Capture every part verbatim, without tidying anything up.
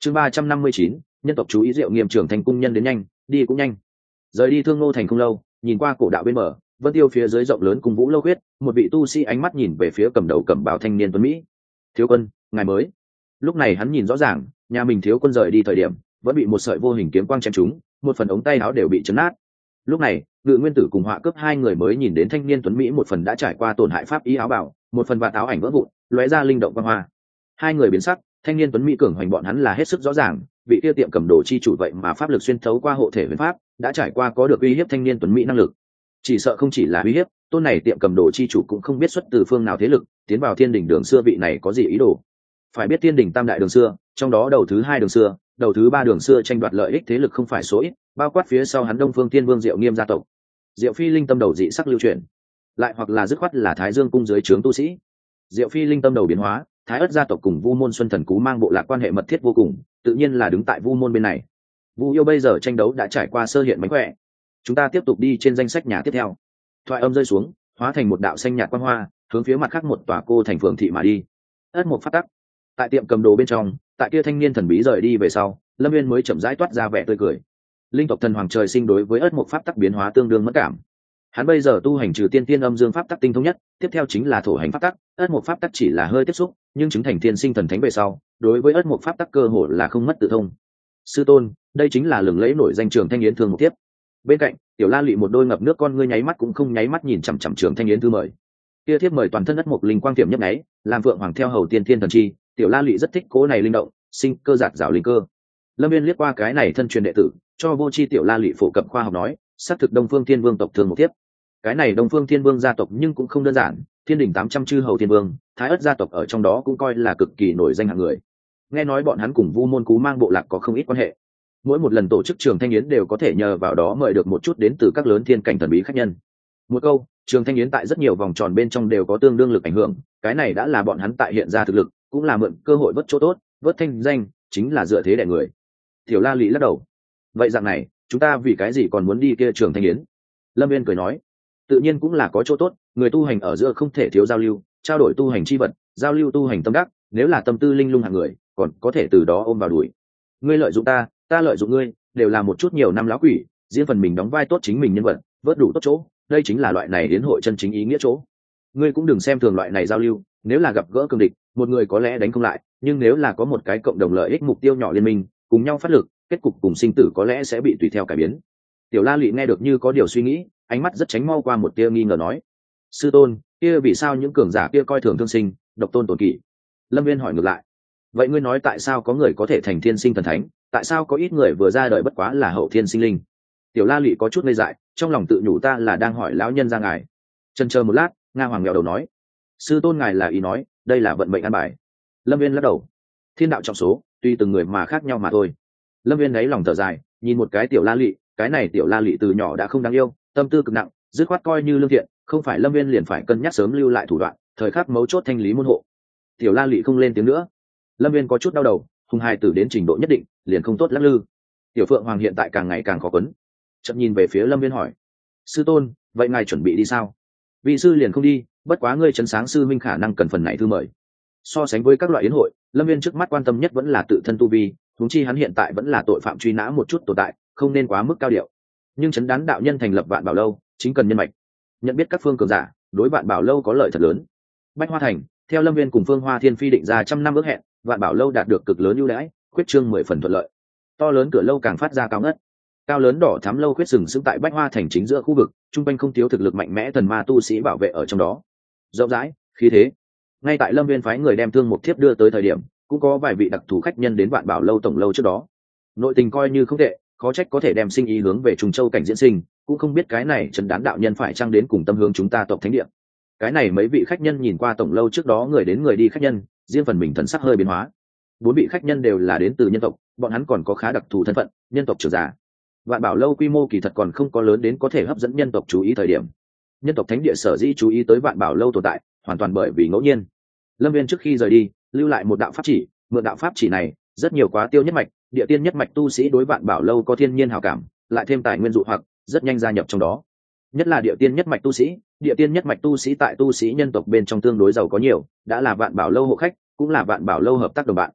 chương ba trăm năm mươi chín, nhân tộc chú ý Diệu Nghiêm trưởng thành cung nhân đến nhanh, đi cũng nhanh. Rời đi Thương Nô thành không lâu, nhìn qua cổ đạo bên bờ, Vân Tiêu phía dưới rộng lớn cung vũ lâu huyết, một vị tu sĩ ánh mắt nhìn về phía cầm đầu cẩm bào thanh niên tuấn mỹ. Thiếu quân, ngài mới. Lúc này hắn nhìn rõ ràng, nhà mình thiếu quân rời đi thời điểm, vẫn bị một sợi vô hình kiếm quang chém trúng, một phần ống tay áo đều bị chấn nát. Lúc này, Ngự Nguyên Tử cùng Họa Cướp hai người mới nhìn đến thanh niên tuấn mỹ một phần đã trải qua tổn hại pháp ý áo bào, một phần vạt áo ảnh vỡ vụn, lóe ra linh động quang hoa. Hai người biến sắc, thanh niên tuấn mỹ cường hoành bọn hắn là hết sức rõ ràng, vị kia tiệm cầm đồ chi chủ vậy mà pháp lực xuyên thấu qua hộ thể huyền pháp, đã trải qua có được uy hiếp thanh niên tuấn mỹ năng lực. Chỉ sợ không chỉ là uy hiếp, tôn này tiệm cầm đồ chi chủ cũng không biết xuất từ phương nào thế lực, tiến vào Thiên Đình đường xưa vị này có gì ý đồ. Phải biết Thiên Đình tam đại đường xưa, trong đó đầu thứ hai đường xưa, đầu thứ ba đường xưa tranh đoạt lợi ích thế lực không phải số ít, bao quát phía sau hắn Đông Phương Thiên Vương Diệu Nghiêm gia tộc. Diệu Phi linh tâm đầu dị sắc lưu truyền, lại hoặc là dứt khoát là Thái Dương cung dưới trướng tu sĩ. Diệu Phi linh tâm đầu biến hóa, Thái Ức gia tộc cùng Vu Môn Xuân Thần Cú mang bộ lạc quan hệ mật thiết vô cùng, tự nhiên là đứng tại Vu Môn bên này. Vu Yêu bây giờ tranh đấu đã trải qua sơ hiện mánh khỏe, chúng ta tiếp tục đi trên danh sách nhà tiếp theo. Thoại âm rơi xuống, hóa thành một đạo xanh nhạt quang hoa, hướng phía mặt khác một tòa cô thành phường thị mà đi. Ất một phát tắc, tại tiệm cầm đồ bên trong, tại kia thanh niên thần bí rời đi về sau, Lâm Viên mới chậm rãi toát ra vẻ tươi cười. Linh tộc thần hoàng trời sinh đối với ất một pháp tắc biến hóa tương đương mất cảm. Hắn bây giờ tu hành trừ tiên tiên âm dương pháp tắc tinh thông nhất, tiếp theo chính là thổ hành pháp tắc, ất một pháp tắc chỉ là hơi tiếp xúc, nhưng chứng thành thiên sinh thần thánh về sau, đối với ất một pháp tắc cơ hội là không mất tự thông. Sư tôn, đây chính là lừng lẫy nổi danh Trường Thanh Yến Thương một tiếp. Bên cạnh, Tiểu La Lị một đôi ngập nước con ngươi nháy mắt cũng không nháy mắt nhìn chằm chằm Trường Thanh Yến thư mời. Kia thiếp mời toàn thân ất một linh quang tiệm nhấp nháy, làm vượng hoàng theo hầu tiên thiên thần chi, Tiểu La Lị rất thích cố này linh động, sinh cơ giạt rào linh cơ. Lâm Viên liếc qua cái này thân truyền đệ tử, cho vô chi Tiểu La Lị phổ cập khoa học nói, xác thực Đông Phương Thiên Vương tộc thường một tiếp. Cái này Đông Phương Thiên Vương gia tộc nhưng cũng không đơn giản, Thiên Đình tám trăm chư hầu thiên vương, Thái Ức gia tộc ở trong đó cũng coi là cực kỳ nổi danh hạng người. Nghe nói bọn hắn cùng Vu Môn Cú mang bộ lạc có không ít quan hệ. Mỗi một lần tổ chức Trường Thanh Yến đều có thể nhờ vào đó mời được một chút đến từ các lớn thiên cảnh thần bí khách nhân. Một câu, Trường Thanh Yến tại rất nhiều vòng tròn bên trong đều có tương đương lực ảnh hưởng, cái này đã là bọn hắn tại hiện ra thực lực, cũng là mượn cơ hội vớt chỗ tốt, vớt thanh danh, chính là dựa thế đẻ người. Tiểu La Lị lắc đầu. Vậy dạng này, chúng ta vì cái gì còn muốn đi kia Trường Thanh Yến? Lâm Viên cười nói, tự nhiên cũng là có chỗ tốt, người tu hành ở giữa không thể thiếu giao lưu, trao đổi tu hành chi vật, giao lưu tu hành tâm đắc, nếu là tâm tư linh lung hạng người, còn có thể từ đó ôm vào đuổi. Ngươi lợi dụng ta, ta lợi dụng ngươi, đều là một chút nhiều năm lão quỷ, riêng phần mình đóng vai tốt chính mình nhân vật, vớt đủ tốt chỗ, đây chính là loại này hiến hội chân chính ý nghĩa chỗ. Ngươi cũng đừng xem thường loại này giao lưu, nếu là gặp gỡ cường địch, một người có lẽ đánh không lại, nhưng nếu là có một cái cộng đồng lợi ích mục tiêu nhỏ liên minh, cùng nhau phát lực, kết cục cùng sinh tử có lẽ sẽ bị tùy theo cải biến. Tiểu La Lị nghe được như có điều suy nghĩ, ánh mắt rất tránh mau qua một tia nghi ngờ nói, sư tôn, kia vì sao những cường giả kia coi thường thương sinh, độc tôn tổn kỵ? Lâm Viên hỏi ngược lại, vậy ngươi nói tại sao có người có thể thành thiên sinh thần thánh, tại sao có ít người vừa ra đời bất quá là hậu thiên sinh linh? Tiểu La Lị có chút ngây dại, trong lòng tự nhủ ta là đang hỏi lão nhân ra ngài. Chần chờ một lát, Nga Hoàng nghèo đầu nói, sư tôn ngài là ý nói đây là vận mệnh an bài. Lâm Viên lắc đầu, thiên đạo trọng số, tuy từng người mà khác nhau mà thôi. Lâm Viên đấy lòng thở dài, nhìn một cái Tiểu La Lị, cái này Tiểu La Lị từ nhỏ đã không đáng yêu, tâm tư cực nặng, dứt khoát coi như lương thiện, không phải Lâm Viên liền phải cân nhắc sớm lưu lại thủ đoạn, thời khắc mấu chốt thanh lý môn hộ. Tiểu La Lị không lên tiếng nữa. Lâm Viên có chút đau đầu, hùng hài tử đến trình độ nhất định, liền không tốt lắc lư. Tiểu Phượng Hoàng hiện tại càng ngày càng khó quấn. Chậm nhìn về phía Lâm Viên hỏi, sư tôn, vậy ngài chuẩn bị đi sao? Vị sư liền không đi, bất quá ngươi trấn sáng sư minh khả năng cần phần này thư mời. So sánh với các loại yến hội, Lâm Viên trước mắt quan tâm nhất vẫn là tự thân tu vi, huống chi hắn hiện tại vẫn là tội phạm truy nã một chút tồn tại, không nên quá mức cao điệu. Nhưng chấn đán đạo nhân thành lập Vạn Bảo Lâu, chính cần nhân mạch, nhận biết các phương cường giả, đối Vạn Bảo Lâu có lợi thật lớn. Bách Hoa Thành, theo Lâm Viên cùng Phương Hoa Thiên Phi định ra trăm năm ước hẹn, Vạn Bảo Lâu đạt được cực lớn ưu đãi, khuyết trương mười phần thuận lợi. To lớn cửa lâu càng phát ra cao ngất, cao lớn đỏ thắm lâu khuyết sừng sững tại Bách Hoa Thành chính giữa khu vực, trung quanh không thiếu thực lực mạnh mẽ thần ma tu sĩ bảo vệ ở trong đó. Rộng rãi, khí thế. Ngay tại Lâm Viên phái người đem thương một thiếp đưa tới thời điểm, cũng có vài vị đặc thù khách nhân đến Vạn Bảo Lâu tổng lâu trước đó. Nội tình coi như không tệ, khó trách có thể đem sinh ý hướng về Trùng Châu cảnh diễn sinh, cũng không biết cái này trấn đán đạo nhân phải chăng đến cùng tâm hướng chúng ta tộc thánh địa. Cái này mấy vị khách nhân nhìn qua tổng lâu trước đó người đến người đi khách nhân, riêng phần mình thần sắc hơi biến hóa. Bốn vị khách nhân đều là đến từ nhân tộc, bọn hắn còn có khá đặc thù thân phận, nhân tộc trưởng giả. Vạn Bảo Lâu quy mô kỳ thật còn không có lớn đến có thể hấp dẫn nhân tộc chú ý thời điểm. Nhân tộc thánh địa sở dĩ chú ý tới Vạn Bảo Lâu tồn tại, hoàn toàn bởi vì ngẫu nhiên. Lâm Viên trước khi rời đi, lưu lại một đạo pháp chỉ, mượn đạo pháp chỉ này, rất nhiều quá tiêu nhất mạch, địa tiên nhất mạch tu sĩ đối Vạn Bảo Lâu có thiên nhiên hảo cảm, lại thêm tài nguyên dụ hoặc, rất nhanh gia nhập trong đó. Nhất là địa tiên nhất mạch tu sĩ, địa tiên nhất mạch tu sĩ tại tu sĩ nhân tộc bên trong tương đối giàu có nhiều, đã là Vạn Bảo Lâu hộ khách, cũng là Vạn Bảo Lâu hợp tác đồng bạn.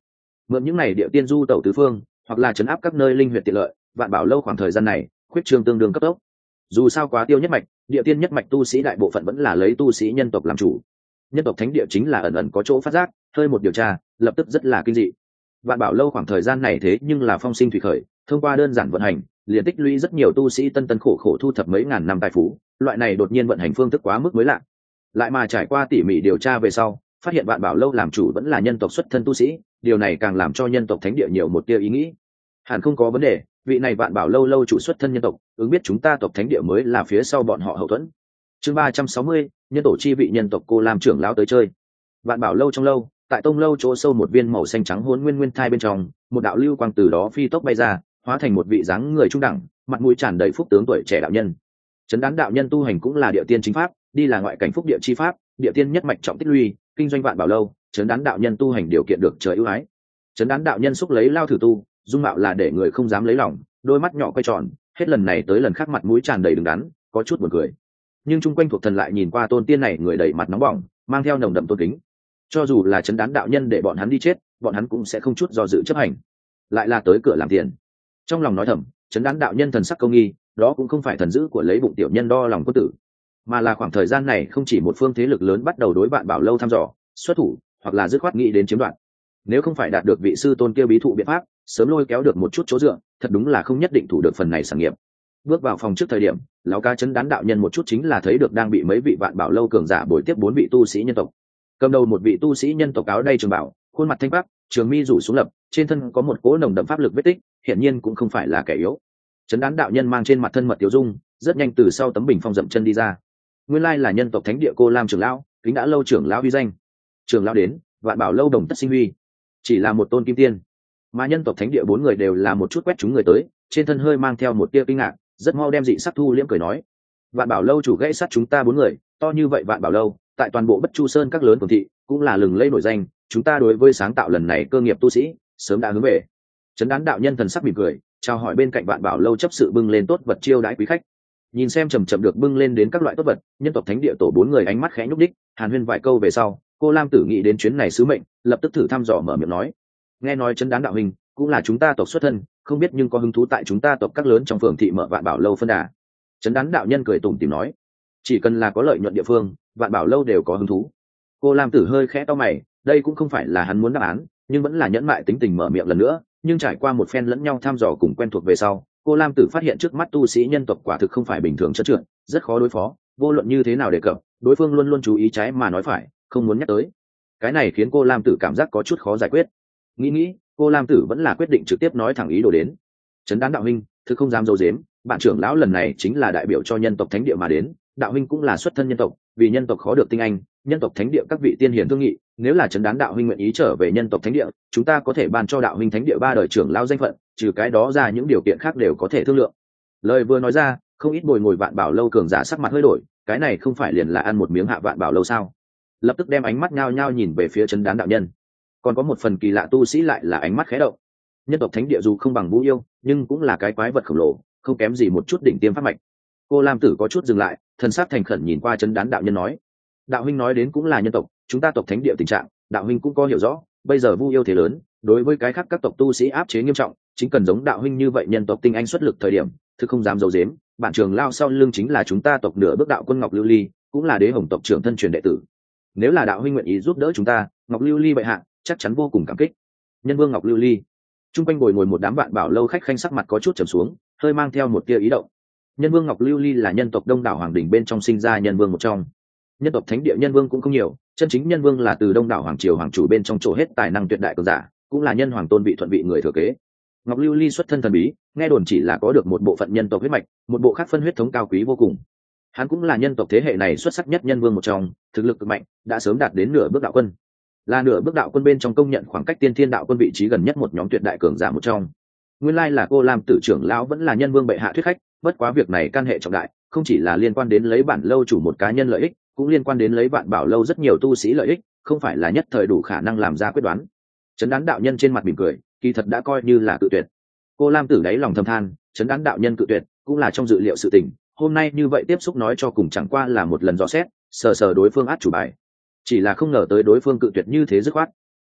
mượn những này địa tiên du tẩu tứ phương hoặc là chấn áp các nơi linh huyệt tiện lợi, vạn bảo lâu khoảng thời gian này khuyết trương tương đương cấp tốc. Dù sao quá tiêu nhất mạch, địa tiên nhất mạch tu sĩ đại bộ phận vẫn là lấy tu sĩ nhân tộc làm chủ. Nhân tộc thánh địa chính là ẩn ẩn có chỗ phát giác, hơi một điều tra lập tức rất là kinh dị. Vạn bảo lâu khoảng thời gian này thế nhưng là phong sinh thủy khởi, thông qua đơn giản vận hành liền tích lũy rất nhiều tu sĩ tân tân khổ khổ thu thập mấy ngàn năm tài phú, loại này đột nhiên vận hành phương thức quá mức mới lạ. Lại mà trải qua tỉ mỉ điều tra về sau, phát hiện vạn bảo lâu làm chủ vẫn là nhân tộc xuất thân tu sĩ, điều này càng làm cho nhân tộc thánh địa nhiều một tia ý nghĩ. Hẳn không có vấn đề, vị này vạn bảo lâu lâu chủ xuất thân nhân tộc, ứng biết chúng ta tộc thánh địa mới là phía sau bọn họ hậu thuẫn. Chương ba trăm sáu mươi, nhân tổ chi vị nhân tộc cô làm trưởng lão tới chơi. Vạn bảo lâu trong lâu, tại tông lâu chỗ sâu một viên màu xanh trắng hỗn nguyên nguyên thai bên trong, một đạo lưu quang từ đó phi tốc bay ra, hóa thành một vị dáng người trung đẳng, mặt mũi tràn đầy phúc tướng tuổi trẻ đạo nhân. Chấn Đán đạo nhân tu hành cũng là địa tiên chính pháp, đi là ngoại cảnh phúc địa chi pháp, địa tiên nhất mạch trọng tích lũy, kinh doanh vạn bảo lâu, Chấn Đán đạo nhân tu hành điều kiện được trời ưu ái. Chấn Đán đạo nhân xúc lấy lao thử tu, dung mạo là để người không dám lấy lòng, đôi mắt nhỏ quay tròn, hết lần này tới lần khác mặt mũi tràn đầy đứng đắn, có chút buồn cười. Nhưng chung quanh thuộc thần lại nhìn qua tôn tiên này người đầy mặt nóng bỏng, mang theo nồng đậm tôn kính. Cho dù là Chấn Đán đạo nhân để bọn hắn đi chết, bọn hắn cũng sẽ không chút do dự chấp hành. Lại là tới cửa làm tiền. Trong lòng nói thầm, Chấn Đán đạo nhân thần sắc công nghi, đó cũng không phải thần dữ của lấy bụng tiểu nhân đo lòng quân tử, mà là khoảng thời gian này không chỉ một phương thế lực lớn bắt đầu đối vạn bảo lâu thăm dò, xuất thủ, hoặc là dứt khoát nghĩ đến chiếm đoạt. Nếu không phải đạt được vị sư tôn kia bí thụ biện pháp, sớm lôi kéo được một chút chỗ dựa, thật đúng là không nhất định thủ được phần này sản nghiệp. Bước vào phòng trước thời điểm, lão ca Chấn Đán đạo nhân một chút chính là thấy được đang bị mấy vị vạn bảo lâu cường giả bồi tiếp bốn vị tu sĩ nhân tộc. Cầm đầu một vị tu sĩ nhân tộc áo đay trường bảo, khuôn mặt thanh bắc, trường mi rủ xuống lập, trên thân có một cỗ nồng đậm pháp lực vết tích, hiển nhiên cũng không phải là kẻ yếu. Chấn Đán đạo nhân mang trên mặt thân mật tiểu dung, rất nhanh từ sau tấm bình phong dậm chân đi ra. Nguyên lai là nhân tộc thánh địa cô Lam trưởng lão, kính đã lâu trưởng lão uy danh. Trưởng lão đến, vạn bảo lâu đồng tất sinh huy. Chỉ là một tôn kim tiên, mà nhân tộc thánh địa bốn người đều là một chút quét chúng người tới, trên thân hơi mang theo một tia kinh ngạc, rất mau đem dị sắc thu liễm cười nói: vạn bảo lâu chủ gãy sát chúng ta bốn người, to như vậy vạn bảo lâu, tại toàn bộ Bất Chu Sơn các lớn phường thị cũng là lừng lẫy nổi danh, chúng ta đối với sáng tạo lần này cơ nghiệp tu sĩ sớm đã hướng về. Chấn Đán đạo nhân thần sắc mỉm cười, chào hỏi bên cạnh vạn bảo lâu chấp sự bưng lên tốt vật chiêu đãi quý khách. Nhìn xem chầm chậm được bưng lên đến các loại tốt vật, nhân tộc thánh địa tổ bốn người ánh mắt khẽ nhúc đích, hàn huyên vài câu về sau, cô Lam tử nghĩ đến chuyến này sứ mệnh, lập tức thử thăm dò mở miệng nói: nghe nói Chấn Đán đạo huynh cũng là chúng ta tộc xuất thân, không biết nhưng có hứng thú tại chúng ta tộc các lớn trong phường thị mở vạn bảo lâu phân đà. Chấn Đán đạo nhân cười tủm tỉm nói: chỉ cần là có lợi nhuận địa phương, vạn bảo lâu đều có hứng thú. Cô Lam tử hơi khẽ to mày, đây cũng không phải là hắn muốn đáp án, nhưng vẫn là nhẫn mại tính tình mở miệng lần nữa. Nhưng trải qua một phen lẫn nhau thăm dò cùng quen thuộc về sau, cô Lam tử phát hiện trước mắt tu sĩ nhân tộc quả thực không phải bình thường trơn trượt, rất khó đối phó, vô luận như thế nào đề cập, đối phương luôn luôn chú ý trái mà nói phải, không muốn nhắc tới. Cái này khiến cô Lam tử cảm giác có chút khó giải quyết. Nghĩ nghĩ, cô Lam tử vẫn là quyết định trực tiếp nói thẳng ý đồ đến. Chấn Đán đạo huynh, thực không dám dâu dếm, bạn trưởng lão lần này chính là đại biểu cho nhân tộc thánh địa mà đến, đạo huynh cũng là xuất thân nhân tộc, vì nhân tộc khó được tinh anh, nhân tộc thánh địa các vị tiên hiền thương nghị, nếu là Chấn Đán đạo huynh nguyện ý trở về nhân tộc thánh địa, chúng ta có thể ban cho đạo huynh thánh địa ba đời trưởng lão danh phận, trừ cái đó ra những điều kiện khác đều có thể thương lượng. Lời vừa nói ra, không ít bồi ngồi vạn bảo lâu cường giả sắc mặt hơi đổi, cái này không phải liền là ăn một miếng hạ vạn bảo lâu sao? Lập tức đem ánh mắt nhao nhao nhìn về phía Chấn Đán đạo nhân. Còn có một phần kỳ lạ tu sĩ lại là ánh mắt khẽ động. Nhân tộc thánh địa dù không bằng Vũ Yêu, nhưng cũng là cái quái vật khổng lồ, không kém gì một chút đỉnh tiêm pháp mạch. Cô Lam tử có chút dừng lại, thần sắc thành khẩn nhìn qua Chấn Đán đạo nhân nói: đạo huynh nói đến cũng là nhân tộc, chúng ta tộc thánh địa tình trạng, đạo huynh cũng có hiểu rõ, bây giờ Vu Yêu thế lớn, đối với cái khác các tộc tu sĩ áp chế nghiêm trọng, chính cần giống đạo huynh như vậy nhân tộc tinh anh xuất lực thời điểm, thực không dám giấu giếm, bản trường lao sau lưng chính là chúng ta tộc nửa bước đạo quân Ngọc Lưu Ly, cũng là đế hồng tộc trưởng thân truyền đệ tử. Nếu là đạo huynh nguyện ý giúp đỡ chúng ta, Ngọc Lưu Ly bệ hạ chắc chắn vô cùng cảm kích. Nhân vương Ngọc Lưu Ly. Trung quanh ngồi ngồi một đám vạn bảo lâu khách khanh sắc mặt có chút trầm xuống, hơi mang theo một tia ý động. Nhân vương Ngọc Lưu Ly là nhân tộc Đông đảo hoàng đỉnh bên trong sinh ra nhân vương một trong. Nhân tộc thánh địa nhân vương cũng không nhiều, chân chính nhân vương là từ Đông đảo hoàng triều hoàng chủ bên trong chỗ hết tài năng tuyệt đại cường giả, cũng là nhân hoàng tôn vị thuận vị người thừa kế. Ngọc Lưu Ly xuất thân thần bí, nghe đồn chỉ là có được một bộ phận nhân tộc huyết mạch, một bộ khác phân huyết thống cao quý vô cùng. Hắn cũng là nhân tộc thế hệ này xuất sắc nhất nhân vương một trong, thực lực cực mạnh, đã sớm đạt đến nửa bước đạo quân. Là nửa bước đạo quân bên trong công nhận khoảng cách tiên thiên đạo quân vị trí gần nhất một nhóm tuyệt đại cường giả một trong. Nguyên lai là cô Lam tử trưởng lão vẫn là nhân vương bệ hạ thuyết khách, bất quá việc này can hệ trọng đại, không chỉ là liên quan đến lấy bản lâu chủ một cá nhân lợi ích, cũng liên quan đến lấy vạn bảo lâu rất nhiều tu sĩ lợi ích, không phải là nhất thời đủ khả năng làm ra quyết đoán. Chấn Đán đạo nhân trên mặt mỉm cười, kỳ thật đã coi như là cự tuyệt. Cô Lam tử đáy lòng thầm than, Chấn Đán đạo nhân cự tuyệt, cũng là trong dự liệu sự tình. Hôm nay như vậy tiếp xúc nói cho cùng chẳng qua là một lần dò xét, sờ sờ đối phương át chủ bài, chỉ là không ngờ tới đối phương cự tuyệt như thế dứt khoát.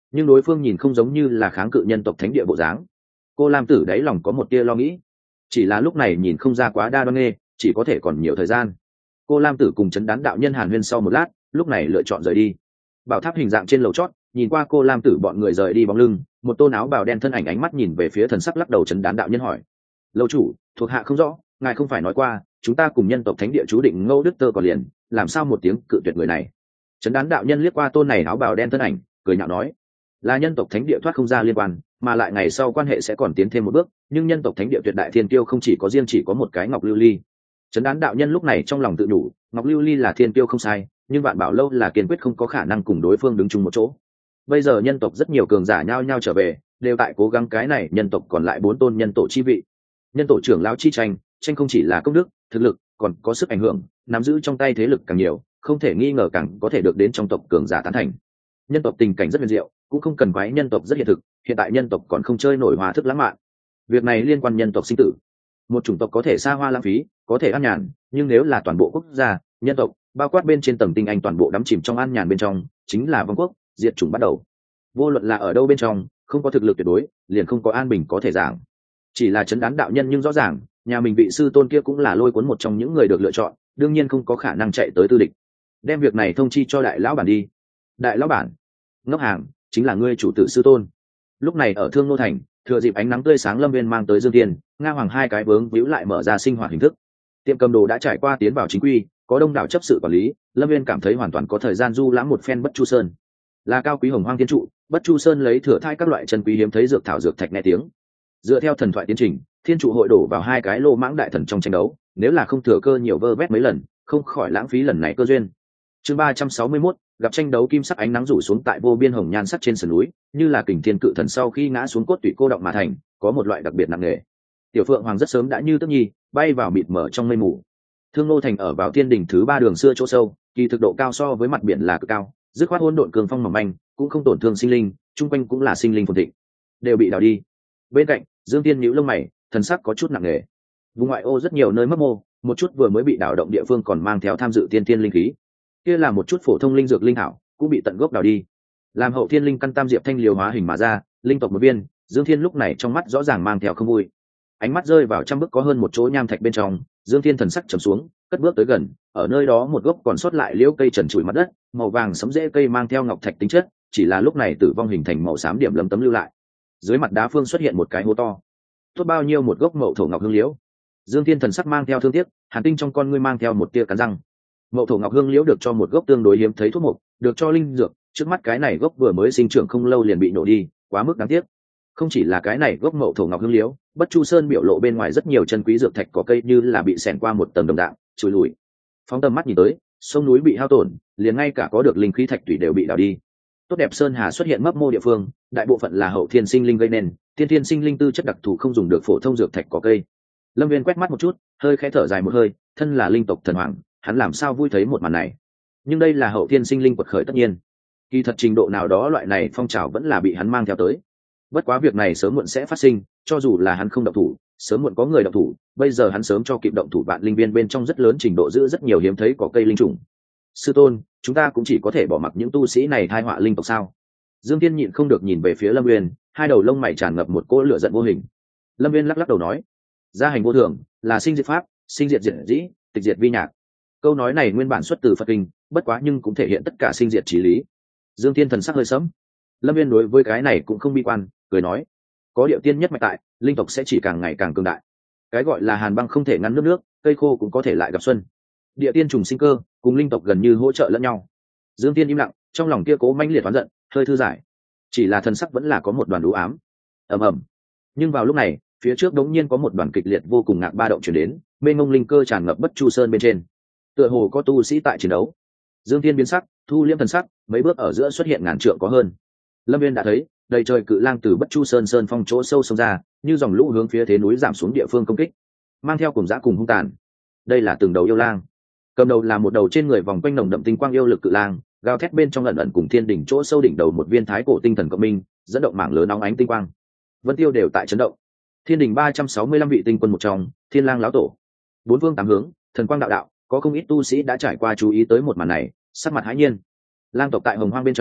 nhưng đối phương nhìn không giống như là kháng cự nhân tộc thánh địa bộ dáng. Cô lam tử đáy lòng có một tia lo nghĩ, chỉ là lúc này nhìn không ra quá đa đoan nghê, chỉ có thể còn nhiều thời gian. Cô lam tử cùng chấn đán đạo nhân hàn huyên sau một lát, lúc này lựa chọn rời đi. Bảo tháp hình dạng trên lầu chót, nhìn qua cô lam tử bọn người rời đi bóng lưng, một tôn áo bào đen thân ảnh ánh mắt nhìn về phía thần sắc lắc đầu chấn đán đạo nhân hỏi: lâu chủ, thuộc hạ không rõ, ngài không phải nói qua chúng ta cùng nhân tộc thánh địa chú định ngô đức tơ còn liền, làm sao một tiếng cự tuyệt người này? Chấn đán đạo nhân liếc qua tôn này áo bào đen thân ảnh, cười nhạo nói: là nhân tộc thánh địa thoát không ra liên quan, mà lại ngày sau quan hệ sẽ còn tiến thêm một bước, nhưng nhân tộc thánh địa tuyệt đại thiên tiêu không chỉ có riêng chỉ có một cái ngọc lưu ly. Chấn đán đạo nhân lúc này trong lòng tự nhủ, ngọc lưu ly là thiên tiêu không sai, nhưng vạn bảo lâu là kiên quyết không có khả năng cùng đối phương đứng chung một chỗ. Bây giờ nhân tộc rất nhiều cường giả nhao nhao trở về, đều tại cố gắng cái này nhân tộc còn lại bốn tôn nhân tổ chi vị. Nhân tổ trưởng lão chi tranh, tranh không chỉ là công đức, thực lực, còn có sức ảnh hưởng, nắm giữ trong tay thế lực càng nhiều, không thể nghi ngờ càng có thể được đến trong tộc cường giả tán thành. Nhân tộc tình cảnh rất huyền diệu, cũng không cần quái nhân tộc rất hiện thực, hiện tại nhân tộc còn không chơi nổi hòa thức lãng mạn. Việc này liên quan nhân tộc sinh tử. Một chủng tộc có thể xa hoa lãng phí, có thể an nhàn, nhưng nếu là toàn bộ quốc gia, nhân tộc, bao quát bên trên tầng tinh anh toàn bộ đắm chìm trong an nhàn bên trong, chính là vong quốc, diệt chủng bắt đầu. Vô luận là ở đâu bên trong, không có thực lực tuyệt đối, liền không có an bình có thể giảng. Chỉ là chấn đán đạo nhân nhưng rõ ràng, nhà mình vị sư tôn kia cũng là lôi cuốn một trong những người được lựa chọn, đương nhiên không có khả năng chạy tới tư địch. Đem việc này thông chi cho đại lão bản đi. Đại lão bản? Ngốc hàng, chính là ngươi chủ tử sư tôn. Lúc này ở Thương Nô thành, thừa dịp ánh nắng tươi sáng, Lâm Viên mang tới Dương Tiên, Nga Hoàng hai cái vướng víu lại mở ra sinh hoạt hình thức. Tiệm cầm đồ đã trải qua tiến vào chính quy, có đông đảo chấp sự quản lý, Lâm Viên cảm thấy hoàn toàn có thời gian du lãm một phen Bất Chu Sơn. Là cao quý hồng hoang thiên trụ, Bất Chu Sơn lấy thừa thai các loại chân quý hiếm thấy dược thảo dược thạch nghe tiếng. Dựa theo thần thoại tiến trình, thiên trụ hội đổ vào hai cái lô mãng đại thần trong tranh đấu, nếu là không thừa cơ nhiều vơ vét mấy lần, không khỏi lãng phí lần này cơ duyên. Chương ba trăm sáu mươi mốt, gặp tranh đấu kim sắc ánh nắng rủ xuống tại vô biên hồng nhan sắc trên sườn núi, như là kình thiên cự thần sau khi ngã xuống cốt tủy cô động mà thành, có một loại đặc biệt nặng nề. Tiểu Phượng Hoàng rất sớm đã như tức nhi, bay vào mịt mờ trong mây mù. Thương Nô thành ở vào thiên đỉnh thứ ba đường xưa chỗ sâu, kỳ thực độ cao so với mặt biển là cực cao, dứt khoát hỗn độn cường phong mỏng manh, cũng không tổn thương sinh linh, chung quanh cũng là sinh linh phồn thịnh, đều bị đào đi. Bên cạnh, Dương Tiên nhíu lông mày, thần sắc có chút nặng nề. Vùng ngoại ô rất nhiều nơi mấp mô, một chút vừa mới bị đào động địa phương còn mang theo tham dự tiên tiên linh khí. Kia là một chút phổ thông linh dược linh hảo, cũng bị tận gốc đào đi. Làm hậu thiên linh căn tam diệp thanh liều hóa hình mà ra, linh tộc một viên, Dương Thiên lúc này trong mắt rõ ràng mang theo không vui. Ánh mắt rơi vào trăm bước có hơn một chỗ nham thạch bên trong, Dương Thiên thần sắc trầm xuống, cất bước tới gần, ở nơi đó một gốc còn sót lại liễu cây trần trụi mặt đất, màu vàng sẫm rễ cây mang theo ngọc thạch tính chất, chỉ là lúc này tử vong hình thành màu xám điểm lấm tấm lưu lại. Dưới mặt đá phương xuất hiện một cái hố to. Tốt bao nhiêu một gốc mậu thổ ngọc hương liễu. Dương Thiên thần sắc mang theo thương tiếc, hàn tinh trong con ngươi mang theo một tia cắn răng. Mậu thổ ngọc hương liễu được cho một gốc tương đối hiếm thấy thuốc mục, được cho linh dược, trước mắt cái này gốc vừa mới sinh trưởng không lâu liền bị nổ đi, quá mức đáng tiếc. Không chỉ là cái này gốc mậu thổ ngọc hương liễu, Bất Chu Sơn biểu lộ bên ngoài rất nhiều chân quý dược thạch có cây như là bị xẻn qua một tầng đồng đạm, trùi lùi. Phóng tầm mắt nhìn tới, sông núi bị hao tổn, liền ngay cả có được linh khí thạch thủy đều bị đào đi. Tốt đẹp sơn hà xuất hiện mấp mô địa phương, đại bộ phận là hậu thiên sinh linh gây nên, thiên thiên sinh linh tư chất đặc thù không dùng được phổ thông dược thạch có cây. Lâm Viên quét mắt một chút, hơi khẽ thở dài một hơi, thân là linh tộc thần hoàng, hắn làm sao vui thấy một màn này. Nhưng đây là hậu thiên sinh linh quật khởi tất nhiên. Kỳ thật trình độ nào đó loại này phong trào vẫn là bị hắn mang theo tới. Bất quá việc này sớm muộn sẽ phát sinh, cho dù là hắn không động thủ, sớm muộn có người động thủ, bây giờ hắn sớm cho kịp động thủ vạn linh viên bên trong rất lớn trình độ giữ rất nhiều hiếm thấy có cây linh trùng. Sư tôn, chúng ta cũng chỉ có thể bỏ mặc những tu sĩ này thai họa linh tộc sao? Dương Tiên nhịn không được nhìn về phía Lâm Uyên, hai đầu lông mày tràn ngập một cỗ lửa giận vô hình. Lâm Uyên lắc lắc đầu nói: gia hành vô thường, là sinh diệt pháp, sinh diệt diệt dĩ, tịch diệt vi nhạc. Câu nói này nguyên bản xuất từ Phật kinh, bất quá nhưng cũng thể hiện tất cả sinh diệt trí lý. Dương Tiên thần sắc hơi sẫm. Lâm Viên đối với cái này cũng không bi quan, cười nói: có điệu tiên nhất mạch tại, linh tộc sẽ chỉ càng ngày càng cường đại. Cái gọi là hàn băng không thể ngăn nước nước, cây khô cũng có thể lại gặp xuân. Địa tiên trùng sinh cơ, cùng linh tộc gần như hỗ trợ lẫn nhau. Dương Tiên im lặng, trong lòng kia cố mãnh liệt oán giận, hơi thư giải. Chỉ là thần sắc vẫn là có một đoàn đú ám. Ầm ầm. Nhưng vào lúc này, phía trước đống nhiên có một đoàn kịch liệt vô cùng ngạc ba động chuyển đến, mênh mông linh cơ tràn ngập Bất Chu Sơn bên trên. Tựa hồ có tu sĩ tại chiến đấu. Dương Thiên biến sắc, thu liễm thần sắc, mấy bước ở giữa xuất hiện ngàn trượng có hơn. Lâm Viên đã thấy, đầy trời cự lang từ Bất Chu Sơn sơn phong chỗ sâu xông ra, như dòng lũ hướng phía thế núi giảm xuống địa phương công kích, mang theo cùng dã cùng hung tàn. Đây là từng đầu yêu lang. Cầm đầu là một đầu trên người vòng quanh nồng đậm tinh quang yêu lực cự lang, gào thét bên trong ẩn ẩn cùng thiên đỉnh chỗ sâu đỉnh đầu một viên thái cổ tinh thần cộng minh, dẫn động mảng lớn nóng ánh tinh quang. Vân Tiêu đều tại chấn động. Thiên đỉnh ba trăm sáu mươi lăm vị tinh quân một trong, Thiên Lang lão tổ. Bốn phương tám hướng, thần quang đạo đạo, có không ít tu sĩ đã trải qua chú ý tới một màn này, sắc mặt hãi nhiên. Lang tộc tại Hồng Hoang bên trong,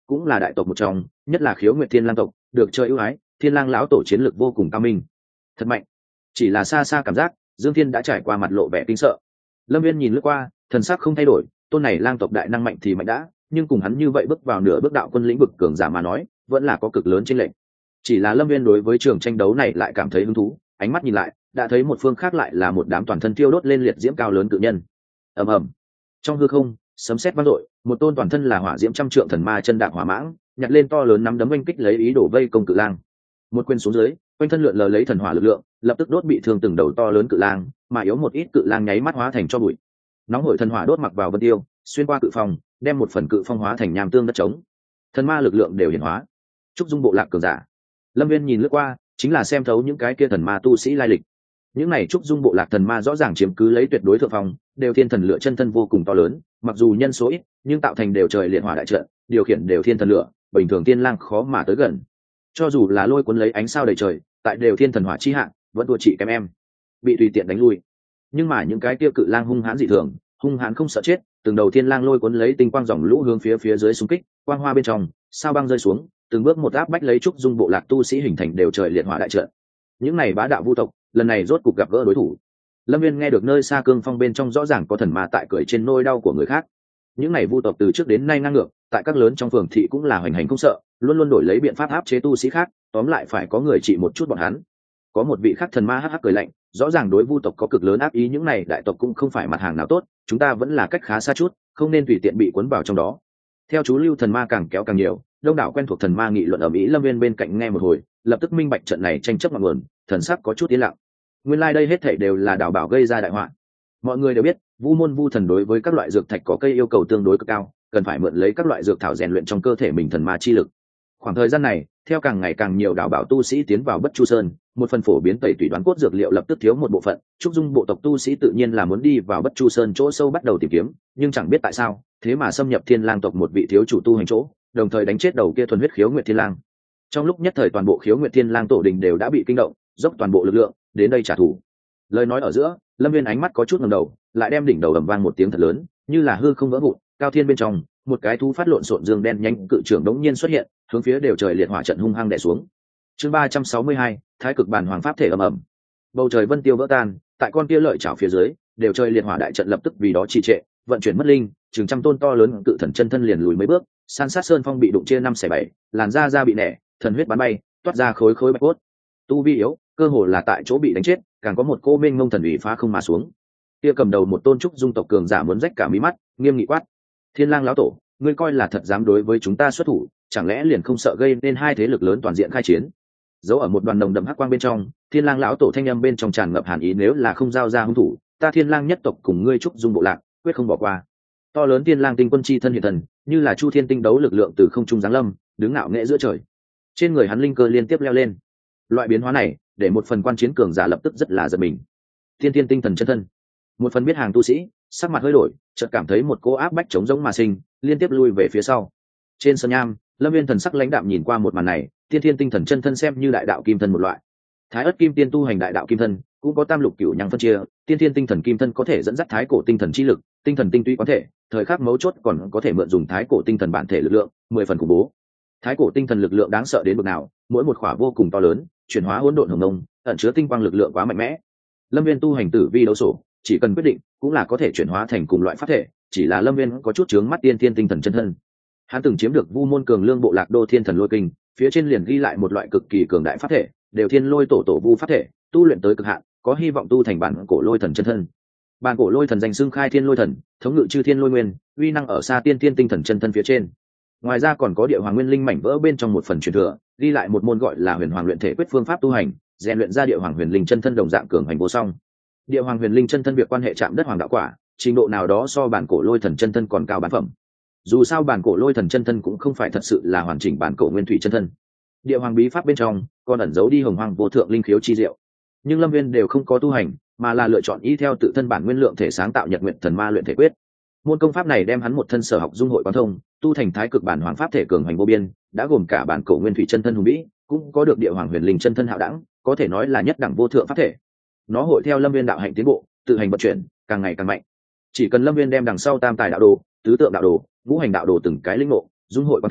cũng là đại tộc một trong, nhất là Khiếu Nguyệt Thiên Lang tộc, được chơi ưu ái, Thiên Lang lão tổ chiến lược vô cùng cao minh, thật mạnh. Chỉ là xa xa cảm giác Dương Thiên đã trải qua mặt lộ vẻ kinh sợ. Lâm Viên nhìn lướt qua, thần sắc không thay đổi, tôn này lang tộc đại năng mạnh thì mạnh đã, nhưng cùng hắn như vậy bước vào nửa bước đạo quân lĩnh vực cường giả mà nói, vẫn là có cực lớn chênh lệch. Chỉ là Lâm Viên đối với trường tranh đấu này lại cảm thấy hứng thú, ánh mắt nhìn lại, đã thấy một phương khác lại là một đám toàn thân thiêu đốt lên liệt diễm cao lớn cự nhân. Ầm ầm. Trong hư không, sấm sét vang dội, một tôn toàn thân là hỏa diễm trăm trượng thần ma chân đạp hỏa mãng, nhặt lên to lớn nắm đấm oanh kích lấy ý đổ vây công cự lang. Một quyền xuống dưới, quanh thân lượn lờ lấy thần hỏa lực lượng, lập tức đốt bị thương từng đầu to lớn cự lang, mà yếu một ít cự lang nháy mắt hóa thành cho bụi. Nóng hổi thần hỏa đốt mặc vào Vân Tiêu, xuyên qua cự phong, đem một phần cự phong hóa thành nham tương đất trống. Thần ma lực lượng đều hiển hóa. Trúc Dung bộ lạc cường giả. Lâm Viên nhìn lướt qua, chính là xem thấu những cái kia thần ma tu sĩ lai lịch. Những này Trúc Dung bộ lạc thần ma rõ ràng chiếm cứ lấy tuyệt đối thượng phong, đều thiên thần lửa chân thân vô cùng to lớn, mặc dù nhân số ít, nhưng tạo thành đều trời liệt hỏa đại trận, điều khiển đều thiên thần lửa, bình thường tiên lang khó mà tới gần. Cho dù là lôi cuốn lấy ánh sao đầy trời, tại đều thiên thần hỏa chi hạng, vẫn thua chị kém em, bị tùy tiện đánh lui. Nhưng mà những cái kia cự lang hung hãn dị thường, hung hãn không sợ chết, từng đầu thiên lang lôi cuốn lấy tinh quang dòng lũ hướng phía phía dưới xung kích, quang hoa bên trong, sao băng rơi xuống, từng bước một áp bách lấy Trúc Dung bộ lạc tu sĩ hình thành đều trời liệt hỏa đại trận. Những này bá đạo vu tộc, lần này rốt cục gặp gỡ đối thủ. Lâm Viên nghe được nơi xa cương phong bên trong rõ ràng có thần ma tại cười trên nỗi đau của người khác. Những này vu tộc từ trước đến nay ngang ngược, tại các lớn trong phường thị cũng là hoành hành không sợ, luôn luôn đổi lấy biện pháp áp chế tu sĩ khác, tóm lại phải có người trị một chút bọn hắn. Có một vị khác thần ma hắc hắc cười lạnh, rõ ràng đối vu tộc có cực lớn ác ý, những này đại tộc cũng không phải mặt hàng nào tốt, chúng ta vẫn là cách khá xa chút, không nên tùy tiện bị cuốn vào trong đó. Theo chú lưu thần ma càng kéo càng nhiều, đông đảo quen thuộc thần ma nghị luận ở mỹ. Lâm Viên bên cạnh nghe một hồi, lập tức minh bạch trận này tranh chấp ngọn nguồn, thần sắc có chút yên lặng. Nguyên lai like đây hết thảy đều là đảo bảo gây ra đại họa. Mọi người đều biết, vu môn vu thần đối với các loại dược thạch có cây yêu cầu tương đối cực cao, cần phải mượn lấy các loại dược thảo rèn luyện trong cơ thể mình thần ma chi lực. Khoảng thời gian này, theo càng ngày càng nhiều đảo bảo tu sĩ tiến vào Bất Chu Sơn, một phần phổ biến tẩy tùy đoán cốt dược liệu lập tức thiếu một bộ phận. Trúc Dung bộ tộc tu sĩ tự nhiên là muốn đi vào Bất Chu Sơn chỗ sâu bắt đầu tìm kiếm, nhưng chẳng biết tại sao, thế mà xâm nhập Thiên Lang tộc một vị thiếu chủ tu hành chỗ, đồng thời đánh chết đầu kia thuần huyết Khiếu Nguyệt Thiên Lang. Trong lúc nhất thời toàn bộ Khiếu Nguyệt Thiên Lang tổ đình đều đã bị kinh động, dốc toàn bộ lực lượng đến đây trả thù. Lời nói ở giữa, Lâm Viên ánh mắt có chút ngẩng đầu, lại đem đỉnh đầu ầm vang một tiếng thật lớn, như là hư không vỡ vụn, cao thiên bên trong, một cái thú phát lộn xộn dương đen nhanh cự trưởng đống nhiên xuất hiện, hướng phía đều trời liệt hỏa trận hung hăng đè xuống. Chương ba trăm sáu mươi hai, Thái cực bản hoàng pháp thể ầm ầm. Bầu trời vân tiêu vỡ tan, tại con kia lợi chảo phía dưới, đều trời liệt hỏa đại trận lập tức vì đó trì trệ, vận chuyển mất linh, chừng trăm tôn to lớn cự thần chân thân liền lùi mấy bước, san sát sơn phong bị đụng chia năm xẻ bảy, làn da da bị nẻ, thần huyết bắn bay, toát ra khối khối bạch cốt. Tu vi yếu, cơ hồ là tại chỗ bị đánh chết, càng có một cô mênh mông thần ủy phá không mà xuống. Kia cầm đầu một tôn trúc dung tộc cường giả muốn rách cả mí mắt, nghiêm nghị quát: Thiên Lang lão tổ, ngươi coi là thật dám đối với chúng ta xuất thủ, chẳng lẽ liền không sợ gây nên hai thế lực lớn toàn diện khai chiến? Giấu ở một đoàn nồng đậm hắc quang bên trong, Thiên Lang lão tổ thanh âm bên trong tràn ngập hàn ý, nếu là không giao ra hung thủ, ta Thiên Lang nhất tộc cùng ngươi trúc dung bộ lạc, quyết không bỏ qua. To lớn Thiên Lang tinh quân chi thân hiện thần, như là chu thiên tinh đấu lực lượng từ không trung giáng lâm, đứng ngạo nghễ giữa trời. Trên người hắn linh cơ liên tiếp leo lên. Loại biến hóa này, để một phần quan chiến cường giả lập tức rất là giật mình. Thiên Thiên tinh thần chân thân, một phần biết hàng tu sĩ, sắc mặt hơi đổi, chợt cảm thấy một cỗ áp bách chống giống mà sinh, liên tiếp lui về phía sau. Trên sân nham, Lâm Viên thần sắc lãnh đạm nhìn qua một màn này, Thiên Thiên tinh thần chân thân xem như đại đạo kim thân một loại. Thái ất kim tiên tu hành đại đạo kim thân, cũng có tam lục cửu nhang phân chia, Thiên Thiên tinh thần kim thân có thể dẫn dắt thái cổ tinh thần chi lực, tinh thần tinh túy quán thể, thời khắc mấu chốt còn có thể mượn dùng thái cổ tinh thần bản thể lực lượng, mười phần khủng bố. Thái cổ tinh thần lực lượng đáng sợ đến mức nào, mỗi một khỏa vô cùng to lớn, chuyển hóa hỗn độn hồng ngông, ẩn chứa tinh quang lực lượng quá mạnh mẽ. Lâm Viên tu hành tử vi đấu sổ, chỉ cần quyết định, cũng là có thể chuyển hóa thành cùng loại pháp thể, chỉ là Lâm Viên có chút chướng mắt tiên thiên tinh thần chân thân. Hắn từng chiếm được Vu môn cường lương bộ lạc đô thiên thần lôi kinh, phía trên liền ghi lại một loại cực kỳ cường đại pháp thể, đều thiên lôi tổ tổ vu pháp thể, tu luyện tới cực hạn, có hy vọng tu thành bản cổ lôi thần chân thân. Bản cổ lôi thần danh xưng khai thiên lôi thần, thống ngự chư thiên lôi nguyên, uy năng ở xa tiên thiên tinh thần chân thân phía trên. Ngoài ra còn có địa hoàng nguyên linh mảnh vỡ bên trong một phần truyền thừa, ghi lại một môn gọi là huyền hoàng luyện thể quyết phương pháp tu hành, rèn luyện ra địa hoàng huyền linh chân thân đồng dạng cường hành vô song. Địa hoàng huyền linh chân thân việc quan hệ chạm đất hoàng đạo quả, trình độ nào đó so bản cổ lôi thần chân thân còn cao bán phẩm. Dù sao bản cổ lôi thần chân thân cũng không phải thật sự là hoàn chỉnh bản cổ nguyên thủy chân thân. Địa hoàng bí pháp bên trong còn ẩn giấu đi hồng hoàng vô thượng linh khiếu chi diệu, nhưng Lâm Viên đều không có tu hành, mà là lựa chọn y theo tự thân bản nguyên lượng thể sáng tạo nhật nguyện thần ma luyện thể quyết. Môn công pháp này đem hắn một thân sở học dung hội quán thông, tu thành thái cực bản hoàng pháp thể cường hành vô biên, đã gồm cả bản cổ nguyên thủy chân thân hùng vĩ, cũng có được địa hoàng huyền linh chân thân hạo đẳng, có thể nói là nhất đẳng vô thượng pháp thể. Nó hội theo Lâm Viên đạo hạnh tiến bộ, tự hành vận chuyển, càng ngày càng mạnh. Chỉ cần Lâm Viên đem đằng sau tam tài đạo đồ, tứ tượng đạo đồ, ngũ hành đạo đồ từng cái linh ngộ, dung hội quán thông,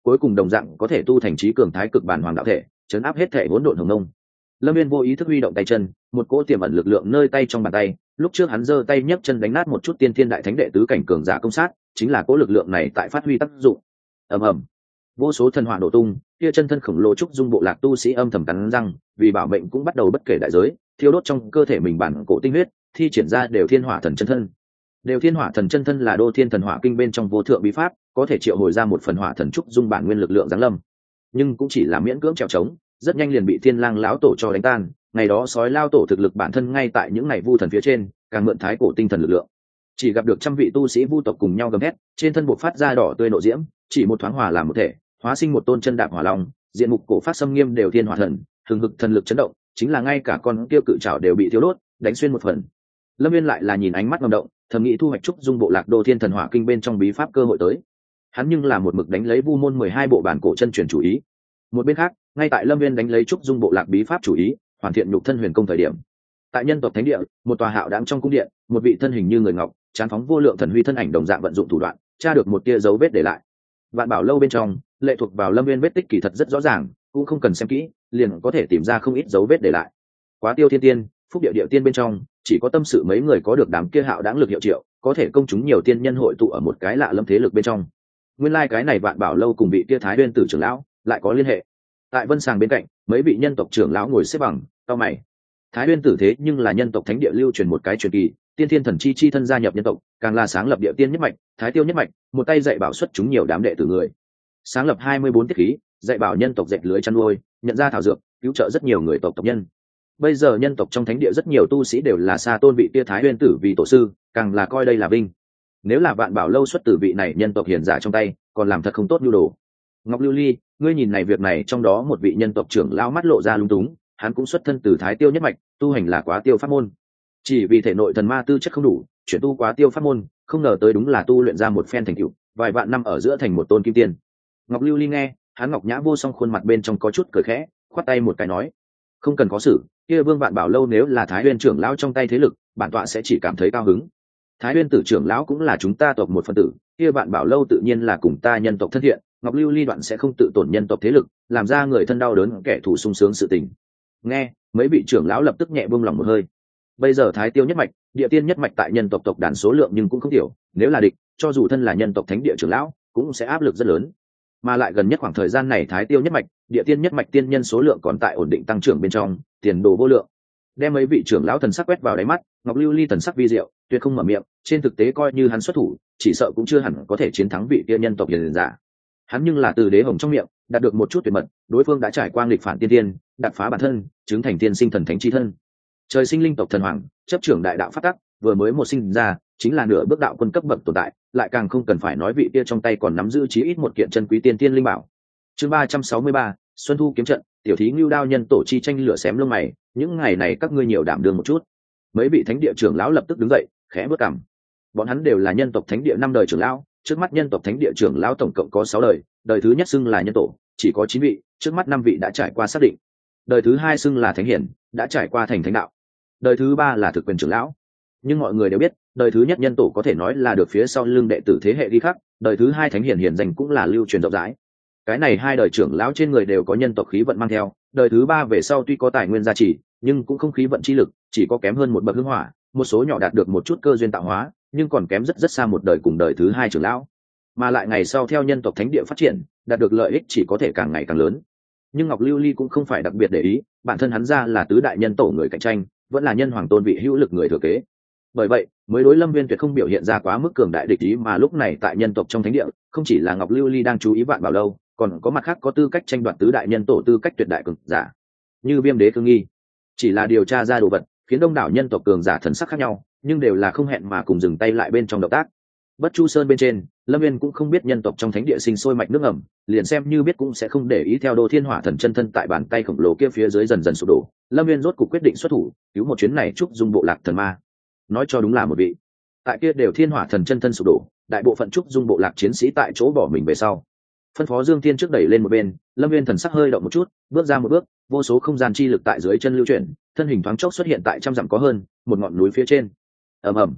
cuối cùng đồng dạng có thể tu thành trí cường thái cực bản hoàng đạo thể, chấn áp hết thể hỗn độn hồng nông. Lâm Viên vô ý thức huy động tay chân, một cỗ tiềm ẩn lực lượng nơi tay trong bàn tay, lúc trước hắn giơ tay nhấc chân đánh nát một chút tiên thiên đại thánh đệ tứ cảnh cường giả công sát, chính là cỗ lực lượng này tại phát huy tác dụng. Ầm ầm, vô số thần hỏa nổ tung, kia chân thân khổng lồ trúc dung bộ lạc tu sĩ âm thầm cắn răng, vì bảo mệnh cũng bắt đầu bất kể đại giới, thiêu đốt trong cơ thể mình bản cổ tinh huyết, thi triển ra đều thiên hỏa thần chân thân. Đều thiên hỏa thần chân thân là đô thiên thần hỏa kinh bên trong vô thượng bí pháp, có thể triệu hồi ra một phần hỏa thần trúc dung bản nguyên lực lượng giáng lâm, nhưng cũng chỉ là miễn cưỡng trèo trống, rất nhanh liền bị thiên lang lão tổ cho đánh tan. Ngày đó sói lao tổ thực lực bản thân ngay tại những ngày vu thần phía trên, càng mượn thái cổ tinh thần lực lượng, chỉ gặp được trăm vị tu sĩ vu tộc cùng nhau gầm hét, trên thân buộc phát ra đỏ tươi nộ diễm, chỉ một thoáng hòa làm một thể, hóa sinh một tôn chân đạp hỏa long, diện mục cổ phát xâm nghiêm đều thiên hỏa thần, hừng hực thần lực chấn động, chính là ngay cả con kia cự trảo đều bị thiêu đốt, đánh xuyên một phần. Lâm Viên lại là nhìn ánh mắt ngầm động, thầm nghĩ thu hoạch trúc dung bộ lạc đô thiên thần hỏa kinh bên trong bí pháp cơ hội tới. Hắn nhưng là một mực đánh lấy vu môn mười hai bộ bản cổ chân truyền chủ ý. Một bên khác, ngay tại Lâm Viên đánh lấy trúc dung bộ lạc bí pháp chủ ý, hoàn thiện nhục thân huyền công thời điểm, tại nhân tộc thánh địa, một tòa hạo đáng trong cung điện, một vị thân hình như người ngọc, trán phóng vô lượng thần huy thân ảnh đồng dạng vận dụng thủ đoạn, tra được một tia dấu vết để lại. Vạn bảo lâu bên trong, lệ thuộc vào Lâm Viên vết tích kỳ thật rất rõ ràng, cũng không cần xem kỹ, liền có thể tìm ra không ít dấu vết để lại. Quá tiêu thiên tiên, phúc địa địa tiên bên trong, chỉ có tâm sự mấy người có được đám kia hạo đáng lực hiệu triệu, có thể công chúng nhiều tiên nhân hội tụ ở một cái lạ lâm thế lực bên trong. Nguyên lai like cái này Vạn bảo lâu cùng vị kia Thái Nguyên tử trưởng lão lại có liên hệ. Tại vân sàng bên cạnh, mấy vị nhân tộc trưởng lão ngồi xếp bằng, cau mày. Thái Nguyên tử thế nhưng là nhân tộc thánh địa lưu truyền một cái truyền kỳ, tiên thiên thần chi chi thân gia nhập nhân tộc, càng là sáng lập địa tiên nhất mạch, thái tiêu nhất mạch, một tay dạy bảo xuất chúng nhiều đám đệ tử người. Sáng lập hai mươi bốn tiết khí, dạy bảo nhân tộc dệt lưới chăn nuôi, nhận ra thảo dược, cứu trợ rất nhiều người tộc tộc nhân. Bây giờ nhân tộc trong thánh địa rất nhiều tu sĩ đều là xa tôn vị kia Thái Nguyên tử vì tổ sư, càng là coi đây là vinh. Nếu là Vạn bảo lâu xuất từ vị này nhân tộc hiền giả trong tay, còn làm thật không tốt nhu đồ. Ngọc Lưu Ly, ngươi nhìn này việc này trong đó một vị nhân tộc trưởng lão mắt lộ ra lung túng, hắn cũng xuất thân từ thái tiêu nhất mạch, tu hành là quá tiêu pháp môn, chỉ vì thể nội thần ma tư chất không đủ, chuyển tu quá tiêu pháp môn, không ngờ tới đúng là tu luyện ra một phen thành tựu, vài vạn năm ở giữa thành một tôn kim tiên. Ngọc Lưu Ly nghe, hắn ngọc nhã vô song khuôn mặt bên trong có chút cười khẽ, khoát tay một cái nói, không cần có xử, kia Vương Vạn bảo lâu nếu là Thái Nguyên trưởng lão trong tay thế lực, bản tọa sẽ chỉ cảm thấy cao hứng. Thái Nguyên tử trưởng lão cũng là chúng ta tộc một phần tử, kia Vạn bảo lâu tự nhiên là cùng ta nhân tộc thân thiện, Ngọc Lưu Ly đoạn sẽ không tự tổn nhân tộc thế lực, làm ra người thân đau đớn kẻ thù sung sướng sự tình. Nghe, mấy vị trưởng lão lập tức nhẹ buông lòng một hơi. Bây giờ Thái tiêu nhất mạch, địa tiên nhất mạch tại nhân tộc tộc đàn số lượng nhưng cũng không thiểu, nếu là địch, cho dù thân là nhân tộc thánh địa trưởng lão, cũng sẽ áp lực rất lớn. Mà lại gần nhất khoảng thời gian này Thái tiêu nhất mạch, địa tiên nhất mạch tiên nhân số lượng còn tại ổn định tăng trưởng bên trong, tiền đồ vô lượng. Đem mấy vị trưởng lão thần sắc quét vào đáy mắt, Ngọc Lưu Ly thần sắc vi diệu, tuyệt không mở miệng, trên thực tế coi như hắn xuất thủ, chỉ sợ cũng chưa hẳn có thể chiến thắng vị kia nhân tộc hiền giả. Hắn nhưng là từ đế hồng trong miệng đạt được một chút tuyệt mật, đối phương đã trải qua nghịch phản tiên tiên, đạp phá bản thân, chứng thành tiên sinh thần thánh chi thân. Trời sinh linh tộc thần hoàng, chấp trưởng đại đạo pháp tắc, vừa mới một sinh ra, chính là nửa bước đạo quân cấp bậc tồn tại, lại càng không cần phải nói vị kia trong tay còn nắm giữ chí ít một kiện chân quý tiên tiên linh bảo. Chương ba trăm sáu mươi ba, Xuân thu kiếm trận, tiểu thí Ngưu Đao nhân tổ chi tranh lửa xém lông mày, những ngày này các ngươi nhiều đảm đương một chút. Mấy vị thánh địa trưởng lão lập tức đứng dậy, khẽ bước cằm. Bọn hắn đều là nhân tộc thánh địa năm đời trưởng lão, trước mắt nhân tộc thánh địa trưởng lão tổng cộng có sáu đời, đời thứ nhất xưng là nhân tổ, chỉ có chín vị, trước mắt năm vị đã trải qua xác định. Đời thứ hai xưng là thánh hiển, đã trải qua thành thánh đạo. Đời thứ ba là thực quyền trưởng lão. Nhưng mọi người đều biết, đời thứ nhất nhân tổ có thể nói là được phía sau lưng đệ tử thế hệ đi khác, đời thứ hai thánh hiển hiển danh cũng là lưu truyền rộng rãi. Cái này hai đời trưởng lão trên người đều có nhân tộc khí vận mang theo, đời thứ ba về sau tuy có tài nguyên gia trì, nhưng cũng không khí vận chi lực, chỉ có kém hơn một bậc hương hỏa, một số nhỏ đạt được một chút cơ duyên tạo hóa, nhưng còn kém rất rất xa một đời cùng đời thứ hai trưởng lão. Mà lại ngày sau theo nhân tộc thánh địa phát triển, đạt được lợi ích chỉ có thể càng ngày càng lớn. Nhưng Ngọc Lưu Ly cũng không phải đặc biệt để ý, bản thân hắn ra là tứ đại nhân tổ người cạnh tranh, vẫn là nhân hoàng tôn vị hữu lực người thừa kế. Bởi vậy, mới đối Lâm Viên tuyệt không biểu hiện ra quá mức cường đại địch ý, mà lúc này tại nhân tộc trong thánh địa, không chỉ là Ngọc Lưu Ly đang chú ý Vạn bảo lâu, còn có mặt khác có tư cách tranh đoạt tứ đại nhân tổ tư cách tuyệt đại cường giả, như Viêm Đế Cương Nghi. Chỉ là điều tra ra đồ vật, khiến đông đảo nhân tộc cường giả thần sắc khác nhau, nhưng đều là không hẹn mà cùng dừng tay lại bên trong động tác. Bất Chu Sơn bên trên, Lâm Viên cũng không biết nhân tộc trong thánh địa sinh sôi mạch nước ẩm, liền xem như biết cũng sẽ không để ý theo Đô Thiên Hỏa Thần chân thân tại bàn tay khổng lồ kia phía dưới dần dần sụp đổ. Lâm Viên rốt cuộc quyết định xuất thủ, cứu một chuyến này trúc dung bộ lạc thần ma. Nói cho đúng là một vị. Tại kia đều Thiên Hỏa Thần chân thân sụp đổ, đại bộ phận trúc dung bộ lạc chiến sĩ tại chỗ bỏ mình về sau. Phân phó Dương Thiên trước đẩy lên một bên, Lâm Viên thần sắc hơi động một chút, bước ra một bước, vô số không gian chi lực tại dưới chân lưu chuyển, thân hình thoáng chốc xuất hiện tại trăm dặm có hơn, một ngọn núi phía trên. Ầm ầm.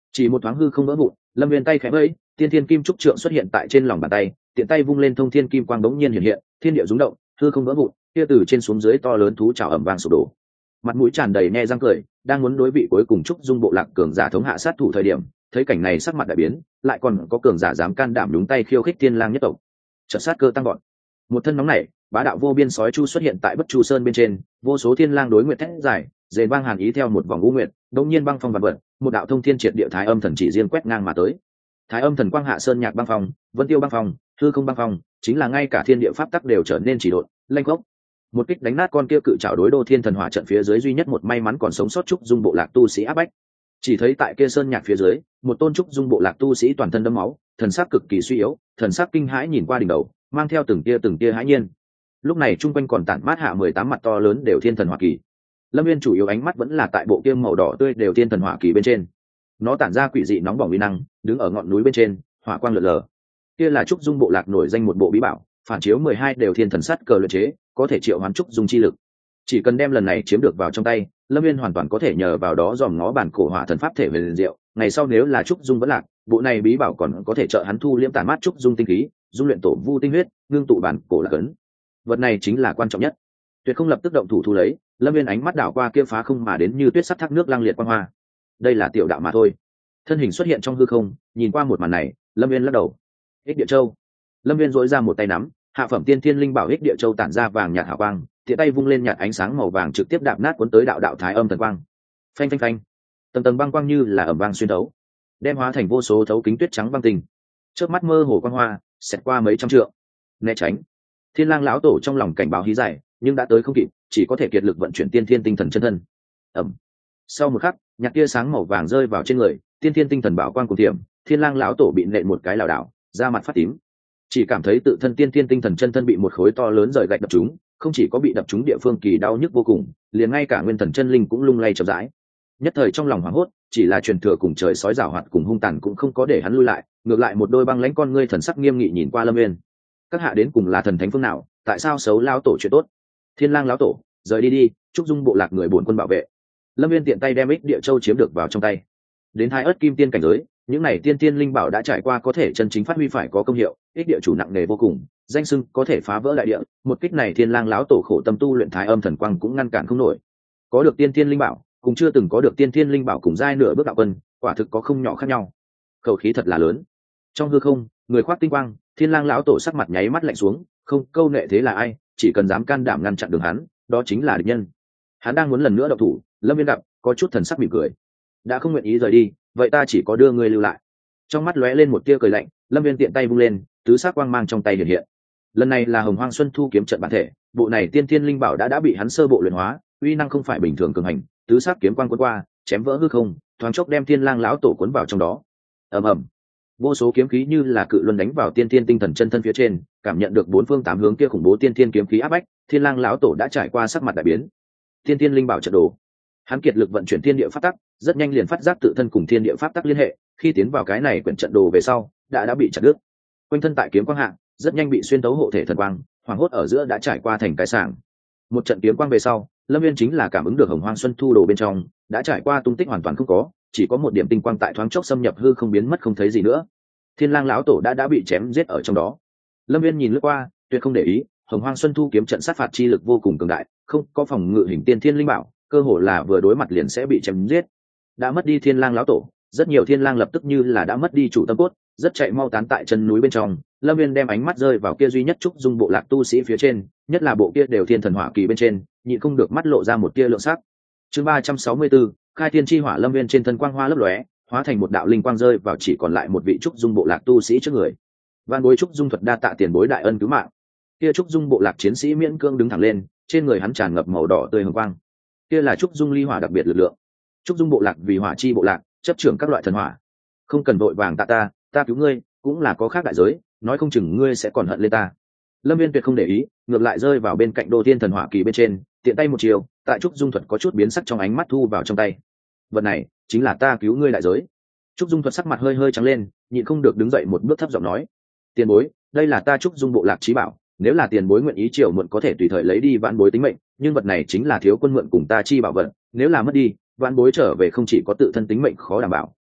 Chỉ một thoáng hư không vỡ vụn, lâm viên tay khẽ vẫy, tiên thiên kim trúc trượng xuất hiện tại trên lòng bàn tay, tiện tay vung lên thông thiên kim quang đống nhiên hiện hiện, thiên địa rung động, hư không vỡ vụn, kia từ trên xuống dưới to lớn thú trào ẩm vang sụp đổ. Mặt mũi tràn đầy nhe răng cười, đang muốn đối vị cuối cùng trúc dung bộ lạc cường giả thống hạ sát thủ thời điểm, thấy cảnh này sắc mặt đại biến, lại còn có cường giả dám can đảm đúng tay khiêu khích thiên lang nhất tộc. Chợt sát cơ tăng vọt, một thân nóng nảy, bá đạo vô biên sói chu xuất hiện tại bất chu sơn bên trên, vô số thiên lang đối nguyệt thét dài, dền băng hàn ý theo một vòng u nguyệt, đống nhiên băng phong vạn vật, một đạo thông thiên triệt địa thái âm thần chỉ riêng quét ngang mà tới. Thái âm thần quang hạ sơn nhạc băng phong, vân tiêu băng phong, hư không băng phong, chính là ngay cả thiên địa pháp tắc đều trở nên chỉ độn, lanh gốc. Một kích đánh nát con kia cự trảo đối đô thiên thần hỏa trận phía dưới duy nhất một may mắn còn sống sót trúc dung bộ lạc tu sĩ áp bách. Chỉ thấy tại kia sơn nhạc phía dưới, một tôn trúc dung bộ lạc tu sĩ toàn thân đẫm máu, thần sắc cực kỳ suy yếu, thần sắc kinh hãi nhìn qua đỉnh đầu, mang theo từng tia từng tia hãi nhiên. Lúc này trung quanh còn tản mát hạ mười tám mặt to lớn đều thiên thần hỏa kỳ. Lâm viên chủ yếu ánh mắt vẫn là tại bộ kia màu đỏ tươi đều thiên thần hỏa kỳ bên trên, nó tản ra quỷ dị nóng bỏng uy năng, đứng ở ngọn núi bên trên, hỏa quang lượn lờ. Kia là trúc dung bộ lạc nổi danh một bộ bí bảo, phản chiếu mười hai đều thiên thần sắt cờ luyện chế, có thể triệu hoán trúc dung chi lực. Chỉ cần đem lần này chiếm được vào trong tay, Lâm viên hoàn toàn có thể nhờ vào đó dòm ngó bản cổ hỏa thần pháp thể về liền diệu. Ngày sau nếu là trúc dung vẫn lạc, bộ này bí bảo còn có thể trợ hắn thu liễm tản mát trúc dung tinh khí, dung luyện tổ vu tinh huyết, ngưng tụ bản cổ lạc ấn. Vật này chính là quan trọng nhất. Tuyệt không lập tức động thủ thu lấy, Lâm viên ánh mắt đảo qua kia phá không mà đến như tuyết sắt thác nước lang liệt quang hoa. Đây là tiểu đạo mà thôi. Thân hình xuất hiện trong hư không, nhìn qua một màn này, Lâm viên lắc đầu. Ích địa châu. Lâm viên dỗi ra một tay nắm, hạ phẩm tiên thiên linh bảo ích địa châu tản ra vàng nhạt hào quang, tiện tay vung lên nhạt ánh sáng màu vàng trực tiếp đạp nát cuốn tới đạo đạo thái âm thần quang. Phanh phanh phanh, tầng tầng băng quang như là ẩm vang xuyên đấu, đem hóa thành vô số thấu kính tuyết trắng băng tình. Chớp mắt mơ hồ quang hoa, xẹt qua mấy trăm trượng. Né tránh. Thiên lang lão tổ trong lòng cảnh báo hí dài, nhưng đã tới không kịp, chỉ có thể kiệt lực vận chuyển tiên thiên tinh thần chân thân. Ẩm. Sau một khắc, nhạt tia sáng màu vàng rơi vào trên người, tiên thiên tinh thần bảo quang cùng tiệm, thiên lang lão tổ bị nện một cái lảo đảo, da mặt phát tím. Chỉ cảm thấy tự thân tiên thiên tinh thần chân thân bị một khối to lớn rời gạch đập trúng, không chỉ có bị đập trúng địa phương kỳ đau nhức vô cùng, liền ngay cả nguyên thần chân linh cũng lung lay chậm rãi. Nhất thời trong lòng hoảng hốt, chỉ là truyền thừa cùng trời sói rào hoạt cùng hung tàn cũng không có để hắn lui lại, ngược lại một đôi băng lãnh con ngươi thần sắc nghiêm nghị nhìn qua Lâm Nguyên. Các hạ đến cùng là thần thánh phương nào, tại sao xấu lão tổ chuyện tốt? Thiên lang lão tổ, rời đi đi, trúc dung bộ lạc người bổn quân bảo vệ. Lâm Viên tiện tay đem ích địa châu chiếm được vào trong tay. Đến thái ớt kim tiên cảnh giới, những này tiên tiên linh bảo đã trải qua có thể chân chính phát huy phải có công hiệu, ích địa chủ nặng nề vô cùng, danh sưng có thể phá vỡ đại địa. Một kích này thiên lang lão tổ khổ tâm tu luyện thái âm thần quang cũng ngăn cản không nổi. Có được tiên tiên linh bảo, cùng chưa từng có được tiên tiên linh bảo cùng giai nửa bước đạo quân, quả thực có không nhỏ khác nhau. Khẩu khí thật là lớn. Trong hư không, người khoác tinh quang, thiên lang lão tổ sắc mặt nháy mắt lạnh xuống, không câu nệ thế là ai, chỉ cần dám can đảm ngăn chặn đường hắn, đó chính là địch nhân. Hắn đang muốn lần nữa động thủ, Lâm Viên gặp, có chút thần sắc mỉm cười. Đã không nguyện ý rời đi, vậy ta chỉ có đưa ngươi lưu lại. Trong mắt lóe lên một tia cười lạnh, Lâm Viên tiện tay vung lên, tứ sắc quang mang trong tay hiện hiện. Lần này là Hồng Hoang Xuân Thu kiếm trận bản thể, bộ này tiên thiên linh bảo đã đã bị hắn sơ bộ luyện hóa, uy năng không phải bình thường cường hành, tứ sắc kiếm quang cuốn qua, chém vỡ hư không, thoáng chốc đem thiên lang lão tổ cuốn vào trong đó. Ầm ầm, vô số kiếm khí như là cự luân đánh vào tiên thiên tinh thần chân thân phía trên, cảm nhận được bốn phương tám hướng kia khủng bố tiên thiên kiếm khí áp bách, thiên lang lão tổ đã trải qua sắc mặt đại biến. Tiên thiên linh bảo trận đồ, hắn kiệt lực vận chuyển thiên địa pháp tắc, rất nhanh liền phát giác tự thân cùng thiên địa pháp tắc liên hệ, khi tiến vào cái này quyển trận đồ về sau, đã đã bị chặt đứt. Quanh thân tại kiếm quang hạ, rất nhanh bị xuyên tấu hộ thể thần quang, hoàng hốt ở giữa đã trải qua thành cái sảng. Một trận kiếm quang về sau, Lâm Viên chính là cảm ứng được Hồng Hoang Xuân Thu đồ bên trong, đã trải qua tung tích hoàn toàn không có, chỉ có một điểm tinh quang tại thoáng chốc xâm nhập hư không biến mất không thấy gì nữa. Thiên lang lão tổ đã đã bị chém giết ở trong đó. Lâm Viên nhìn lướt qua, tuyệt không để ý, Hồng Hoang Xuân Thu kiếm trận sát phạt chi lực vô cùng cường đại, không có phòng ngự hình tiên thiên linh bảo, cơ hồ là vừa đối mặt liền sẽ bị chém giết. Đã mất đi thiên lang lão tổ, rất nhiều thiên lang lập tức như là đã mất đi chủ tâm cốt, rất chạy mau tán tại chân núi bên trong. Lâm Viên đem ánh mắt rơi vào kia duy nhất trúc dung bộ lạc tu sĩ phía trên, nhất là bộ kia đều thiên thần hỏa kỳ bên trên, nhịn không được mắt lộ ra một tia lượng sắc. Chương ba trăm sáu mươi tư, khai thiên chi hỏa. Lâm Viên trên thân quang hoa lấp lóe, hóa thành một đạo linh quang rơi vào chỉ còn lại một vị trúc dung bộ lạc tu sĩ trước người. Van bối trúc dung thuật đa tạ tiền bối đại ân cứu mạng. Kia trúc dung bộ lạc chiến sĩ miễn cương đứng thẳng lên, trên người hắn tràn ngập màu đỏ tươi hồng quang. Kia là trúc dung ly hỏa đặc biệt lực lượng. Trúc dung bộ lạc vì hỏa chi bộ lạc, chấp trưởng các loại thần hỏa. Không cần vội vàng tạ ta, ta cứu ngươi cũng là có khác đại giới, nói không chừng ngươi sẽ còn hận lên ta. Lâm Viên tuyệt không để ý, ngược lại rơi vào bên cạnh đô thiên thần hỏa kỳ bên trên, tiện tay một chiều, tại trúc dung thuật có chút biến sắc trong ánh mắt thu vào trong tay. Vật này chính là ta cứu ngươi đại giới. Trúc dung thuật sắc mặt hơi hơi trắng lên, nhịn không được đứng dậy một bước thấp giọng nói: tiền bối, đây là ta trúc dung bộ lạc trí bảo, nếu là tiền bối nguyện ý chiều muộn có thể tùy thời lấy đi vãn bối tính mệnh, nhưng vật này chính là thiếu quân mượn cùng ta chi bảo vật, nếu là mất đi, vãn bối trở về không chỉ có tự thân tính mệnh khó đảm bảo,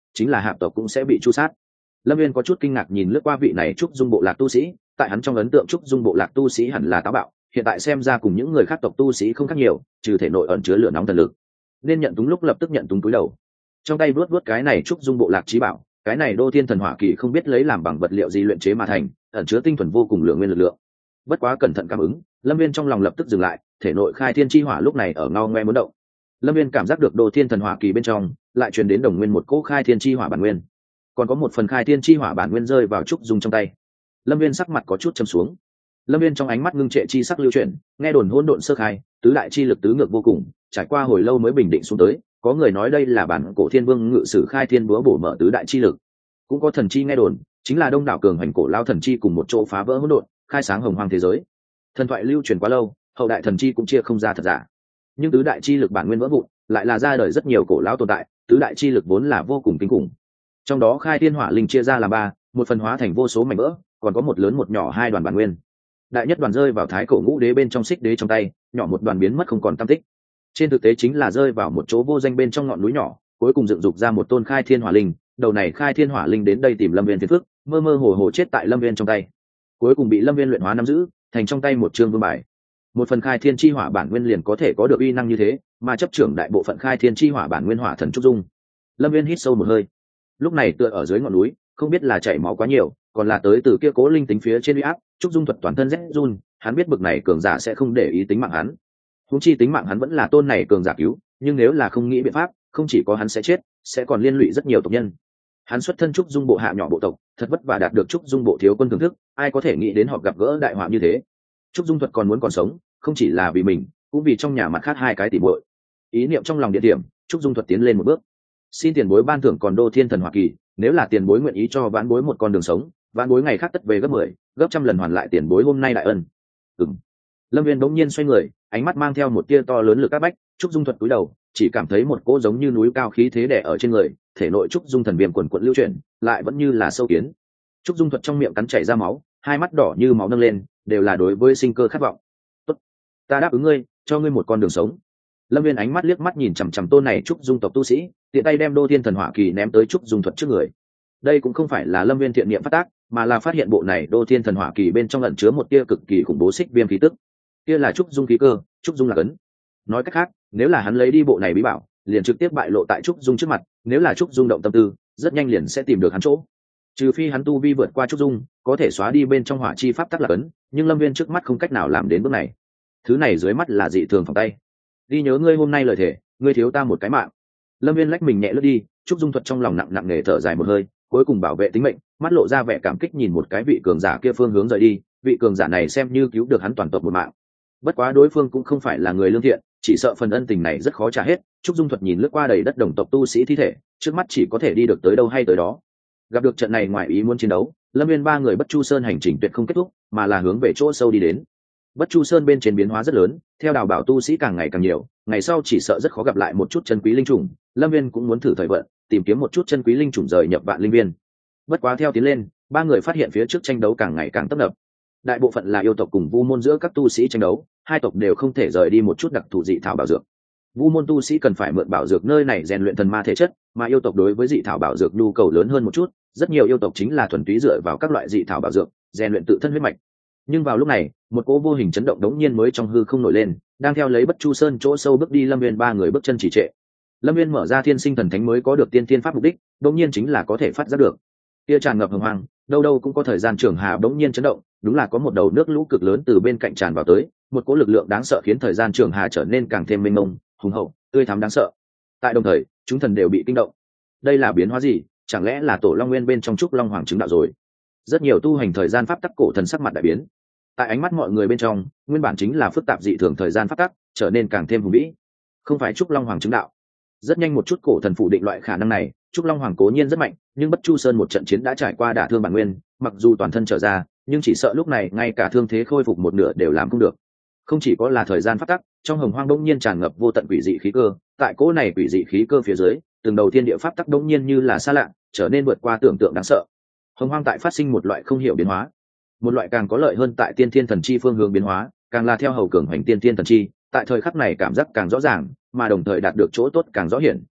chính là hạp tộc cũng sẽ bị chu sát. Lâm Viên có chút kinh ngạc nhìn lướt qua vị này trúc dung bộ lạc tu sĩ, tại hắn trong ấn tượng trúc dung bộ lạc tu sĩ hẳn là táo bạo, hiện tại xem ra cùng những người khác tộc tu sĩ không khác nhiều, trừ thể nội ẩn chứa lửa nóng thần lực, nên nhận túng lúc lập tức nhận túng túi đầu, trong tay vuốt vuốt cái này trúc dung bộ lạc trí bảo. Cái này đô thiên thần hỏa kỳ không biết lấy làm bằng vật liệu gì luyện chế mà thành, ẩn chứa tinh thuần vô cùng lượng nguyên lực lượng. Bất quá cẩn thận cảm ứng, Lâm Viên trong lòng lập tức dừng lại, thể nội khai thiên chi hỏa lúc này ở ngao ngoe muốn động. Lâm Viên cảm giác được đô thiên thần hỏa kỳ bên trong lại truyền đến đồng nguyên một cỗ khai thiên chi hỏa bản nguyên, còn có một phần khai thiên chi hỏa bản nguyên rơi vào trúc dung trong tay. Lâm Viên sắc mặt có chút trầm xuống. Lâm Viên trong ánh mắt ngưng trệ chi sắc lưu chuyển, nghe đồn hỗn độn sơ khai, tứ đại chi lực tứ ngược vô cùng, trải qua hồi lâu mới bình định xuống tới. Có người nói đây là bản cổ thiên vương ngự sử khai thiên búa bổ mở tứ đại chi lực, cũng có thần chi nghe đồn chính là đông đảo cường hành cổ lao thần chi cùng một chỗ phá vỡ hỗn độn, khai sáng hồng hoang thế giới. Thần thoại lưu truyền quá lâu, hậu đại thần chi cũng chia không ra thật giả, nhưng tứ đại chi lực bản nguyên vỡ vụn lại là ra đời rất nhiều cổ lão tồn tại. Tứ đại chi lực vốn là vô cùng kinh khủng, trong đó khai thiên hỏa linh chia ra làm ba, một phần hóa thành vô số mảnh vỡ, còn có một lớn một nhỏ hai đoàn bản nguyên. Đại nhất đoàn rơi vào thái cổ ngũ đế bên trong xích đế trong tay, nhỏ một đoàn biến mất không còn tăm tích. Trên thực tế chính là rơi vào một chỗ vô danh bên trong ngọn núi nhỏ, cuối cùng dựng dục ra một tôn khai thiên hỏa linh. Đầu này khai thiên hỏa linh đến đây tìm Lâm Viên phiền phức, mơ mơ hồ hồ chết tại Lâm Viên trong tay, cuối cùng bị Lâm Viên luyện hóa nắm giữ thành trong tay một chương vương bài. Một phần khai thiên chi hỏa bản nguyên liền có thể có được uy năng như thế, mà chấp trưởng đại bộ phận khai thiên chi hỏa bản nguyên hỏa thần trúc dung. Lâm Viên hít sâu một hơi, lúc này tựa ở dưới ngọn núi, không biết là chảy máu quá nhiều, còn là tới từ kia cố linh tính phía trên uy áp, trúc dung thuật toàn thân rét run. Hắn biết bực này cường giả sẽ không để ý tính mạng hắn, huống chi tính mạng hắn vẫn là tôn này cường giả cứu, nhưng nếu là không nghĩ biện pháp, không chỉ có hắn sẽ chết, sẽ còn liên lụy rất nhiều tộc nhân. Hắn xuất thân trúc dung bộ hạ nhỏ bộ tộc, thật vất vả đạt được trúc dung bộ thiếu quân thưởng thức, ai có thể nghĩ đến họ gặp gỡ đại họa như thế. Trúc dung thuật còn muốn còn sống, không chỉ là vì mình, cũng vì trong nhà mặt khác hai cái tỉ muội. Ý niệm trong lòng địa điểm, trúc dung thuật tiến lên một bước, xin tiền bối ban thưởng còn đô thiên thần hỏa kỳ, nếu là tiền bối nguyện ý cho vãn bối một con đường sống, vãn bối ngày khác tất về gấp mười, gấp trăm lần hoàn lại tiền bối hôm nay đại ân. Ừm. Lâm Viên bỗng nhiên xoay người, ánh mắt mang theo một tia to lớn lực áp bách. Trúc dung thuật cúi đầu, chỉ cảm thấy một cỗ giống như núi cao khí thế đè ở trên người, thể nội trúc dung thần viêm quần quận lưu chuyển, lại vẫn như là sâu kiến. Trúc dung thuật trong miệng cắn chảy ra máu, hai mắt đỏ như máu nâng lên, đều là đối với sinh cơ khát vọng. Tốt, ta đáp ứng ngươi, cho ngươi một con đường sống. Lâm Viên ánh mắt liếc mắt nhìn chằm chằm tôn này trúc dung tộc tu sĩ, tiện tay đem đô thiên thần hỏa kỳ ném tới trúc dung thuật trước người. Đây cũng không phải là Lâm Viên thiện niệm phát tác, mà là phát hiện bộ này đô thiên thần hỏa kỳ bên trong ẩn chứa một tia cực kỳ khủng bố xích viêm khí tức. Kia là trúc dung khí cơ, trúc dung là cấn. Nói cách khác, nếu là hắn lấy đi bộ này bí bảo, liền trực tiếp bại lộ tại trúc dung trước mặt, nếu là trúc dung động tâm tư, rất nhanh liền sẽ tìm được hắn chỗ. Trừ phi hắn tu vi vượt qua trúc dung, có thể xóa đi bên trong hỏa chi pháp tắc là cấn, nhưng Lâm Viên trước mắt không cách nào làm đến bước này. Thứ này dưới mắt là dị thường phòng tay. Đi nhớ ngươi hôm nay lời thề, ngươi thiếu ta một cái mạng. Lâm Viên lách mình nhẹ lướt đi, trúc dung thuật trong lòng nặng nặng nề thở dài một hơi, cuối cùng bảo vệ tính mệnh, mắt lộ ra vẻ cảm kích nhìn một cái vị cường giả kia phương hướng rời đi. Vị cường giả này xem như cứu được hắn toàn tộc một mạng. Bất quá đối phương cũng không phải là người lương thiện, chỉ sợ phần ân tình này rất khó trả hết. Trúc dung thuật nhìn lướt qua đầy đất đồng tộc tu sĩ thi thể, trước mắt chỉ có thể đi được tới đâu hay tới đó. Gặp được trận này ngoài ý muốn chiến đấu, Lâm Viên ba người Bất Chu Sơn hành trình tuyệt không kết thúc, mà là hướng về chỗ sâu đi đến. Bất Chu Sơn bên trên biến hóa rất lớn, theo đào bảo tu sĩ càng ngày càng nhiều, ngày sau chỉ sợ rất khó gặp lại một chút chân quý linh trùng. Lâm Viên cũng muốn thử thời vận, tìm kiếm một chút chân quý linh trùng rời nhập vạn linh viên. Bất quá theo tiến lên, ba người phát hiện phía trước tranh đấu càng ngày càng tấp nập. Đại bộ phận là yêu tộc cùng vu môn giữa các tu sĩ tranh đấu, hai tộc đều không thể rời đi một chút đặc thù dị thảo bảo dược. Vu môn tu sĩ cần phải mượn bảo dược nơi này rèn luyện thần ma thể chất, mà yêu tộc đối với dị thảo bảo dược nhu cầu lớn hơn một chút, rất nhiều yêu tộc chính là thuần túy dựa vào các loại dị thảo bảo dược rèn luyện tự thân huyết mạch. Nhưng vào lúc này, một cỗ vô hình chấn động đống nhiên mới trong hư không nổi lên, đang theo lấy Bất Chu Sơn chỗ sâu bước đi Lâm Viên ba người bước chân trì trệ. Lâm Viên mở ra thiên sinh thần thánh mới có được tiên thiên pháp mục đích, đống nhiên chính là có thể phát giác được kia tràn ngập hồng hoang, đâu đâu cũng có thời gian trường hà đống nhiên chấn động, đúng là có một đầu nước lũ cực lớn từ bên cạnh tràn vào tới, một cỗ lực lượng đáng sợ khiến thời gian trường hà trở nên càng thêm mênh mông, hùng hậu, tươi thắm đáng sợ. Tại đồng thời, chúng thần đều bị kinh động. Đây là biến hóa gì? Chẳng lẽ là Tổ Long Nguyên bên trong trúc long hoàng chứng đạo rồi? Rất nhiều tu hành thời gian pháp tắc cổ thần sắc mặt đại biến. Tại ánh mắt mọi người bên trong, nguyên bản chính là phức tạp dị thường thời gian pháp tắc, trở nên càng thêm hùng vĩ. Không phải trúc long hoàng chứng đạo. Rất nhanh một chút cổ thần phủ định loại khả năng này, trúc long hoàng cố nhiên rất mạnh, nhưng Bất Chu Sơn một trận chiến đã trải qua đả thương bản nguyên, mặc dù toàn thân trở ra, nhưng chỉ sợ lúc này ngay cả thương thế khôi phục một nửa đều làm không được. Không chỉ có là thời gian pháp tắc, trong hồng hoang đống nhiên tràn ngập vô tận quỷ dị khí cơ, tại cỗ này quỷ dị khí cơ phía dưới, từng đầu thiên địa pháp tắc đống nhiên như là xa lạ, trở nên vượt qua tưởng tượng đáng sợ. Hồng hoang tại phát sinh một loại không hiểu biến hóa, một loại càng có lợi hơn tại tiên thiên thần chi phương hướng biến hóa, càng là theo hầu cường hành tiên thiên thần chi, tại thời khắc này cảm giác càng rõ ràng, mà đồng thời đạt được chỗ tốt càng rõ hiển.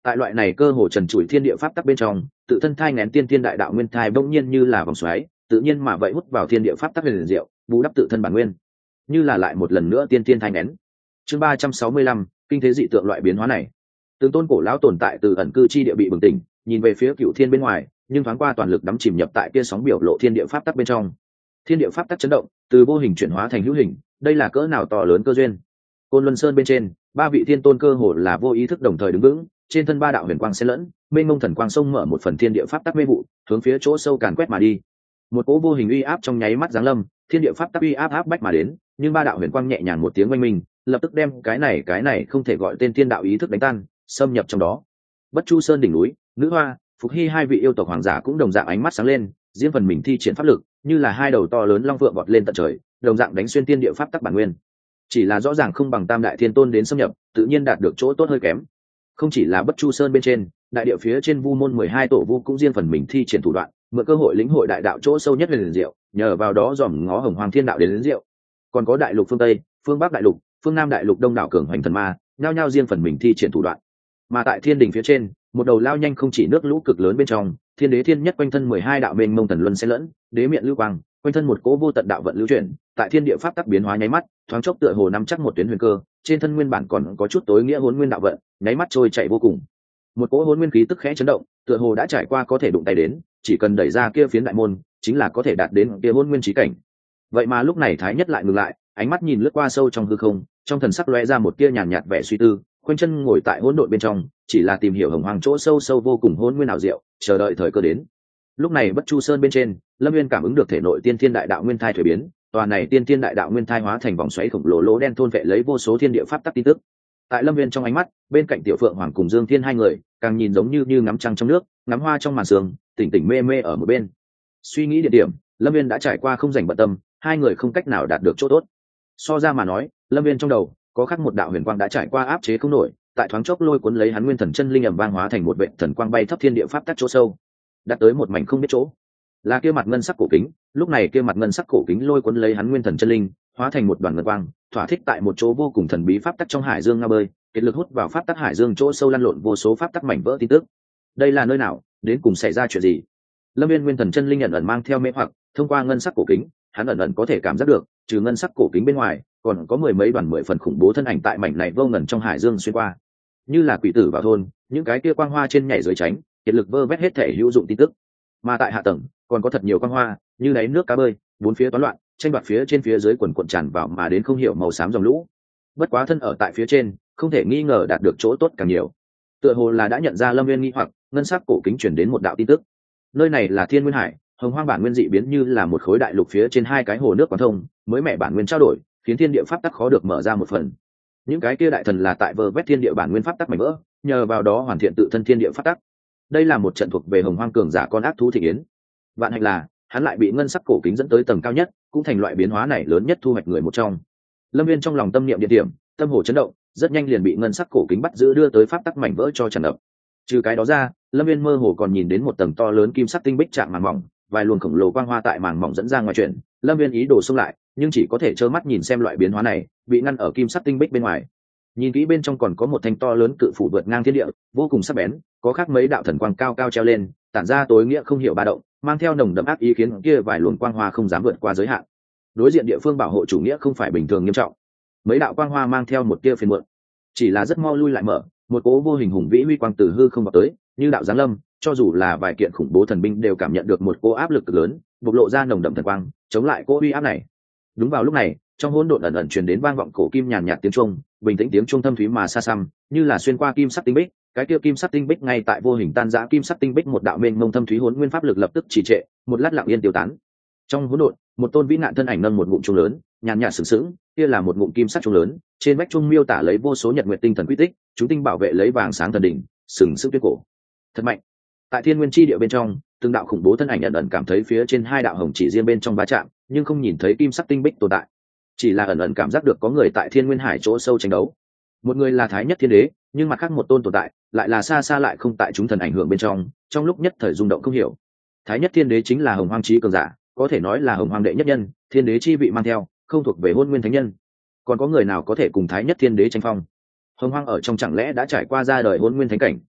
Tại loại này cơ hồ trần trụi thiên địa pháp tắc bên trong, tự thân thai nghén tiên thiên đại đạo nguyên thai bỗng nhiên như là vòng xoáy, tự nhiên mà vậy hút vào thiên địa pháp tắc huyền diệu, bù đắp tự thân bản nguyên, như là lại một lần nữa tiên thiên thai nghén. Chương ba trăm sáu mươi lăm, kinh thế dị tượng loại biến hóa này. Từng tôn cổ lão tồn tại từ ẩn cư chi địa bị bừng tỉnh, nhìn về phía cựu thiên bên ngoài, nhưng thoáng qua toàn lực đắm chìm nhập tại kia sóng biểu lộ thiên địa pháp tắc bên trong. Thiên địa pháp tắc chấn động, từ vô hình chuyển hóa thành hữu hình, đây là cỡ nào to lớn cơ duyên. Côn Luân Sơn bên trên, ba vị thiên tôn cơ hồ là vô ý thức đồng thời đứng vững, trên thân ba đạo huyền quang xen lẫn, mênh mông thần quang sông mở một phần thiên địa pháp tắc mê vụ, hướng phía chỗ sâu càn quét mà đi. Một cỗ vô hình uy áp trong nháy mắt giáng lâm, thiên địa pháp tắc uy áp áp bách mà đến, nhưng ba đạo huyền quang nhẹ nhàng một tiếng oanh minh, lập tức đem cái này cái này không thể gọi tên thiên đạo ý thức đánh tan, xâm nhập trong đó. Bất Chu Sơn đỉnh núi, Nữ Hoa, Phục Hy hai vị yêu tộc hoàng giả cũng đồng dạng ánh mắt sáng lên, riêng phần mình thi triển pháp lực, như là hai đầu to lớn long vượng vọt lên tận trời, đồng dạng đánh xuyên thiên địa pháp tắc bản nguyên. Chỉ là rõ ràng không bằng Tam đại thiên tôn đến xâm nhập, tự nhiên đạt được chỗ tốt hơi kém. Không chỉ là Bất Chu Sơn bên trên, đại địa phía trên Vu môn mười hai tổ vu cũng riêng phần mình thi triển thủ đoạn, mượn cơ hội lĩnh hội đại đạo chỗ sâu nhất huyền diệu, nhờ vào đó dòm ngó Hồng Hoàng Thiên đạo đến, đến diệu. Còn có đại lục phương Tây, phương Bắc đại lục, phương Nam đại lục đông đảo cường hoành thần ma, nhao nhao riêng phần mình thi triển thủ đoạn. Mà tại thiên đình phía trên, một đầu lao nhanh không chỉ nước lũ cực lớn bên trong, thiên đế thiên nhất quanh thân mười hai đạo mênh mông thần luân xen lẫn, đế miệng lưu quang, quanh thân một cỗ vô tận đạo vận lưu chuyển, tại thiên địa pháp tắc biến hóa nháy mắt, thoáng chốc tựa hồ nắm chắc một tuyến huyền cơ, trên thân nguyên bản còn có chút tối nghĩa hỗn nguyên đạo vận, nháy mắt trôi chạy vô cùng. Một cỗ hỗn nguyên khí tức khẽ chấn động, tựa hồ đã trải qua có thể đụng tay đến, chỉ cần đẩy ra kia phiến đại môn, chính là có thể đạt đến kia hỗn nguyên chí cảnh. Vậy mà lúc này Thái Nhất lại ngừng lại, ánh mắt nhìn lướt qua sâu trong hư không, trong thần sắc lóe ra một tia nhàn nhạt vẻ suy tư, khoanh chân ngồi tại hỗn độn bên trong, chỉ là tìm hiểu Hồng Hoàng chỗ sâu sâu vô cùng hỗn nguyên ảo diệu, chờ đợi thời cơ đến. Lúc này Bất Chu Sơn bên trên, Lâm Nguyên cảm ứng được thể nội tiên thiên đại đạo nguyên thai thủy biến, tòa này tiên thiên đại đạo nguyên thai hóa thành vòng xoáy khổng lồ lỗ đen thôn vệ lấy vô số thiên địa pháp tắc tin tức. Tại Lâm Nguyên trong ánh mắt, bên cạnh Tiểu Phượng Hoàng cùng Dương Thiên hai người, càng nhìn giống như như ngắm trăng trong nước, ngắm hoa trong màn sương, tỉnh tỉnh mê mê ở một bên. Suy nghĩ địa điểm, Lâm Nguyên đã trải qua không rảnh bận tâm, hai người không cách nào đạt được chỗ tốt. So ra mà nói, Lâm Nguyên trong đầu có khắc một đạo huyền quang đã trải qua áp chế không nổi, tại thoáng chốc lôi cuốn lấy hắn nguyên thần chân linh ầm vang hóa thành một vệ thần quang bay thấp thiên địa pháp tắc chỗ sâu, đặt tới một mảnh không biết chỗ. Là kia mặt ngân sắc cổ kính, lúc này kia mặt ngân sắc cổ kính lôi cuốn lấy hắn nguyên thần chân linh, hóa thành một đoàn ngân quang, thỏa thích tại một chỗ vô cùng thần bí pháp tắc trong hải dương ngao bơi, kết lực hút vào pháp tắc hải dương chỗ sâu lăn lộn vô số pháp tắc mảnh vỡ tin tức. Đây là nơi nào, đến cùng xảy ra chuyện gì? Lâm Viên nguyên thần chân linh ẩn ẩn mang theo mê hoặc, thông qua ngân sắc cổ kính, hắn ẩn ẩn có thể cảm giác được, trừ ngân sắc cổ kính bên ngoài, còn có mười mấy đoàn mười phần khủng bố thân ảnh tại mảnh này vô ngần trong hải dương xuyên qua, như là quỷ tử vào thôn, những cái kia quang hoa trên nhảy dưới tránh, kiệt lực vơ vét hết thể hữu dụng tin tức. Mà tại hạ tầng, còn có thật nhiều quang hoa, như đáy nước cá bơi, bốn phía toán loạn, tranh đoạt phía trên phía dưới quần cuộn tràn vào mà đến không hiểu màu xám dòng lũ. Bất quá thân ở tại phía trên, không thể nghi ngờ đạt được chỗ tốt càng nhiều. Tựa hồ là đã nhận ra Lâm Viên nghi hoặc, ngân sắc cổ kính truyền đến một đạo tin tức. Nơi này là Thiên Nguyên Hải, Hồng Hoang bản nguyên dị biến như là một khối đại lục phía trên hai cái hồ nước quán thông, mới mẹ bản nguyên trao đổi, khiến thiên địa pháp tắc khó được mở ra một phần. Những cái kia đại thần là tại vơ vét thiên địa bản nguyên pháp tắc mảnh vỡ, nhờ vào đó hoàn thiện tự thân thiên địa pháp tắc. Đây là một trận thuộc về Hồng Hoang cường giả con ác thú thị yến. Vạn hạnh là hắn lại bị ngân sắc cổ kính dẫn tới tầng cao nhất, cũng thành loại biến hóa này lớn nhất thu hoạch người một trong. Lâm Viên trong lòng tâm niệm địa điểm, tâm hồ chấn động, rất nhanh liền bị ngân sắc cổ kính bắt giữ đưa tới pháp tắc mảnh vỡ cho tràn ngập. Trừ cái đó ra, Lâm Viên mơ hồ còn nhìn đến một tầng to lớn kim sắc tinh bích trạng màng mỏng, vài luồng khổng lồ quang hoa tại màng mỏng dẫn ra ngoài chuyện. Lâm Viên ý đồ xông lại, nhưng chỉ có thể trơ mắt nhìn xem loại biến hóa này, bị ngăn ở kim sắc tinh bích bên ngoài. Nhìn kỹ bên trong còn có một thanh to lớn cự phủ vượt ngang thiên địa, vô cùng sắc bén, có khác mấy đạo thần quang cao cao treo lên, tản ra tối nghĩa không hiểu ba động, mang theo nồng đậm ác ý khiến kia vài luồng quang hoa không dám vượt qua giới hạn. Đối diện địa phương bảo hộ chủ nghĩa không phải bình thường nghiêm trọng. Mấy đạo quang hoa mang theo một tia phiền muộn, chỉ là rất mau lui lại mở, một cố vô hình hùng vĩ huy quang từ hư không vào tới, như đạo giáng lâm, cho dù là vài kiện khủng bố thần binh đều cảm nhận được một cô áp lực cực lớn, bộc lộ ra nồng đậm thần quang, chống lại cô uy áp này. Đúng vào lúc này, trong hỗn độn ẩn ẩn truyền đến vang vọng cổ kim nhàn nhạt tiếng chuông, bình tĩnh tiếng chuông thâm thúy mà xa xăm, như là xuyên qua kim sắc tinh bích, cái kia kim sắc tinh bích ngay tại vô hình tan rã kim sắc tinh bích một đạo mênh mông thâm thúy hỗn nguyên pháp lực lập tức trì trệ, một lát lặng yên tiêu tán. Trong hỗn độn, một tôn vĩ nạn thân ảnh nâng một ngụm chuông lớn, nhàn nhạt sừng sững, kia là một ngụm kim sắc chuông lớn, trên vách chuông miêu tả lấy vô số nhật nguyệt tinh thần quy tích, chúng tinh bảo vệ lấy vàng sáng thần đỉnh, sừng sững tuyết cổ. Thật mạnh. Tại thiên nguyên chi địa bên trong, từng đạo khủng bố thân ảnh ẩn ẩn cảm thấy phía trên hai đạo hồng chỉ riêng bên trong va chạm, nhưng không nhìn thấy kim sắc tinh bích tồn tại, chỉ là ẩn ẩn cảm giác được có người tại thiên nguyên hải chỗ sâu tranh đấu. Một người là thái nhất thiên đế, nhưng mặt khác một tôn tồn tại lại là xa xa lại không tại chúng thần ảnh hưởng bên trong, trong lúc nhất thời rung động không hiểu. Thái nhất thiên đế chính là hồng hoang chí cường giả, có thể nói là hồng hoang đệ nhất nhân, thiên đế chi vị mang theo, không thuộc về hôn nguyên thánh nhân. Còn có người nào có thể cùng thái nhất thiên đế tranh phong? Hồng hoang ở trong chẳng lẽ đã trải qua ra đời hôn nguyên thánh cảnh?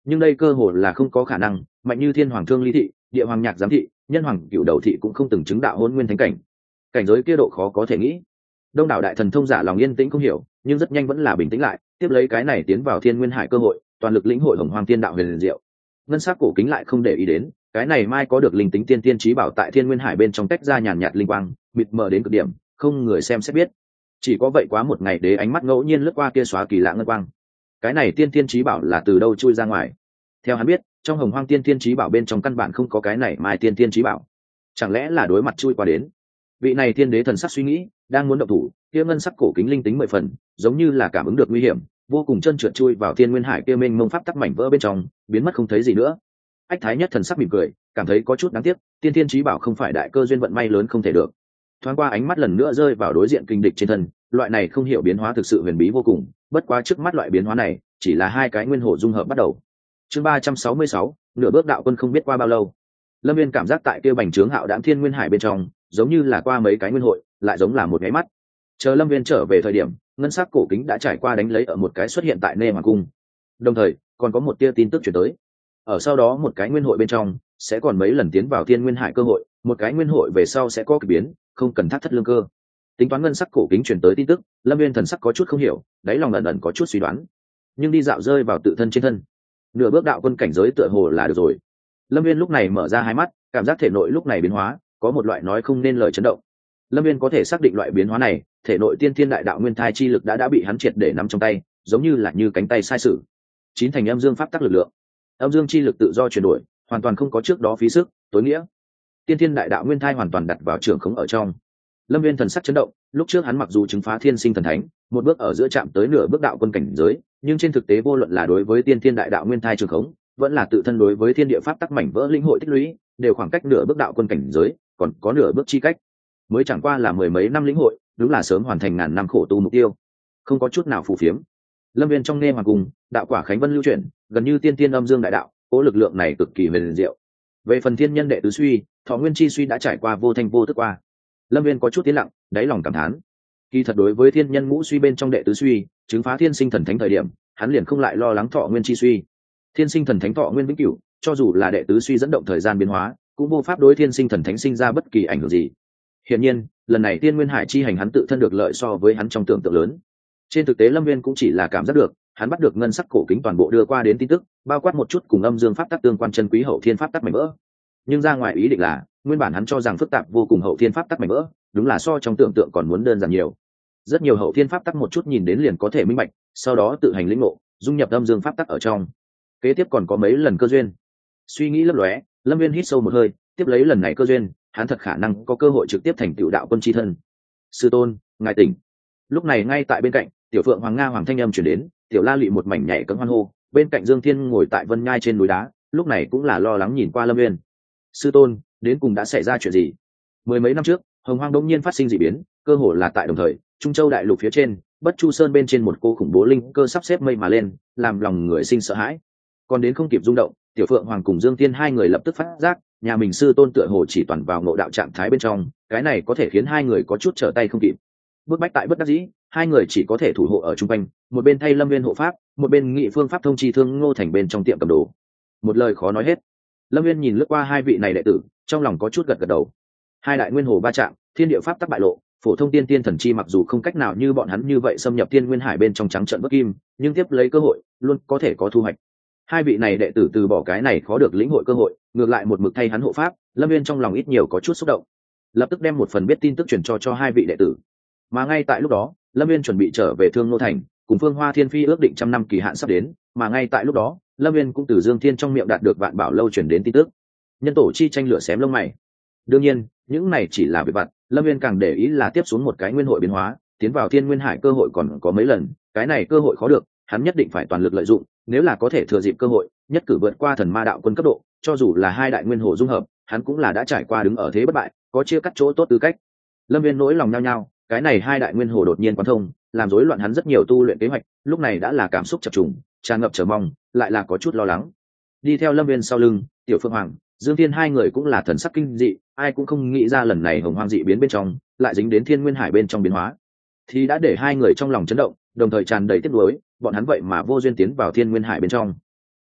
nhưng đây cơ hồ là không có khả năng, mạnh như thiên hoàng thương ly thị, địa hoàng nhạc giám thị, nhân hoàng cựu đầu thị cũng không từng chứng đạo hôn nguyên thánh cảnh. Cảnh giới kia độ khó có thể nghĩ. Đông đảo đại thần thông giả lòng yên tĩnh không hiểu, nhưng rất nhanh vẫn là bình tĩnh lại, tiếp lấy cái này tiến vào thiên nguyên hải cơ hội, toàn lực lĩnh hội hồng hoang thiên đạo huyền liền diệu. Ngân sắc cổ kính lại không để ý đến, cái này mai có được linh tính tiên tiên trí bảo tại thiên nguyên hải bên trong tách ra nhàn nhạt linh quang, mịt mờ đến cực điểm, không người xem sẽ biết. Chỉ có vậy quá một ngày đế ánh mắt ngẫu nhiên lướt qua kia xóa kỳ lạ ngân quang. Cái này tiên tiên trí bảo là từ đâu chui ra ngoài? Theo hắn biết, trong hồng hoang tiên tiên trí bảo bên trong căn bản không có cái này mai tiên tiên trí bảo. Chẳng lẽ là đối mặt chui qua đến? Vị này tiên đế thần sắc suy nghĩ, đang muốn động thủ, kia ngân sắc cổ kính linh tính mười phần, giống như là cảm ứng được nguy hiểm, vô cùng chân trượt chui vào thiên nguyên hải kia mênh mông pháp tắc mảnh vỡ bên trong, biến mất không thấy gì nữa. Ách Thái Nhất thần sắc mỉm cười, cảm thấy có chút đáng tiếc, tiên thiên trí bảo không phải đại cơ duyên vận may lớn không thể được. Thoáng qua ánh mắt lần nữa rơi vào đối diện kinh địch trên thân, loại này không hiểu biến hóa thực sự huyền bí vô cùng, bất quá trước mắt loại biến hóa này chỉ là hai cái nguyên hồ dung hợp bắt đầu. Chương ba trăm sáu mươi sáu, nửa bước đạo quân không biết qua bao lâu. Lâm Viên cảm giác tại kia bành trướng hạo đãng thiên nguyên hải bên trong, giống như là qua mấy cái nguyên hội, lại giống là một cái mắt. Chờ Lâm Viên trở về thời điểm, ngân sắc cổ kính đã trải qua đánh lấy ở một cái xuất hiện tại Nê Hoàng cung. Đồng thời, còn có một tia tin tức chuyển tới. Ở sau đó một cái nguyên hội bên trong sẽ còn mấy lần tiến vào thiên nguyên hải cơ hội, một cái nguyên hội về sau sẽ có kỳ biến, không cần thắt thất lương cơ. Tính toán ngân sắc cổ kính chuyển tới tin tức, Lâm Viên thần sắc có chút không hiểu, đáy lòng ẩn ẩn có chút suy đoán, nhưng đi dạo rơi vào tự thân trên thân, nửa bước đạo quân cảnh giới tựa hồ là được rồi. Lâm Viên lúc này mở ra hai mắt, cảm giác thể nội lúc này biến hóa, có một loại nói không nên lời chấn động. Lâm Viên có thể xác định loại biến hóa này, thể nội tiên thiên đại đạo nguyên thai chi lực đã đã bị hắn triệt để nắm trong tay, giống như là như cánh tay sai sử. Chín thành âm dương pháp tắc lực lượng, âm dương chi lực tự do chuyển đổi, hoàn toàn không có trước đó phí sức tối nghĩa. Tiên thiên đại đạo nguyên thai hoàn toàn đặt vào trường khống ở trong. Lâm Viên thần sắc chấn động, lúc trước hắn mặc dù chứng phá thiên sinh thần thánh, một bước ở giữa chạm tới nửa bước đạo quân cảnh giới, nhưng trên thực tế vô luận là đối với tiên thiên đại đạo nguyên thai trường khống, vẫn là tự thân đối với thiên địa pháp tắc mảnh vỡ linh hội tích lũy, đều khoảng cách nửa bước đạo quân cảnh giới, còn có nửa bước chi cách. Mới chẳng qua là mười mấy năm lĩnh hội, đúng là sớm hoàn thành ngàn năm khổ tu mục tiêu, không có chút nào phù phiếm. Lâm Viên trong nghe hoàng cùng, đạo quả khánh vân lưu chuyển, gần như tiên tiên âm dương đại đạo, cố lực lượng này cực kỳ huyền diệu. Về phần thiên nhân đệ tứ suy, thọ nguyên chi suy đã trải qua vô thanh vô tức qua. Lâm Viên có chút tiến lặng, đáy lòng cảm thán. Kỳ thật đối với thiên nhân ngũ suy bên trong đệ tứ suy, chứng phá thiên sinh thần thánh thời điểm, hắn liền không lại lo lắng thọ nguyên chi suy. Thiên sinh thần thánh thọ nguyên vĩnh cửu, cho dù là đệ tứ suy dẫn động thời gian biến hóa, cũng vô pháp đối thiên sinh thần thánh sinh ra bất kỳ ảnh hưởng gì. Hiển nhiên, lần này Tiên Nguyên Hải chi hành hắn tự thân được lợi so với hắn trong tưởng tượng lớn. Trên thực tế Lâm Viên cũng chỉ là cảm giác được, hắn bắt được ngân sắc cổ kính toàn bộ đưa qua đến tin tức, bao quát một chút cùng âm dương pháp tắc tương quan chân quý hậu thiên pháp tắc mảnh vỡ. Nhưng ra ngoài ý định là, nguyên bản hắn cho rằng phức tạp vô cùng hậu thiên pháp tắc mảnh vỡ, đúng là so trong tưởng tượng còn muốn đơn giản nhiều. Rất nhiều hậu thiên pháp tắc một chút nhìn đến liền có thể minh bạch, sau đó tự hành lĩnh ngộ, dung nhập âm dương pháp tắc ở trong. Kế tiếp còn có mấy lần cơ duyên. Suy nghĩ lấp lóe, Lâm Viên hít sâu một hơi, tiếp lấy lần này cơ duyên, hắn thật khả năng có cơ hội trực tiếp thành tựu đạo quân chi thân. Sư tôn, ngài tỉnh. Lúc này ngay tại bên cạnh, tiểu phượng hoàng nga hoàng thanh âm chuyển đến, tiểu la lụy một mảnh nhảy cẫng hoan hô, bên cạnh Dương Thiên ngồi tại vân nhai trên núi đá, lúc này cũng là lo lắng nhìn qua Lâm Viên. Sư tôn, đến cùng đã xảy ra chuyện gì? Mười mấy năm trước, hồng hoang đông nhiên phát sinh dị biến, cơ hồ là tại đồng thời, Trung Châu đại lục phía trên, Bất Chu Sơn bên trên một cô khủng bố linh cơ sắp xếp mây mà lên, làm lòng người sinh sợ hãi. Còn đến không kịp rung động, tiểu phượng hoàng cùng Dương Thiên hai người lập tức phát giác, nhà mình sư tôn tựa hồ chỉ toàn vào ngộ đạo trạng thái bên trong, cái này có thể khiến hai người có chút trở tay không kịp. Bước bách tại bất đắc dĩ, hai người chỉ có thể thủ hộ ở trung quanh, một bên thay Lâm Viên hộ pháp, một bên nghị phương pháp thông chi Thương Ngô Thành bên trong tiệm cầm đồ. Một lời khó nói hết. Lâm Viên nhìn lướt qua hai vị này đệ tử, trong lòng có chút gật gật đầu. Hai đại nguyên hồ va chạm, thiên địa pháp tắc bại lộ, phổ thông tiên tiên thần chi mặc dù không cách nào như bọn hắn như vậy xâm nhập tiên nguyên hải bên trong trắng trận bất kim, nhưng tiếp lấy cơ hội, luôn có thể có thu hoạch. Hai vị này đệ tử từ bỏ cái này khó được lĩnh hội cơ hội, ngược lại một mực thay hắn hộ pháp, Lâm Viên trong lòng ít nhiều có chút xúc động, lập tức đem một phần biết tin tức truyền cho cho hai vị đệ tử. Mà ngay tại lúc đó, Lâm Viên chuẩn bị trở về Thương Nô Thành, cùng Phương Hoa Thiên Phi ước định trăm năm kỳ hạn sắp đến, mà ngay tại lúc đó, Lâm Viên cũng từ Dương Thiên trong miệng đạt được Vạn Bảo lâu truyền đến tin tức. Nhân tổ chi tranh lửa xém lông mày. Đương nhiên, những này chỉ là việc vặt, Lâm Viên càng để ý là tiếp xuống một cái nguyên hội biến hóa, tiến vào Thiên Nguyên Hải cơ hội còn có mấy lần, cái này cơ hội khó được, hắn nhất định phải toàn lực lợi dụng, nếu là có thể thừa dịp cơ hội, nhất cử vượt qua thần ma đạo quân cấp độ, cho dù là hai đại nguyên hồ dung hợp, hắn cũng là đã trải qua đứng ở thế bất bại, có chia cắt chỗ tốt tư cách. Lâm Viên nỗi lòng nhao nhao, cái này hai đại nguyên hồ đột nhiên quán thông, làm rối loạn hắn rất nhiều tu luyện kế hoạch, lúc này đã là cảm xúc chập trùng, tràn ngập chờ mong, lại là có chút lo lắng. Đi theo Lâm Viên sau lưng, Tiểu Phượng Hoàng, Dương Thiên hai người cũng là thần sắc kinh dị, ai cũng không nghĩ ra lần này hồng hoang dị biến bên trong, lại dính đến Thiên Nguyên Hải bên trong biến hóa, thì đã để hai người trong lòng chấn động, đồng thời tràn đầy tiếc nuối, bọn hắn vậy mà vô duyên tiến vào Thiên Nguyên Hải bên trong.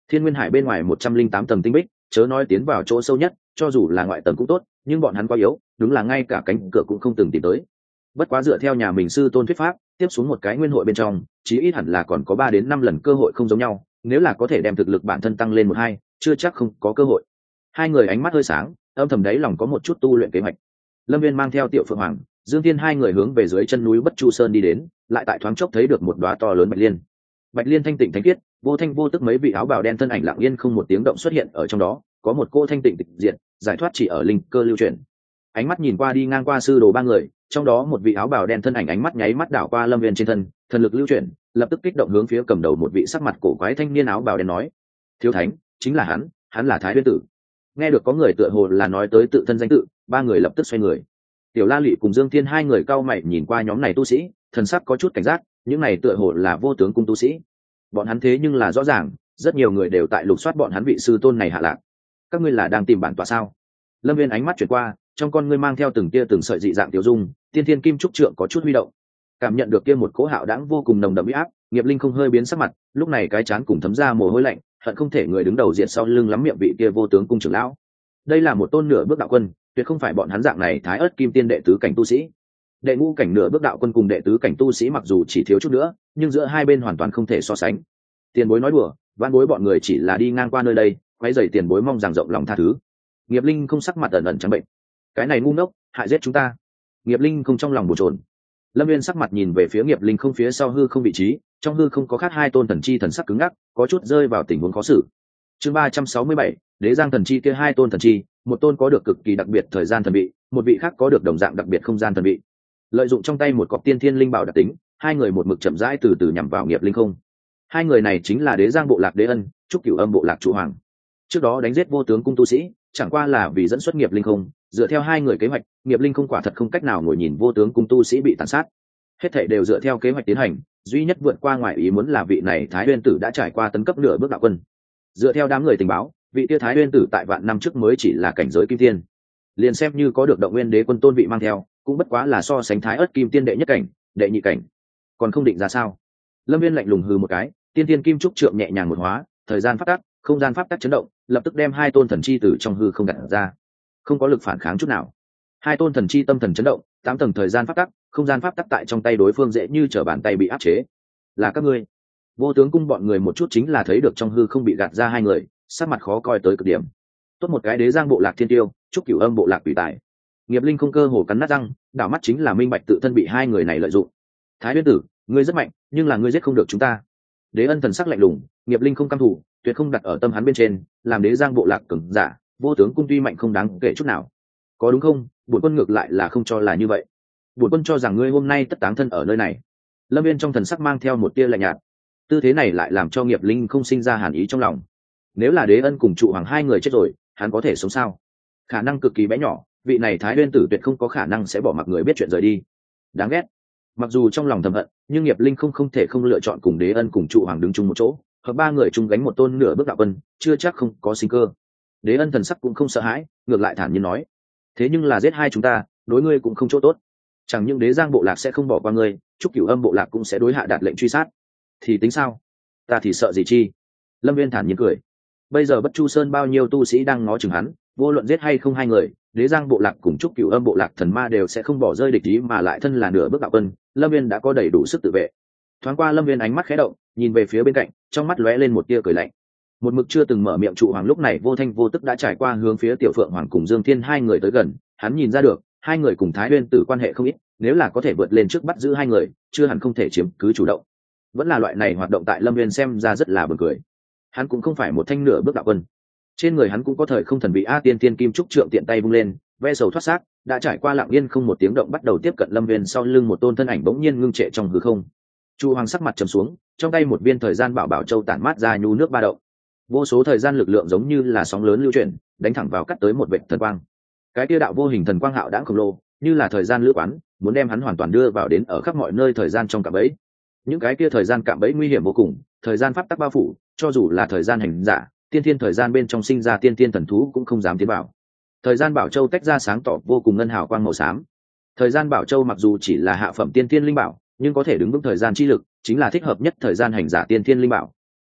Thiên Nguyên Hải bên ngoài một trăm linh tám tầng tinh bích, chớ nói tiến vào chỗ sâu nhất, cho dù là ngoại tầng cũng tốt, nhưng bọn hắn quá yếu, đúng là ngay cả cánh cửa cũng không từng tìm tới. Bất quá dựa theo nhà mình sư tôn thuyết pháp, tiếp xuống một cái nguyên hội bên trong, chí ít hẳn là còn có ba đến năm lần cơ hội không giống nhau, nếu là có thể đem thực lực bản thân tăng lên một hai, chưa chắc không có cơ hội. Hai người ánh mắt hơi sáng, âm thầm đáy lòng có một chút tu luyện kế hoạch. Lâm Viên mang theo Tiểu Phượng Hoàng, Dương Thiên hai người hướng về dưới chân núi Bất Chu Sơn đi đến, lại tại thoáng chốc thấy được một đóa to lớn bạch liên. Bạch liên thanh tịnh thánh khiết, vô thanh vô tức mấy vị áo bào đen thân ảnh lặng yên không một tiếng động xuất hiện ở trong đó, có một cô thanh tịnh tịch diệt, giải thoát chỉ ở linh cơ lưu chuyển. Ánh mắt nhìn qua đi ngang qua sư đồ ba người, trong đó một vị áo bào đen thân ảnh ánh mắt nháy mắt đảo qua Lâm Viên trên thân, thần lực lưu chuyển, lập tức kích động hướng phía cầm đầu một vị sắc mặt cổ quái thanh niên áo bào đen nói: "Thiếu thánh, chính là hắn, hắn là Thái Huyên Tử." Nghe được có người tựa hồ là nói tới tự thân danh tự, ba người lập tức xoay người. Tiểu La Lệ cùng Dương Thiên hai người cau mày nhìn qua nhóm này tu sĩ, thần sắc có chút cảnh giác, những này tựa hồ là vô tướng cung tu sĩ. Bọn hắn thế nhưng là rõ ràng, rất nhiều người đều tại lục soát bọn hắn vị sư tôn này hạ lạc. Các ngươi là đang tìm bản tọa sao? Lâm Viên ánh mắt chuyển qua, trong con ngươi mang theo từng tia từng sợi dị dạng tiểu dung, tiên thiên kim trúc trượng có chút huy động. Cảm nhận được kia một cỗ hạo đãng vô cùng nồng đậm uy áp, Nghiệp Linh không hơi biến sắc mặt, lúc này cái chán cùng thấm ra mồ hôi lạnh, hận không thể người đứng đầu diện sau lưng lắm miệng vị kia vô tướng cung trưởng lão. Đây là một tôn nửa bước đạo quân, tuyệt không phải bọn hắn dạng này thái ớt kim tiên đệ tứ cảnh tu sĩ. Đệ ngũ cảnh nửa bước đạo quân cùng đệ tứ cảnh tu sĩ mặc dù chỉ thiếu chút nữa, nhưng giữa hai bên hoàn toàn không thể so sánh. Tiền bối nói đùa, vãn bối bọn người chỉ là đi ngang qua nơi đây, quấy rầy tiền bối mong rằng rộng lòng tha thứ. Nghiệp Linh không sắc mặt ẩn ẩn trắng bệnh. Cái này ngu ngốc, hại giết chúng ta. Nghiệp Linh không trong lòng bồn chồn. Lâm Viên sắc mặt nhìn về phía Nghiệp Linh không phía sau hư không vị trí, trong hư không có khác hai tôn thần chi thần sắc cứng ngắc, có chút rơi vào tình huống khó xử. Chương ba trăm sáu mươi bảy, Đế Giang thần chi kia hai tôn thần chi, một tôn có được cực kỳ đặc biệt thời gian thần vị, một vị khác có được đồng dạng đặc biệt không gian thần vị. Lợi dụng trong tay một cọc tiên thiên linh bảo đặc tính, hai người một mực chậm rãi từ từ nhằm vào Nghiệp Linh không. Hai người này chính là Đế Giang bộ lạc Đế Ân, Trúc Cửu Âm bộ lạc Trụ Hoàng. Trước đó đánh giết vô tướng cung tu sĩ, chẳng qua là vì dẫn xuất Nghiệp Linh không, dựa theo hai người kế hoạch, Nghiệp Linh không quả thật không cách nào ngồi nhìn vô tướng cung tu sĩ bị tàn sát. Hết thảy đều dựa theo kế hoạch tiến hành, duy nhất vượt qua ngoài ý muốn là vị này Thái Uyên Tử đã trải qua tấn cấp nửa bước đạo quân. Dựa theo đám người tình báo, vị kia Thái Uyên Tử tại vạn năm trước mới chỉ là cảnh giới kim tiên, liền xem như có được động nguyên đế quân tôn vị mang theo, cũng bất quá là so sánh Thái ớt kim tiên đệ nhất cảnh, đệ nhị cảnh, còn không định ra sao. Lâm Viên lạnh lùng hừ một cái, tiên tiên kim trúc trượng nhẹ nhàng một hóa, thời gian pháp tắc, không gian pháp tắc chấn động, lập tức đem hai tôn thần chi từ trong hư không gặt ra, không có lực phản kháng chút nào. Hai tôn thần chi tâm thần chấn động, tám tầng thời gian pháp tắc, không gian pháp tắc tại trong tay đối phương dễ như trở bàn tay bị áp chế. Là các ngươi? Vô tướng cung bọn người một chút chính là thấy được trong hư không bị gạt ra hai người, sắc mặt khó coi tới cực điểm. Tốt một cái Đế Giang bộ lạc thiên tiêu, Trúc Cửu Âm bộ lạc quỷ tài. Nghiệp Linh không cơ hồ cắn nát răng, đảo mắt chính là minh bạch tự thân bị hai người này lợi dụng. Thái Uyên Tử, ngươi rất mạnh, nhưng là ngươi giết không được chúng ta. Đế Ân thần sắc lạnh lùng, Nghiệp Linh không căm thù, tuyệt không đặt ở tâm hắn bên trên, làm Đế Giang bộ lạc cường giả, vô tướng cung tuy mạnh không đáng kể chút nào. Có đúng không? Bổn quân ngược lại là không cho là như vậy. Bổn quân cho rằng ngươi hôm nay tất táng thân ở nơi này. Lâm Viên trong thần sắc mang theo một tia lạnh nhạt. Tư thế này lại làm cho Nghiệp Linh không sinh ra hàn ý trong lòng. Nếu là Đế Ân cùng Trụ Hoàng hai người chết rồi, hắn có thể sống sao? Khả năng cực kỳ bé nhỏ, vị này Thái Uyên Tử tuyệt không có khả năng sẽ bỏ mặc người biết chuyện rời đi. Đáng ghét. Mặc dù trong lòng thầm hận, nhưng Nghiệp Linh không không thể không lựa chọn cùng Đế Ân cùng Trụ Hoàng đứng chung một chỗ, hợp ba người chung gánh một tôn nửa bước đạo quân, chưa chắc không có sinh cơ. Đế Ân thần sắc cũng không sợ hãi, ngược lại thản nhiên nói: thế nhưng là giết hai chúng ta, đối ngươi cũng không chỗ tốt. Chẳng những Đế Giang bộ lạc sẽ không bỏ qua ngươi, Trúc Cửu Âm bộ lạc cũng sẽ đối hạ đạt lệnh truy sát. Thì tính sao? Ta thì sợ gì chi? Lâm Viên thản nhiên cười. Bây giờ Bất Chu Sơn bao nhiêu tu sĩ đang ngó chừng hắn, vô luận giết hay không hai người, Đế Giang bộ lạc cùng Trúc Cửu Âm bộ lạc thần ma đều sẽ không bỏ rơi địch ý, mà lại thân là nửa bước đạo quân, Lâm Viên đã có đầy đủ sức tự vệ. Thoáng qua Lâm Viên ánh mắt khẽ động, nhìn về phía bên cạnh, trong mắt lóe lên một tia cười lạnh. Một mực chưa từng mở miệng Trụ Hoàng lúc này vô thanh vô tức đã trải qua hướng phía Tiểu Phượng Hoàng cùng Dương Thiên hai người tới gần, hắn nhìn ra được, hai người cùng Thái Uyên Tử quan hệ không ít, nếu là có thể vượt lên trước bắt giữ hai người, chưa hẳn không thể chiếm cứ chủ động. Vẫn là loại này hoạt động tại Lâm Viên xem ra rất là buồn cười. Hắn cũng không phải một thanh nửa bước đạo quân, trên người hắn cũng có thời không thần vị a tiên tiên kim trúc trượng tiện tay vung lên, ve sầu thoát xác, đã trải qua lặng yên không một tiếng động bắt đầu tiếp cận Lâm Viên sau lưng một tôn thân ảnh bỗng nhiên ngưng trệ trong hư không. Chu Hoàng sắc mặt trầm xuống, trong tay một viên thời gian bảo bảo châu tản mát ra nhu nước ba động. Vô số thời gian lực lượng giống như là sóng lớn lưu chuyển, đánh thẳng vào cắt tới một vệt thần quang. Cái kia đạo vô hình thần quang hạo đãng khổng lồ, như là thời gian lữ quán, muốn đem hắn hoàn toàn đưa vào đến ở khắp mọi nơi thời gian trong cạm bẫy. Những cái kia thời gian cạm bẫy nguy hiểm vô cùng, thời gian pháp tắc bao phủ, cho dù là thời gian hành giả, tiên thiên thời gian bên trong sinh ra tiên thiên thần thú cũng không dám tiến vào. Thời gian bảo châu tách ra sáng tỏ vô cùng ngân hào quang màu xám. Thời gian bảo châu mặc dù chỉ là hạ phẩm tiên thiên linh bảo, nhưng có thể đứng vững thời gian chi lực, chính là thích hợp nhất thời gian hành giả tiên thiên linh bảo.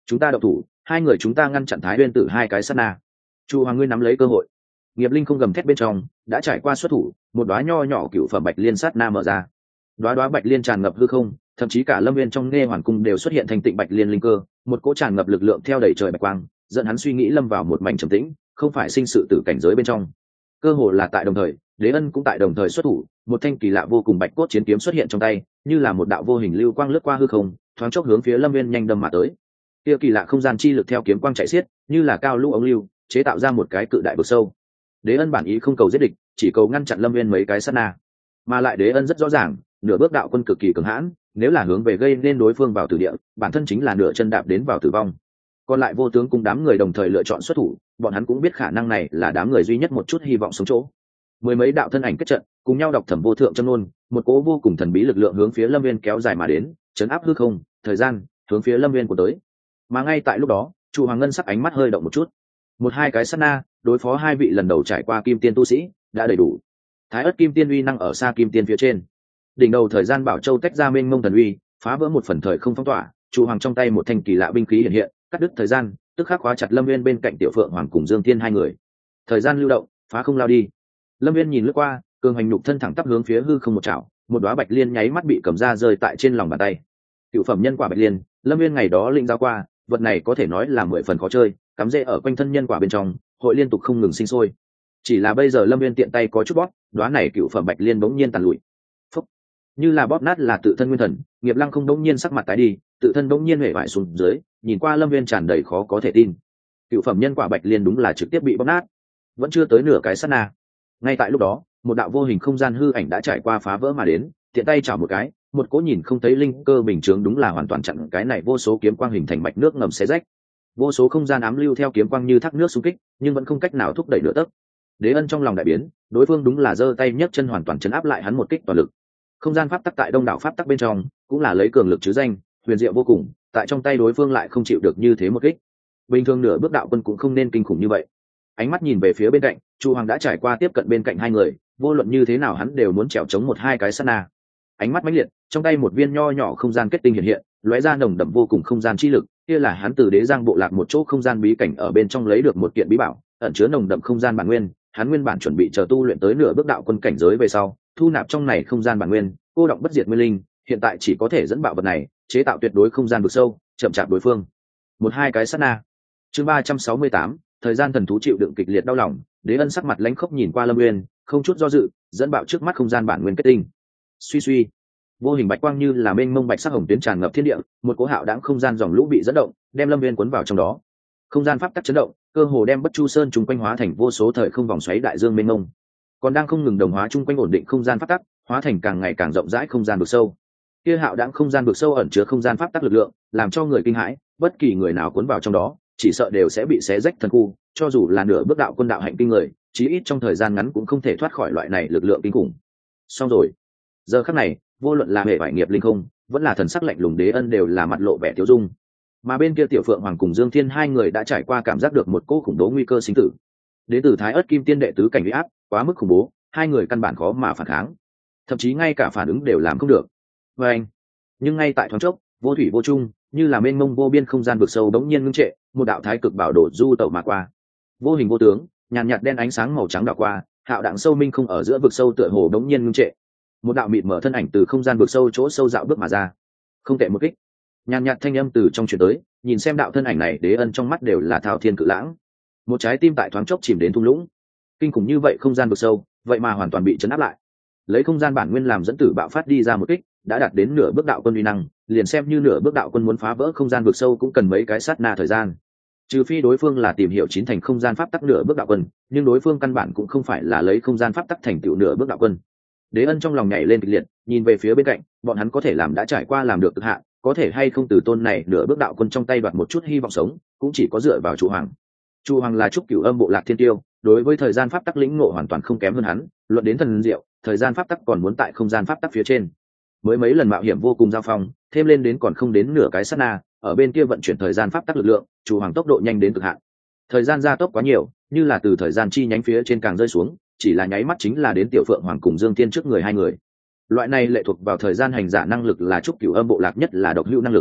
chúng ta đậu thủ, hai người chúng ta ngăn chặn Thái Uyên Tử hai cái sát na. Chu Hoàng ngươi nắm lấy cơ hội. Nghiệp Linh không gầm thét bên trong, đã trải qua xuất thủ, một đóa nho nhỏ cựu phẩm bạch liên sát na mở ra. Đóa đóa bạch liên tràn ngập hư không, thậm chí cả Lâm Viên trong Nghe Hoàn cung đều xuất hiện thành tịnh bạch liên linh cơ, một cỗ tràn ngập lực lượng theo đầy trời bạch quang, dẫn hắn suy nghĩ lâm vào một mảnh trầm tĩnh, không phải sinh sự tử cảnh giới bên trong. Cơ hồ là tại đồng thời, Đế Ân cũng tại đồng thời xuất thủ, một thanh kỳ lạ vô cùng bạch cốt chiến kiếm xuất hiện trong tay, như là một đạo vô hình lưu quang lướt qua hư không, thoáng chốc hướng phía Lâm Viên nhanh đâm mà tới. Kia kỳ lạ không gian chi lực theo kiếm quang chạy xiết, như là cao lũ ống lưu, chế tạo ra một cái cự đại vực sâu. Đế Ân bản ý không cầu giết địch, chỉ cầu ngăn chặn Lâm Viên mấy cái sát na. Mà lại Đế Ân rất rõ ràng, nửa bước đạo quân cực kỳ cường hãn, nếu là hướng về gây nên đối phương vào tử địa, bản thân chính là nửa chân đạp đến vào tử vong. Còn lại vô tướng cùng đám người đồng thời lựa chọn xuất thủ, bọn hắn cũng biết khả năng này là đám người duy nhất một chút hy vọng sống chỗ. Mười mấy đạo thân ảnh kết trận, cùng nhau đọc thẩm vô thượng châm ngôn, một cỗ vô cùng thần bí lực lượng hướng phía Lâm Viên kéo dài mà đến, chấn áp hư không, thời gian hướng phía Lâm Viên của tới. Mà ngay tại lúc đó, Chu Hoàng Ngân sắc ánh mắt hơi động một chút. Một hai cái sát na, đối phó hai vị lần đầu trải qua kim tiên tu sĩ, đã đầy đủ. Thái Ức kim tiên uy năng ở xa kim tiên phía trên. Đỉnh đầu thời gian bảo châu tách ra mênh mông thần uy, phá vỡ một phần thời không phong tỏa, Chu Hoàng trong tay một thanh kỳ lạ binh khí hiện hiện, cắt đứt thời gian, tức khắc khóa chặt Lâm Viên bên cạnh Tiểu Phượng Hoàng cùng Dương Thiên hai người. Thời gian lưu động, phá không lao đi. Lâm Viên nhìn lướt qua, cường hành nhục thân thẳng tắp hướng phía hư không một chảo, một đóa bạch liên nháy mắt bị cầm ra rơi tại trên lòng bàn tay. Cựu phẩm nhân quả bạch liên, Lâm Viên ngày đó linh giao qua, vật này có thể nói là mười phần khó chơi, cắm rễ ở quanh thân nhân quả bên trong, hội liên tục không ngừng sinh sôi. Chỉ là bây giờ Lâm Viên tiện tay có chút bóp, đóa này cựu phẩm bạch liên bỗng nhiên tàn lụi. Phúc! Như là bóp nát là tự thân nguyên thần, Nghiệp Lăng không bỗng nhiên sắc mặt tái đi, tự thân bỗng nhiên huệ vải xuống dưới, nhìn qua Lâm Viên tràn đầy khó có thể tin. Cựu phẩm nhân quả bạch liên đúng là trực tiếp bị bóp nát, vẫn chưa tới nửa cái sát na. Ngay tại lúc đó, một đạo vô hình không gian hư ảnh đã trải qua phá vỡ mà đến, tiện tay chảo một cái, một cỗ nhìn không thấy linh cơ bình chướng đúng là hoàn toàn chặn cái này vô số kiếm quang hình thành mạch nước ngầm xé rách. Vô số không gian ám lưu theo kiếm quang như thác nước xung kích, nhưng vẫn không cách nào thúc đẩy nửa tấc. Đế Ân trong lòng đại biến, đối phương đúng là giơ tay nhấc chân hoàn toàn chấn áp lại hắn một kích toàn lực. Không gian pháp tắc tại đông đảo pháp tắc bên trong, cũng là lấy cường lực chứ danh, huyền diệu vô cùng, tại trong tay đối phương lại không chịu được như thế một kích. Bình thường nửa bước đạo quân cũng không nên kinh khủng như vậy. Ánh mắt nhìn về phía bên cạnh, Chu Hoàng đã trải qua tiếp cận bên cạnh hai người, vô luận như thế nào hắn đều muốn trèo chống một hai cái sát na. Ánh mắt mãnh liệt, trong tay một viên nho nhỏ không gian kết tinh hiện hiện, lóe ra nồng đậm vô cùng không gian chi lực, kia là hắn từ Đế Giang bộ lạc một chỗ không gian bí cảnh ở bên trong lấy được một kiện bí bảo, ẩn chứa nồng đậm không gian bản nguyên, hắn nguyên bản chuẩn bị chờ tu luyện tới nửa bước đạo quân cảnh giới về sau, thu nạp trong này không gian bản nguyên, cô động bất diệt nguyên linh, hiện tại chỉ có thể dẫn bạo vật này, chế tạo tuyệt đối không gian vực sâu, chậm chạp đối phương. Một hai cái sát na. Chương ba trăm sáu mươi tám, thời gian thần thú chịu đựng kịch liệt đau lòng, Đế Ân sắc mặt lãnh khốc nhìn qua Lâm Nguyên, không chút do dự, dẫn bạo trước mắt không gian bản nguyên kết tinh. Suy suy, vô hình bạch quang như là mênh mông bạch sắc hồng tuyến tràn ngập thiên địa, một cỗ hạo đãng không gian dòng lũ bị dẫn động, đem Lâm Nguyên cuốn vào trong đó. Không gian pháp tắc chấn động, cơ hồ đem Bất Chu Sơn trùng quanh hóa thành vô số thời không vòng xoáy đại dương mênh mông. Còn đang không ngừng đồng hóa chung quanh ổn định không gian pháp tắc, hóa thành càng ngày càng rộng rãi không gian vực sâu. Kia hạo đãng không gian vực sâu ẩn chứa không gian pháp tắc lực lượng, làm cho người kinh hãi, bất kỳ người nào cuốn vào trong đó, chỉ sợ đều sẽ bị xé rách thần khu, cho dù là nửa bước đạo quân đạo hạnh kinh người, chí ít trong thời gian ngắn cũng không thể thoát khỏi loại này lực lượng kinh khủng. Xong rồi. Giờ khắc này, vô luận là hệ vải nghiệp linh không, vẫn là thần sắc lạnh lùng Đế Ân đều là mặt lộ vẻ tiêu dung. Mà bên kia Tiểu Phượng Hoàng cùng Dương Thiên hai người đã trải qua cảm giác được một cỗ khủng bố nguy cơ sinh tử. Đến từ Thái Ức Kim Tiên đệ tứ cảnh uy áp, quá mức khủng bố, hai người căn bản khó mà phản kháng, thậm chí ngay cả phản ứng đều làm không được. Và anh, nhưng ngay tại thoáng chốc, vô thủy vô chung, như là mênh mông vô biên không gian vực sâu bỗng nhiên ngưng trệ, một đạo thái cực bảo đổ du tẩu mà qua. Vô hình vô tướng, nhàn nhạt đen ánh sáng màu trắng đảo qua, hạo đặng sâu minh không ở giữa vực sâu tựa hồ bỗng nhiên ngưng trệ. Một đạo mịt mở thân ảnh từ không gian vực sâu chỗ sâu dạo bước mà ra. Không tệ một kích. Nhàn nhạt thanh âm từ trong truyền tới, nhìn xem đạo thân ảnh này Đế Ân trong mắt đều là thao thiên cự lãng. Một trái tim tại thoáng chốc chìm đến thung lũng. Kinh khủng như vậy không gian vực sâu, vậy mà hoàn toàn bị chấn áp lại. Lấy không gian bản nguyên làm dẫn tử bạo phát đi ra một kích, đã đạt đến nửa bước đạo quân uy năng, liền xem như nửa bước đạo quân muốn phá vỡ không gian vực sâu cũng cần mấy cái sát na thời gian. Trừ phi đối phương là tìm hiểu chín thành không gian pháp tắc nửa bước đạo quân, nhưng đối phương căn bản cũng không phải là lấy không gian pháp tắc thành tựu nửa bước đạo quân. Đế Ân trong lòng nhảy lên kịch liệt, nhìn về phía bên cạnh, bọn hắn có thể làm đã trải qua làm được cực hạn, có thể hay không từ tôn này nửa bước đạo quân trong tay đoạt một chút hy vọng sống, cũng chỉ có dựa vào Chu Hoàng. Chu Hoàng là trúc cửu âm bộ lạc thiên tiêu, đối với thời gian pháp tắc lĩnh ngộ hoàn toàn không kém hơn hắn, luận đến thần diệu, thời gian pháp tắc còn muốn tại không gian pháp tắc phía trên. Mới mấy lần mạo hiểm vô cùng giao phong, thêm lên đến còn không đến nửa cái sát na, ở bên kia vận chuyển thời gian pháp tắc lực lượng, Chu Hoàng tốc độ nhanh đến cực hạn. Thời gian gia tốc quá nhiều, như là từ thời gian chi nhánh phía trên càng rơi xuống, chỉ là nháy mắt chính là đến Tiểu Phượng Hoàng cùng Dương Tiên trước người hai người. Loại này lệ thuộc vào thời gian hành giả năng lực là trúc cửu âm bộ lạc nhất là độc hữu năng lực.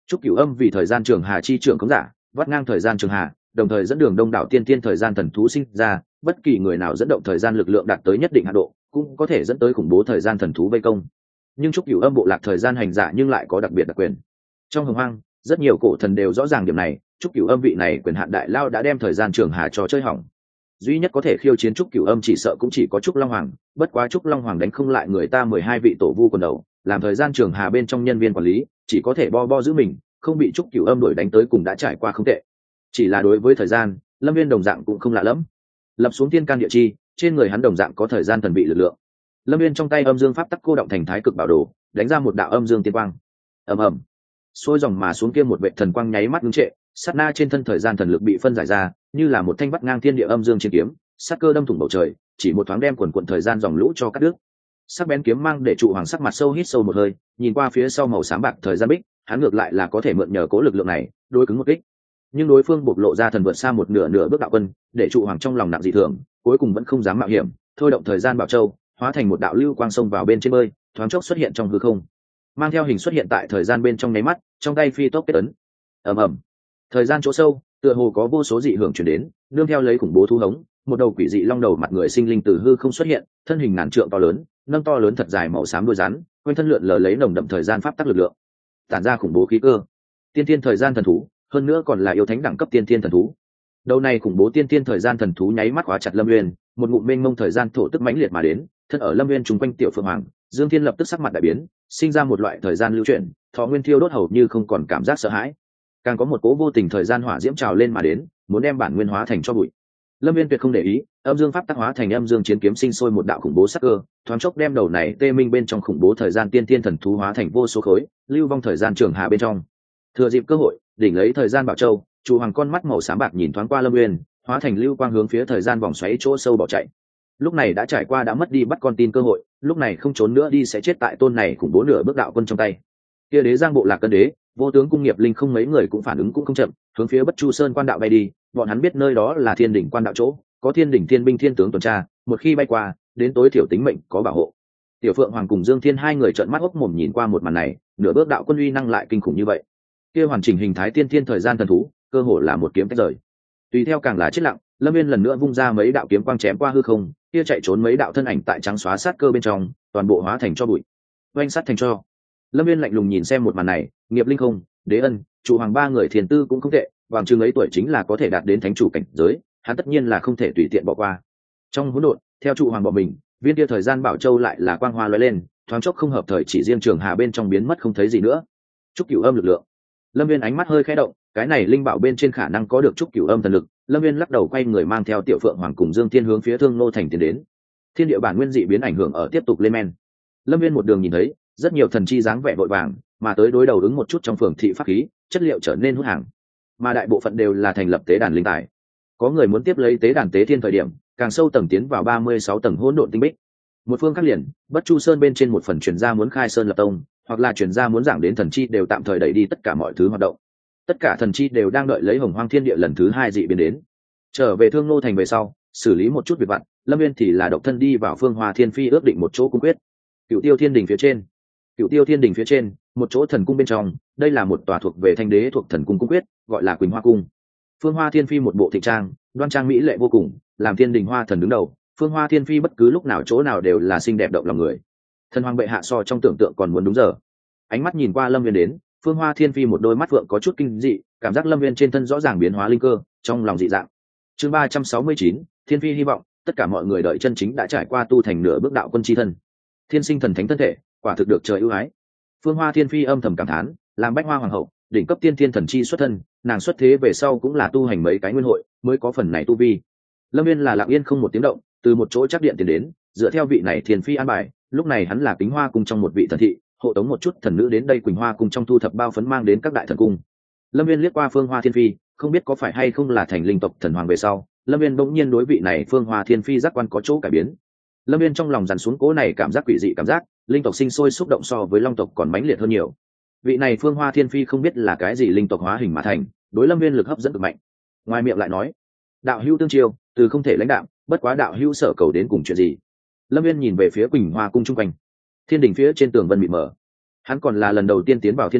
Trúc Cửu Âm vì thời gian trường hà chi trưởng khống giả, vắt ngang thời gian trường hà, đồng thời dẫn đường đông đảo tiên tiên thời gian thần thú sinh ra, bất kỳ người nào dẫn động thời gian lực lượng đạt tới nhất định hạn độ, cũng có thể dẫn tới khủng bố thời gian thần thú vây công. Nhưng Trúc Cửu Âm bộ lạc thời gian hành giả nhưng lại có đặc biệt đặc quyền. Trong Hồng Hoang, rất nhiều cổ thần đều rõ ràng điểm này, Trúc Cửu Âm vị này quyền hạn đại lao đã đem thời gian trường hà cho chơi hỏng. Duy nhất có thể khiêu chiến Trúc Cửu Âm chỉ sợ cũng chỉ có Trúc Long Hoàng, bất quá Trúc Long Hoàng đánh không lại người ta mười hai vị tổ vu quần đầu, làm thời gian trường hà bên trong nhân viên quản lý, chỉ có thể bo bo giữ mình, không bị Trúc Cửu Âm đuổi đánh tới cùng đã trải qua không tệ. Chỉ là đối với thời gian, Lâm Viên đồng dạng cũng không lạ lẫm. Lập xuống thiên can địa chi, trên người hắn đồng dạng có thời gian thần bị lực lượng. Lâm Viên trong tay âm dương pháp tắc cô động thành thái cực bảo đồ, đánh ra một đạo âm dương tiên quang. Ầm ầm. Xôi dòng mà xuống kia một vệ thần quang nháy mắt ngưng trệ, sát na trên thân thời gian thần lực bị phân giải ra, như là một thanh vắt ngang thiên địa âm dương chiến kiếm, sát cơ đâm thủng bầu trời, chỉ một thoáng đem quần quần thời gian dòng lũ cho cắt đứt. Sắc bén kiếm mang để trụ hoàng sắc mặt sâu hít sâu một hơi, nhìn qua phía sau màu xám bạc thời gian bích, hắn ngược lại là có thể mượn nhờ cố lực lượng này, đối cứng một kích. Nhưng đối phương bộc lộ ra thần vượt xa một nửa nửa bước đạo quân, để trụ hoàng trong lòng nặng dị thường, cuối cùng vẫn không dám mạo hiểm, thôi động thời gian bảo châu, hóa thành một đạo lưu quang sông vào bên trên bơi, thoáng chốc xuất hiện trong hư không, mang theo hình xuất hiện tại thời gian bên trong nháy mắt, trong tay phi tốc kết ấn. Ầm ầm. Thời gian chỗ sâu, tựa hồ có vô số dị hưởng truyền đến, nương theo lấy khủng bố thu hống, một đầu quỷ dị long đầu mặt người sinh linh từ hư không xuất hiện, thân hình ngàn trượng to lớn, nâng to lớn thật dài màu xám đuôi rắn, quanh thân lượn lờ lấy nồng đậm thời gian pháp tắc lực lượng, tản ra khủng bố khí cơ. Tiên tiên thời gian thần thú, hơn nữa còn là yêu thánh đẳng cấp tiên tiên thần thú. Đầu này khủng bố tiên tiên thời gian thần thú nháy mắt khóa chặt Lâm Nguyên, một ngụm mênh mông thời gian thổ tức mãnh liệt mà đến, thân ở Lâm Nguyên trùng quanh tiểu phượng hoàng, Dương Thiên lập tức sắc mặt đại biến, sinh ra một loại thời gian lưu chuyển, thọ nguyên thiêu đốt hầu như không còn cảm giác sợ hãi. Càng có một cố vô tình thời gian hỏa diễm trào lên mà đến, muốn đem bản nguyên hóa thành cho bụi. Lâm Viên tuyệt không để ý, âm dương pháp tác hóa thành âm dương chiến kiếm sinh sôi một đạo khủng bố sắc cơ, thoáng chốc đem đầu này tê minh bên trong khủng bố thời gian tiên tiên thần thú hóa thành vô số khối, lưu vong thời gian trường hạ bên trong. Thừa dịp cơ hội, đỉnh lấy thời gian bảo châu, chủ hoàng con mắt màu xám bạc nhìn thoáng qua Lâm Viên, hóa thành lưu quang hướng phía thời gian vòng xoáy chỗ sâu bỏ chạy. Lúc này đã trải qua đã mất đi bắt con tin cơ hội, lúc này không trốn nữa đi sẽ chết tại tôn này khủng bố nửa bước đạo quân trong tay. Kia đế giang bộ lạc cân đế, vô tướng cung nghiệp linh không mấy người cũng phản ứng cũng không chậm, hướng phía Bất Chu Sơn quan đạo bay đi, bọn hắn biết nơi đó là Thiên đỉnh quan đạo chỗ, có Thiên đỉnh thiên binh thiên tướng tuần tra, một khi bay qua, đến tối thiểu tính mệnh có bảo hộ. Tiểu Phượng Hoàng cùng Dương Thiên hai người trợn mắt hốc mồm nhìn qua một màn này, nửa bước đạo quân uy năng lại kinh khủng như vậy. Kia hoàn chỉnh hình thái tiên thiên thời gian thần thú, cơ hồ là một kiếm tách rời. Tùy theo càng là chết lặng, Lâm Viên lần nữa vung ra mấy đạo kiếm quang chém qua hư không, kia chạy trốn mấy đạo thân ảnh tại trắng xóa sát cơ bên trong, toàn bộ hóa thành cho bụi. Oanh sát thành cho. Lâm Viên lạnh lùng nhìn xem một màn này, nghiệp linh không, đế ân, chủ hoàng ba người thiền tư cũng không tệ, vàng chừng ấy tuổi chính là có thể đạt đến thánh chủ cảnh giới, hắn tất nhiên là không thể tùy tiện bỏ qua. Trong hỗn độn, theo trụ hoàng bỏ mình, viên kia thời gian bảo châu lại là quang hoa lóe lên, thoáng chốc không hợp thời chỉ riêng trường hà bên trong biến mất không thấy gì nữa. Trúc Cửu Âm lực lượng. Lâm Viên ánh mắt hơi khẽ động, cái này linh bảo bên trên khả năng có được Trúc Cửu Âm thần lực. Lâm Viên lắc đầu quay người mang theo Tiểu Phượng Hoàng cùng Dương Thiên hướng phía Thương Nô thành tiến đến. Thiên địa bản nguyên dị biến ảnh hưởng ở tiếp tục lên men. Lâm Viên một đường nhìn thấy rất nhiều thần chi dáng vẻ vội vàng, mà tới đối đầu ứng một chút trong phường thị pháp khí, chất liệu trở nên hút hàng, mà đại bộ phận đều là thành lập tế đàn linh tài. Có người muốn tiếp lấy tế đàn tế thiên thời điểm, càng sâu tầng tiến vào ba mươi sáu tầng hỗn độn tinh bích. Một phương khác liền, Bất Chu Sơn bên trên một phần truyền gia muốn khai sơn lập tông, hoặc là truyền gia muốn giảng đến thần chi đều tạm thời đẩy đi tất cả mọi thứ hoạt động. Tất cả thần chi đều đang đợi lấy Hồng Hoang Thiên Địa lần thứ hai dị biến đến. Trở về Thương Nô thành về sau, xử lý một chút việc vặt, Lâm Viên thì là độc thân đi vào Phương Hoa Thiên Phi ước định một chỗ cung quyết. Cựu Tiêu Thiên Đình phía trên, Cựu Tiêu Thiên Đình phía trên, một chỗ thần cung bên trong, đây là một tòa thuộc về Thanh Đế thuộc thần cung cung quyết, gọi là Quỳnh Hoa cung. Phương Hoa Thiên Phi một bộ thịnh trang, đoan trang mỹ lệ vô cùng, làm Thiên Đình Hoa thần đứng đầu, Phương Hoa Thiên Phi bất cứ lúc nào chỗ nào đều là xinh đẹp động lòng người. Thần hoàng bệ hạ so trong tưởng tượng còn muốn đúng giờ. Ánh mắt nhìn qua Lâm Viên đến, Phương Hoa Thiên Phi một đôi mắt vượng có chút kinh dị, cảm giác Lâm Viên trên thân rõ ràng biến hóa linh cơ, trong lòng dị dạng. Chương ba trăm sáu mươi chín, Thiên Phi hy vọng, tất cả mọi người đợi chân chính đã trải qua tu thành nửa bước đạo quân chi thân. Thiên sinh thần thánh thân thể, quả thực được trời ưu ái. Phương Hoa Thiên Phi âm thầm cảm thán, làm Bách Hoa hoàng hậu, đỉnh cấp tiên thiên thần chi xuất thân, nàng xuất thế về sau cũng là tu hành mấy cái nguyên hội, mới có phần này tu vi. Lâm Viên là lặng yên không một tiếng động, từ một chỗ chắc điện tiến đến, dựa theo vị này Thiên Phi an bài, lúc này hắn là Kính Hoa cung trong một vị thần thị, hộ tống một chút thần nữ đến đây Quỳnh Hoa cung trong thu thập bao phấn mang đến các đại thần cung. Lâm Viên liếc qua Phương Hoa Thiên Phi, không biết có phải hay không là thành linh tộc thần hoàng về sau, Lâm Viên bỗng nhiên đối vị này Phương Hoa Thiên Phi giác quan có chỗ cải biến. Lâm Viên trong lòng dằn xuống cố này cảm giác quỷ dị cảm giác, linh tộc sinh sôi xúc động so với long tộc còn mãnh liệt hơn nhiều. Vị này Phương Hoa Thiên Phi không biết là cái gì linh tộc hóa hình mà thành, đối Lâm Viên lực hấp dẫn cực mạnh. Ngoài miệng lại nói, đạo hữu tương chiêu, từ không thể lãnh đạo, bất quá đạo hữu sở cầu đến cùng chuyện gì. Lâm Viên nhìn về phía Quỳnh Hoa cung chung quanh, thiên đình phía trên tường vân mịt mờ. Hắn còn là lần đầu tiên tiến vào thiên đình,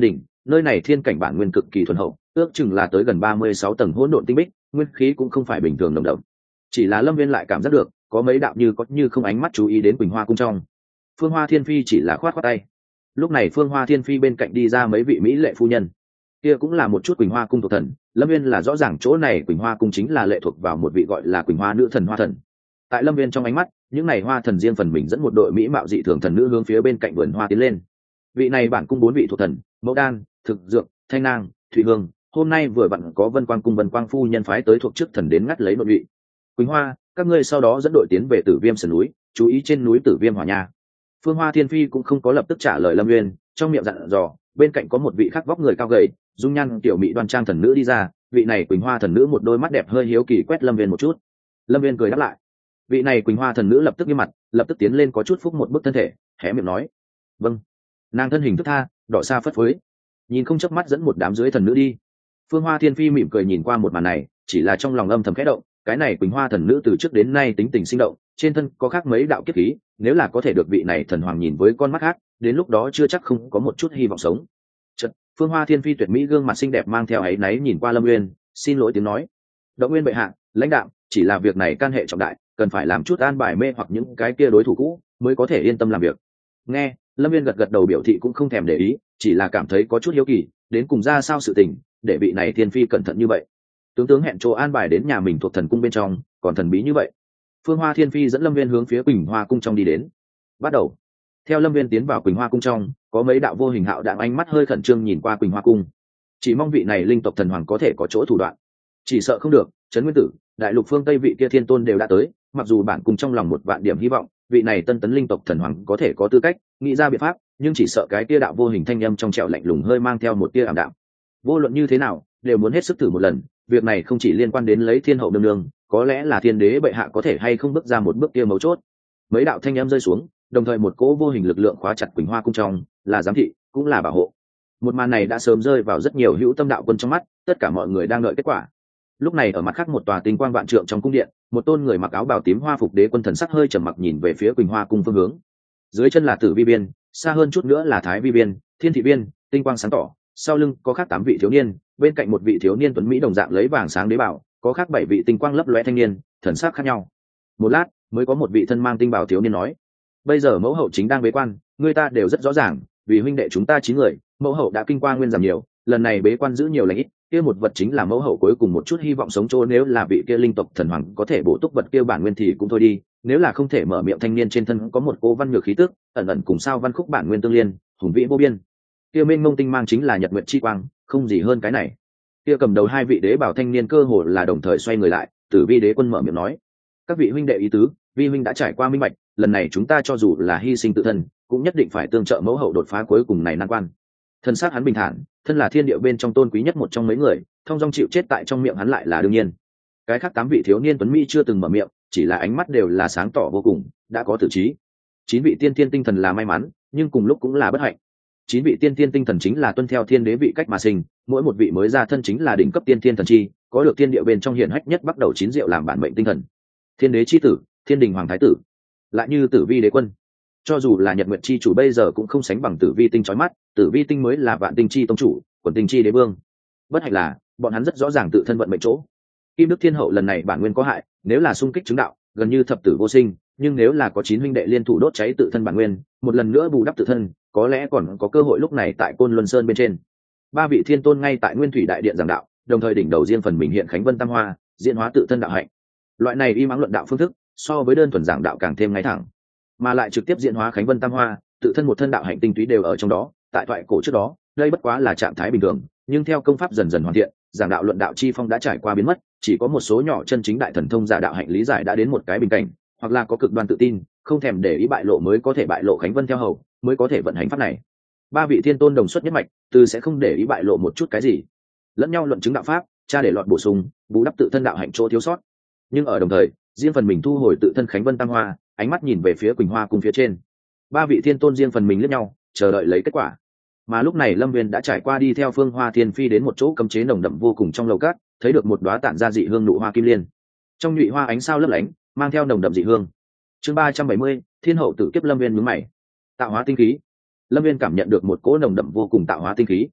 nơi này thiên cảnh bản nguyên cực kỳ thuần hậu, ước chừng là tới gần ba mươi sáu tầng hỗn độn tinh bích, nguyên khí cũng không phải bình thường nồng đậm. Chỉ là Lâm Viên lại cảm giác được có mấy đạo như có như không ánh mắt chú ý đến Quỳnh Hoa cung trong. Phương Hoa Thiên Phi chỉ là khoát khoát tay. Lúc này Phương Hoa Thiên Phi bên cạnh đi ra mấy vị mỹ lệ phu nhân, kia cũng là một chút Quỳnh Hoa cung thuộc thần. Lâm Viên là rõ ràng chỗ này Quỳnh Hoa cung chính là lệ thuộc vào một vị gọi là Quỳnh Hoa nữ thần Hoa thần. Tại Lâm Viên trong ánh mắt, những này Hoa thần riêng phần mình dẫn một đội mỹ mạo dị thường thần nữ hướng phía bên cạnh vườn hoa tiến lên. Vị này bản cung bốn vị thuộc thần, Mẫu Đan, Thực Dược, Thanh Nang, Thụy Hương, hôm nay vừa vặn có Vân Quang cung Vân Quang phu nhân phái tới thuộc chức thần đến ngắt lấy nội vị. Quỳnh Hoa, các ngươi sau đó dẫn đội tiến về Tử Viêm sườn núi, chú ý trên núi Tử Viêm hỏa nha. Phương Hoa Thiên Phi cũng không có lập tức trả lời Lâm Viên, trong miệng dặn dò, bên cạnh có một vị khác vóc người cao gầy, dung nhan tiểu mỹ đoan trang thần nữ đi ra. Vị này Quỳnh Hoa thần nữ một đôi mắt đẹp hơi hiếu kỳ quét Lâm Viên một chút. Lâm Viên cười đáp lại. Vị này Quỳnh Hoa thần nữ lập tức nghiêm mặt, lập tức tiến lên có chút phúc một bức thân thể, hé miệng nói, vâng. Nàng thân hình thức tha, đỏ xa phất phới, nhìn không chớp mắt dẫn một đám dưới thần nữ đi. Phương Hoa Thiên Phi mỉm cười nhìn qua một màn này, chỉ là trong lòng âm thầm khẽ động, cái này Quỳnh Hoa thần nữ từ trước đến nay tính tình sinh động, trên thân có khác mấy đạo kiếp khí, nếu là có thể được vị này thần hoàng nhìn với con mắt khác, đến lúc đó chưa chắc không có một chút hy vọng sống. Chợt, Phương Hoa Thiên Phi tuyệt mỹ gương mặt xinh đẹp mang theo áy náy nhìn qua Lâm Nguyên, xin lỗi tiếng nói, Động Nguyên bệ hạ, lãnh đạo, chỉ là việc này can hệ trọng đại, cần phải làm chút an bài mê hoặc những cái kia đối thủ cũ mới có thể yên tâm làm việc. Nghe, Lâm Viên gật gật đầu biểu thị cũng không thèm để ý, chỉ là cảm thấy có chút hiếu kỳ, đến cùng ra sao sự tình để vị này Thiên Phi cẩn thận như vậy. Tướng tướng hẹn chỗ an bài đến nhà mình thuộc thần cung bên trong, còn thần bí như vậy. Phương Hoa Thiên Phi dẫn Lâm Viên hướng phía Quỳnh Hoa cung trong đi đến. Bắt đầu. Theo Lâm Viên tiến vào Quỳnh Hoa cung trong, có mấy đạo vô hình hạo đạm ánh mắt hơi khẩn trương nhìn qua Quỳnh Hoa cung. Chỉ mong vị này linh tộc thần hoàng có thể có chỗ thủ đoạn. Chỉ sợ không được, Trấn Nguyên Tử, đại lục phương Tây vị kia thiên tôn đều đã tới, mặc dù bản cung trong lòng một vạn điểm hy vọng vị này tân tấn linh tộc thần hoàng có thể có tư cách nghĩ ra biện pháp, nhưng chỉ sợ cái tia đạo vô hình thanh âm trong trẻo lạnh lùng hơi mang theo một tia ảm đạm. Vô luận như thế nào đều muốn hết sức thử một lần, việc này không chỉ liên quan đến lấy thiên hậu nương nương, có lẽ là thiên đế bệ hạ có thể hay không bước ra một bước kia mấu chốt. Mấy đạo thanh âm rơi xuống, đồng thời một cỗ vô hình lực lượng khóa chặt Quỳnh Hoa cung trong, là giám thị cũng là bảo hộ. Một màn này đã sớm rơi vào rất nhiều hữu tâm đạo quân trong mắt, tất cả mọi người đang đợi kết quả. Lúc này ở mặt khác một tòa tinh quang vạn trượng trong cung điện, một tôn người mặc áo bào tím hoa phục đế quân thần sắc hơi trầm mặc nhìn về phía Quỳnh Hoa cung phương hướng. Dưới chân là Tử Vi Biên, xa hơn chút nữa là Thái Vi Biên, Thiên Thị Biên, tinh quang sáng tỏ, sau lưng có khác tám vị thiếu niên, bên cạnh một vị thiếu niên tuấn mỹ đồng dạng lấy vàng sáng đế bảo, có khác bảy vị tinh quang lấp lóe thanh niên, thần sắc khác nhau. Một lát, mới có một vị thân mang tinh bảo thiếu niên nói: "Bây giờ mẫu hậu chính đang bế quan, người ta đều rất rõ ràng, vì huynh đệ chúng ta chín người, mẫu hậu đã kinh qua nguyên giảm nhiều, lần này bế quan giữ nhiều lành ít, kia một vật chính là mẫu hậu cuối cùng một chút hy vọng sống chỗ, nếu là vị kia linh tộc thần hoàng có thể bổ túc vật kia bản nguyên thì cũng thôi đi, nếu là không thể mở miệng thanh niên trên thân có một cô văn nhược khí tức, ẩn ẩn cùng sao văn khúc bản nguyên tương liên, hùng vĩ vô biên. Kia mênh mông tinh mang chính là nhật nguyệt chi quang, không gì hơn cái này." Kia cầm đầu hai vị đế bảo thanh niên cơ hồ là đồng thời xoay người lại, Tử Vi đế quân mở miệng nói: "Các vị huynh đệ ý tứ, vi huynh đã trải qua minh bạch, lần này chúng ta cho dù là hy sinh tự thân, cũng nhất định phải tương trợ mẫu hậu đột phá cuối cùng này nan quan." Thân xác hắn bình thản, thân là thiên địa bên trong tôn quý nhất một trong mấy người, thông dong chịu chết tại trong miệng hắn lại là đương nhiên. Cái khác tám vị thiếu niên tuấn mỹ chưa từng mở miệng, chỉ là ánh mắt đều là sáng tỏ vô cùng, đã có tử trí. Chín vị tiên tiên tinh thần là may mắn, nhưng cùng lúc cũng là bất hạnh. Chín vị tiên tiên tinh thần chính là tuân theo thiên đế vị cách mà sinh, mỗi một vị mới ra thân chính là đỉnh cấp tiên tiên thần chi, có được thiên địa bên trong hiển hách nhất bắt đầu chín diệu làm bản mệnh tinh thần. Thiên đế chi tử, thiên đình hoàng thái tử, lại như Tử Vi đế quân. Cho dù là nhật nguyệt chi chủ bây giờ cũng không sánh bằng Tử Vi tinh chói mắt, Tử Vi tinh mới là vạn tinh chi tông chủ, quần tinh chi đế vương. Bất hạnh là bọn hắn rất rõ ràng tự thân vận mệnh chỗ. Kim Đức Thiên hậu lần này bản nguyên có hại, nếu là xung kích chứng đạo, gần như thập tử vô sinh, nhưng nếu là có chín huynh đệ liên thủ đốt cháy tự thân bản nguyên, một lần nữa bù đắp tự thân, có lẽ còn có cơ hội lúc này tại Côn Luân Sơn bên trên. Ba vị thiên tôn ngay tại Nguyên Thủy đại điện giảng đạo, đồng thời đỉnh đầu riêng phần mình hiện Khánh Vân Tam Hoa, diễn hóa tự thân đạo hạnh. Loại này y mắng luận đạo phương thức, so với đơn thuần giảng đạo càng thêm ngay thẳng, mà lại trực tiếp diễn hóa Khánh Vân Tam Hoa, tự thân một thân đạo hạnh tinh túy đều ở trong đó. Tại thoại cổ trước đó, đây bất quá là trạng thái bình thường, nhưng theo công pháp dần dần hoàn thiện, giảng đạo luận đạo chi phong đã trải qua biến mất, chỉ có một số nhỏ chân chính đại thần thông giả đạo hạnh lý giải đã đến một cái bình cảnh, hoặc là có cực đoan tự tin, không thèm để ý bại lộ mới có thể bại lộ Khánh Vân theo hầu, mới có thể vận hành pháp này. Ba vị thiên tôn đồng xuất nhất mạch, từ sẽ không để ý bại lộ một chút cái gì, lẫn nhau luận chứng đạo pháp, tra để lọt bổ sung, bù đắp tự thân đạo hạnh chỗ thiếu sót. Nhưng ở đồng thời, riêng phần mình thu hồi tự thân Khánh Vân Tam Hoa, ánh mắt nhìn về phía Quỳnh Hoa cung phía trên. Ba vị thiên tôn riêng phần mình liếc nhau, chờ đợi lấy kết quả. Mà lúc này Lâm Viên đã trải qua đi theo Phương Hoa Thiên Phi đến một chỗ cấm chế nồng đậm vô cùng trong lầu cát, thấy được một đóa tản ra dị hương nụ hoa kim liên. Trong nhụy hoa ánh sao lấp lánh, mang theo nồng đậm dị hương. Chương ba trăm bảy mươi, Thiên hậu tử kiếp. Lâm Viên nhướng mày. Tạo hóa tinh khí. Lâm Viên cảm nhận được một cỗ nồng đậm vô cùng tạo hóa tinh khí.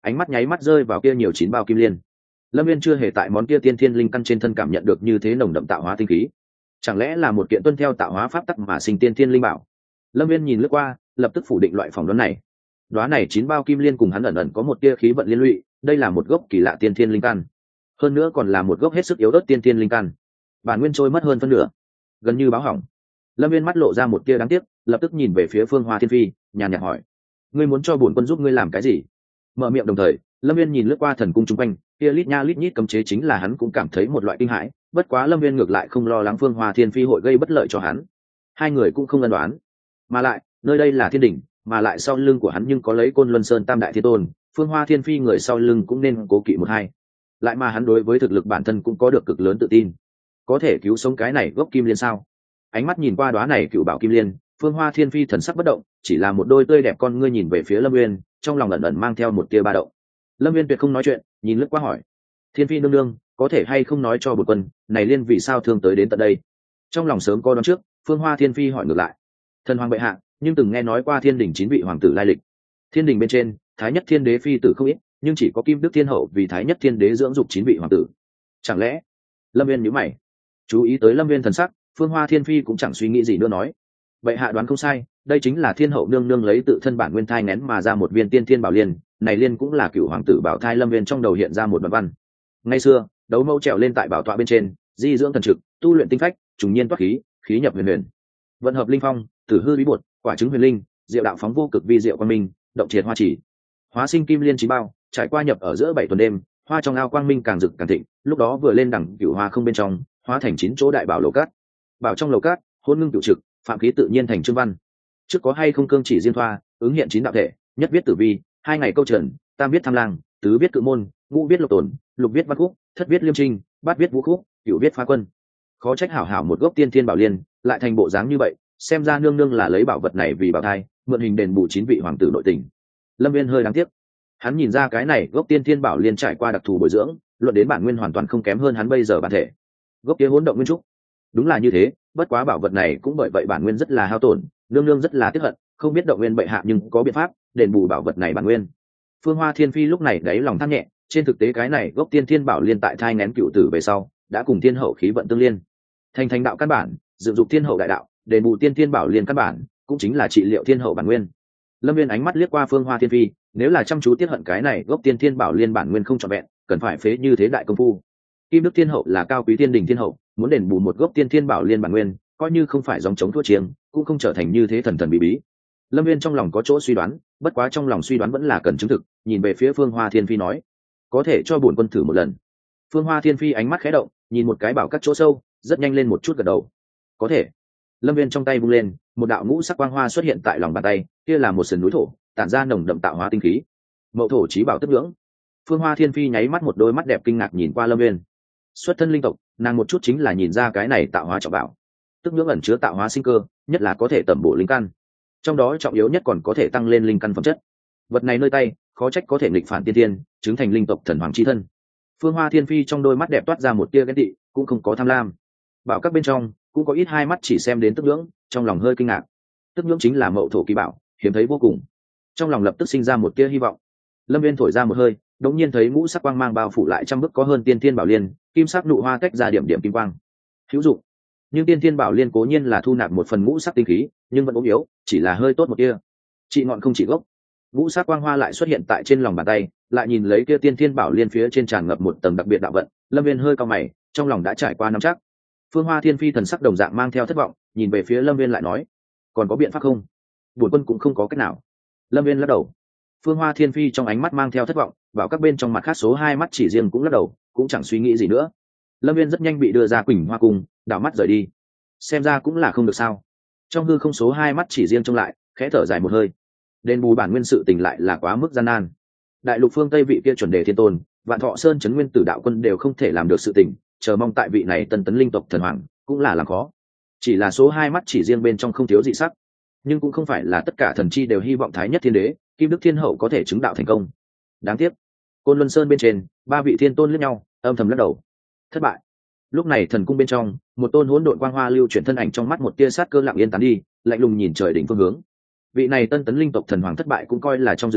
ánh mắt nháy mắt rơi vào kia nhiều chín bao kim liên. Lâm Viên chưa hề tại món kia tiên thiên linh căn trên thân cảm nhận được như thế nồng đậm tạo hóa tinh khí, chẳng lẽ là một kiện tuân theo tạo hóa pháp tắc mà sinh tiên thiên linh bảo? Lâm Viên nhìn lướt qua, lập tức phủ định loại phỏng đoán này. Đóa này chín bao kim liên cùng hắn ẩn ẩn có một tia khí vận liên lụy, đây là một gốc kỳ lạ tiên thiên linh căn, hơn nữa còn là một gốc hết sức yếu ớt tiên thiên linh căn. Bản nguyên trôi mất hơn phân nửa, gần như báo hỏng. Lâm Viên mắt lộ ra một tia đáng tiếc, lập tức nhìn về phía Phương Hoa Thiên Phi, nhàn nhạt hỏi: ngươi muốn cho bổn quân giúp ngươi làm cái gì? Mở miệng đồng thời, Lâm Viên nhìn lướt qua thần cung chung quanh, kia lít nha lít nhít cấm chế chính là hắn cũng cảm thấy một loại kinh hãi, bất quá Lâm Viên ngược lại không lo lắng Phương Hoa Thiên Phi hội gây bất lợi cho hắn. Hai người cũng không ân đoán, mà lại nơi đây là thiên đỉnh, mà lại sau lưng của hắn nhưng có lấy Côn Luân Sơn Tam Đại Thiên Tôn, Phương Hoa Thiên Phi người sau lưng cũng nên cố kỵ một hai. Lại mà hắn đối với thực lực bản thân cũng có được cực lớn tự tin, có thể cứu sống cái này gốc kim liên sao? Ánh mắt nhìn qua đóa này cựu bảo kim liên, Phương Hoa Thiên Phi thần sắc bất động, chỉ là một đôi tươi đẹp con ngươi nhìn về phía Lâm Uyên, trong lòng ẩn ẩn mang theo một tia ba động. Lâm Uyên tuyệt không nói chuyện, nhìn lướt qua hỏi: Thiên Phi nương nương, có thể hay không nói cho bổn quân, này liên vì sao thương tới đến tận đây? Trong lòng sớm có đoán trước, Phương Hoa Thiên Phi hỏi ngược lại: thần hoàng bệ hạ, nhưng từng nghe nói qua thiên đình chín vị hoàng tử lai lịch. Thiên đình bên trên, thái nhất thiên đế phi tử không ít, nhưng chỉ có Kim Đức Thiên hậu vì thái nhất thiên đế dưỡng dục chín vị hoàng tử. Chẳng lẽ? Lâm Uyên nhíu mày. Chú ý tới Lâm Uyên thần sắc, Phương Hoa Thiên Phi cũng chẳng suy nghĩ gì nữa nói: bệ hạ đoán không sai, đây chính là thiên hậu nương nương lấy tự thân bản nguyên thai nén mà ra một viên tiên thiên bảo liên, này liên cũng là cựu hoàng tử bảo thai Lâm Viên trong đầu hiện ra một đoạn văn. Ngày xưa, đấu mẫu trèo lên tại bảo tọa bên trên, di dưỡng thần trực, tu luyện tinh phách, trùng nhiên toát khí, khí nhập huyền huyền, vận hợp linh phong, tử hư bí bột, quả trứng huyền linh, diệu đạo phóng vô cực vi diệu quang minh, động triệt hoa chỉ, hóa sinh kim liên chín bao, trải qua nhập ở giữa bảy tuần đêm, hoa trong ao quang minh càng rực càng thịnh, lúc đó vừa lên đẳng cựu hoa không bên trong, hóa thành chín chỗ đại bảo lầu cát, bảo trong lầu cát, hôn ngưng cựu trực, phạm khí tự nhiên thành chương văn. Trước có hay không cương chỉ diên thoa, ứng hiện chín đạo thể, nhất viết tử vi, hai ngày câu trần, tam viết tham lang, tứ viết cự môn, ngũ viết lục tổn, lục viết văn khúc, thất viết liêm trinh, bát viết vũ khúc, cửu viết phá quân. Khó trách hảo hảo một gốc tiên thiên bảo liên lại thành bộ dáng như vậy, xem ra nương nương là lấy bảo vật này vì bảo thai, mượn hình đền bù chín vị hoàng tử nội tình. Lâm Viên hơi đáng tiếc, hắn nhìn ra cái này gốc tiên thiên bảo liên trải qua đặc thù bồi dưỡng, luận đến bản nguyên hoàn toàn không kém hơn hắn bây giờ bản thể. Gốc kia hỗn động nguyên trúc, đúng là như thế, bất quá bảo vật này cũng bởi vậy bản nguyên rất là hao tổn, nương nương rất là tiếc hận, không biết động nguyên bệ hạ nhưng có biện pháp đền bù bảo vật này bản nguyên. Phương Hoa Thiên Phi lúc này đáy lòng than nhẹ, trên thực tế cái này gốc tiên thiên bảo liên tại thai nén cựu tử về sau đã cùng thiên hậu khí vận tương liên, thành thành đạo căn bản, dựng dục thiên hậu đại đạo, đền bù tiên thiên bảo liên căn bản cũng chính là trị liệu thiên hậu bản nguyên. Lâm Viên ánh mắt liếc qua Phương Hoa Thiên Phi, nếu là chăm chú tiếc hận cái này gốc tiên thiên bảo liên bản nguyên không trọn vẹn, cần phải phế như thế đại công phu. Kim Đức Thiên hậu là cao quý tiên đình thiên hậu, muốn đền bù một gốc tiên thiên bảo liên bản nguyên, coi như không phải dòng chống thua chiêng, cũng không trở thành như thế thần thần bí bí. Lâm Viên trong lòng có chỗ suy đoán, bất quá trong lòng suy đoán vẫn là cần chứng thực, nhìn về phía Phương Hoa Thiên Phi nói: có thể cho bổn quân thử một lần. Phương Hoa Thiên Phi ánh mắt khẽ động, nhìn một cái bảo các chỗ sâu, rất nhanh lên một chút gật đầu: có thể. Lâm Viên trong tay vung lên, một đạo ngũ sắc quang hoa xuất hiện tại lòng bàn tay, kia là một sườn núi thổ, tản ra nồng đậm tạo hóa tinh khí. Mậu thổ chí bảo tức ngưỡng. Phương Hoa Thiên Phi nháy mắt một đôi mắt đẹp kinh ngạc nhìn qua Lâm Viên. Xuất thân linh tộc, nàng một chút chính là nhìn ra cái này tạo hóa trọng bảo, tức ngưỡng ẩn chứa tạo hóa sinh cơ, nhất là có thể tẩm bổ linh căn, trong đó trọng yếu nhất còn có thể tăng lên linh căn phẩm chất. Vật này nơi tay, khó trách có thể nghịch phản tiên tiên, chứng thành linh tộc thần hoàng chi thân. Phương Hoa Thiên Phi trong đôi mắt đẹp toát ra một tia ghen tị, cũng không có tham lam. Bảo các bên trong cũng có ít hai mắt chỉ xem đến tức ngưỡng, trong lòng hơi kinh ngạc. Tức ngưỡng chính là mậu thổ kỳ bảo, hiếm thấy vô cùng, trong lòng lập tức sinh ra một tia hy vọng. Lâm Viên thổi ra một hơi, đống nhiên thấy ngũ sắc quang mang bao phủ lại trăm bức có hơn tiên thiên bảo liên, kim sắc nụ hoa tách ra điểm điểm kim quang, hữu dụng. Nhưng tiên thiên bảo liên cố nhiên là thu nạp một phần ngũ sắc tinh khí, nhưng vẫn ốm yếu, chỉ là hơi tốt một tia, trị ngọn không trị gốc. Ngũ sắc quang hoa lại xuất hiện tại trên lòng bàn tay, lại nhìn lấy kia tiên thiên bảo liên phía trên tràn ngập một tầng đặc biệt đạo vận, Lâm Viên hơi cao mày, trong lòng đã trải qua nắm chắc. Phương Hoa Thiên Phi thần sắc đồng dạng mang theo thất vọng, nhìn về phía Lâm Viên lại nói: còn có biện pháp không? Bổn quân cũng không có cách nào. Lâm Viên lắc đầu. Phương Hoa Thiên Phi trong ánh mắt mang theo thất vọng, vào các bên trong mặt khác số hai mắt chỉ riêng cũng lắc đầu, cũng chẳng suy nghĩ gì nữa. Lâm Viên rất nhanh bị đưa ra Quỳnh Hoa cung, đảo mắt rời đi. Xem ra cũng là không được sao. Trong hư không số hai mắt chỉ riêng trông lại, khẽ thở dài một hơi. Đền bù bản nguyên sự tình lại là quá mức gian nan. Đại lục phương Tây vị kia chuẩn đề thiên tôn, Vạn Thọ Sơn trấn nguyên tử đạo quân đều không thể làm được sự tình, chờ mong tại vị này tân tấn linh tộc thần hoàng cũng là làm khó. Chỉ là số hai mắt chỉ riêng bên trong không thiếu dị sắc, nhưng cũng không phải là tất cả thần chi đều hy vọng thái nhất thiên đế, Kim Đức Thiên hậu có thể chứng đạo thành công. Đáng tiếc, Côn Luân Sơn bên trên, ba vị thiên tôn lẫn nhau, âm thầm lắc đầu. Thất bại. Lúc này thần cung bên trong, một tôn hỗn độn quang hoa lưu chuyển thân ảnh trong mắt một tia sát cơ lặng yên tán đi, lạnh lùng nhìn trời đỉnh phương hướng. Vị này tân tấn linh tộc thần hoàng thất bại cũng coi là trong dự liệu,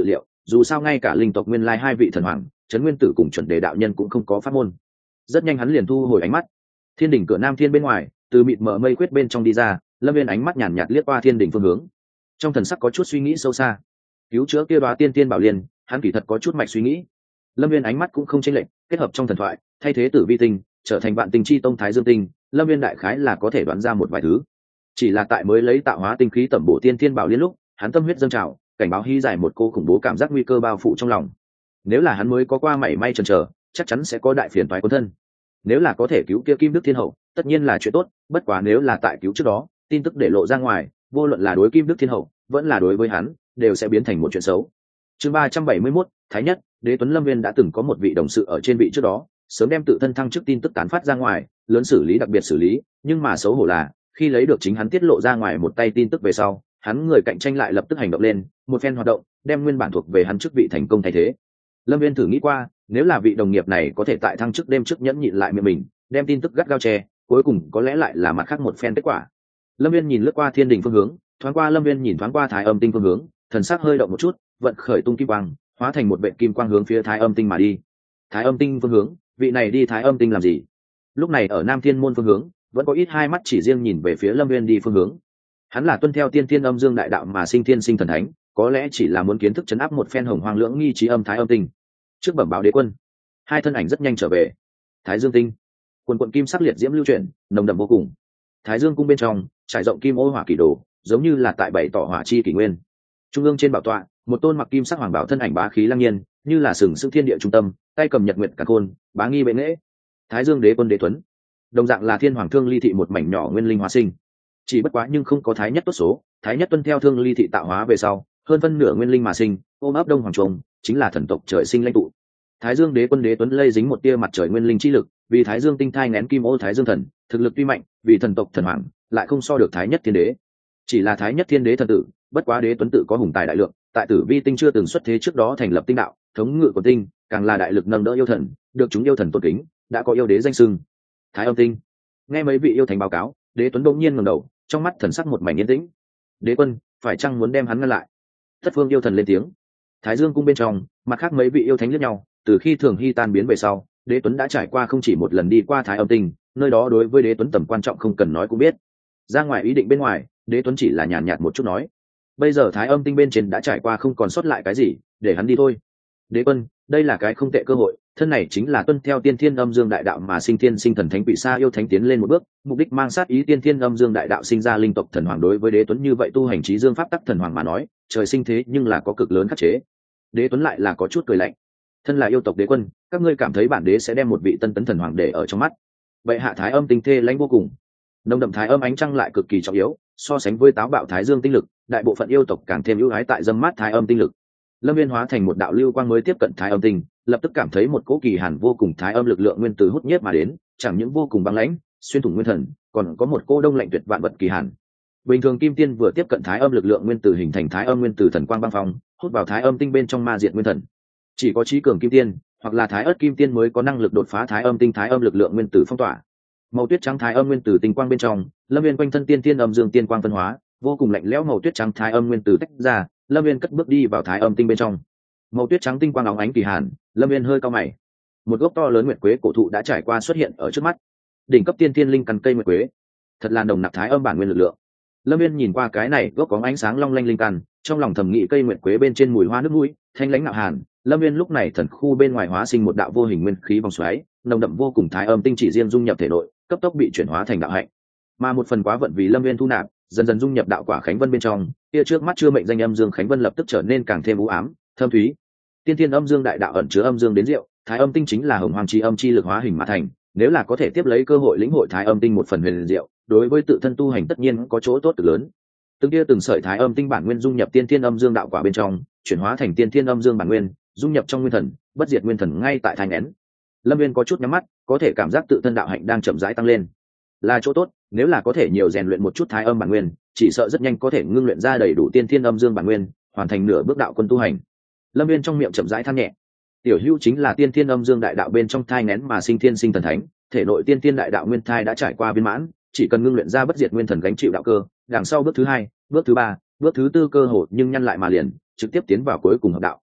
dù sao ngay cả linh tộc nguyên lai hai vị thần hoàng trấn nguyên tử cùng chuẩn đề đạo nhân cũng không có pháp môn. Rất nhanh hắn liền thu hồi ánh mắt. Thiên đỉnh cửa nam thiên bên ngoài, từ mịt mờ mây khuyết bên trong đi ra, Lâm Viên ánh mắt nhàn nhạt liếc qua thiên đỉnh phương hướng, trong thần sắc có chút suy nghĩ sâu xa. Cứu chữa kia đoá tiên tiên bảo liên, hắn kỳ thật có chút mạch suy nghĩ. Lâm Viên ánh mắt cũng không chênh lệch, kết hợp trong thần thoại, thay thế tử vi tinh, trở thành vạn tinh chi tông thái dương tinh, Lâm Viên đại khái là có thể đoán ra một vài thứ. Chỉ là tại mới lấy tạo hóa tinh khí tẩm bổ tiên tiên bảo liên lúc, hắn tâm huyết dâng trào, cảnh báo hy giải một cô khủng bố cảm giác nguy cơ bao phủ trong lòng. Nếu là hắn mới có qua mảy may chần chờ, chắc chắn sẽ có đại phiền toái quân thân. Nếu là có thể cứu kia Kim Đức Thiên Hậu, tất nhiên là chuyện tốt, bất quá nếu là tại cứu trước đó, tin tức để lộ ra ngoài, vô luận là đối Kim Đức Thiên Hậu, vẫn là đối với hắn, đều sẽ biến thành một chuyện xấu. Chương ba trăm bảy mươi mốt, Thái Nhất, Đế Tuấn Lâm Viên đã từng có một vị đồng sự ở trên vị trước đó, sớm đem tự thân thăng chức tin tức tán phát ra ngoài, lớn xử lý đặc biệt xử lý, nhưng mà xấu hổ là, khi lấy được chính hắn tiết lộ ra ngoài một tay tin tức về sau, hắn người cạnh tranh lại lập tức hành động lên, một phen hoạt động, đem nguyên bản thuộc về hắn chức vị thành công thay thế. Lâm Viên thử nghĩ qua, nếu là vị đồng nghiệp này có thể tại thăng chức đêm trước nhẫn nhịn lại miệng mình, đem tin tức gắt gao che, cuối cùng có lẽ lại là mặt khác một phen kết quả. Lâm Viên nhìn lướt qua thiên đình phương hướng, thoáng qua Lâm Viên nhìn thoáng qua thái âm tinh phương hướng, thần sắc hơi động một chút, vận khởi tung kim quang, hóa thành một vệ kim quang hướng phía thái âm tinh mà đi. Thái âm tinh phương hướng, vị này đi thái âm tinh làm gì? Lúc này ở Nam Thiên môn phương hướng, vẫn có ít hai mắt chỉ riêng nhìn về phía Lâm Viên đi phương hướng. Hắn là tuân theo tiên thiên âm dương đại đạo mà sinh thiên sinh thần thánh, có lẽ chỉ là muốn kiến thức chấn áp một phen hồng hoang lưỡng nghi trí âm thái âm tinh. Trước bẩm báo đế quân, hai thân ảnh rất nhanh trở về. Thái dương tinh, quần quận kim sắc liệt diễm lưu chuyển, nồng đậm vô cùng. Thái dương cung bên trong trải rộng kim ô hỏa kỷ đồ, giống như là tại bảy tỏ hỏa chi kỷ nguyên. Trung ương trên bảo tọa, một tôn mặc kim sắc hoàng bảo thân ảnh bá khí lăng nhiên, như là sừng sững thiên địa trung tâm, tay cầm nhật nguyệt cả khôn, bá nghi bệ nghệ. Thái dương đế quân đế tuấn, đồng dạng là thiên hoàng thương ly thị một mảnh nhỏ nguyên linh hóa sinh, chỉ bất quá nhưng không có thái nhất tốt số. Thái nhất tuân theo thương ly thị tạo hóa về sau, hơn phân nửa nguyên linh mà sinh, ôm ấp đông hoàng trùng, chính là thần tộc trời sinh lãnh tụ. Thái dương đế quân đế tuấn lây dính một tia mặt trời nguyên linh chi lực, vì thái dương tinh thai nén kim ô thái dương thần, thực lực tuy mạnh, vì thần tộc thần hoàng, lại không so được thái nhất thiên đế. Chỉ là thái nhất thiên đế thần tử, bất quá đế tuấn tự có hùng tài đại lượng, tại tử vi tinh chưa từng xuất thế trước đó thành lập tinh đạo, thống ngự của tinh, càng là đại lực nâng đỡ yêu thần, được chúng yêu thần tôn kính, đã có yêu đế danh xưng. Thái âm tinh, nghe mấy vị yêu thánh báo cáo, đế tuấn đột nhiên ngẩng đầu, trong mắt thần sắc một mảnh yên tĩnh. Đế quân, phải chăng muốn đem hắn ngăn lại? Thất phương yêu thần lên tiếng. Thái dương cung bên trong, mặt khác mấy vị yêu thánh liếc nhau, từ khi thường hy tan biến về sau, đế tuấn đã trải qua không chỉ một lần đi qua thái âm tinh, nơi đó đối với đế tuấn tầm quan trọng không cần nói cũng biết. Ra ngoài ý định bên ngoài, đế tuấn chỉ là nhàn nhạt một chút nói, bây giờ thái âm tinh bên trên đã trải qua không còn sót lại cái gì, để hắn đi thôi. Đế quân, đây là cái không tệ cơ hội, thân này chính là tuân theo tiên thiên âm dương đại đạo mà sinh thiên sinh thần thánh quỷ sa yêu thánh tiến lên một bước, mục đích mang sát ý tiên thiên âm dương đại đạo sinh ra linh tộc thần hoàng. Đối với đế tuấn như vậy tu hành trí dương pháp tắc thần hoàng mà nói, trời sinh thế nhưng là có cực lớn khắc chế. Đế tuấn lại là có chút cười lạnh, thân là yêu tộc đế quân, các ngươi cảm thấy bản đế sẽ đem một vị tân tấn thần hoàng để ở trong mắt? Vậy hạ thái âm tinh thê lãnh vô cùng, nồng đậm thái âm ánh trăng lại cực kỳ trọng yếu, so sánh với táo bạo thái dương tinh lực, đại bộ phận yêu tộc càng thêm ưu ái tại dâm mát thái âm tinh lực. Lâm Viên hóa thành một đạo lưu quang mới tiếp cận thái âm tinh, lập tức cảm thấy một cỗ kỳ hàn vô cùng thái âm lực lượng nguyên tử hút nhiếp mà đến, chẳng những vô cùng băng lãnh, xuyên thủng nguyên thần, còn có một cô đông lạnh tuyệt vạn vật kỳ hàn. Bình thường kim tiên vừa tiếp cận thái âm lực lượng nguyên tử hình thành thái âm nguyên tử thần quang băng phong, hút vào thái âm tinh bên trong ma diệt nguyên thần. Chỉ có trí cường kim tiên hoặc là thái ớt kim tiên mới có năng lực đột phá thái âm tinh thái âm lực lượng nguyên tử phong tỏa. Màu tuyết trắng thái âm nguyên tử tinh quang bên trong, Lâm Viên quanh thân tiên tiên âm dương tiên quang phân hóa, vô cùng lạnh lẽo màu tuyết trắng thái âm nguyên tử tách ra, Lâm Viên cất bước đi vào thái âm tinh bên trong. Màu tuyết trắng tinh quang óng ánh kỳ hàn, Lâm Viên hơi cao mày. Một gốc to lớn nguyệt quế cổ thụ đã trải qua xuất hiện ở trước mắt, đỉnh cấp tiên tiên linh căn cây nguyệt quế, thật là nồng nặc thái âm bản nguyên lực lượng. Lâm Viên nhìn qua cái này gốc có ánh sáng long lanh linh căn, trong lòng thầm nghĩ cây nguyệt quế bên trên mùi hoa nước mũi, thanh lãnh nạo hàn. Lâm Viên lúc này thần khu bên ngoài hóa sinh một đạo vô hình nguyên khí vòng xoáy, nồng đậm vô cùng thái âm tinh chỉ riêng dung nhập thể nội, cấp tốc bị chuyển hóa thành đạo hạnh. Mà một phần quá vận vì Lâm Viên thu nạp, dần dần dung nhập đạo quả khánh vân bên trong, kia trước mắt chưa mệnh danh âm dương khánh vân lập tức trở nên càng thêm u ám, thâm thúy. Tiên thiên âm dương đại đạo ẩn chứa âm dương đến diệu, thái âm tinh chính là hồng hoàng chi âm chi lực hóa hình mà thành, nếu là có thể tiếp lấy cơ hội lĩnh hội thái âm tinh một phần huyền diệu, đối với tự thân tu hành tất nhiên có chỗ tốt cực lớn. Từng kia từng sợi thái âm tinh bản nguyên dung nhập tiên thiên âm dương đạo quả bên trong, chuyển hóa thành tiên thiên âm dương bản nguyên, dung nhập trong nguyên thần, bất diệt nguyên thần ngay tại thai nghén. Lâm Viên có chút nhắm mắt, có thể cảm giác tự thân đạo hạnh đang chậm rãi tăng lên, là chỗ tốt. Nếu là có thể nhiều rèn luyện một chút thái âm bản nguyên, chỉ sợ rất nhanh có thể ngưng luyện ra đầy đủ tiên thiên âm dương bản nguyên, hoàn thành nửa bước đạo quân tu hành. Lâm Viên trong miệng chậm rãi than nhẹ. Tiểu Hữu chính là tiên thiên âm dương đại đạo bên trong thai nghén mà sinh thiên sinh thần thánh, thể nội tiên thiên đại đạo nguyên thai đã trải qua viên mãn, chỉ cần ngưng luyện ra bất diệt nguyên thần gánh chịu đạo cơ, đằng sau bước thứ hai, bước thứ ba, bước thứ tư cơ hội nhưng nhăn lại mà liền, trực tiếp tiến vào cuối cùng hợp đạo.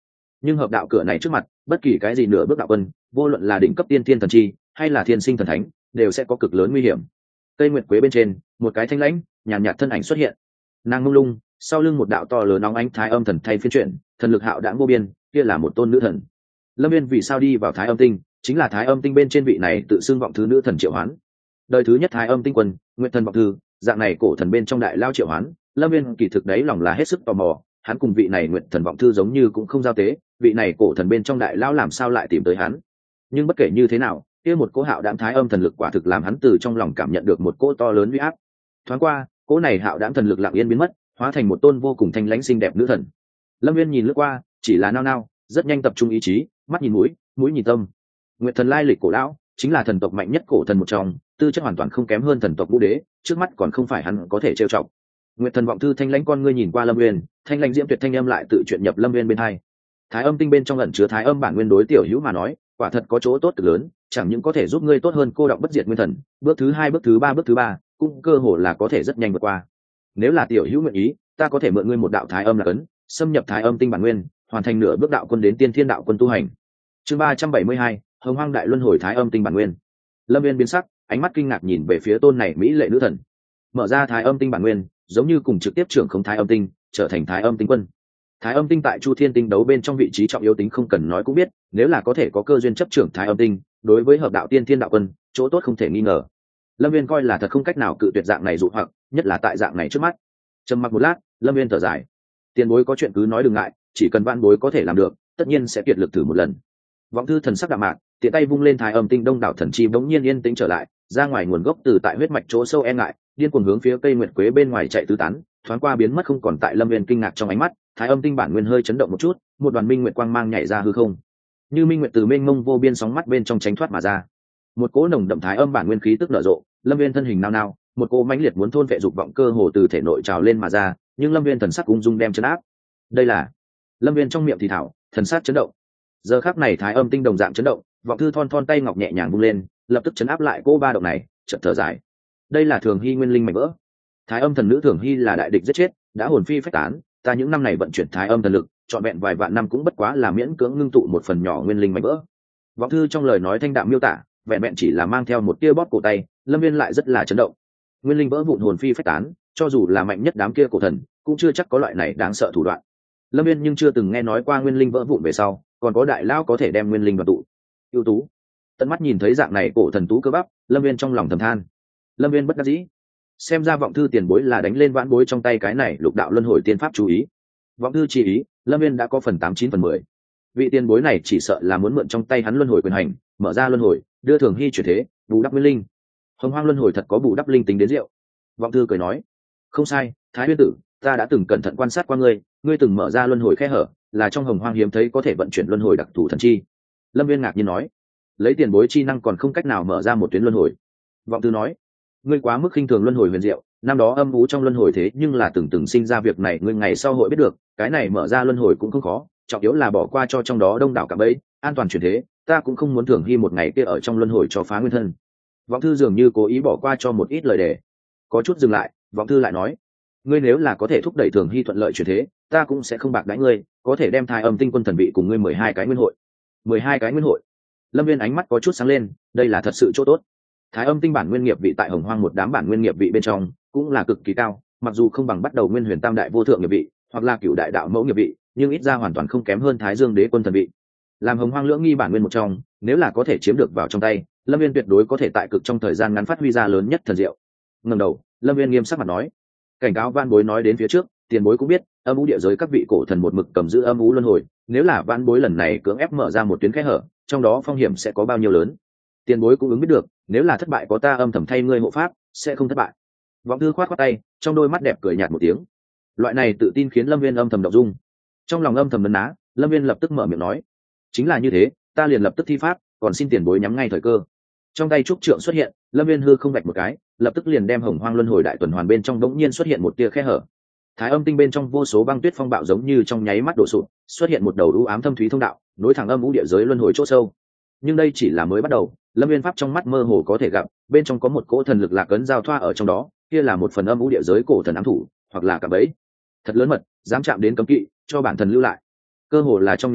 nhưng hợp đạo cửa này trước mặt bất kỳ cái gì nửa bước đạo quân, vô luận là đỉnh cấp tiên thiên thần chi hay là thiên sinh thần thánh, đều sẽ có cực lớn nguy hiểm. Cây nguyệt quế bên trên, một cái thanh lãnh nhàn nhạt thân ảnh xuất hiện, nàng mông lung, sau lưng một đạo to lớn nóng ánh thái âm thần thay phiên chuyển, thần lực hạo đãng vô biên, kia là một tôn nữ thần. Lâm viên vì sao đi vào thái âm tinh, chính là thái âm tinh bên trên vị này tự xưng vọng thứ nữ thần triệu hoán. Đời thứ nhất thái âm tinh quân, nguyện thần vọng thư, dạng này cổ thần bên trong đại lao triệu hoán. Lâm viên kỳ thực đấy lòng là hết sức tò mò, hắn cùng vị này nguyện thần vọng thư giống như cũng không giao tế, vị này cổ thần bên trong đại lao làm sao lại tìm tới hắn. Nhưng bất kể như thế nào, kia một cỗ hạo đãng thái âm thần lực quả thực làm hắn từ trong lòng cảm nhận được một cỗ to lớn uy áp. Thoáng qua, cỗ này hạo đãng thần lực lặng yên biến mất, hóa thành một tôn vô cùng thanh lãnh xinh đẹp nữ thần. Lâm viên nhìn lướt qua, chỉ là nao nao, rất nhanh tập trung ý chí, mắt nhìn mũi, mũi nhìn tâm. Nguyệt thần lai lịch cổ lão, chính là thần tộc mạnh nhất cổ thần một trong, tư chất hoàn toàn không kém hơn thần tộc vũ đế, trước mắt còn không phải hắn có thể trêu chọc. Nguyệt thần vọng thư thanh lãnh con ngươi nhìn qua Lâm Uyên, thanh lãnh diễm tuyệt thanh âm lại tự chuyện nhập Lâm Uyên bên hai. Thái âm tinh bên trong ẩn chứa thái âm bản nguyên đối tiểu hữu mà nói, quả thật có chỗ tốt cực lớn, chẳng những có thể giúp ngươi tốt hơn cô động bất diệt nguyên thần, bước thứ hai, bước thứ ba, bước thứ ba, cũng cơ hồ là có thể rất nhanh vượt qua. Nếu là tiểu hữu nguyện ý, ta có thể mượn ngươi một đạo thái âm là cấn, xâm nhập thái âm tinh bản nguyên, hoàn thành nửa bước đạo quân đến tiên thiên đạo quân tu hành. Chương ba trăm bảy mươi hai, Hồng Hoang đại luân hồi thái âm tinh bản nguyên. Lâm Viên biến sắc, ánh mắt kinh ngạc nhìn về phía tôn này mỹ lệ nữ thần. Mở ra thái âm tinh bản nguyên, giống như cùng trực tiếp trưởng không thái âm tinh, trở thành thái âm tinh quân. Thái âm tinh tại Chu Thiên tinh đấu bên trong vị trí trọng yếu tính không cần nói cũng biết, nếu là có thể có cơ duyên chấp trưởng thái âm tinh, đối với hợp đạo tiên thiên đạo quân, chỗ tốt không thể nghi ngờ. Lâm Viên coi là thật không cách nào cự tuyệt dạng này dụ hoặc, nhất là tại dạng này trước mắt. Trầm mặc một lát, Lâm Viên thở dài. Tiền bối có chuyện cứ nói đừng ngại, chỉ cần vạn bối có thể làm được, tất nhiên sẽ kiệt lực thử một lần. Vọng thư thần sắc đạm mạc, tiện tay vung lên thái âm tinh đông đảo thần chi bỗng nhiên yên tĩnh trở lại, ra ngoài nguồn gốc từ tại huyết mạch chỗ sâu e ngại, điên cuồng hướng phía cây nguyệt quế bên ngoài chạy tứ tán, thoáng qua biến mất không còn tại Lâm Viên kinh ngạc trong ánh mắt, thái âm tinh bản nguyên hơi chấn động một chút, một đoàn minh nguyệt quang mang nhảy ra hư không. Như minh nguyệt từ mênh mông vô biên sóng mắt bên trong tránh thoát mà ra. Một cỗ nồng đậm thái âm bản nguyên khí tức nở rộ, Lâm Viên thân hình nao nao, một cỗ mãnh liệt muốn thôn vệ dục vọng cơ hồ từ thể nội trào lên mà ra, nhưng Lâm Viên thần sắc ung dung đem chấn áp. Đây là Lâm Viên trong miệng thì thảo, thần sắc chấn động. Giờ khắc này thái âm tinh đồng dạng chấn động, vọng thư thon thon tay ngọc nhẹ nhàng vung lên, lập tức chấn áp lại cỗ ba động này, chợt thở dài. Đây là Thường Hy nguyên linh mảnh vỡ. Thái âm thần nữ Thường Hy là đại địch giết chết, đã hồn phi phách tán, ta những năm này vận chuyển thái âm thần lực, trọn vẹn vài vạn năm cũng bất quá là miễn cưỡng ngưng tụ một phần nhỏ nguyên linh mảnh vỡ. Vọng thư trong lời nói thanh đạm miêu tả, vẹn vẹn chỉ là mang theo một tia bóp cổ tay, Lâm Viên lại rất là chấn động. Nguyên linh vỡ vụn hồn phi phách tán, cho dù là mạnh nhất đám kia cổ thần, cũng chưa chắc có loại này đáng sợ thủ đoạn. Lâm Viên nhưng chưa từng nghe nói qua nguyên linh vỡ vụn về sau, còn có đại lao có thể đem nguyên linh đoàn tụ. Ưu tú. Tận mắt nhìn thấy dạng này cổ thần tú cơ bắp, Lâm Viên trong lòng thầm than. Lâm Viên bất đắc dĩ. Xem ra vọng thư tiền bối là đánh lên vãn bối trong tay cái này lục đạo luân hồi tiên pháp chú ý. Vọng thư chỉ ý, Lâm Viên đã có phần tám chín phần mười. Vị tiền bối này chỉ sợ là muốn mượn trong tay hắn luân hồi quyền hành, mở ra luân hồi, đưa Thường Hy chuyển thế, bù đắp nguyên linh. Hồng Hoang luân hồi thật có bù đắp linh tính đến diệu. Vọng thư cười nói, không sai, Thái Huyên tử, ta đã từng cẩn thận quan sát qua ngươi, ngươi từng mở ra luân hồi khe hở, là trong Hồng Hoang hiếm thấy có thể vận chuyển luân hồi đặc thù thần chi. Lâm Viên ngạc nhiên nói, lấy tiền bối chi năng còn không cách nào mở ra một tuyến luân hồi. Vọng thư nói, ngươi quá mức khinh thường luân hồi huyền diệu, năm đó âm ú trong luân hồi thế nhưng là từng từng sinh ra việc này, ngươi ngày sau hội biết được, cái này mở ra luân hồi cũng không khó, trọng yếu là bỏ qua cho trong đó đông đảo cả bấy, an toàn chuyển thế, ta cũng không muốn Thường Hy một ngày kia ở trong luân hồi cho phá nguyên thân. Vọng thư dường như cố ý bỏ qua cho một ít lời đề. Có chút dừng lại, Vọng thư lại nói, ngươi nếu là có thể thúc đẩy Thường Hy thuận lợi chuyển thế, ta cũng sẽ không bạc đãi ngươi, có thể đem Thái âm tinh quân thần vị cùng ngươi mười hai cái nguyên hội. Mười hai cái nguyên hội. Lâm Viên ánh mắt có chút sáng lên, đây là thật sự chỗ tốt. Thái âm tinh bản nguyên nghiệp vị tại Hồng Hoang một đám bản nguyên nghiệp vị bên trong cũng là cực kỳ cao, mặc dù không bằng bắt đầu nguyên huyền tam đại vô thượng nghiệp vị hoặc là cửu đại đạo mẫu nghiệp vị, nhưng ít ra hoàn toàn không kém hơn Thái Dương đế quân thần vị. Làm Hồng Hoang lưỡng nghi bản nguyên một trong, nếu là có thể chiếm được vào trong tay, Lâm Viên tuyệt đối có thể tại cực trong thời gian ngắn phát huy ra lớn nhất thần diệu. Ngẩng đầu, Lâm Viên nghiêm sắc mặt nói, cảnh cáo van bối nói đến phía trước, tiền bối cũng biết, âm u địa giới các vị cổ thần một mực cầm giữ âm u luân hồi, nếu là van bối lần này cưỡng ép mở ra một tuyến kẽ hở, trong đó phong hiểm sẽ có bao nhiêu lớn. Tiền bối cũng ứng biết được, nếu là thất bại có ta âm thầm thay ngươi hộ pháp, sẽ không thất bại. Vọng thư khoát khoát tay, trong đôi mắt đẹp cười nhạt một tiếng. Loại này tự tin khiến Lâm Viên âm thầm động dung. Trong lòng âm thầm nấn ná, Lâm Viên lập tức mở miệng nói, chính là như thế, ta liền lập tức thi pháp, còn xin tiền bối nhắm ngay thời cơ. Trong tay trúc trượng xuất hiện, Lâm Viên hư không vạch một cái, lập tức liền đem Hồng Hoang luân hồi đại tuần hoàn bên trong đống nhiên xuất hiện một tia khe hở. Thái âm tinh bên trong vô số băng tuyết phong bạo giống như trong nháy mắt đổ sụp, xuất hiện một đầu u ám thâm thúy thông đạo, nối thẳng âm u địa giới luân hồi chỗ sâu. Nhưng đây chỉ là mới bắt đầu, Lâm Viên pháp trong mắt mơ hồ có thể gặp, bên trong có một cỗ thần lực lạc ấn giao thoa ở trong đó, kia là một phần âm u địa giới cổ thần ám thủ, hoặc là cả bẫy. Thật lớn mật, dám chạm đến cấm kỵ, cho bản thần lưu lại. Cơ hồ là trong nháy mắt,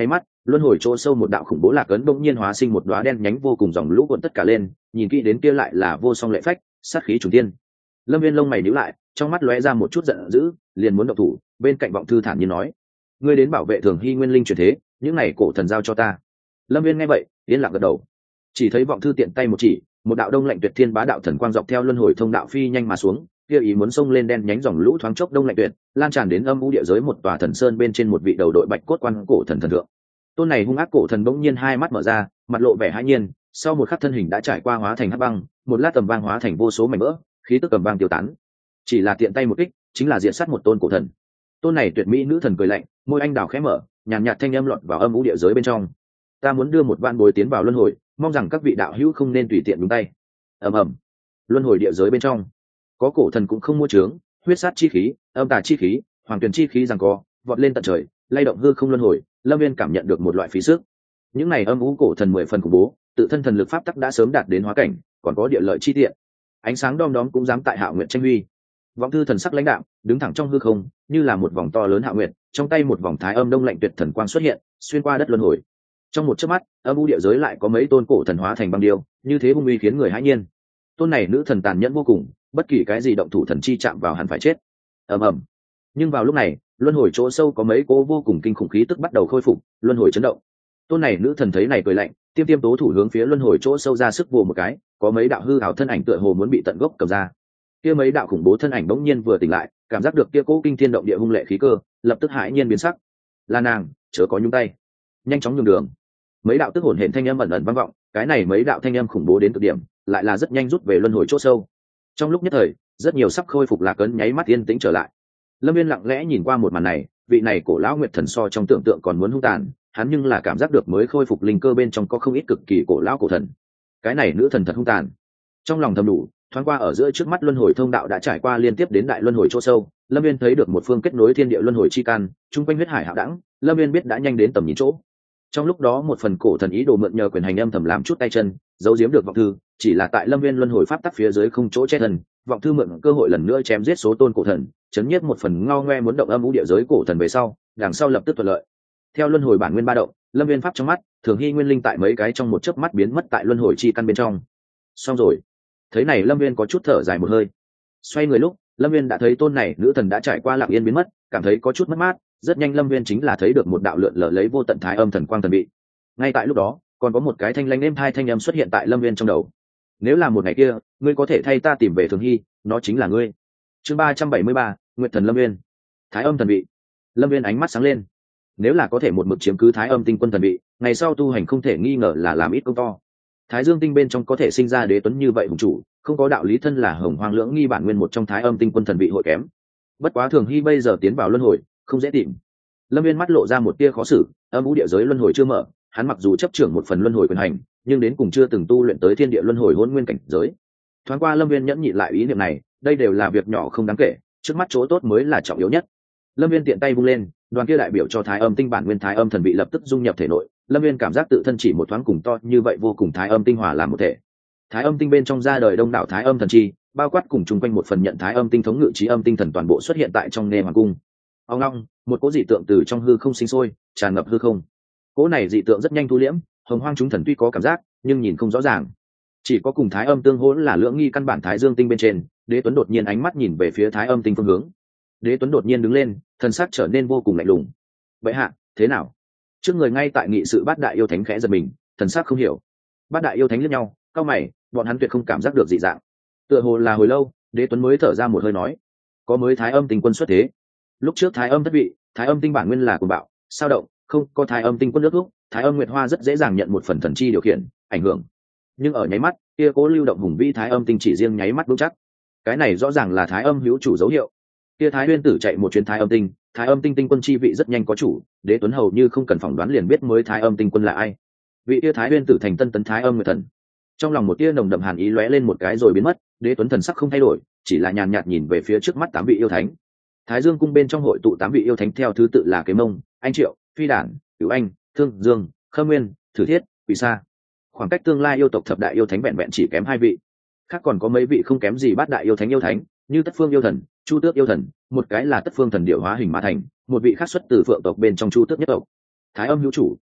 luân hồi chỗ sâu một đạo khủng bố lạc ấn bỗng nhiên hóa sinh một đóa đen nhánh vô cùng dòng lũ cuộn tất cả lên, nhìn kỹ đến kia lại là vô song lệ phách, sát khí trùng thiên. Lâm Viên lông mày nhíu lại, trong mắt lóe ra một chút giận dữ, liền muốn động thủ, bên cạnh vọng thư thản nhiên nói: "Ngươi đến bảo vệ Thường Hy Nguyên Linh truyền thế, những này cổ thần giao cho ta." Lâm Viên nghe vậy, yên lặng gật đầu. Chỉ thấy vọng thư tiện tay một chỉ, một đạo đông lạnh tuyệt thiên bá đạo thần quang dọc theo luân hồi thông đạo phi nhanh mà xuống, kia ý muốn xông lên đen nhánh dòng lũ thoáng chốc đông lạnh tuyệt, lan tràn đến âm u địa giới một tòa thần sơn bên trên một vị đầu đội bạch cốt quan cổ thần thần thượng. Tôn này hung ác cổ thần bỗng nhiên hai mắt mở ra, mặt lộ vẻ hãi nhiên, sau một khắc thân hình đã trải qua hóa thành hắc băng, một lát tầm vang hóa thành vô số mảnh vỡ, khí tức cầm vang tiêu tán. Chỉ là tiện tay một kích, chính là diện sát một tôn cổ thần. Tôn này tuyệt mỹ nữ thần cười lạnh, môi anh đào khẽ mở, nhàn nhạt thanh âm lọt vào âm u địa giới bên trong. Ta muốn đưa một vạn bối tiến vào luân hồi, mong rằng các vị đạo hữu không nên tùy tiện nhúng tay. Ầm ầm. Luân hồi địa giới bên trong, có cổ thần cũng không mua trướng, huyết sát chi khí, âm tà chi khí, hoàng tuyển chi khí giằng co, vọt lên tận trời, lay động hư không luân hồi. Lâm Viên cảm nhận được một loại phí sức. Những này âm u cổ thần mười phần khủng bố, tự thân thần lực pháp tắc đã sớm đạt đến hóa cảnh, còn có địa lợi chi tiện. Ánh sáng đom đóm cũng dám tại Hạo Nguyệt tranh huy. Vọng thư thần sắc lãnh đạm, đứng thẳng trong hư không, như là một vòng to lớn Hạo Nguyệt, trong tay một vòng thái âm đông lạnh tuyệt thần quang xuất hiện, xuyên qua đất luân hồi. Trong một chớp mắt, âm u địa giới lại có mấy tôn cổ thần hóa thành băng điêu, như thế hung uy khiến người hãi nhiên. Tôn này nữ thần tàn nhẫn vô cùng, bất kỳ cái gì động thủ thần chi chạm vào hẳn phải chết. Ầm ầm. Nhưng vào lúc này, luân hồi chỗ sâu có mấy cỗ vô cùng kinh khủng khí tức bắt đầu khôi phục, luân hồi chấn động. Tôn này nữ thần thấy này cười lạnh, tiêm tiêm tố thủ hướng phía luân hồi chỗ sâu ra sức vồ một cái, có mấy đạo hư ảo thân ảnh tựa hồ muốn bị tận gốc cầm ra. Kia mấy đạo khủng bố thân ảnh bỗng nhiên vừa tỉnh lại, cảm giác được kia cỗ kinh thiên động địa hung lệ khí cơ, lập tức hãi nhiên biến sắc. Là nàng, chớ có nhúng tay, nhanh chóng nhường đường. Mấy đạo tức hồn hển thanh âm ẩn ẩn vang vọng, cái này mấy đạo thanh âm khủng bố đến cực điểm, lại là rất nhanh rút về luân hồi chỗ sâu. Trong lúc nhất thời, rất nhiều sắp khôi phục lạc ấn nháy mắt yên tĩnh trở lại. Lâm Viên lặng lẽ nhìn qua một màn này, vị này cổ lão nguyệt thần so trong tưởng tượng còn muốn hung tàn, hắn nhưng là cảm giác được mới khôi phục linh cơ bên trong có không ít cực kỳ cổ lão cổ thần. Cái này nữ thần thật hung tàn. Trong lòng thầm đủ, thoáng qua ở giữa trước mắt luân hồi thông đạo đã trải qua liên tiếp đến đại luân hồi chỗ sâu, Lâm Viên thấy được một phương kết nối thiên địa luân hồi chi can, trung quanh huyết hải hạo đẳng, Lâm Viên biết đã nhanh đến tầm nhìn chỗ. Trong lúc đó một phần cổ thần ý đồ mượn nhờ quyền hành âm thầm làm chút tay chân, giấu giếm được vọng thư, chỉ là tại Lâm Viên luân hồi pháp tắc phía dưới không chỗ che thần, vọng thư mượn cơ hội lần nữa chém giết số tôn cổ thần, chấn nhiếp một phần ngao ngoe muốn động âm u địa giới cổ thần về sau, đằng sau lập tức thuận lợi. Theo luân hồi bản nguyên ba động, Lâm Viên pháp trong mắt, Thường Hy Nguyên Linh tại mấy cái trong một chớp mắt biến mất tại luân hồi chi căn bên trong. Xong rồi. Thấy này Lâm Viên có chút thở dài một hơi. Xoay người lúc, Lâm Viên đã thấy tôn này nữ thần đã trải qua lặng yên biến mất, cảm thấy có chút mất mát, rất nhanh Lâm Viên chính là thấy được một đạo lượn lờ lấy vô tận thái âm thần quang thần bị. Ngay tại lúc đó, còn có một cái thanh lãnh êm hai thanh âm xuất hiện tại Lâm Viên trong đầu. Nếu là một ngày kia, ngươi có thể thay ta tìm về Thường Hy, nó chính là ngươi. Chương ba trăm bảy mươi ba, Nguyệt thần Lâm Viên. Thái âm thần bị. Lâm Viên ánh mắt sáng lên. Nếu là có thể một mực chiếm cứ Thái âm tinh quân thần bị, ngày sau tu hành không thể nghi ngờ là làm ít công to. Thái Dương tinh bên trong có thể sinh ra đế tuấn như vậy hùng chủ, không có đạo lý thân là Hồng Hoang Lưỡng Nghi bản nguyên một trong Thái âm tinh quân thần bị hội kém. Bất quá Thường Hy bây giờ tiến vào luân hồi, không dễ tìm. Lâm Viên mắt lộ ra một tia khó xử, âm u địa giới luân hồi chưa mở, hắn mặc dù chấp trưởng một phần luân hồi quyền hành, nhưng đến cùng chưa từng tu luyện tới thiên địa luân hồi hỗn nguyên cảnh giới. Thoáng qua Lâm Viên nhẫn nhịn lại ý niệm này, đây đều là việc nhỏ không đáng kể, trước mắt chỗ tốt mới là trọng yếu nhất. Lâm Viên tiện tay vung lên, đoàn kia đại biểu cho Thái âm tinh bản nguyên Thái âm thần bị lập tức dung nhập thể nội. Lâm Viên cảm giác tự thân chỉ một thoáng cùng to như vậy vô cùng Thái âm tinh hòa làm một thể. Thái âm tinh bên trong ra đời đông đảo Thái âm thần chi, bao quát cùng chung quanh một phần nhận Thái âm tinh thống ngự trí âm tinh thần toàn bộ xuất hiện tại trong nê hoàng cung. Ông long, một cỗ dị tượng từ trong hư không sinh sôi, tràn ngập hư không. Cỗ này dị tượng rất nhanh thu liễm, Hồng Hoang chúng thần tuy có cảm giác, nhưng nhìn không rõ ràng. Chỉ có cùng Thái âm tương hỗn là Lưỡng Nghi căn bản Thái Dương tinh bên trên, Đế Tuấn đột nhiên ánh mắt nhìn về phía Thái âm tinh phương hướng. Đế Tuấn đột nhiên đứng lên, thần sắc trở nên vô cùng lạnh lùng. Vậy hạ, thế nào? Trước người ngay tại nghị sự Bát Đại yêu thánh khẽ giật mình, thần sắc không hiểu. Bát Đại yêu thánh liếc nhau, cau mày, bọn hắn tuyệt không cảm giác được dị dạng. Tựa hồ là hồi lâu, Đế Tuấn mới thở ra một hơi nói: có mới Thái âm tinh quân xuất thế. Lúc trước Thái âm thất vị, Thái âm tinh bản nguyên là cuồng bạo, sao động, không có Thái âm tinh quân nước thúc, Thái âm nguyệt hoa rất dễ dàng nhận một phần thần chi điều khiển, ảnh hưởng. Nhưng ở nháy mắt, kia cố lưu động hùng vĩ Thái âm tinh chỉ riêng nháy mắt vững chắc. Cái này rõ ràng là Thái âm hữu chủ dấu hiệu. Kia Thái Nguyên tử chạy một chuyến Thái âm tinh, Thái âm tinh tinh quân chi vị rất nhanh có chủ, Đế Tuấn hầu như không cần phỏng đoán liền biết mới Thái âm tinh quân là ai. Vị kia Thái Nguyên tử thành tân tấn Thái âm nguyệt thần. Trong lòng một tia nồng đậm hàn ý lóe lên một cái rồi biến mất, Đế Tuấn thần sắc không thay đổi, chỉ là nhàn nhạt nhìn về phía trước mắt tám vị yêu thánh. Thái Dương cung bên trong hội tụ tám vị yêu thánh theo thứ tự là Kế Mông, Anh Triệu, Phi Đản, Cửu Anh, Thương Dương, Khâm Nguyên, Thử Thiết, Quỷ Sa. Khoảng cách tương lai yêu tộc thập đại yêu thánh vẹn vẹn chỉ kém hai vị. Khác còn có mấy vị không kém gì bát đại yêu thánh yêu thánh, như Tất Phương yêu thần, Chu Tước yêu thần, một cái là Tất Phương thần điệu hóa hình mà thành, một vị khác xuất từ Phượng tộc bên trong Chu Tước nhất tộc. Thái âm hữu chủ.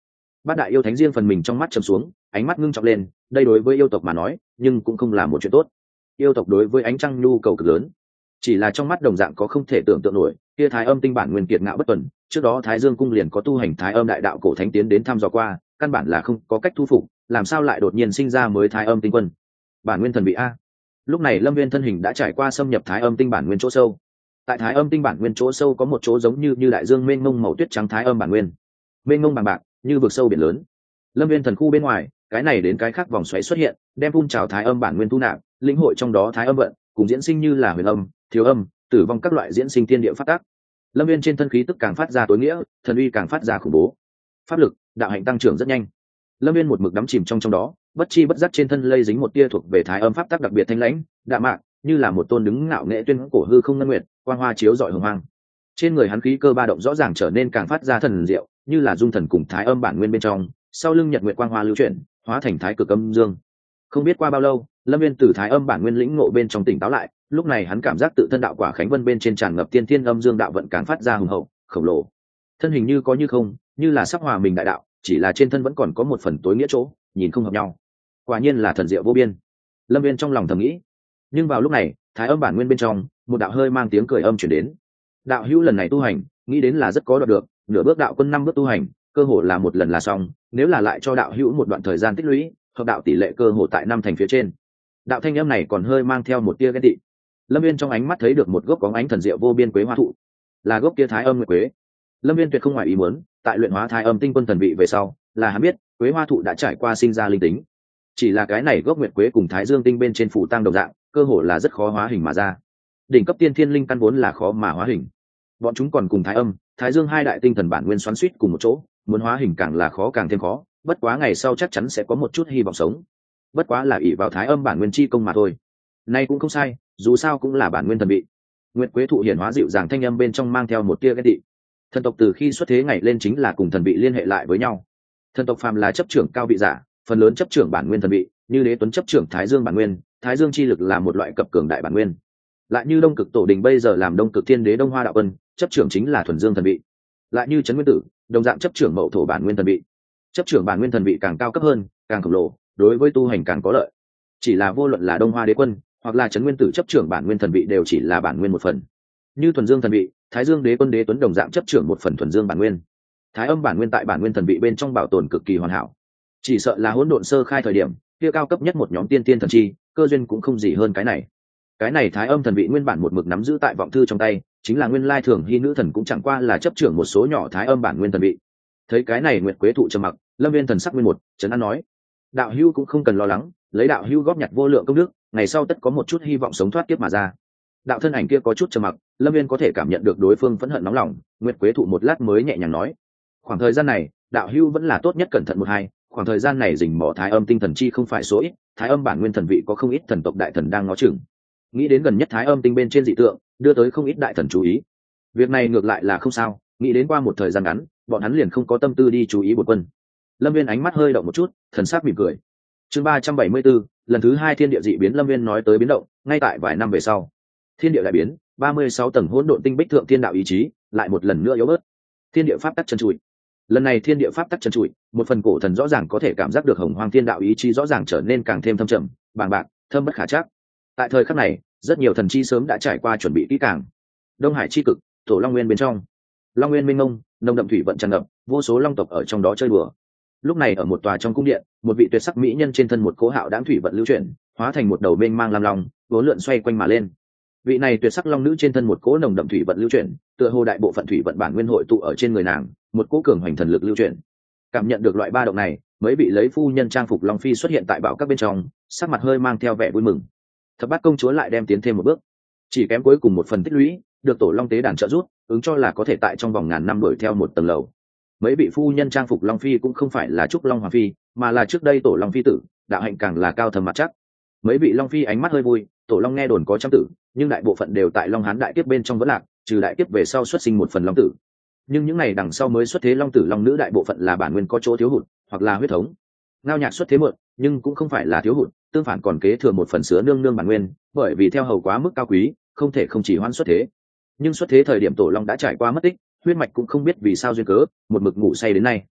Bát đại yêu thánh riêng phần mình trong mắt trầm xuống, ánh mắt ngưng trọng lên. Đây đối với yêu tộc mà nói nhưng cũng không là một chuyện tốt. Yêu tộc đối với ánh trăng nhu cầu cực lớn, chỉ là trong mắt đồng dạng có không thể tưởng tượng nổi. Kia Thái Âm tinh bản nguyên kiệt ngạo bất tuần, trước đó Thái Dương cung liền có tu hành Thái Âm đại đạo cổ thánh tiến đến thăm dò qua, căn bản là không có cách thu phục, làm sao lại đột nhiên sinh ra mới Thái Âm tinh quân? Bản nguyên thần bị a. Lúc này Lâm Viên thân hình đã trải qua xâm nhập Thái Âm tinh bản nguyên chỗ sâu. Tại Thái Âm tinh bản nguyên chỗ sâu có một chỗ giống như như đại dương mênh mông màu tuyết trắng Thái Âm bản nguyên. Mênh mông bằng bạc, như vực sâu biển lớn. Lâm Viên thần khu bên ngoài, cái này đến cái khác vòng xoáy xuất hiện, đem phun trào Thái Âm bản nguyên thu nạp, lĩnh hội trong đó Thái Âm vận, cùng diễn sinh như là huyền âm, thiếu âm, tử vong các loại diễn sinh tiên địa phát tác. Lâm Viên trên thân khí tức càng phát ra tối nghĩa, thần uy càng phát ra khủng bố. Pháp lực, đạo hạnh tăng trưởng rất nhanh. Lâm Viên một mực đắm chìm trong trong đó, bất chi bất giác trên thân lây dính một tia thuộc về Thái Âm pháp tác đặc biệt thanh lãnh, đạm mạc, như là một tôn đứng ngạo nghệ tuyên cổ hư không ngân nguyệt, quang hoa chiếu rọi hồng hoang. Trên người hắn khí cơ ba động rõ ràng trở nên càng phát ra thần diệu, như là dung thần cùng Thái Âm bản nguyên bên trong, sau lưng nhật nguyệt quang hoa lưu chuyển, hóa thành thái cực âm dương. Không biết qua bao lâu, Lâm Viên từ Thái Âm bản nguyên lĩnh ngộ bên trong tỉnh táo lại, lúc này hắn cảm giác tự thân đạo quả khánh vân bên trên tràn ngập tiên thiên âm dương đạo vận càng phát ra hùng hậu, khổng lồ. Thân hình như có như không, như là sắp hòa mình đại đạo, chỉ là trên thân vẫn còn có một phần tối nghĩa chỗ, nhìn không hợp nhau. Quả nhiên là thần diệu vô biên. Lâm Viên trong lòng thầm nghĩ. Nhưng vào lúc này, Thái Âm bản nguyên bên trong, một đạo hơi mang tiếng cười âm truyền đến. Đạo hữu lần này tu hành, nghĩ đến là rất có đoạt được, nửa bước đạo quân năm bước tu hành, cơ hồ là một lần là xong, nếu là lại cho đạo hữu một đoạn thời gian tích lũy, hợp đạo tỷ lệ cơ hồ tại năm thành phía trên. Đạo thanh âm này còn hơi mang theo một tia ghen tị. Lâm Viên trong ánh mắt thấy được một gốc có ánh thần diệu vô biên quế hoa thụ, là gốc kia Thái Âm nguyệt quế. Lâm Viên tuyệt không ngoài ý muốn, tại luyện hóa Thái Âm tinh quân thần vị về sau, là hắn biết, quế hoa thụ đã trải qua sinh ra linh tính. Chỉ là cái này gốc nguyệt quế cùng Thái Dương tinh bên trên phủ tăng đồng dạng, cơ hồ là rất khó hóa hình mà ra. Đỉnh cấp tiên thiên linh căn vốn là khó mà hóa hình. Bọn chúng còn cùng Thái Âm, Thái Dương hai đại tinh thần bản nguyên xoắn xuýt cùng một chỗ, muốn hóa hình càng là khó càng thêm khó, bất quá ngày sau chắc chắn sẽ có một chút hy vọng sống. Bất quá là ỷ vào Thái Âm bản nguyên chi công mà thôi. Nay cũng không sai, dù sao cũng là bản nguyên thần vị. Nguyệt quế thụ hiển hóa dịu dàng thanh âm bên trong mang theo một tia ghét tị. Thần tộc từ khi xuất thế ngày lên chính là cùng thần vị liên hệ lại với nhau. Thần tộc phàm là chấp trưởng cao vị giả, phần lớn chấp trưởng bản nguyên thần vị, như Đế Tuấn chấp trưởng Thái Dương bản nguyên, Thái Dương chi lực là một loại cập cường đại bản nguyên. Lại như Đông Cực Tổ Đình bây giờ làm Đông Cực Thiên Đế Đông Hoa đạo quân, chấp trưởng chính là thuần dương thần vị. Lại như Trấn Nguyên Tử, đồng dạng chấp trưởng Mậu Thổ bản nguyên thần vị. Chấp trưởng bản nguyên thần vị càng cao cấp hơn, càng khổng lồ, đối với tu hành càng có lợi. Chỉ là vô luận là Đông Hoa Đế quân, hoặc là Trấn Nguyên Tử chấp trưởng bản nguyên thần vị đều chỉ là bản nguyên một phần. Như thuần dương thần vị, Thái Dương Đế quân Đế Tuấn đồng dạng chấp trưởng một phần thuần dương bản nguyên. Thái Âm bản nguyên tại bản nguyên thần vị bên trong bảo tồn cực kỳ hoàn hảo. Chỉ sợ là hỗn độn sơ khai thời điểm, kia cao cấp nhất một nhóm tiên tiên thần chi, cơ duyên cũng không gì hơn cái này. Cái này Thái Âm thần vị nguyên bản một mực nắm giữ tại vọng thư trong tay, chính là nguyên lai thường hy nữ thần cũng chẳng qua là chấp trưởng một số nhỏ Thái Âm bản nguyên thần vị. Thấy cái này Nguyệt quế thụ trầm mặc, Lâm Viên thần sắc nguyên một, trấn an nói: đạo hữu cũng không cần lo lắng, lấy đạo hữu góp nhặt vô lượng công đức, ngày sau tất có một chút hy vọng sống thoát kiếp mà ra. Đạo thân ảnh kia có chút trầm mặc, Lâm Viên có thể cảm nhận được đối phương phẫn hận nóng lòng. Nguyệt quế thụ một lát mới nhẹ nhàng nói: khoảng thời gian này, đạo hữu vẫn là tốt nhất cẩn thận một hai. Khoảng thời gian này rình mỏ Thái Âm tinh thần chi không phải số ít, Thái Âm bản nguyên thần vị có không ít thần tộc đại thần đang ngó chừng. Nghĩ đến gần nhất Thái Âm tinh bên trên dị tượng, đưa tới không ít đại thần chú ý. Việc này ngược lại là không sao, nghĩ đến qua một thời gian ngắn, bọn hắn liền không có tâm tư đi chú ý bổn quân. Lâm Viên ánh mắt hơi động một chút, thần sắc mỉm cười. Chương ba trăm bảy mươi 74, lần thứ hai thiên địa dị biến. Lâm Viên nói tới biến động, ngay tại vài năm về sau, thiên địa đại biến, ba mươi sáu tầng hỗn độn tinh bích thượng thiên đạo ý chí, lại một lần nữa yếu bớt. Thiên địa pháp tắc chân trụi. Lần này thiên địa pháp tắc chân trụi, một phần cổ thần rõ ràng có thể cảm giác được hồng hoang thiên đạo ý chí rõ ràng trở nên càng thêm thâm trầm, bàng bạc, thâm bất khả trắc. Tại thời khắc này, rất nhiều thần chi sớm đã trải qua chuẩn bị kỹ càng. Đông Hải chi cực, Tổ Long Nguyên bên trong, Long Nguyên mênh mông, nồng đậm thủy vận tràn ngập, vô số long tộc ở trong đó chơi đùa. Lúc này ở một tòa trong cung điện, một vị tuyệt sắc mỹ nhân trên thân một cỗ hạo đãng thủy vận lưu chuyển, hóa thành một đầu mênh mang lam long, vốn lượn xoay quanh mà lên. Vị này tuyệt sắc long nữ trên thân một cỗ nồng đậm thủy vận lưu chuyển, tựa hồ đại bộ phận thủy vận bản nguyên hội tụ ở trên người nàng, một cỗ cường hoành thần lực lưu chuyển. Cảm nhận được loại ba động này, mới bị lấy phu nhân trang phục long phi xuất hiện tại bảo các bên trong, sắc mặt hơi mang theo vẻ vui mừng. Thập bát công chúa lại đem tiến thêm một bước, chỉ kém cuối cùng một phần tích lũy, được tổ long tế đàn trợ giúp, ứng cho là có thể tại trong vòng ngàn năm đuổi theo một tầng lầu. Mấy vị phu nhân trang phục long phi cũng không phải là trúc long hoàng phi, mà là trước đây tổ long phi tử, đạo hạnh càng là cao thầm mặt chắc. Mấy vị long phi ánh mắt hơi vui, tổ long nghe đồn có trăm tử, nhưng đại bộ phận đều tại long hán đại kiếp bên trong vẫn lạc, trừ đại kiếp về sau xuất sinh một phần long tử. Nhưng những này đằng sau mới xuất thế long tử long nữ đại bộ phận là bản nguyên có chỗ thiếu hụt, hoặc là huyết thống. Ngao Nhạc xuất thế muộn, nhưng cũng không phải là thiếu hụt, tương phản còn kế thừa một phần sứa nương nương bản nguyên, bởi vì theo hầu quá mức cao quý, không thể không chỉ hoãn xuất thế. Nhưng xuất thế thời điểm tổ long đã trải qua mất tích, huyết mạch cũng không biết vì sao duyên cớ, một mực ngủ say đến nay.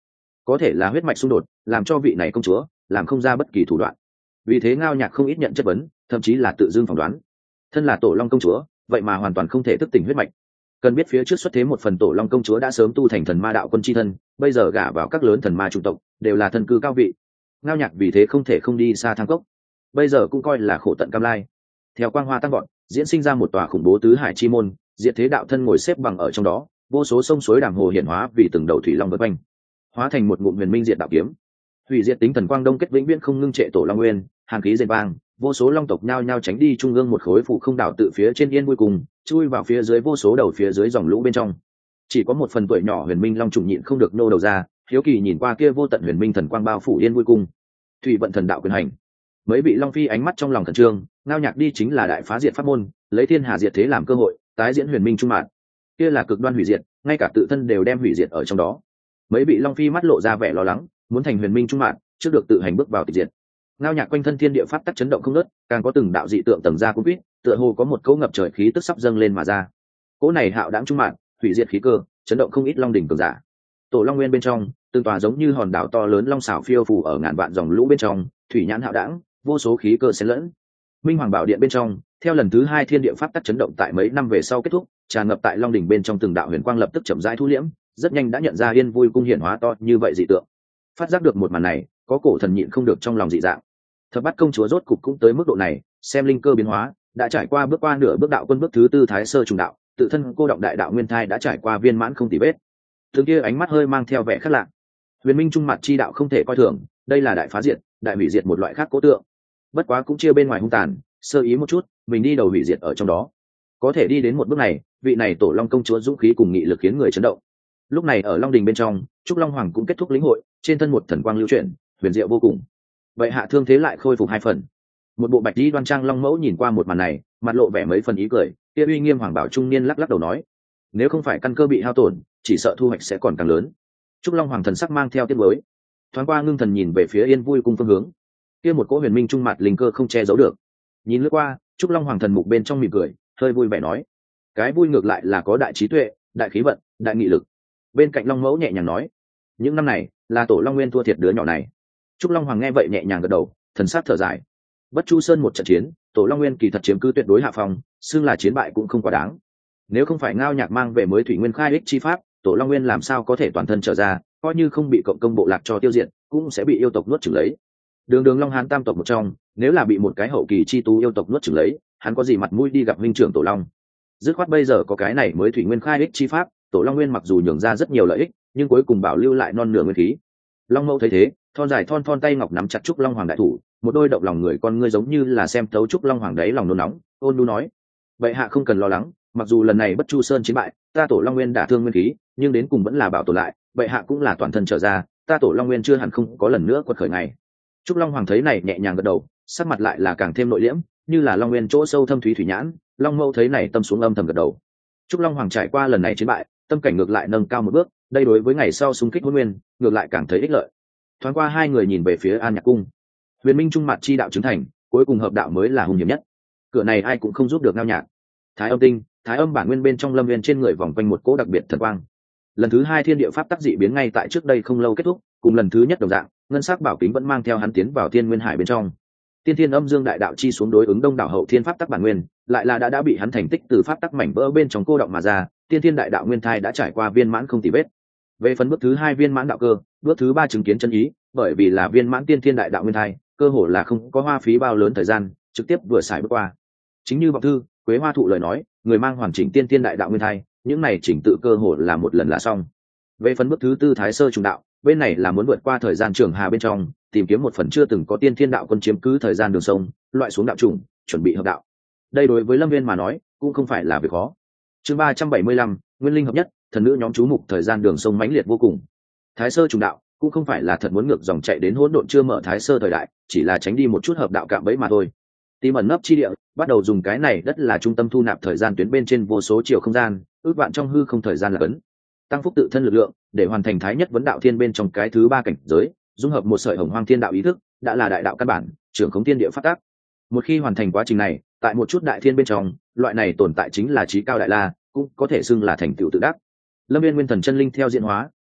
có thể là huyết mạch xung đột làm cho vị này công chúa làm không ra bất kỳ thủ đoạn, vì thế Ngao Nhạc không ít nhận chất vấn, thậm chí là tự dưng phỏng đoán thân là Tổ Long công chúa vậy mà hoàn toàn không thể thức tỉnh huyết mạch. Cần biết phía trước xuất thế một phần Tổ Long công chúa đã sớm tu thành thần ma đạo quân chi thân, bây giờ gả vào các lớn thần ma chủng tộc đều là thân cư cao vị. Ngao Nhạc vì thế không thể không đi xa thang cốc, bây giờ cũng coi là khổ tận cam lai. Theo quang hoa tăng vọt, diễn sinh ra một tòa khủng bố tứ hải chi môn, diệt thế đạo thân ngồi xếp bằng ở trong đó, vô số sông suối đàm hồ hiển hóa vì từng đầu thủy long vây quanh, hóa thành một ngụm huyền minh diệt đạo kiếm. Hủy diệt tính thần quang đông kết vĩnh viễn không ngưng trệ Tổ Long nguyên, hàn khí dệt vang, vô số long tộc nhao nhao tránh đi trung ương một khối phụ không đảo tự phía trên yên vui cùng chui vào phía dưới vô số đầu phía dưới dòng lũ bên trong. Chỉ có một phần tuổi nhỏ huyền minh long trùng nhịn không được nô đầu ra, hiếu kỳ nhìn qua kia vô tận huyền minh thần quang bao phủ yên vui cung. Thủy vận thần đạo quyền hành, mấy vị long phi ánh mắt trong lòng khẩn trương. Ngao Nhạc đi chính là đại phá diệt pháp môn, lấy thiên hà diệt thế làm cơ hội tái diễn huyền minh trung mạng, kia là cực đoan hủy diệt, ngay cả tự thân đều đem hủy diệt ở trong đó. Mấy vị long phi mắt lộ ra vẻ lo lắng, muốn thành huyền minh trung mạng trước được tự hành bước vào tịch diệt. Ngao Nhạc quanh thân thiên địa pháp tắc chấn động không ngớt, càng có từng đạo dị tượng tầng ra cũng biết, tựa hồ có một cỗ ngập trời khí tức sắp dâng lên mà ra. Cỗ này hạo đãng trung mạng, hủy diệt khí cơ, chấn động không ít long đỉnh cường giả. Tổ Long nguyên bên trong, từng tòa giống như hòn đảo to lớn long xảo phiêu phù ở ngàn vạn dòng lũ bên trong, thủy nhãn hạo đãng, vô số khí cơ xen lẫn. Minh Hoàng Bảo Điện bên trong, theo lần thứ hai thiên địa pháp tắc chấn động tại mấy năm về sau kết thúc, tràn ngập tại long đỉnh bên trong từng đạo huyền quang lập tức chậm rãi thu liễm, rất nhanh đã nhận ra Yên Vui cung hiển hóa to như vậy dị tượng. Phát giác được một màn này, có cổ thần nhịn không được trong lòng dị dạng. Thập Bát công chúa rốt cục cũng tới mức độ này, xem linh cơ biến hóa, đã trải qua bước qua nửa bước đạo quân bước thứ tư thái sơ trùng đạo, tự thân cô động đại đạo nguyên thai đã trải qua viên mãn không tì vết. Thường kia ánh mắt hơi mang theo vẻ khác lạ. Huyền minh trung mặt chi đạo không thể coi thường, đây là đại phá diệt, đại hủy diệt một loại khác cố tượng. Bất quá cũng chia bên ngoài hung tàn, sơ ý một chút, mình đi đầu hủy diệt ở trong đó. Có thể đi đến một bước này, vị này Tổ Long công chúa dũng khí cùng nghị lực khiến người chấn động. Lúc này ở Long đình bên trong, Trúc Long Hoàng cũng kết thúc lĩnh hội, trên thân một thần quang lưu chuyển, huyền diệu vô cùng. Vậy hạ thương thế lại khôi phục hai phần. Một bộ bạch y đoan trang long mẫu nhìn qua một màn này, mặt lộ vẻ mấy phần ý cười, kia uy nghiêm hoàng bảo trung niên lắc lắc đầu nói: nếu không phải căn cơ bị hao tổn, chỉ sợ thu hoạch sẽ còn càng lớn. Trúc Long Hoàng thần sắc mang theo tiếng mới, thoáng qua ngưng thần nhìn về phía Yên Vui cung phương hướng, kia một cỗ huyền minh trung mặt linh cơ không che giấu được. Nhìn lướt qua, Trúc Long Hoàng thần mục bên trong mỉm cười, hơi vui vẻ nói: cái vui ngược lại là có đại trí tuệ, đại khí vận, đại nghị lực. Bên cạnh Long mẫu nhẹ nhàng nói: những năm này là Tổ Long nguyên thua thiệt đứa nhỏ này. Trúc Long Hoàng nghe vậy nhẹ nhàng gật đầu, thần sắc thở dài. Bất Chu Sơn một trận chiến, Tổ Long nguyên kỳ thật chiếm cứ tuyệt đối hạ phong, xưng là chiến bại cũng không quá đáng. Nếu không phải Ngao Nhạc mang về mới thủy nguyên khai ích chi pháp, Tổ Long nguyên làm sao có thể toàn thân trở ra, coi như không bị cộng công bộ lạc cho tiêu diệt, cũng sẽ bị yêu tộc nuốt chửng lấy. Đường Đường Long Hán tam tộc một trong, nếu là bị một cái hậu kỳ chi tú yêu tộc nuốt chửng lấy, hắn có gì mặt mũi đi gặp huynh trưởng Tổ Long. Dứt khoát bây giờ có cái này mới thủy nguyên khai ích chi pháp, Tổ Long nguyên mặc dù nhường ra rất nhiều lợi ích, nhưng cuối cùng bảo lưu lại non nửa nguyên khí. Long Mẫu thấy thế, thon dài thon thon tay ngọc nắm chặt Trúc Long Hoàng đại thủ, một đôi động lòng người con ngươi giống như là xem thấu Trúc Long Hoàng đấy lòng nôn nóng, ôn nhu nói: vậy hạ không cần lo lắng, mặc dù lần này Bất Chu Sơn chiến bại, ta Tổ Long nguyên đả thương nguyên khí, nhưng đến cùng vẫn là bảo tồn lại, vậy hạ cũng là toàn thân trở ra, ta Tổ Long nguyên chưa hẳn không có lần nữa quật khởi ngày. Trúc Long Hoàng thấy này nhẹ nhàng gật đầu, sắc mặt lại là càng thêm nội liễm, như là Long nguyên chỗ sâu thâm thúy thủy nhãn. Long Mẫu thấy này tâm xuống âm thầm gật đầu. Trúc Long Hoàng trải qua lần này chiến bại, tâm cảnh ngược lại nâng cao một bước, đây đối với ngày sau xung kích Hỗn Nguyên, ngược lại càng thấy ích lợi. Thoáng qua hai người nhìn về phía An Nhạc cung. Huyền minh trung mặt chi đạo chứng thành, cuối cùng hợp đạo mới là hung hiểm nhất. Cửa này ai cũng không giúp được Ngao Nhạc. Thái Âm tinh, Thái Âm bản nguyên bên trong lâm viên trên người vòng quanh một cỗ đặc biệt thần quang. Lần thứ hai thiên địa pháp tác dị biến ngay tại trước đây không lâu kết thúc, cùng lần thứ nhất đồng dạng, ngân sắc bảo kính vẫn mang theo hắn tiến vào thiên nguyên hải bên trong. Tiên thiên âm dương đại đạo chi xuống đối ứng đông đảo hậu thiên pháp tắc bản nguyên, lại là đã đã bị hắn thành tích từ pháp tắc mảnh vỡ bên trong cô động mà ra, tiên thiên đại đạo nguyên thai đã trải qua viên mãn không tì vết. Về phần bước thứ hai viên mãn đạo cơ, bước thứ ba chứng kiến chân ý, bởi vì là viên mãn tiên thiên đại đạo nguyên thai, cơ hồ là không có hoa phí bao lớn thời gian, trực tiếp vừa xài bước qua. Chính như vọng thư, Quế Hoa thụ lời nói, người mang hoàn chỉnh tiên thiên đại đạo nguyên thai, những này chỉnh tự cơ hồ là một lần là xong. Về phần bước thứ tư thái sơ trùng đạo, bên này là muốn vượt qua thời gian trường hà bên trong, tìm kiếm một phần chưa từng có tiên thiên đạo quân chiếm cứ thời gian đường sông, loại xuống đạo trùng, chuẩn bị hợp đạo. Đây đối với Lâm Viên mà nói, cũng không phải là việc khó. Chương ba trăm bảy mươi lăm, Nguyên linh hợp nhất, thần nữ nhóm chú mục thời gian đường sông mãnh liệt vô cùng. Thái sơ trùng đạo cũng không phải là thật muốn ngược dòng chạy đến hỗn độn chưa mở thái sơ thời đại, chỉ là tránh đi một chút hợp đạo cạm bẫy mà thôi. Tìm ẩn nấp chi địa, bắt đầu dùng cái này đất là trung tâm thu nạp thời gian tuyến bên trên vô số chiều không gian, ước vạn trong hư không thời gian là cấn. Tăng phúc tự thân lực lượng, để hoàn thành thái nhất vấn đạo thiên bên trong cái thứ ba cảnh giới, dung hợp một sợi hồng hoang thiên đạo ý thức, đã là đại đạo căn bản, trưởng khống thiên địa phát tác. Một khi hoàn thành quá trình này, tại một chút đại thiên bên trong, loại này tồn tại chính là trí cao đại la, cũng có thể xưng là thành tựu tự đắc. Lâm Viên nguyên thần chân linh theo diễn hóa,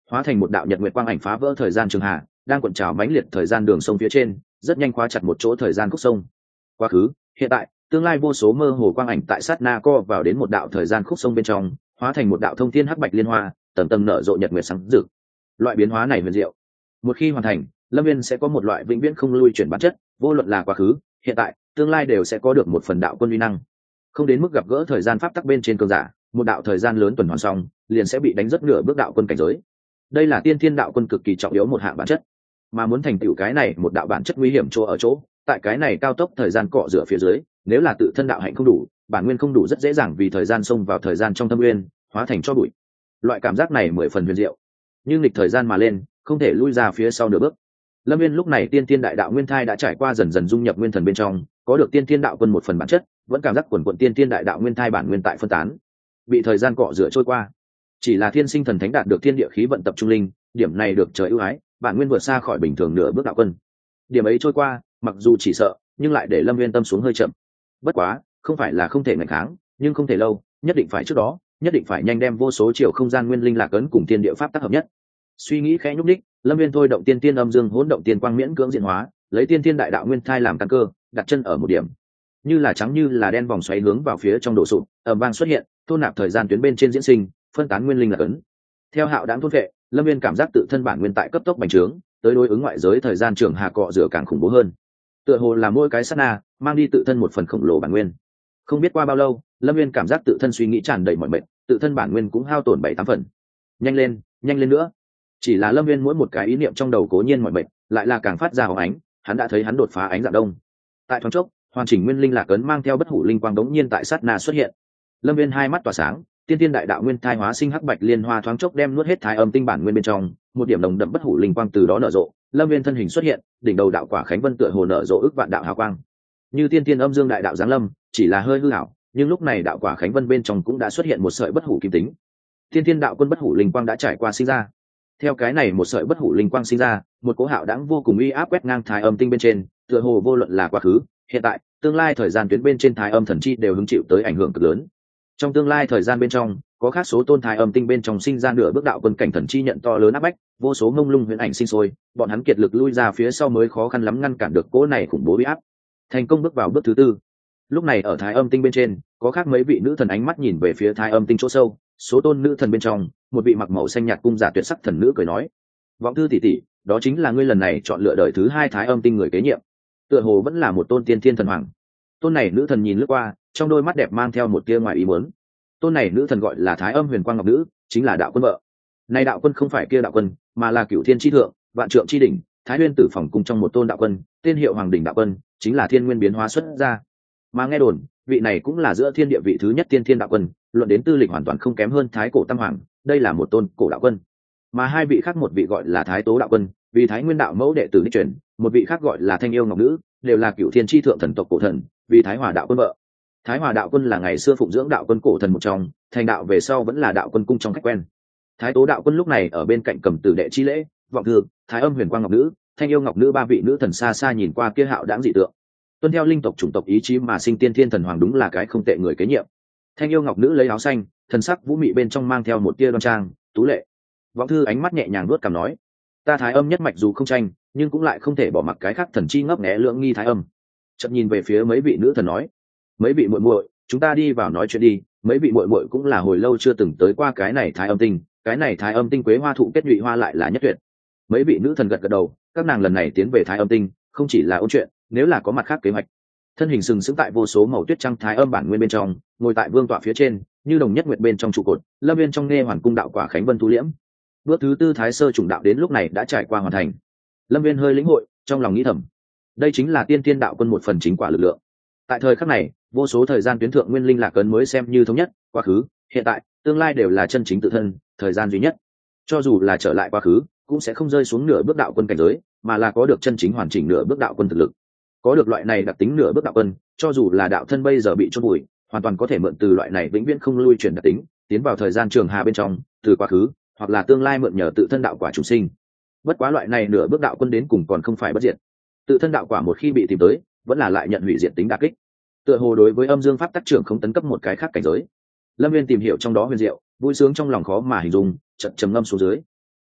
hóa thành một đạo nhật nguyệt quang ảnh phá vỡ thời gian trường hạ, đang cuộn trào mãnh liệt thời gian đường sông phía trên, rất nhanh khóa chặt một chỗ thời gian khúc sông. Quá khứ, hiện tại, tương lai vô số mơ hồ quang ảnh tại sát na co vào đến một đạo thời gian khúc sông bên trong, hóa thành một đạo thông thiên hắc bạch liên hoa, tầng tầng nở rộ nhật nguyệt sáng rực. Loại biến hóa này huyền diệu. Một khi hoàn thành, Lâm Viên sẽ có một loại vĩnh viễn không lui chuyển bản chất, vô luận là quá khứ, hiện tại, tương lai đều sẽ có được một phần đạo quân uy năng. Không đến mức gặp gỡ thời gian pháp tắc bên trên cường giả, một đạo thời gian lớn tuần hoàn xong, liền sẽ bị đánh rất nửa bước đạo quân cảnh giới. Đây là tiên thiên đạo quân cực kỳ trọng yếu một hạng bản chất, mà muốn thành tựu cái này một đạo bản chất nguy hiểm chỗ ở chỗ, tại cái này cao tốc thời gian cọ rửa phía dưới, nếu là tự thân đạo hạnh không đủ, bản nguyên không đủ, rất dễ dàng vì thời gian xông vào thời gian trong thâm nguyên, hóa thành cho bụi. Loại cảm giác này mười phần huyền diệu, nhưng nghịch thời gian mà lên, không thể lui ra phía sau nửa bước. Lâm Viên lúc này tiên thiên đại đạo nguyên thai đã trải qua dần dần dung nhập nguyên thần bên trong, có được tiên thiên đạo quân một phần bản chất, vẫn cảm giác quần quần tiên thiên đại đạo nguyên thai bản nguyên tại phân tán, bị thời gian cọ rửa trôi qua. Chỉ là thiên sinh thần thánh đạt được thiên địa khí vận tập trung linh, điểm này được trời ưu ái, bản nguyên vượt xa khỏi bình thường nửa bước đạo quân. Điểm ấy trôi qua, mặc dù chỉ sợ, nhưng lại để Lâm Viên tâm xuống hơi chậm. Bất quá, không phải là không thể ngăn kháng, nhưng không thể lâu, nhất định phải trước đó, nhất định phải nhanh đem vô số chiều không gian nguyên linh lạc ấn cùng thiên địa pháp tác hợp nhất. Suy nghĩ khẽ nhúc đích, Lâm Viên thôi động tiên tiên âm dương hỗn động tiên quang miễn cưỡng diễn hóa, lấy tiên tiên đại đạo nguyên thai làm căn cơ, đặt chân ở một điểm, như là trắng như là đen vòng xoáy hướng vào phía trong đổ sụp, ầm vang xuất hiện, thôn nạp thời gian tuyến bên trên diễn sinh, phân tán nguyên linh lạc ấn. Theo hạo đáng thôn vệ, Lâm Viên cảm giác tự thân bản nguyên tại cấp tốc bành trướng, tới đối ứng ngoại giới thời gian trường hà cọ rửa càng khủng bố hơn. Tựa hồ là mỗi cái sát na mang đi tự thân một phần khổng lồ bản nguyên. Không biết qua bao lâu, Lâm Viên cảm giác tự thân suy nghĩ tràn đầy mọi mệt, tự thân bản nguyên cũng hao tổn bảy tám phần. Nhanh lên, nhanh lên nữa. Chỉ là Lâm Viên mỗi một cái ý niệm trong đầu cố nhiên mọi mệt, lại là càng phát ra hóng ánh, hắn đã thấy hắn đột phá ánh dạng đông. Tại thoáng chốc, hoàn chỉnh nguyên linh lạc ấn mang theo bất hủ linh quang đống nhiên tại sát na xuất hiện. Lâm Viên hai mắt tỏa sáng, tiên tiên đại đạo nguyên thai hóa sinh hắc bạch liên hoa thoáng chốc đem nuốt hết thái âm tinh bản nguyên bên trong, một điểm đồng đậm bất hủ linh quang từ đó nở rộ. Lâm Viên thân hình xuất hiện, đỉnh đầu đạo quả khánh vân tựa hồ nở rộ ức vạn đạo hào quang, như tiên tiên âm dương đại đạo giáng lâm, chỉ là hơi hư ảo, nhưng lúc này đạo quả khánh vân bên trong cũng đã xuất hiện một sợi bất hủ kim tính. Tiên tiên đạo quân bất hủ linh quang đã trải qua sinh ra. Theo cái này một sợi bất hủ linh quang sinh ra, một cỗ hạo đãng vô cùng uy áp quét ngang thái âm tinh bên trên, tựa hồ vô luận là quá khứ, hiện tại, tương lai thời gian tuyến bên trên thái âm thần chi đều hứng chịu tới ảnh hưởng cực lớn. Trong tương lai thời gian bên trong, có khác số tôn thái âm tinh bên trong sinh ra nửa bước đạo quân cảnh thần chi nhận to lớn áp bách, vô số ngông lung huyền ảnh sinh sôi, bọn hắn kiệt lực lui ra phía sau mới khó khăn lắm ngăn cản được cỗ này khủng bố uy áp. Thành công bước vào bước thứ tư. Lúc này ở thái âm tinh bên trên, có khác mấy vị nữ thần ánh mắt nhìn về phía thái âm tinh chỗ sâu, số tôn nữ thần bên trong, một vị mặc màu xanh nhạt cung giả tuyệt sắc thần nữ cười nói: "Vọng thư tỷ tỷ, đó chính là ngươi lần này chọn lựa đời thứ hai thái âm tinh người kế nhiệm." Tựa hồ vẫn là một tôn tiên thiên thần hoàng. Tôn này nữ thần nhìn lướt qua, trong đôi mắt đẹp mang theo một tia ngoài ý muốn. Tôn này nữ thần gọi là Thái Âm Huyền Quang Ngọc Nữ, chính là đạo quân vợ. Này đạo quân không phải kia đạo quân, mà là Cửu Thiên chi thượng, Vạn Trượng chi đỉnh, Thái Nguyên Tử phòng cung trong một tôn đạo quân, tên hiệu Hoàng đỉnh đạo quân, chính là thiên nguyên biến hóa xuất ra. Mà nghe đồn, vị này cũng là giữa thiên địa vị thứ nhất tiên thiên đạo quân, luận đến tư lịch hoàn toàn không kém hơn Thái Cổ Tam Hoàng, đây là một tôn cổ đạo quân. Mà hai vị khác, một vị gọi là Thái Tố đạo quân, vì Thái Nguyên đạo mẫu đệ tử đích truyền, một vị khác gọi là Thanh Yêu Ngọc Nữ, đều là Cửu Thiên chi thượng thần tộc cổ thần, vì Thái Hòa đạo quân vợ. Thái Hòa đạo quân là ngày xưa phụng dưỡng đạo quân cổ thần một trong, thành đạo về sau vẫn là đạo quân cung trong khách quen. Thái Tố đạo quân lúc này ở bên cạnh cầm tử đệ chi lễ, vọng thư, Thái Âm Huyền Quang Ngọc Nữ, Thanh Yêu Ngọc Nữ ba vị nữ thần xa xa nhìn qua kia hạo đãng dị tượng. Tuân theo linh tộc chủng tộc ý chí mà sinh tiên thiên thần hoàng đúng là cái không tệ người kế nhiệm. Thanh Yêu Ngọc Nữ lấy áo xanh, thần sắc vũ mị bên trong mang theo một tia đoan trang, tú lệ. Vọng thư ánh mắt nhẹ nhàng nuốt cằm nói: "Ta Thái Âm nhất mạch dù không tranh, nhưng cũng lại không thể bỏ mặc cái khác thần chi ngấp nghé lượng nghi Thái Âm." Chợt nhìn về phía mấy vị nữ thần nói: "Mấy vị muội muội, chúng ta đi vào nói chuyện đi." Mấy vị muội muội cũng là hồi lâu chưa từng tới qua cái này Thái Âm tinh, cái này Thái Âm tinh quế hoa thụ kết nhụy hoa lại là nhất tuyệt. Mấy vị nữ thần gật gật đầu, các nàng lần này tiến về Thái Âm tinh, không chỉ là ôn chuyện, nếu là có mặt khác kế hoạch. Thân hình sừng sững tại vô số màu tuyết trăng Thái Âm bản nguyên bên trong, ngồi tại vương tọa phía trên, như đồng nhất nguyệt bên trong trụ cột, Lâm Viên trong nghe hoàn cung đạo quả khánh vân thu liễm. Bước thứ tư Thái sơ chủng đạo đến lúc này đã trải qua hoàn thành. Lâm Viên hơi lĩnh hội, trong lòng nghĩ thầm, đây chính là tiên tiên đạo quân một phần chính quả lực lượng. Tại thời khắc này, vô số thời gian tuyến thượng nguyên linh lạc ấn mới xem như thống nhất, quá khứ, hiện tại, tương lai đều là chân chính tự thân, thời gian duy nhất. Cho dù là trở lại quá khứ, cũng sẽ không rơi xuống nửa bước đạo quân cảnh giới, mà là có được chân chính hoàn chỉnh nửa bước đạo quân thực lực. Có được loại này đặc tính nửa bước đạo quân, cho dù là đạo thân bây giờ bị chôn vùi, hoàn toàn có thể mượn từ loại này vĩnh viễn không lui chuyển đặc tính, tiến vào thời gian trường hà bên trong, từ quá khứ, hoặc là tương lai mượn nhờ tự thân đạo quả chủ sinh. Bất quá loại này nửa bước đạo quân đến cùng còn không phải bất diệt. Tự thân đạo quả một khi bị tìm tới, vẫn là lại nhận hủy diệt tính đả kích. Tựa hồ đối với âm dương pháp tác trưởng không tấn cấp một cái khác cảnh giới. Lâm Viên tìm hiểu trong đó huyền diệu, vui sướng trong lòng khó mà hình dung, chợt trầm ngâm xuống dưới.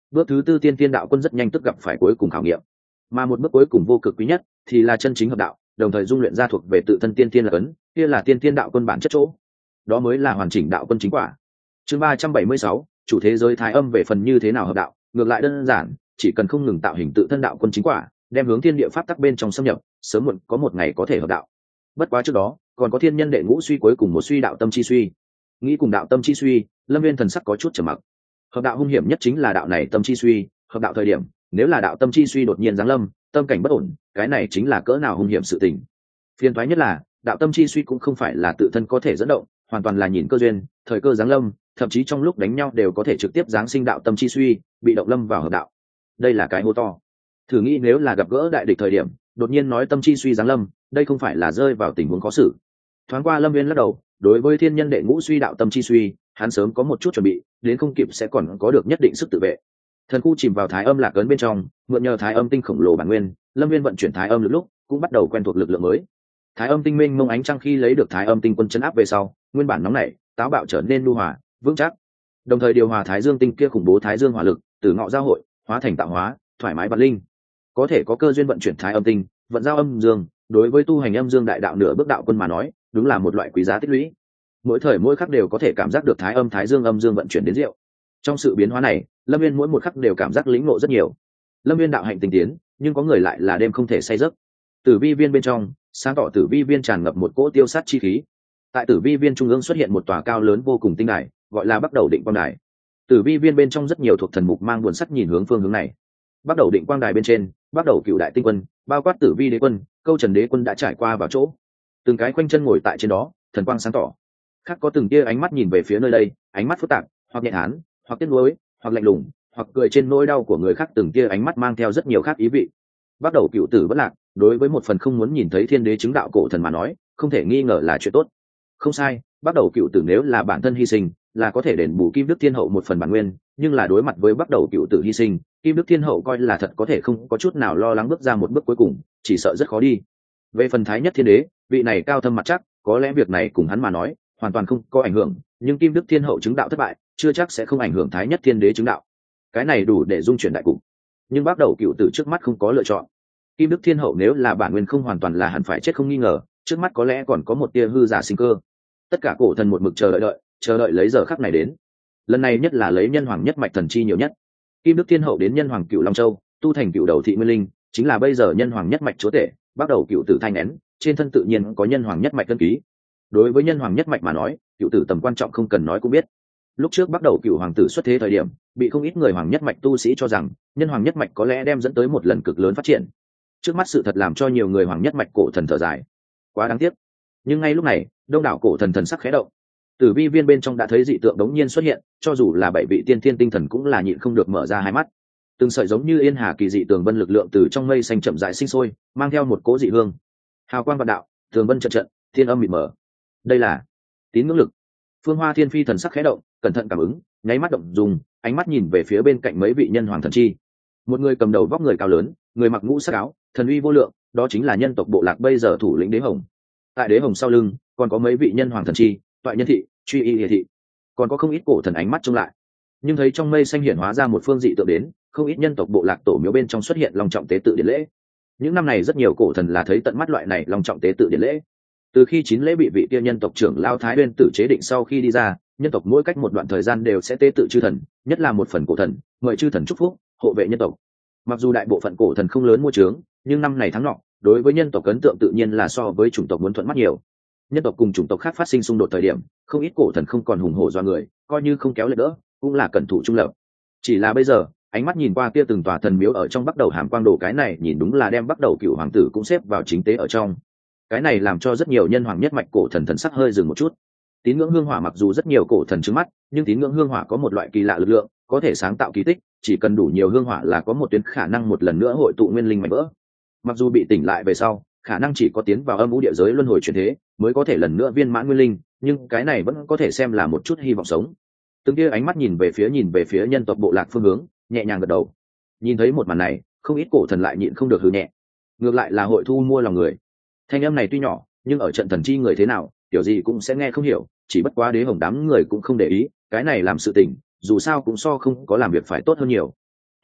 bước thứ tư tiên tiên đạo quân rất nhanh tức gặp phải cuối cùng khảo nghiệm, mà một bước cuối cùng vô cực quý nhất thì là chân chính hợp đạo, đồng thời dung luyện ra thuộc về tự thân tiên tiên là cấn, kia là tiên tiên đạo quân bản chất chỗ, đó mới là hoàn chỉnh đạo quân chính quả. Chương ba trăm bảy mươi sáu, chủ thế giới thái âm về phần như thế nào hợp đạo, ngược lại đơn giản, chỉ cần không ngừng tạo hình tự thân đạo quân chính quả, đem hướng thiên địa pháp tắc bên trong xâm nhập, sớm muộn có một ngày có thể hợp đạo. Bất quá trước đó, còn có thiên nhân đệ ngũ suy cuối cùng một suy đạo tâm chi suy. Nghĩ cùng đạo tâm chi suy, Lâm Viên thần sắc có chút trầm mặc. Hợp đạo hung hiểm nhất chính là đạo này tâm chi suy, hợp đạo thời điểm, nếu là đạo tâm chi suy đột nhiên giáng lâm, tâm cảnh bất ổn, cái này chính là cỡ nào hung hiểm sự tình. Phiền toái nhất là, đạo tâm chi suy cũng không phải là tự thân có thể dẫn động, hoàn toàn là nhìn cơ duyên, thời cơ giáng lâm, thậm chí trong lúc đánh nhau đều có thể trực tiếp giáng sinh đạo tâm chi suy, bị động lâm vào hợp đạo. Đây là cái hố to. Thử nghĩ nếu là gặp gỡ đại địch thời điểm, đột nhiên nói tâm chi suy giáng lâm, đây không phải là rơi vào tình huống khó xử. Thoáng qua Lâm Viên lắc đầu, đối với thiên nhân đệ ngũ suy đạo tâm chi suy, hắn sớm có một chút chuẩn bị, đến không kịp sẽ còn có được nhất định sức tự vệ. Thần khu chìm vào thái âm lạc ấn bên trong, mượn nhờ thái âm tinh khổng lồ bản nguyên, Lâm Viên vận chuyển thái âm lực lúc cũng bắt đầu quen thuộc lực lượng mới. Thái âm tinh minh mông ánh trăng khi lấy được thái âm tinh quân chấn áp về sau, nguyên bản nóng nảy, táo bạo trở nên nhu hòa, vững chắc. Đồng thời điều hòa thái dương tinh kia khủng bố thái dương hỏa lực, từ ngọ giao hội, hóa thành tạo hóa, thoải mái vật linh. Có thể có cơ duyên vận chuyển thái âm tinh, vận giao âm dương, đối với tu hành âm dương đại đạo nửa bước đạo quân mà nói, đúng là một loại quý giá tích lũy. Mỗi thời mỗi khắc đều có thể cảm giác được thái âm thái dương âm dương vận chuyển đến diệu. Trong sự biến hóa này, Lâm Viên mỗi một khắc đều cảm giác lĩnh ngộ rất nhiều. Lâm Viên đạo hạnh tinh tiến, nhưng có người lại là đêm không thể say giấc. Tử vi viên bên trong, sáng tỏ tử vi viên tràn ngập một cỗ tiêu sát chi khí. Tại tử vi viên trung ương xuất hiện một tòa cao lớn vô cùng tinh đài, gọi là Bắc Đầu Định Quang Đài. Tử vi viên bên trong rất nhiều thuộc thần mục mang buồn sắc nhìn hướng phương hướng này. Bắc Đầu Định Quang Đài bên trên, Bắc Đầu Cựu Đại Tinh Quân, bao quát Tử Vi Đế Quân, Câu Trần Đế Quân đã trải qua vào chỗ. Từng cái quanh chân ngồi tại trên đó, thần quang sáng tỏ. Khác có từng tia ánh mắt nhìn về phía nơi đây, ánh mắt phức tạp, hoặc nhẹ hán, hoặc tiếc nuối, hoặc lạnh lùng, hoặc cười trên nỗi đau của người khác, từng tia ánh mắt mang theo rất nhiều khác ý vị. Bắt đầu Cựu Tử bất lạc, đối với một phần không muốn nhìn thấy thiên đế chứng đạo cổ thần mà nói, không thể nghi ngờ là chuyện tốt. Không sai, bắt đầu Cựu Tử nếu là bản thân hy sinh, là có thể đền bù Kim Đức Thiên Hậu một phần bản nguyên, nhưng là đối mặt với bắt đầu Cựu Tử hy sinh, Kim Đức Thiên Hậu coi là thật có thể không có chút nào lo lắng bước ra một bước cuối cùng, chỉ sợ rất khó đi. Về phần Thái Nhất Thiên Đế, vị này cao thâm mặt chắc, có lẽ việc này cùng hắn mà nói, hoàn toàn không có ảnh hưởng, nhưng Kim Đức Thiên Hậu chứng đạo thất bại, chưa chắc sẽ không ảnh hưởng Thái Nhất Thiên Đế chứng đạo. Cái này đủ để dung chuyển đại cục. Nhưng bắt đầu Cựu Tử trước mắt không có lựa chọn. Kim Đức Thiên Hậu nếu là bản nguyên không hoàn toàn là hẳn phải chết không nghi ngờ, trước mắt có lẽ còn có một tia hư giả sinh cơ. Tất cả cổ thần một mực chờ đợi đợi, chờ đợi lấy giờ khắc này đến. Lần này nhất là lấy nhân hoàng nhất mạch thần chi nhiều nhất. Kim Đức Thiên Hậu đến nhân hoàng Cựu Long Châu, tu thành Cựu Đầu Thị Nguyên Linh, chính là bây giờ nhân hoàng nhất mạch chúa tể, bắt đầu Cựu Tử thanh nén, trên thân tự nhiên có nhân hoàng nhất mạch cân ký. Đối với nhân hoàng nhất mạch mà nói, Cựu Tử tầm quan trọng không cần nói cũng biết. Lúc trước bắt đầu Cựu hoàng tử xuất thế thời điểm, bị không ít người hoàng nhất mạch tu sĩ cho rằng nhân hoàng nhất mạch có lẽ đem dẫn tới một lần cực lớn phát triển. Trước mắt sự thật làm cho nhiều người hoàng nhất mạch cổ thần thở dài, quá đáng tiếc. Nhưng ngay lúc này, đông đảo cổ thần thần sắc khẽ động. Tử vi viên bên trong đã thấy dị tượng đống nhiên xuất hiện, cho dù là bảy vị tiên thiên tinh thần cũng là nhịn không được mở ra hai mắt. Từng sợi giống như yên hà kỳ dị tường vân lực lượng từ trong mây xanh chậm rãi sinh sôi, mang theo một cỗ dị hương. Hào quang vạn đạo, tường vân trận trận, thiên âm mịt mờ. Đây là tín ngưỡng lực. Phương Hoa Thiên Phi thần sắc khẽ động, cẩn thận cảm ứng, nháy mắt động dùng, ánh mắt nhìn về phía bên cạnh mấy vị nhân hoàng thần chi. Một người cầm đầu vóc người cao lớn, người mặc ngũ sắc áo, thần uy vô lượng, đó chính là nhân tộc bộ lạc bây giờ thủ lĩnh Đế Hồng. Tại Đế Hồng sau lưng, còn có mấy vị nhân hoàng thần chi, toại nhân thị, truy y địa thị, còn có không ít cổ thần ánh mắt trông lại. Nhưng thấy trong mây xanh hiển hóa ra một phương dị tượng đến, không ít nhân tộc bộ lạc tổ miếu bên trong xuất hiện long trọng tế tự điển lễ. Những năm này rất nhiều cổ thần là thấy tận mắt loại này long trọng tế tự điển lễ. Từ khi chín lễ bị vị kia nhân tộc trưởng Lao Thái Uyên tử chế định sau khi đi ra, nhân tộc mỗi cách một đoạn thời gian đều sẽ tế tự chư thần, nhất là một phần cổ thần, mời chư thần chúc phúc, hộ vệ nhân tộc. Mặc dù đại bộ phận cổ thần không lớn mua trướng, nhưng năm này tháng nọ, đối với nhân tộc ấn tượng tự nhiên là so với chủng tộc muốn thuận mắt nhiều. Nhân tộc cùng chủng tộc khác phát sinh xung đột thời điểm, không ít cổ thần không còn hùng hổ do người, coi như không kéo lệ đỡ, cũng là cẩn thủ trung lập. Chỉ là bây giờ, ánh mắt nhìn qua kia từng tòa thần miếu ở trong bắt đầu hàm quang đồ, cái này nhìn đúng là đem bắt đầu cựu hoàng tử cũng xếp vào chính tế ở trong. Cái này làm cho rất nhiều nhân hoàng nhất mạch cổ thần thần sắc hơi dừng một chút. Tín ngưỡng hương hỏa mặc dù rất nhiều cổ thần trứng mắt, nhưng tín ngưỡng hương hỏa có một loại kỳ lạ lực lượng, có thể sáng tạo kỳ tích, chỉ cần đủ nhiều hương hỏa là có một tuyến khả năng một lần nữa hội tụ nguyên linh mạnh vỡ. Mặc dù bị tỉnh lại về sau, khả năng chỉ có tiến vào âm u địa giới luân hồi chuyển thế mới có thể lần nữa viên mãn nguyên linh, nhưng cái này vẫn có thể xem là một chút hy vọng sống. Từng kia ánh mắt nhìn về phía nhìn về phía nhân tộc bộ lạc phương hướng, nhẹ nhàng gật đầu. Nhìn thấy một màn này, không ít cổ thần lại nhịn không được hừ nhẹ. Ngược lại là hội thu mua lòng người. Thanh âm này tuy nhỏ, nhưng ở trận thần chi người thế nào, kiểu gì cũng sẽ nghe không hiểu, chỉ bất quá Đế Hồng đám người cũng không để ý, cái này làm sự tình, dù sao cũng so không có làm việc phải tốt hơn nhiều.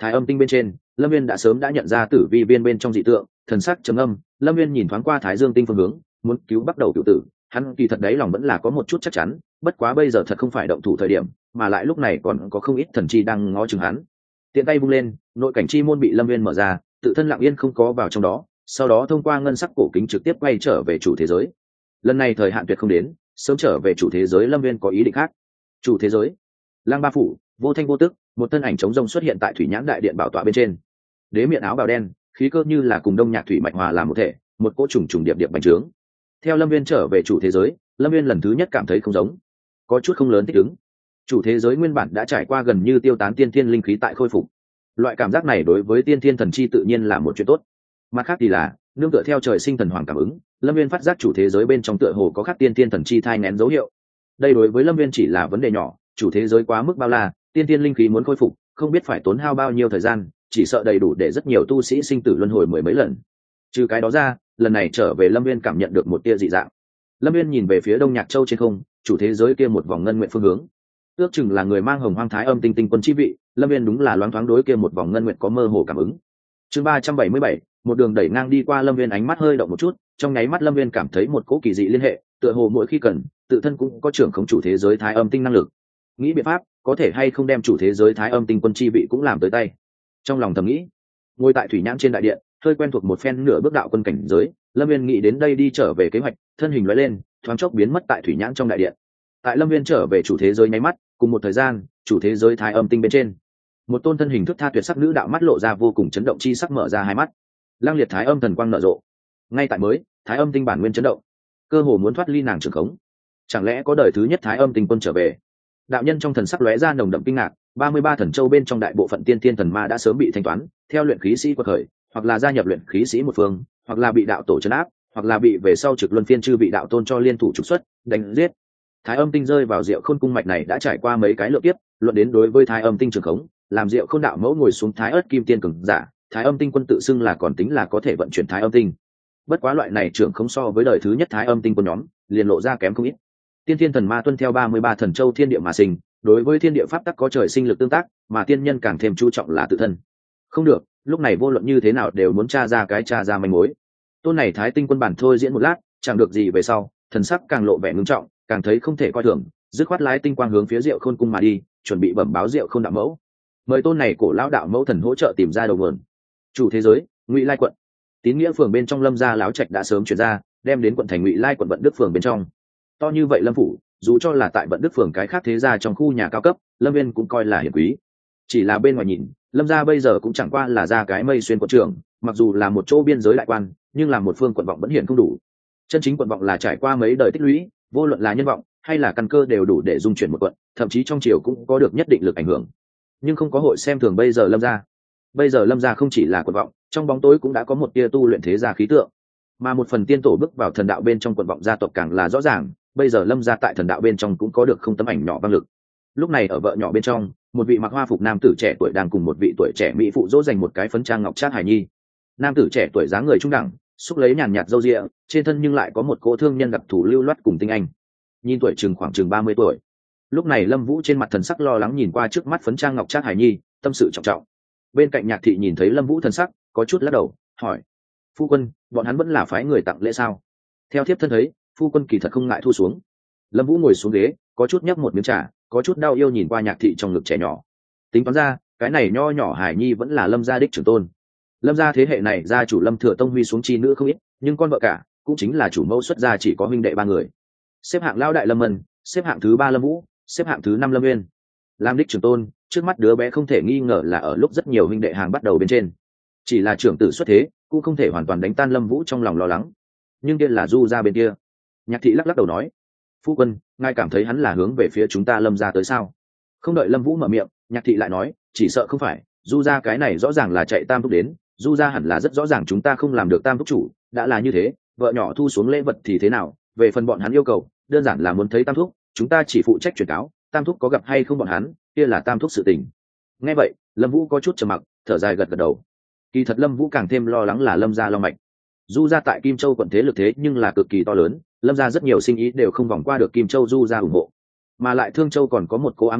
Thái âm tinh bên trên, Lâm Viên đã sớm đã nhận ra tử vi viên bên trong dị tượng, thần sắc trầm âm. Lâm Viên nhìn thoáng qua Thái Dương tinh phương hướng, muốn cứu bắt đầu cựu tử, hắn kỳ thật đấy lòng vẫn là có một chút chắc chắn, bất quá bây giờ thật không phải động thủ thời điểm, mà lại lúc này còn có không ít thần chi đang ngó chừng hắn. Tiện tay vung lên, nội cảnh chi môn bị Lâm Viên mở ra, tự thân lặng yên không có vào trong đó, sau đó thông qua ngân sắc cổ kính trực tiếp quay trở về chủ thế giới. Lần này thời hạn tuyệt không đến, sớm trở về chủ thế giới Lâm Viên có ý định khác. Chủ thế giới, Lang Ba phủ, vô thanh vô tức, một thân ảnh trống rông xuất hiện tại thủy nhãn đại điện bảo tọa bên trên. Đế miệng áo bào đen, khí cơ như là cùng đông nhạc thủy mạch hòa làm một thể, một cỗ trùng trùng điệp điệp bành trướng. Theo Lâm Viên trở về chủ thế giới, Lâm Viên lần thứ nhất cảm thấy không giống, có chút không lớn thích ứng. Chủ thế giới nguyên bản đã trải qua gần như tiêu tán tiên thiên linh khí tại khôi phục, loại cảm giác này đối với tiên thiên thần chi tự nhiên là một chuyện tốt. Mặt khác thì là nương tựa theo trời sinh thần hoàng cảm ứng, Lâm Viên phát giác chủ thế giới bên trong tựa hồ có khác tiên thiên thần chi thai nén dấu hiệu. Đây đối với Lâm Viên chỉ là vấn đề nhỏ, chủ thế giới quá mức bao la, tiên thiên linh khí muốn khôi phục không biết phải tốn hao bao nhiêu thời gian, chỉ sợ đầy đủ để rất nhiều tu sĩ sinh tử luân hồi mười mấy lần. Trừ cái đó ra, lần này trở về Lâm Viên cảm nhận được một tia dị dạng. Lâm Viên nhìn về phía Đông Nhạc Châu trên không, chủ thế giới kia một vòng ngân nguyện phương hướng, ước chừng là người mang hồng hoang thái âm tinh tinh quân chi vị. Lâm Viên đúng là loáng thoáng đối kia một vòng ngân nguyện có mơ hồ cảm ứng. Chương ba trăm bảy mươi bảy, một đường đẩy ngang đi qua. Lâm Viên ánh mắt hơi động một chút, trong nháy mắt Lâm Viên cảm thấy một cỗ kỳ dị liên hệ, tựa hồ mỗi khi cần, tự thân cũng có trưởng khống chủ thế giới thái âm tinh năng lực. Nghĩ biện pháp, có thể hay không đem chủ thế giới thái âm tinh quân chi vị cũng làm tới tay. Trong lòng thầm nghĩ, ngồi tại thủy nhãn trên đại điện, hơi quen thuộc một phen nửa bước đạo quân cảnh giới, Lâm Viên nghĩ đến đây đi trở về kế hoạch, thân hình lóe lên, thoáng chốc biến mất tại thủy nhãn trong đại điện. Tại Lâm Viên trở về chủ thế giới nháy mắt, cùng một thời gian, chủ thế giới thái âm tinh bên trên, một tôn thân hình thức tha tuyệt sắc nữ đạo mắt lộ ra vô cùng chấn động chi sắc, mở ra hai mắt, lang liệt thái âm thần quang nở rộ. Ngay tại mới, thái âm tinh bản nguyên chấn động, cơ hồ muốn thoát ly nàng trường khống. Chẳng lẽ có đời thứ nhất thái âm tinh quân trở về? Đạo nhân trong thần sắc lóe ra nồng đậm kinh ngạc. Ba mươi ba thần châu bên trong đại bộ phận tiên thiên thần ma đã sớm bị thanh toán, theo luyện khí sĩ quật khởi, hoặc là gia nhập luyện khí sĩ một phương, hoặc là bị đạo tổ trấn áp, hoặc là bị về sau trực luân phiên chư bị đạo tôn cho liên thủ trục xuất đánh giết. Thái âm tinh rơi vào Diệu Khôn cung mạch này đã trải qua mấy cái lượng kiếp, luận đến đối với thái âm tinh trường khống, làm Diệu Khôn đạo mẫu ngồi xuống thái ớt kim tiên cường giả, thái âm tinh quân tự xưng là còn tính là có thể vận chuyển thái âm tinh. Bất quá loại này trưởng không so với đời thứ nhất thái âm tinh quân nhóm, liền lộ ra kém không ít. Tiên thiên thần ma tuân theo ba mươi ba thần châu thiên địa mà sinh, đối với thiên địa pháp tắc có trời sinh lực tương tác, mà tiên nhân càng thêm chú trọng là tự thân. Không được, lúc này vô luận như thế nào đều muốn tra ra cái tra ra manh mối. Tôn này thái tinh quân bản thôi diễn một lát, chẳng được gì về sau, thần sắc càng lộ vẻ ngưng trọng, càng thấy không thể coi thường, dứt khoát lái tinh quang hướng phía Diệu Khôn cung mà đi, chuẩn bị bẩm báo Diệu Khôn đạo mẫu, mời tôn này cổ lão đạo mẫu thần hỗ trợ tìm ra đầu nguồn. Chủ thế giới, Ngụy Lai quận, tín nghĩa phường bên trong Lâm gia láo trạch đã sớm chuyển ra, đem đến quận thành Ngụy Lai quận Vận Đức phường bên trong. To như vậy Lâm phủ, dù cho là tại Vận Đức phường cái khác thế gia trong khu nhà cao cấp, Lâm Viên cũng coi là hiển quý. Chỉ là bên ngoài nhìn, Lâm gia bây giờ cũng chẳng qua là ra cái mây xuyên quận trưởng, mặc dù là một chỗ biên giới đại quan, nhưng là một phương quận vọng vẫn hiện không đủ. Chân chính quận vọng là trải qua mấy đời tích lũy, vô luận là nhân vọng hay là căn cơ đều đủ để dung chuyển một quận, thậm chí trong triều cũng có được nhất định lực ảnh hưởng. Nhưng không có hội xem thường bây giờ Lâm gia. Bây giờ Lâm gia không chỉ là quận vọng, trong bóng tối cũng đã có một tia tu luyện thế gia khí tượng, mà một phần tiên tổ bước vào thần đạo bên trong quận vọng gia tộc càng là rõ ràng. Bây giờ Lâm gia tại thần đạo bên trong cũng có được không tấm ảnh nhỏ băng lực. Lúc này ở vợ nhỏ bên trong, một vị mặc hoa phục nam tử trẻ tuổi đang cùng một vị tuổi trẻ mỹ phụ dỗ dành một cái phấn trang ngọc trát hài nhi. Nam tử trẻ tuổi dáng người trung đẳng, xúc lấy nhàn nhạt râu ria, trên thân nhưng lại có một cỗ thương nhân đặc thù lưu loát cùng tinh anh. Nhìn tuổi chừng khoảng chừng ba mươi tuổi. Lúc này Lâm Vũ trên mặt thần sắc lo lắng nhìn qua trước mắt phấn trang ngọc trát hài nhi, tâm sự trọng trọng. Bên cạnh Nhạc thị nhìn thấy Lâm Vũ thần sắc, có chút lắc đầu, hỏi: "Phu quân, bọn hắn vẫn là phái người tặng lễ sao?" Theo thiếp thân thấy, phu quân kỳ thật không ngại thu xuống. Lâm Vũ ngồi xuống ghế, có chút nhấp một miếng trà, có chút đau yêu nhìn qua Nhạc thị trong ngực trẻ nhỏ. Tính toán ra, cái này nho nhỏ hải nhi vẫn là Lâm gia đích trưởng tôn. Lâm gia thế hệ này gia chủ Lâm Thừa Tông huy xuống chi nữ không ít, nhưng con vợ cả cũng chính là chủ mẫu xuất gia chỉ có huynh đệ ba người. Xếp hạng lão đại Lâm Mân, xếp hạng thứ ba Lâm Vũ, xếp hạng thứ năm Lâm Nguyên. Làm đích trưởng tôn, trước mắt đứa bé không thể nghi ngờ là ở lúc rất nhiều huynh đệ hàng bắt đầu bên trên. Chỉ là trưởng tử xuất thế, cũng không thể hoàn toàn đánh tan Lâm Vũ trong lòng lo lắng. Nhưng kia là Du gia bên kia. Nhạc thị lắc lắc đầu nói: "Phu quân, ngài cảm thấy hắn là hướng về phía chúng ta Lâm gia tới sao?" Không đợi Lâm Vũ mở miệng, Nhạc thị lại nói: "Chỉ sợ không phải, Du gia cái này rõ ràng là chạy tam thúc đến, Du gia hẳn là rất rõ ràng chúng ta không làm được tam thúc chủ, đã là như thế, vợ nhỏ thu xuống lễ vật thì thế nào, về phần bọn hắn yêu cầu, đơn giản là muốn thấy tam thúc, chúng ta chỉ phụ trách truyền cáo, tam thúc có gặp hay không bọn hắn, kia là tam thúc sự tình." Nghe vậy, Lâm Vũ có chút trầm mặc, thở dài gật gật đầu. Kỳ thật Lâm Vũ càng thêm lo lắng là Lâm gia long mạch. Du gia tại Kim Châu quận thế lực thế nhưng là cực kỳ to lớn, Lâm gia rất nhiều sinh ý đều không vòng qua được Kim Châu Du gia ủng hộ, mà lại Thương Châu còn có một cố ám lưu,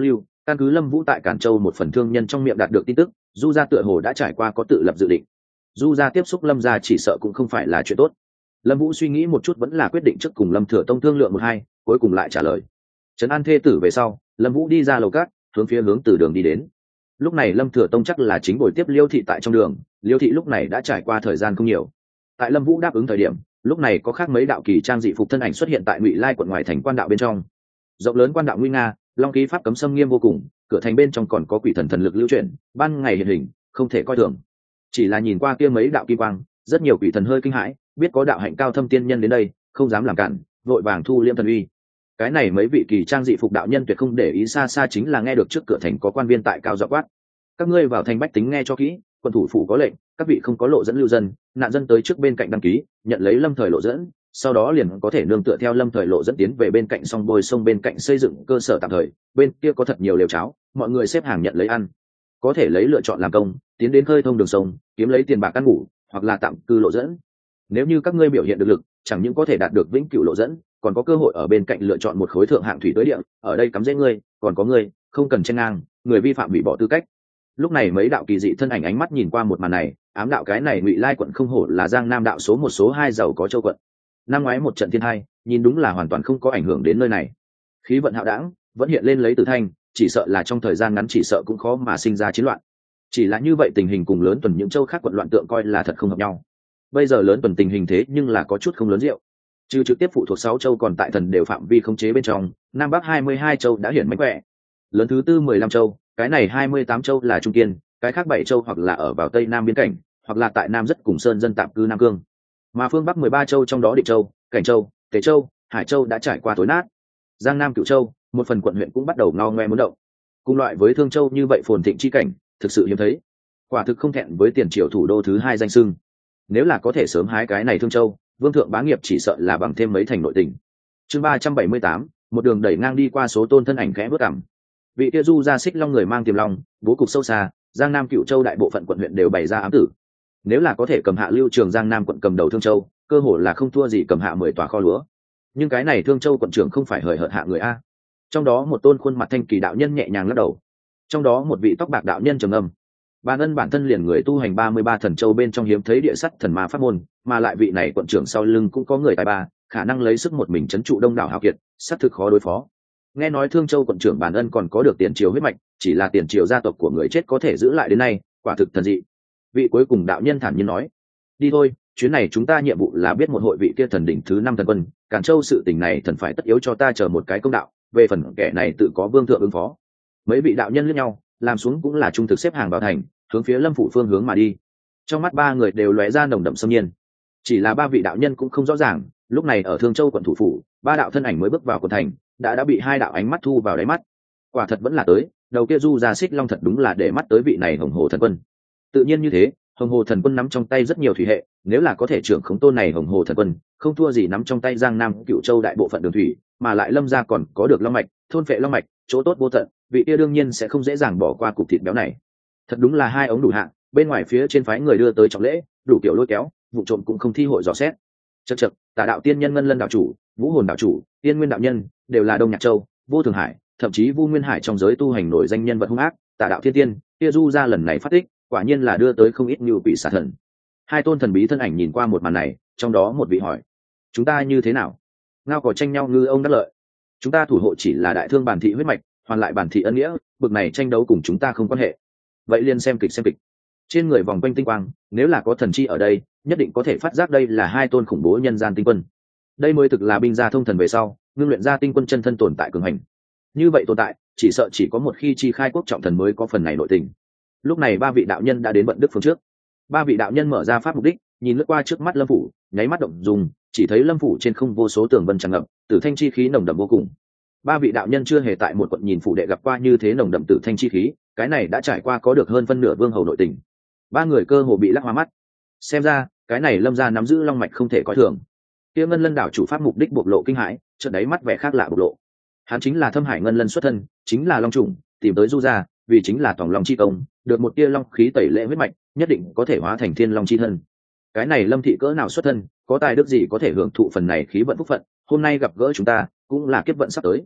Căn cứ Lâm Vũ tại Cản Châu một phần thương nhân trong miệng đạt được tin tức, Du gia tựa hồ đã trải qua có tự lập dự định. Du gia tiếp xúc Lâm gia chỉ sợ cũng không phải là chuyện tốt. Lâm Vũ suy nghĩ một chút vẫn là quyết định trước cùng Lâm Thừa Tông thương lượng một hai, cuối cùng lại trả lời. Trấn an thê tử về sau, Lâm Vũ đi ra lầu cát, hướng phía hướng từ đường đi đến. Lúc này Lâm Thừa Tông chắc là chính buổi tiếp Liêu thị tại trong đường, Liêu thị lúc này đã trải qua thời gian không nhiều. Tại Lâm Vũ đáp ứng thời điểm, lúc này có khác mấy đạo kỳ trang dị phục thân ảnh xuất hiện tại Ngụy Lai quận ngoài thành quan đạo bên trong. Rộng lớn quan đạo nguy nga, long khí pháp cấm xâm nghiêm vô cùng, cửa thành bên trong còn có quỷ thần thần lực lưu chuyển, ban ngày hiện hình, không thể coi thường. Chỉ là nhìn qua kia mấy đạo kim quang, rất nhiều quỷ thần hơi kinh hãi, biết có đạo hạnh cao thâm tiên nhân đến đây, không dám làm cản, vội vàng thu liêm thần uy. Cái này mấy vị kỳ trang dị phục đạo nhân tuyệt không để ý, xa xa chính là nghe được trước cửa thành có quan viên tại cao giọng quát: các ngươi vào thành bách tính nghe cho kỹ, quân thủ phủ có lệnh, các vị không có lộ dẫn lưu dân, nạn dân tới trước bên cạnh đăng ký, nhận lấy lâm thời lộ dẫn, sau đó liền có thể nương tựa theo lâm thời lộ dẫn tiến về bên cạnh sông bôi sông bên cạnh xây dựng cơ sở tạm thời, bên kia có thật nhiều lều cháo, mọi người xếp hàng nhận lấy ăn, có thể lấy lựa chọn làm công, tiến đến khơi thông đường sông, kiếm lấy tiền bạc ăn ngủ, hoặc là tạm cư lộ dẫn. Nếu như các ngươi biểu hiện được lực, chẳng những có thể đạt được vĩnh cửu lộ dẫn, còn có cơ hội ở bên cạnh lựa chọn một khối thượng hạng thủy tới địa, ở đây cắm rễ ngươi, còn có ngươi, không cần chen ngang, người vi phạm bị bỏ tư cách. Lúc này mấy đạo kỳ dị thân ảnh ánh mắt nhìn qua một màn này, ám đạo cái này Ngụy Lai quận không hổ là Giang Nam đạo số một số hai giàu có châu quận. Năm ngoái một trận thiên hai, nhìn đúng là hoàn toàn không có ảnh hưởng đến nơi này. Khí vận hạo đãng, vẫn hiện lên lấy từ thanh, chỉ sợ là trong thời gian ngắn chỉ sợ cũng khó mà sinh ra chiến loạn. Chỉ là như vậy tình hình cùng lớn tuần những châu khác quận loạn tượng coi là thật không hợp nhau. Bây giờ lớn tuần tình hình thế nhưng là có chút không lớn rượu. Trừ trực tiếp phụ thuộc sáu châu còn tại thần đều phạm vi khống chế bên trong, Nam Bắc hai mươi hai châu đã hiển mánh khỏe. Lớn thứ tư mười lăm châu, cái này hai mươi tám châu là trung kiên, cái khác bảy châu hoặc là ở vào tây nam biên cảnh, hoặc là tại nam rất cùng sơn dân tạm cư Nam Cương. Mà phương Bắc mười ba châu trong đó Định Châu, Cảnh Châu, Tề Châu, Hải Châu đã trải qua tối nát. Giang Nam Cửu Châu, một phần quận huyện cũng bắt đầu ngao ngoe muốn động. Cùng loại với Thương Châu như vậy phồn thịnh chi cảnh, thực sự hiếm thấy. Quả thực không thẹn với tiền triều thủ đô thứ hai danh xưng. Nếu là có thể sớm hái cái này Thương Châu, vương thượng bá nghiệp chỉ sợ là bằng thêm mấy thành nội tình. Chương ba trăm bảy mươi tám, một đường đẩy ngang đi qua số tôn thân ảnh khẽ bước cằm. Vị kia Du gia Xích Long người mang tiềm long, bố cục sâu xa, Giang Nam Cửu Châu đại bộ phận quận huyện đều bày ra ám tử. Nếu là có thể cầm hạ Lưu Trường Giang Nam quận cầm đầu Thương Châu, cơ hồ là không thua gì cầm hạ mười tòa kho lúa. Nhưng cái này Thương Châu quận trưởng không phải hời hợt hạ người a. Trong đó một tôn khuôn mặt thanh kỳ đạo nhân nhẹ nhàng lắc đầu. Trong đó một vị tóc bạc đạo nhân trầm ngâm. Bàn ân bản thân liền người tu hành ba mươi ba thần châu bên trong hiếm thấy địa sắt thần ma pháp môn, mà lại vị này quận trưởng sau lưng cũng có người tài ba, khả năng lấy sức một mình trấn trụ đông đảo hào kiệt, sát thực khó đối phó. Nghe nói Thương Châu quận trưởng Bàn ân còn có được tiền triều huyết mạch, chỉ là tiền triều gia tộc của người chết có thể giữ lại đến nay, quả thực thần dị. Vị cuối cùng đạo nhân thản nhiên nói: đi thôi, chuyến này chúng ta nhiệm vụ là biết một hội vị kia thần đỉnh thứ năm thần quân, Càn Châu sự tình này thần phải tất yếu cho ta chờ một cái công đạo, về phần kẻ này tự có vương thượng ứng phó. Mấy vị đạo nhân lẫn nhau làm xuống cũng là trung thực xếp hàng vào thành, hướng phía Lâm phủ phương hướng mà đi. Trong mắt ba người đều lóe ra nồng đậm xâm nhiên. Chỉ là ba vị đạo nhân cũng không rõ ràng, lúc này ở Thương Châu quận thủ phủ, ba đạo thân ảnh mới bước vào quận thành, đã đã bị hai đạo ánh mắt thu vào đáy mắt. Quả thật vẫn là tới, đầu kia Du gia Xích Long thật đúng là để mắt tới vị này Hồng Hồ thần quân. Tự nhiên như thế, Hồng Hồ thần quân nắm trong tay rất nhiều thủy hệ, nếu là có thể trưởng khống tôn này Hồng Hồ thần quân, không thua gì nắm trong tay Giang Nam Cửu Châu đại bộ phận đường thủy, mà lại Lâm gia còn có được long mạch, thôn phệ long mạch, chỗ tốt vô tận, vị kia đương nhiên sẽ không dễ dàng bỏ qua cục thịt béo này. Thật đúng là hai ống đủ hạng, bên ngoài phía trên phái người đưa tới trọng lễ, đủ kiểu lôi kéo, vụ trộm cũng không thi hội dò xét. Chậc chậc, Tả đạo tiên nhân Ngân Lân đạo chủ, Vũ Hồn đạo chủ, Tiên Nguyên đạo nhân, đều là Đông Nhạc Châu, Vô Thường Hải, thậm chí Vu Nguyên Hải trong giới tu hành nổi danh nhân vật hung ác, Tả đạo thiên tiên, kia Du gia lần này phát tích, quả nhiên là đưa tới không ít như bị xả thần. Hai tôn thần bí thân ảnh nhìn qua một màn này, trong đó một vị hỏi: chúng ta như thế nào? Ngao có tranh nhau ngư ông đắc lợi. Chúng ta thủ hộ chỉ là đại thương bản thị huyết mạch, hoàn lại bản thị ân nghĩa, bực này tranh đấu cùng chúng ta không quan hệ. Vậy liền xem kịch xem kịch. Trên người vòng quanh tinh quang, nếu là có thần chi ở đây, nhất định có thể phát giác đây là hai tôn khủng bố nhân gian tinh quân. Đây mới thực là binh gia thông thần về sau, ngưng luyện ra tinh quân chân thân tồn tại cường hành. Như vậy tồn tại, chỉ sợ chỉ có một khi chi khai quốc trọng thần mới có phần này nội tình. Lúc này ba vị đạo nhân đã đến bận đức phương trước. Ba vị đạo nhân mở ra pháp mục đích, nhìn lướt qua trước mắt Lâm phủ, nháy mắt động dùng, chỉ thấy Lâm phủ trên không vô số tường vân tràn ngập, tử thanh chi khí nồng đậm vô cùng. Ba vị đạo nhân chưa hề tại một quận nhìn phủ đệ gặp qua như thế nồng đậm tử thanh chi khí, cái này đã trải qua có được hơn phân nửa vương hầu nội tình. Ba người cơ hồ bị lắc hoa mắt. Xem ra, cái này Lâm gia nắm giữ long mạch không thể coi thường. Kia Ngân Lân đảo chủ pháp mục đích bộc lộ kinh hãi, chợt đáy mắt vẻ khác lạ bộc lộ. Hắn chính là Thâm Hải Ngân Lân xuất thân, chính là long trùng, tìm tới Du gia, vì chính là tổng long chi công, được một tia long khí tẩy lệ huyết mạch, nhất định có thể hóa thành thiên long chi thân. Cái này Lâm thị cỡ nào xuất thân, có tài đức gì có thể hưởng thụ phần này khí vận phúc phận, hôm nay gặp gỡ chúng ta, cũng là kiếp vận sắp tới.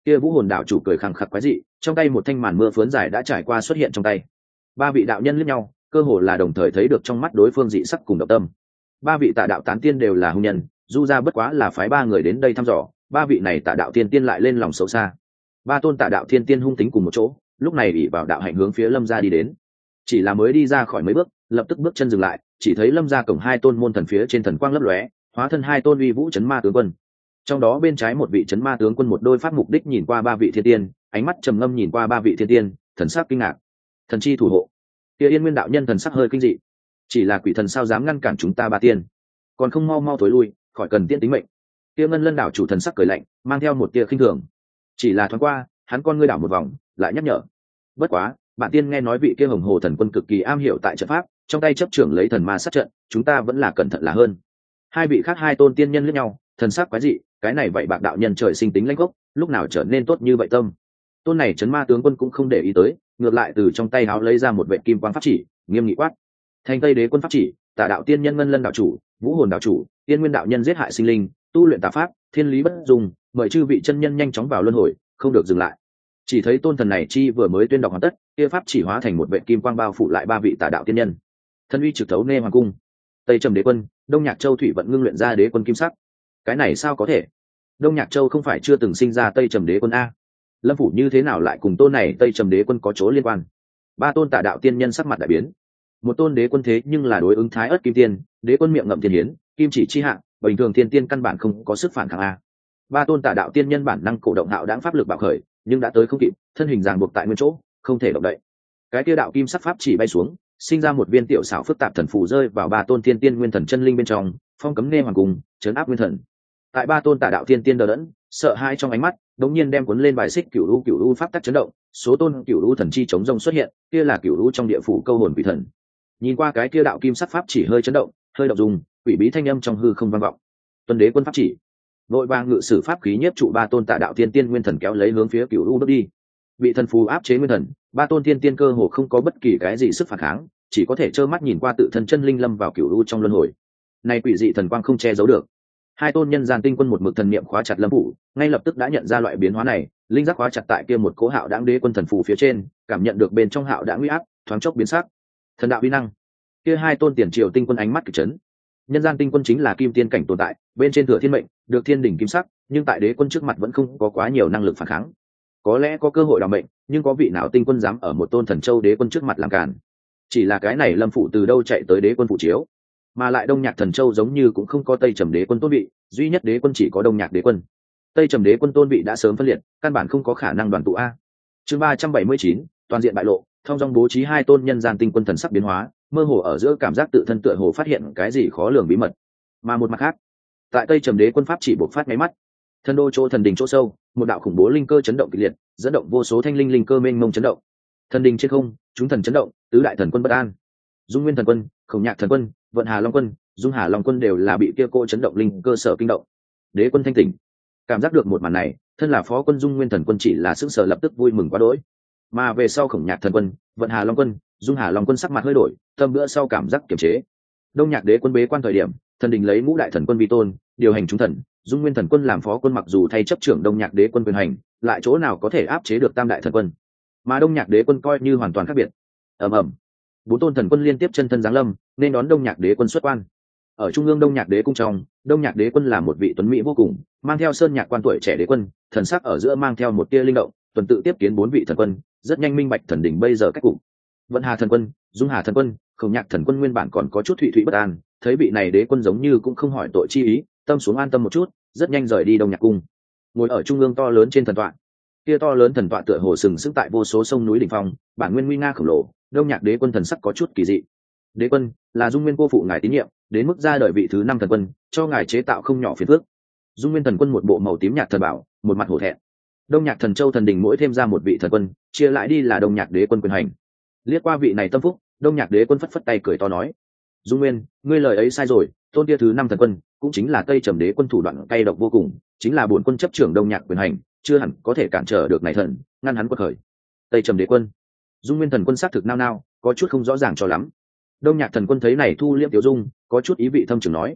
Kia vũ hồn đạo chủ cười khẳng khặc quái dị, trong tay một thanh màn mưa phớn dài đã trải qua xuất hiện trong tay. Ba vị đạo nhân liếc nhau, cơ hồ là đồng thời thấy được trong mắt đối phương dị sắc cùng động tâm. Ba vị tà đạo tán tiên đều là hung nhân, du ra bất quá là phái ba người đến đây thăm dò, ba vị này tà đạo tiên tiên lại lên lòng xấu xa. Ba tôn tà đạo thiên tiên hung tính cùng một chỗ, lúc này ỷ vào đạo hạnh hướng phía Lâm gia đi đến. Chỉ là mới đi ra khỏi mấy bước, lập tức bước chân dừng lại, chỉ thấy Lâm gia cổng hai tôn môn thần phía trên thần quang lấp lóe, hóa thân hai tôn uy vũ chấn ma tướng quân. Trong đó bên trái một vị chấn ma tướng quân một đôi pháp mục đích nhìn qua ba vị thiên tiên, ánh mắt trầm ngâm nhìn qua ba vị thiên tiên, thần sắc kinh ngạc. Thần chi thủ hộ. Kia Yên Nguyên đạo nhân thần sắc hơi kinh dị. Chỉ là quỷ thần sao dám ngăn cản chúng ta ba tiên? Còn không mau mau thối lui, khỏi cần tiên tính mệnh. Kia Ngân Lân đạo chủ thần sắc cười lạnh, mang theo một tia khinh thường. Chỉ là thoáng qua, hắn con ngươi đảo một vòng, lại nhắc nhở. Bất quá, bạn tiên nghe nói vị kia Hồng Hồ thần quân cực kỳ am hiểu tại trận pháp, trong tay chấp trưởng lấy thần ma sát trận, chúng ta vẫn là cẩn thận là hơn. Hai vị khác hai tôn tiên nhân liếc nhau, thần sắc quái dị, cái này vậy bạc đạo nhân trời sinh tính lãnh gốc, lúc nào trở nên tốt như vậy tâm. Tôn này chấn ma tướng quân cũng không để ý tới, ngược lại từ trong tay áo lấy ra một vệ kim quang pháp chỉ, nghiêm nghị quát: Thành Tây Đế quân pháp chỉ, Tà đạo tiên nhân Ngân Lân đạo chủ, Vũ hồn đạo chủ, Tiên Nguyên đạo nhân giết hại sinh linh, tu luyện tà pháp, thiên lý bất dung, mời chư vị chân nhân nhanh chóng vào luân hồi, không được dừng lại. Chỉ thấy tôn thần này chi vừa mới tuyên đọc hoàn tất, kia pháp chỉ hóa thành một vệ kim quang bao phủ lại ba vị tà đạo tiên nhân. Thân uy trực thấu nê hoàng cung. Tây Trầm Đế quân, Đông Nhạc Châu thủy vận ngưng luyện ra đế quân kim sắc. Cái này sao có thể? Đông Nhạc Châu không phải chưa từng sinh ra Tây Trầm Đế quân a? Lâm phủ như thế nào lại cùng tôn này Tây Trầm Đế quân có chỗ liên quan? Ba tôn tà đạo tiên nhân sắc mặt đại biến. Một tôn đế quân thế nhưng là đối ứng thái ớt kim tiên, đế quân miệng ngậm thiên hiến, kim chỉ chi hạng, bình thường thiên tiên căn bản không có sức phản kháng a. Ba tôn tà đạo tiên nhân bản năng cổ động hạo đãng pháp lực bạo khởi, nhưng đã tới không kịp, thân hình ràng buộc tại nguyên chỗ, không thể động đậy. Cái kia đạo kim sắc pháp chỉ bay xuống, sinh ra một viên tiểu xảo phức tạp thần phù rơi vào ba tôn thiên tiên nguyên thần chân linh bên trong, phong cấm nê hoàng cung, chấn áp nguyên thần. Tại ba tôn tà đạo thiên tiên đờ đẫn, sợ hãi trong ánh mắt, đống nhiên đem cuốn lên bài xích cửu u cửu u pháp tắc chấn động, số tôn cửu u thần chi chống rông xuất hiện, kia là cửu u trong địa phủ câu hồn quỷ thần. Nhìn qua cái kia đạo kim sắc pháp chỉ hơi chấn động, hơi động dùng, quỷ bí thanh âm trong hư không vang vọng. Tuân đế quân pháp chỉ, nội vàng ngự sử pháp khí nhiếp trụ ba tôn tà đạo thiên tiên nguyên thần kéo lấy hướng phía cửu u bước đi. Bị thần phù áp chế nguyên thần, ba tôn thiên tiên cơ hồ không có bất kỳ cái gì sức phản kháng, chỉ có thể trơ mắt nhìn qua tự thân chân linh lâm vào cửu u trong luân hồi. Này quỷ dị thần quang không che giấu được. Hai tôn nhân gian tinh quân một mực thần niệm khóa chặt lâm phủ, ngay lập tức đã nhận ra loại biến hóa này, linh giác khóa chặt tại kia một cố hạo đãng đế quân thần phù phía trên, cảm nhận được bên trong hạo đãng uy áp, thoáng chốc biến sắc. Thần đạo uy năng. Kia hai tôn tiền triều tinh quân ánh mắt cực chấn. Nhân gian tinh quân chính là kim tiên cảnh tồn tại, bên trên thừa thiên mệnh, được thiên đỉnh kim sắc, nhưng tại đế quân trước mặt vẫn không có quá nhiều năng lực phản kháng. Có lẽ có cơ hội đảm mệnh, nhưng có vị nào tinh quân dám ở một tôn thần châu đế quân trước mặt làm cản? Chỉ là cái này lâm phụ từ đâu chạy tới đế quân phụ chiếu, mà lại Đông Nhạc thần châu giống như cũng không có Tây Trầm đế quân tôn vị, duy nhất đế quân chỉ có Đông Nhạc đế quân. Tây Trầm đế quân tôn vị đã sớm phân liệt, căn bản không có khả năng đoàn tụ a. Chương ba trăm bảy mươi chín, toàn diện bại lộ, thông dong bố trí hai tôn nhân gian tinh quân thần sắc biến hóa, mơ hồ ở giữa cảm giác tự thân tựa hồ phát hiện cái gì khó lường bí mật. Mà một mặt khác, tại Tây Trầm đế quân pháp chỉ bộc phát ngay mắt, thân đô chỗ thần đình chỗ sâu, một đạo khủng bố linh cơ chấn động kịch liệt, dẫn động vô số thanh linh linh cơ mênh mông chấn động. Thần đình trên không, chúng thần chấn động, tứ đại thần quân bất an. Dung Nguyên thần quân, Khổng Nhạc thần quân, Vận Hà Long quân, Dung Hà Long quân đều là bị kia cô chấn động linh cơ sở kinh động. Đế quân thanh tỉnh, cảm giác được một màn này, thân là phó quân Dung Nguyên thần quân chỉ là sững sờ lập tức vui mừng quá đỗi. Mà về sau Khổng Nhạc thần quân, Vận Hà Long quân, Dung Hà Long quân sắc mặt hơi đổi, tâm bữa sau cảm giác kiềm chế. Đông Nhạc đế quân bế quan thời điểm, thần đình lấy ngũ đại thần quân vi tôn, điều hành chúng thần, Dung Nguyên thần quân làm phó quân mặc dù thay chấp trưởng Đông Nhạc đế quân quyền hành, lại chỗ nào có thể áp chế được tam đại thần quân. Mà Đông Nhạc đế quân coi như hoàn toàn khác biệt. Ầm ầm, bốn tôn thần quân liên tiếp chân thân giáng lâm, nên đón Đông Nhạc đế quân xuất quan. Ở trung ương Đông Nhạc đế cung trong, Đông Nhạc đế quân là một vị tuấn mỹ vô cùng, mang theo sơn nhạc quan tuổi trẻ đế quân, thần sắc ở giữa mang theo một tia linh động, tuần tự tiếp kiến bốn vị thần quân, rất nhanh minh bạch thần đỉnh bây giờ cách cục. Vận Hà thần quân, Dung Hà thần quân, Khổng Nhạc thần quân nguyên bản còn có chút thụy thụy bất an, thấy vị này đế quân giống như cũng không hỏi tội chi ý, tâm xuống an tâm một chút, rất nhanh rời đi Đông Nhạc cung. Ngồi ở trung ương to lớn trên thần tọa, kia to lớn thần tọa tựa hồ sừng sững tại vô số sông núi đỉnh phong, bản nguyên nguy nga khổng lồ, Đông Nhạc đế quân thần sắc có chút kỳ dị. Đế quân là Dung Nguyên cô phụ ngài tín nhiệm, đến mức ra đời vị thứ năm thần quân, cho ngài chế tạo không nhỏ phiền phức. Dung Nguyên thần quân một bộ màu tím nhạt thần bảo, một mặt hổ thẹn. Đông Nhạc thần châu thần đình mỗi thêm ra một vị thần quân, chia lại đi là Đông Nhạc đế quân quyền hành. Liếc qua vị này tâm phúc, Đông Nhạc đế quân phất phất tay cười to nói: Dung Nguyên, ngươi lời ấy sai rồi, tôn kia thứ năm thần quân cũng chính là Tây Trầm đế quân thủ đoạn cay độc vô cùng, chính là bổn quân chấp trưởng Đông Nhạc quyền hành, chưa hẳn có thể cản trở được này thần, ngăn hắn quật khởi. Tây Trầm đế quân, Dung Nguyên thần quân xác thực nao nao, có chút không rõ ràng cho lắm. Đông Nhạc thần quân thấy này thu liễm tiểu dung, có chút ý vị thâm trường nói: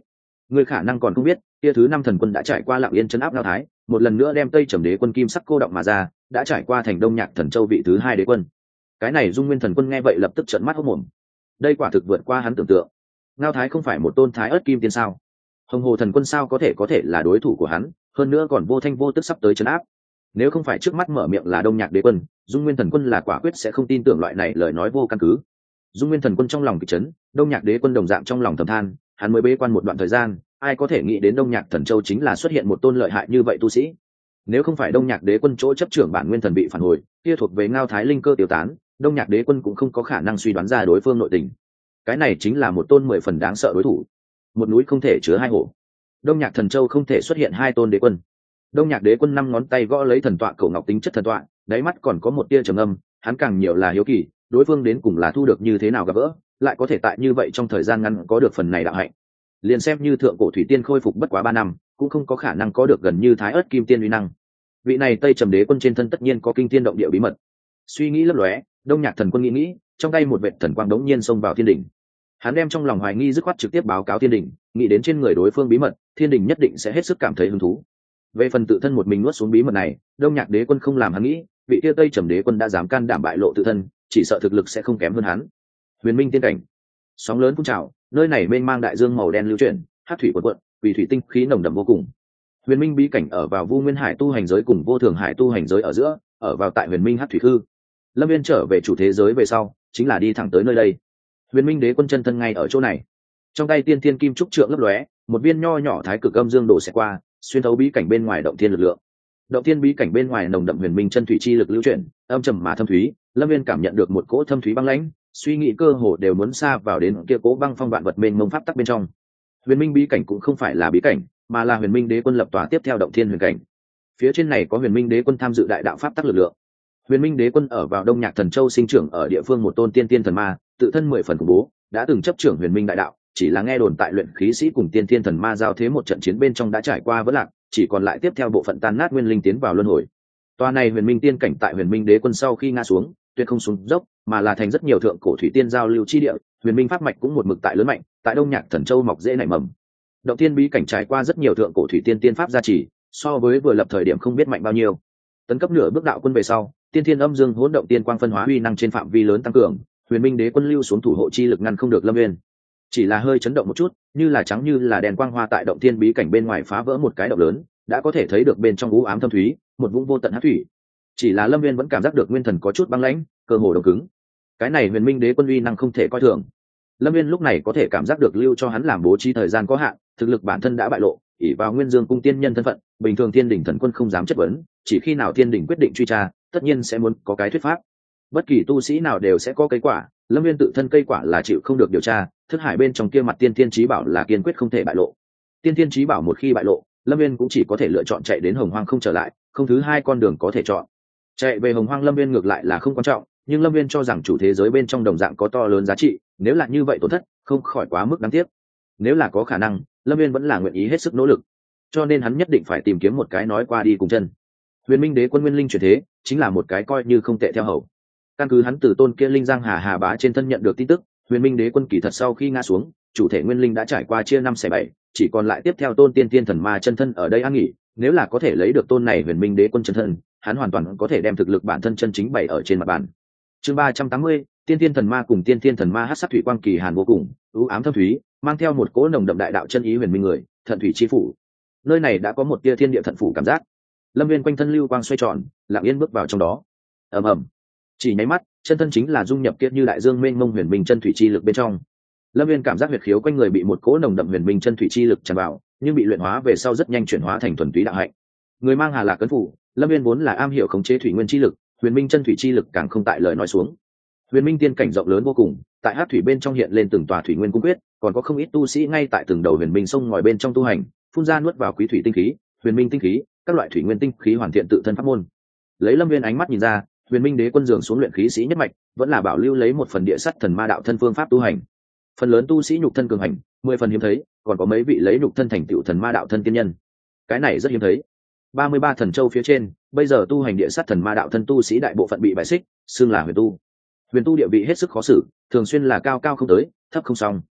Người khả năng còn không biết, kia thứ năm thần quân đã trải qua Lặng Yên trấn áp Ngao Thái, một lần nữa đem Tây Trầm Đế quân kim sắc cô động mà ra, đã trải qua thành Đông Nhạc Thần Châu vị thứ hai đế quân. Cái này Dung Nguyên thần quân nghe vậy lập tức trợn mắt hốt mồm. Đây quả thực vượt qua hắn tưởng tượng. Ngao Thái không phải một tôn thái ớt kim tiên sao? Hồng Hồ thần quân sao có thể có thể là đối thủ của hắn, hơn nữa còn vô thanh vô tức sắp tới trấn áp. Nếu không phải trước mắt mở miệng là Đông Nhạc đế quân, Dung Nguyên thần quân là quả quyết sẽ không tin tưởng loại này lời nói vô căn cứ. Dung Nguyên thần quân trong lòng kịch chấn, Đông Nhạc đế quân đồng dạng trong lòng thầm than, hắn mới bế quan một đoạn thời gian, ai có thể nghĩ đến Đông Nhạc Thần Châu chính là xuất hiện một tôn lợi hại như vậy tu sĩ. Nếu không phải Đông Nhạc đế quân chỗ chấp trưởng bản nguyên thần bị phản hồi, kia thuộc về Ngao Thái linh cơ tiêu tán, Đông Nhạc đế quân cũng không có khả năng suy đoán ra đối phương nội tình. Cái này chính là một tôn mười phần đáng sợ đối thủ. Một núi không thể chứa hai hổ. Đông Nhạc Thần Châu không thể xuất hiện hai tôn đế quân. Đông Nhạc đế quân năm ngón tay gõ lấy thần tọa cổ ngọc tính chất thần tọa, đáy mắt còn có một tia trầm âm, hắn càng nhiều là hiếu kỳ, đối phương đến cùng là thu được như thế nào gặp gỡ, lại có thể tại như vậy trong thời gian ngắn có được phần này đạo hạnh. Liền xem như thượng cổ thủy tiên khôi phục bất quá ba năm, cũng không có khả năng có được gần như thái ớt kim tiên uy năng. Vị này Tây Trầm Đế quân trên thân tất nhiên có kinh thiên động địa bí mật. Suy nghĩ lấp lóe, Đông Nhạc thần quân nghĩ nghĩ, trong tay một vệt thần quang đống nhiên xông vào thiên đỉnh. Hắn đem trong lòng hoài nghi dứt khoát trực tiếp báo cáo thiên đỉnh, nghĩ đến trên người đối phương bí mật, thiên đỉnh nhất định sẽ hết sức cảm thấy hứng thú. Về phần tự thân một mình nuốt xuống bí mật này, Đông Nhạc đế quân không làm hắn nghĩ, vị kia Tây Trầm Đế quân đã dám can đảm bại lộ tự thân, chỉ sợ thực lực sẽ không kém hơn hắn. Huyền Minh tiên cảnh, sóng lớn phun trào, nơi này mênh mang đại dương màu đen lưu chuyển, hắc thủy cuộn cuộn, vì thủy tinh khí nồng đậm vô cùng. Huyền Minh bí cảnh ở vào Vu Nguyên Hải tu hành giới cùng Vô Thường Hải tu hành giới ở giữa, ở vào tại Huyền Minh hắc thủy khư. Lâm Viên trở về chủ thế giới về sau, chính là đi thẳng tới nơi đây. Huyền Minh đế quân chân thân ngay ở chỗ này. Trong tay tiên thiên kim trúc trượng lấp lóe, một viên nho nhỏ thái cực âm dương đổ sẽ qua, xuyên thấu bí cảnh bên ngoài động thiên lực lượng. Động thiên bí cảnh bên ngoài nồng đậm huyền minh chân thủy chi lực lưu chuyển, âm trầm mà thâm thúy, Lâm Viên cảm nhận được một cỗ thâm thúy băng lãnh, suy nghĩ cơ hồ đều muốn xa vào đến kia cỗ băng phong vạn vật mênh mông pháp tắc bên trong. Huyền Minh bí cảnh cũng không phải là bí cảnh, mà là Huyền Minh đế quân lập tòa tiếp theo động thiên huyền cảnh. Phía trên này có Huyền Minh đế quân tham dự đại đạo pháp tắc lực lượng. Huyền Minh đế quân ở vào Đông Nhạc Thần Châu sinh trưởng ở địa phương một tôn tiên tiên thần ma, tự thân mười phần khủng bố, đã từng chấp trưởng Huyền Minh đại đạo, chỉ là nghe đồn tại luyện khí sĩ cùng tiên tiên thần ma giao thế một trận chiến bên trong đã trải qua vỡ lạc, chỉ còn lại tiếp theo bộ phận tan nát nguyên linh tiến vào luân hồi. Toa này Huyền Minh tiên cảnh tại Huyền Minh đế quân sau khi ngã xuống, tuyệt không xuống dốc, mà là thành rất nhiều thượng cổ thủy tiên giao lưu chi địa, Huyền Minh pháp mạch cũng một mực tại lớn mạnh, tại Đông Nhạc Thần Châu mọc dễ nảy mầm. Động tiên bí cảnh trải qua rất nhiều thượng cổ thủy tiên tiên pháp gia trì, so với vừa lập thời điểm không biết mạnh bao nhiêu. Tấn cấp nửa bước đạo quân về sau, tiên thiên âm dương hỗn động tiên quang phân hóa uy năng trên phạm vi lớn tăng cường, Huyền Minh đế quân lưu xuống thủ hộ chi lực ngăn không được Lâm Viên. Chỉ là hơi chấn động một chút, như là trắng như là đèn quang hoa tại động thiên bí cảnh bên ngoài phá vỡ một cái động lớn, đã có thể thấy được bên trong u ám thâm thúy, một vũng vô tận hắc thủy. Chỉ là Lâm Viên vẫn cảm giác được nguyên thần có chút băng lãnh, cơ hồ đông cứng. Cái này Huyền Minh đế quân uy năng không thể coi thường. Lâm Viên lúc này có thể cảm giác được lưu cho hắn làm bố trí thời gian có hạn, thực lực bản thân đã bại lộ, ỷ vào Nguyên Dương cung tiên nhân thân phận, bình thường Thiên Đỉnh thần quân không dám chất vấn, chỉ khi nào Thiên Đỉnh quyết định truy tra, tất nhiên sẽ muốn có cái thuyết pháp. Bất kỳ tu sĩ nào đều sẽ có cây quả, Lâm Viên tự thân cây quả là chịu không được điều tra, thức hải bên trong kia mặt tiên thiên chí bảo là kiên quyết không thể bại lộ. Tiên thiên chí bảo một khi bại lộ, Lâm Viên cũng chỉ có thể lựa chọn chạy đến Hồng Hoang không trở lại, không thứ hai con đường có thể chọn. Chạy về Hồng Hoang Lâm Viên ngược lại là không quan trọng, nhưng Lâm Viên cho rằng chủ thế giới bên trong đồng dạng có to lớn giá trị, nếu là như vậy tổn thất, không khỏi quá mức đáng tiếc. Nếu là có khả năng, Lâm Viên vẫn là nguyện ý hết sức nỗ lực, cho nên hắn nhất định phải tìm kiếm một cái nói qua đi cùng chân. Huyền Minh đế quân nguyên linh chuyển thế, chính là một cái coi như không tệ theo hầu. Căn cứ hắn từ tôn kia linh giang hà hà bá trên thân nhận được tin tức, Huyền Minh đế quân kỳ thật sau khi ngã xuống, chủ thể nguyên linh đã trải qua chia năm xẻ bảy, chỉ còn lại tiếp theo tôn tiên tiên thần ma chân thân ở đây an nghỉ. Nếu là có thể lấy được tôn này Huyền Minh đế quân chân thân, hắn hoàn toàn có thể đem thực lực bản thân chân chính bày ở trên mặt bàn. Chương ba trăm tám mươi, tiên tiên thần ma cùng tiên tiên thần ma hắc sắc thủy quang kỳ hàn vô cùng, u ám thâm thúy, mang theo một cỗ nồng đậm đại đạo chân ý huyền minh người, thận thủy chi phủ. Nơi này đã có một tia thiên địa thận phủ cảm giác. Lâm Viên quanh thân lưu quang xoay tròn, lặng yên bước vào trong đó. Ầm ầm, chỉ nháy mắt, chân thân chính là dung nhập kiệt như đại dương mênh mông huyền minh chân thủy chi lực bên trong. Lâm Viên cảm giác huyệt khiếu quanh người bị một cỗ nồng đậm huyền minh chân thủy chi lực tràn vào, nhưng bị luyện hóa về sau rất nhanh chuyển hóa thành thuần túy đạo hạnh. Người mang Hà Lạc cấn phủ, Lâm Viên vốn là am hiểu khống chế thủy nguyên chi lực, huyền minh chân thủy chi lực càng không tại lời nói xuống. Huyền Minh tiên cảnh rộng lớn vô cùng, tại hắc thủy bên trong hiện lên từng tòa thủy nguyên cung quyết, còn có không ít tu sĩ ngay tại từng đầu huyền minh sông ngòi bên trong tu hành, phun ra nuốt vào quý thủy tinh khí, huyền minh tinh khí, các loại thủy nguyên tinh khí hoàn thiện tự thân pháp môn. Lấy Lâm Viên ánh mắt nhìn ra, Huyền Minh đế quân dường xuống luyện khí sĩ nhất mạch, vẫn là bảo lưu lấy một phần địa sắt thần ma đạo thân phương pháp tu hành. Phần lớn tu sĩ nhục thân cường hành, mười phần hiếm thấy, còn có mấy vị lấy nhục thân thành tựu thần ma đạo thân tiên nhân. Cái này rất hiếm thấy. ba mươi ba thần châu phía trên, bây giờ tu hành địa sắt thần ma đạo thân tu sĩ đại bộ phận bị bại xích, xưng là huyền tu. Huyền tu địa vị hết sức khó xử, thường xuyên là cao cao không tới, thấp không xong.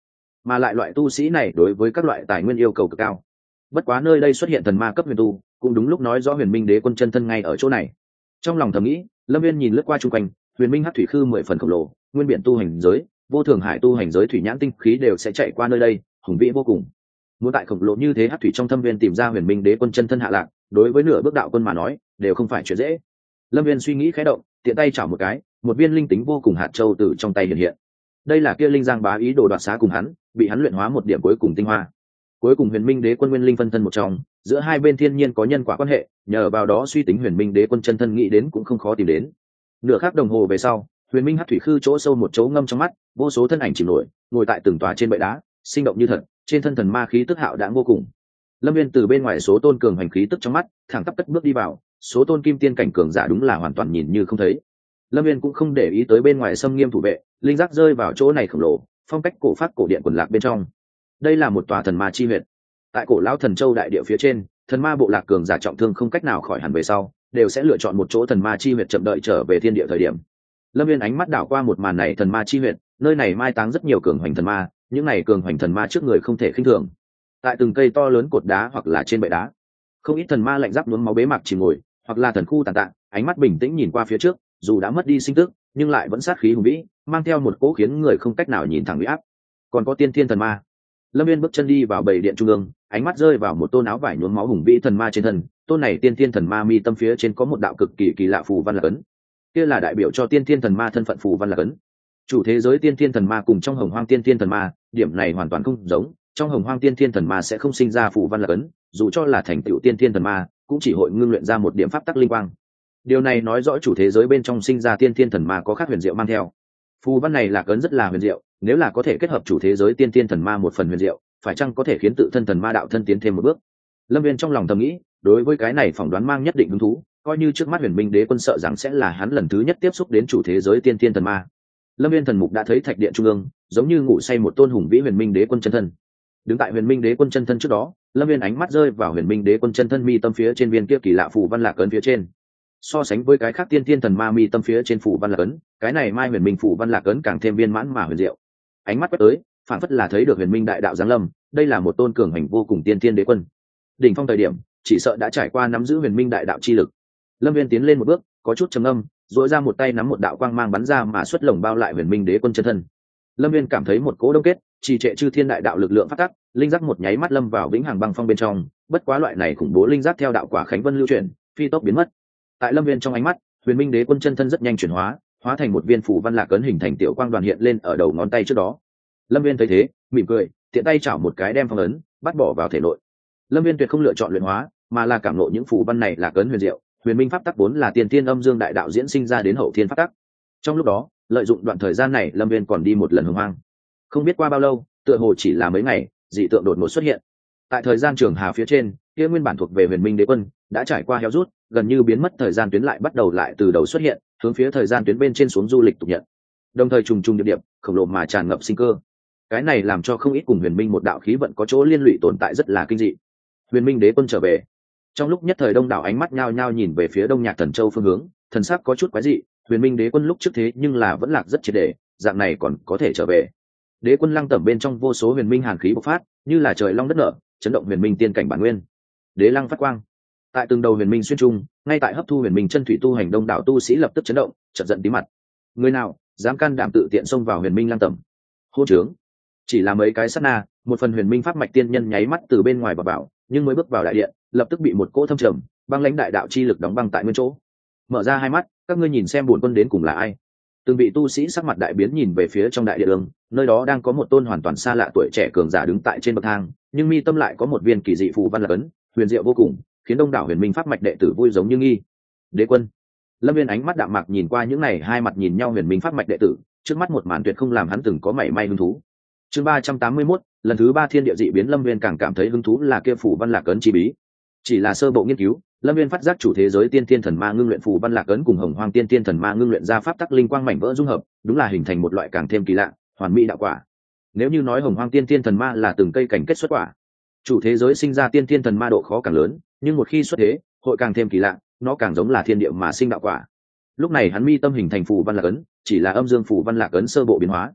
mà lại loại tu sĩ này đối với các loại tài nguyên yêu cầu cực cao. Bất quá nơi đây xuất hiện thần ma cấp huyền tu, cũng đúng lúc nói rõ huyền minh đế quân chân thân ngay ở chỗ này. Trong lòng thầm nghĩ, Lâm Viên nhìn lướt qua chung quanh, huyền minh hắc thủy khư mười phần khổng lồ, nguyên biển tu hành giới, vô thường hải tu hành giới thủy nhãn tinh khí đều sẽ chạy qua nơi đây, hùng vĩ vô cùng. Muốn tại khổng lồ như thế hắc thủy trong thâm viên tìm ra huyền minh đế quân chân thân hạ lạc, đối với nửa bước đạo quân mà nói đều không phải chuyện dễ. Lâm Viên suy nghĩ khẽ động, tiện tay chảo một cái, một viên linh tính vô cùng hạt châu từ trong tay hiện hiện. Đây là kia linh giang bá ý đồ đoạt xá cùng hắn, bị hắn luyện hóa một điểm cuối cùng tinh hoa. Cuối cùng huyền minh đế quân nguyên linh phân thân một trong, giữa hai bên thiên nhiên có nhân quả quan hệ, nhờ vào đó suy tính huyền minh đế quân chân thân nghĩ đến cũng không khó tìm đến. Nửa khắc đồng hồ về sau, huyền minh hắc thủy khư chỗ sâu một chỗ ngâm trong mắt, vô số thân ảnh chìm nổi, ngồi tại từng tòa trên bệ đá, sinh động như thật, trên thân thần ma khí tức hạo đãng vô cùng. Lâm Viên từ bên ngoài số tôn cường hành khí tức trong mắt, thẳng tắp cất bước đi vào, số tôn kim tiên cảnh cường giả đúng là hoàn toàn nhìn như không thấy. Lâm Viên cũng không để ý tới bên ngoài xâm nghiêm thủ vệ, linh giác rơi vào chỗ này khổng lồ, phong cách cổ phát cổ điện quần lạc bên trong. Đây là một tòa thần ma chi huyệt. Tại cổ lão thần châu đại địa phía trên, thần ma bộ lạc cường giả trọng thương không cách nào khỏi hẳn về sau, đều sẽ lựa chọn một chỗ thần ma chi huyệt chậm đợi trở về thiên địa thời điểm. Lâm Viên ánh mắt đảo qua một màn này thần ma chi huyệt, nơi này mai táng rất nhiều cường hoành thần ma, những này cường hoành thần ma trước người không thể khinh thường. Tại từng cây to lớn cột đá hoặc là trên bệ đá, không ít thần ma lạnh giáp nhuốm máu bế mạc chìm ngồi, hoặc là thần khu tàn tạ, ánh mắt bình tĩnh nhìn qua phía trước, dù đã mất đi sinh tức, nhưng lại vẫn sát khí hùng vĩ, mang theo một cỗ khiến người không cách nào nhìn thẳng uy áp. Còn có tiên thiên thần ma. Lâm Viên bước chân đi vào bầy điện trung ương, ánh mắt rơi vào một tôn áo vải nhuốm máu hùng vĩ thần ma trên thân, tôn này tiên thiên thần ma mi tâm phía trên có một đạo cực kỳ kỳ lạ phù văn là ấn. Kia là đại biểu cho tiên thiên thần ma thân phận phù văn là ấn. Chủ thế giới tiên thiên thần ma cùng trong hồng hoang tiên thiên thần ma, điểm này hoàn toàn không giống, trong hồng hoang tiên thiên thần ma sẽ không sinh ra phù văn là ấn, dù cho là thành tựu tiên thiên thần ma, cũng chỉ hội ngưng luyện ra một điểm pháp tắc linh quang. Điều này nói rõ chủ thế giới bên trong sinh ra tiên thiên thần ma có khác huyền diệu mang theo. Phù văn này là ấn rất là huyền diệu, nếu là có thể kết hợp chủ thế giới tiên thiên thần ma một phần huyền diệu, phải chăng có thể khiến tự thân thần ma đạo thân tiến thêm một bước. Lâm Viên trong lòng thầm nghĩ, đối với cái này phỏng đoán mang nhất định hứng thú, coi như trước mắt huyền minh đế quân sợ rằng sẽ là hắn lần thứ nhất tiếp xúc đến chủ thế giới tiên thiên thần ma. Lâm Viên thần mục đã thấy thạch điện trung ương, giống như ngủ say một tôn hùng vĩ huyền minh đế quân chân thân. Đứng tại huyền minh đế quân chân thân trước đó, Lâm Viên ánh mắt rơi vào huyền minh đế quân chân thân mi tâm phía trên viên kia kỳ lạ phù văn lạc ấn phía trên. So sánh với cái khác tiên thiên thần ma mi tâm phía trên phù văn lạc ấn, cái này mai huyền minh phù văn lạc ấn càng thêm viên mãn mà huyền diệu. Ánh mắt quét tới, phản phất là thấy được huyền minh đại đạo giáng lâm, đây là một tôn cường hành vô cùng tiên thiên đế quân. Đỉnh phong thời điểm, chỉ sợ đã trải qua nắm giữ huyền minh đại đạo chi lực. Lâm Viên tiến lên một bước, có chút trầm ngâm, duỗi ra một tay nắm một đạo quang mang bắn ra mà xuất lồng bao lại huyền minh đế quân chân thân. Lâm Viên cảm thấy một cỗ đông kết, trì trệ chư thiên đại đạo lực lượng phát tắc, linh giác một nháy mắt lâm vào vĩnh hằng băng phong bên trong, bất quá loại này khủng bố linh giác theo đạo quả khánh vân lưu chuyển, phi tốc biến mất. Tại Lâm Viên trong ánh mắt, huyền minh đế quân chân thân rất nhanh chuyển hóa, hóa thành một viên phù văn lạc ấn hình thành tiểu quang đoàn hiện lên ở đầu ngón tay trước đó. Lâm Viên thấy thế, mỉm cười, tiện tay chảo một cái đem phong ấn, bắt bỏ vào thể nội. Lâm Viên tuyệt không lựa chọn luyện hóa, mà là cảm ngộ những phù văn này là ấn huyền diệu, huyền minh pháp tắc vốn là tiền tiên âm dương đại đạo diễn sinh ra đến hậu thiên pháp tắc. Trong lúc đó, lợi dụng đoạn thời gian này, Lâm Viên còn đi một lần hồng hoang. Không biết qua bao lâu, tựa hồ chỉ là mấy ngày, dị tượng đột ngột xuất hiện. Tại thời gian trường hà phía trên, kia nguyên bản thuộc về huyền minh đế quân đã trải qua héo rút, gần như biến mất thời gian tuyến lại bắt đầu lại từ đầu xuất hiện, hướng phía thời gian tuyến bên trên xuống du lịch tục nhận. Đồng thời trùng trùng điệp điệp, khổng lồ mà tràn ngập sinh cơ. Cái này làm cho không ít cùng huyền minh một đạo khí vận có chỗ liên lụy tồn tại rất là kinh dị. Huyền minh đế quân trở về. Trong lúc nhất thời đông đảo ánh mắt nhao nhao nhìn về phía Đông Nhạc Thần Châu phương hướng, thần sắc có chút quái dị, huyền minh đế quân lúc trước thế nhưng là vẫn lạc rất triệt để, dạng này còn có thể trở về. Đế quân lăng tẩm bên trong vô số huyền minh hàn khí bộc phát, như là trời long đất nở, chấn động huyền minh tiên cảnh bản nguyên. Đế lăng phát quang. Tại từng đầu huyền minh xuyên trung, ngay tại hấp thu huyền minh chân thủy tu hành đông đảo tu sĩ lập tức chấn động, chợt giận tí mặt. Người nào dám can đảm tự tiện xông vào huyền minh lăng tẩm? Hô trướng. Chỉ là mấy cái sát na, một phần huyền minh pháp mạch tiên nhân nháy mắt từ bên ngoài vào bảo, nhưng mới bước vào đại điện, lập tức bị một cỗ thâm trầm, băng lãnh đại đạo chi lực đóng băng tại nguyên chỗ. Mở ra hai mắt, các ngươi nhìn xem bổn quân đến cùng là ai? Từng vị tu sĩ sắc mặt đại biến nhìn về phía trong đại điện đường, nơi đó đang có một tôn hoàn toàn xa lạ tuổi trẻ cường giả đứng tại trên bậc thang, nhưng mi tâm lại có một viên kỳ dị phù văn lạc ấn, huyền diệu vô cùng, khiến đông đảo huyền minh pháp mạch đệ tử vui giống như nghi. Đế quân. Lâm Viên ánh mắt đạm mạc nhìn qua những này hai mặt nhìn nhau huyền minh pháp mạch đệ tử, trước mắt một màn tuyệt không làm hắn từng có mảy may hứng thú. Chương ba trăm tám mươi mốt, lần thứ ba thiên địa dị biến, Lâm Viên càng cảm thấy hứng thú là kia phù văn lạc ấn chi bí. Chỉ là sơ bộ nghiên cứu, Lâm Viên phát giác chủ thế giới tiên thiên thần ma ngưng luyện phù văn lạc ấn cùng hồng hoang tiên thiên thần ma ngưng luyện ra pháp tắc linh quang mảnh vỡ dung hợp, đúng là hình thành một loại càng thêm kỳ lạ, hoàn mỹ đạo quả. Nếu như nói hồng hoang tiên thiên thần ma là từng cây cảnh kết xuất quả, chủ thế giới sinh ra tiên thiên thần ma độ khó càng lớn, nhưng một khi xuất thế, hội càng thêm kỳ lạ, nó càng giống là thiên địa mà sinh đạo quả. Lúc này hắn mi tâm hình thành phù văn lạc ấn, chỉ là âm dương phù văn lạc ấn sơ bộ biến hóa.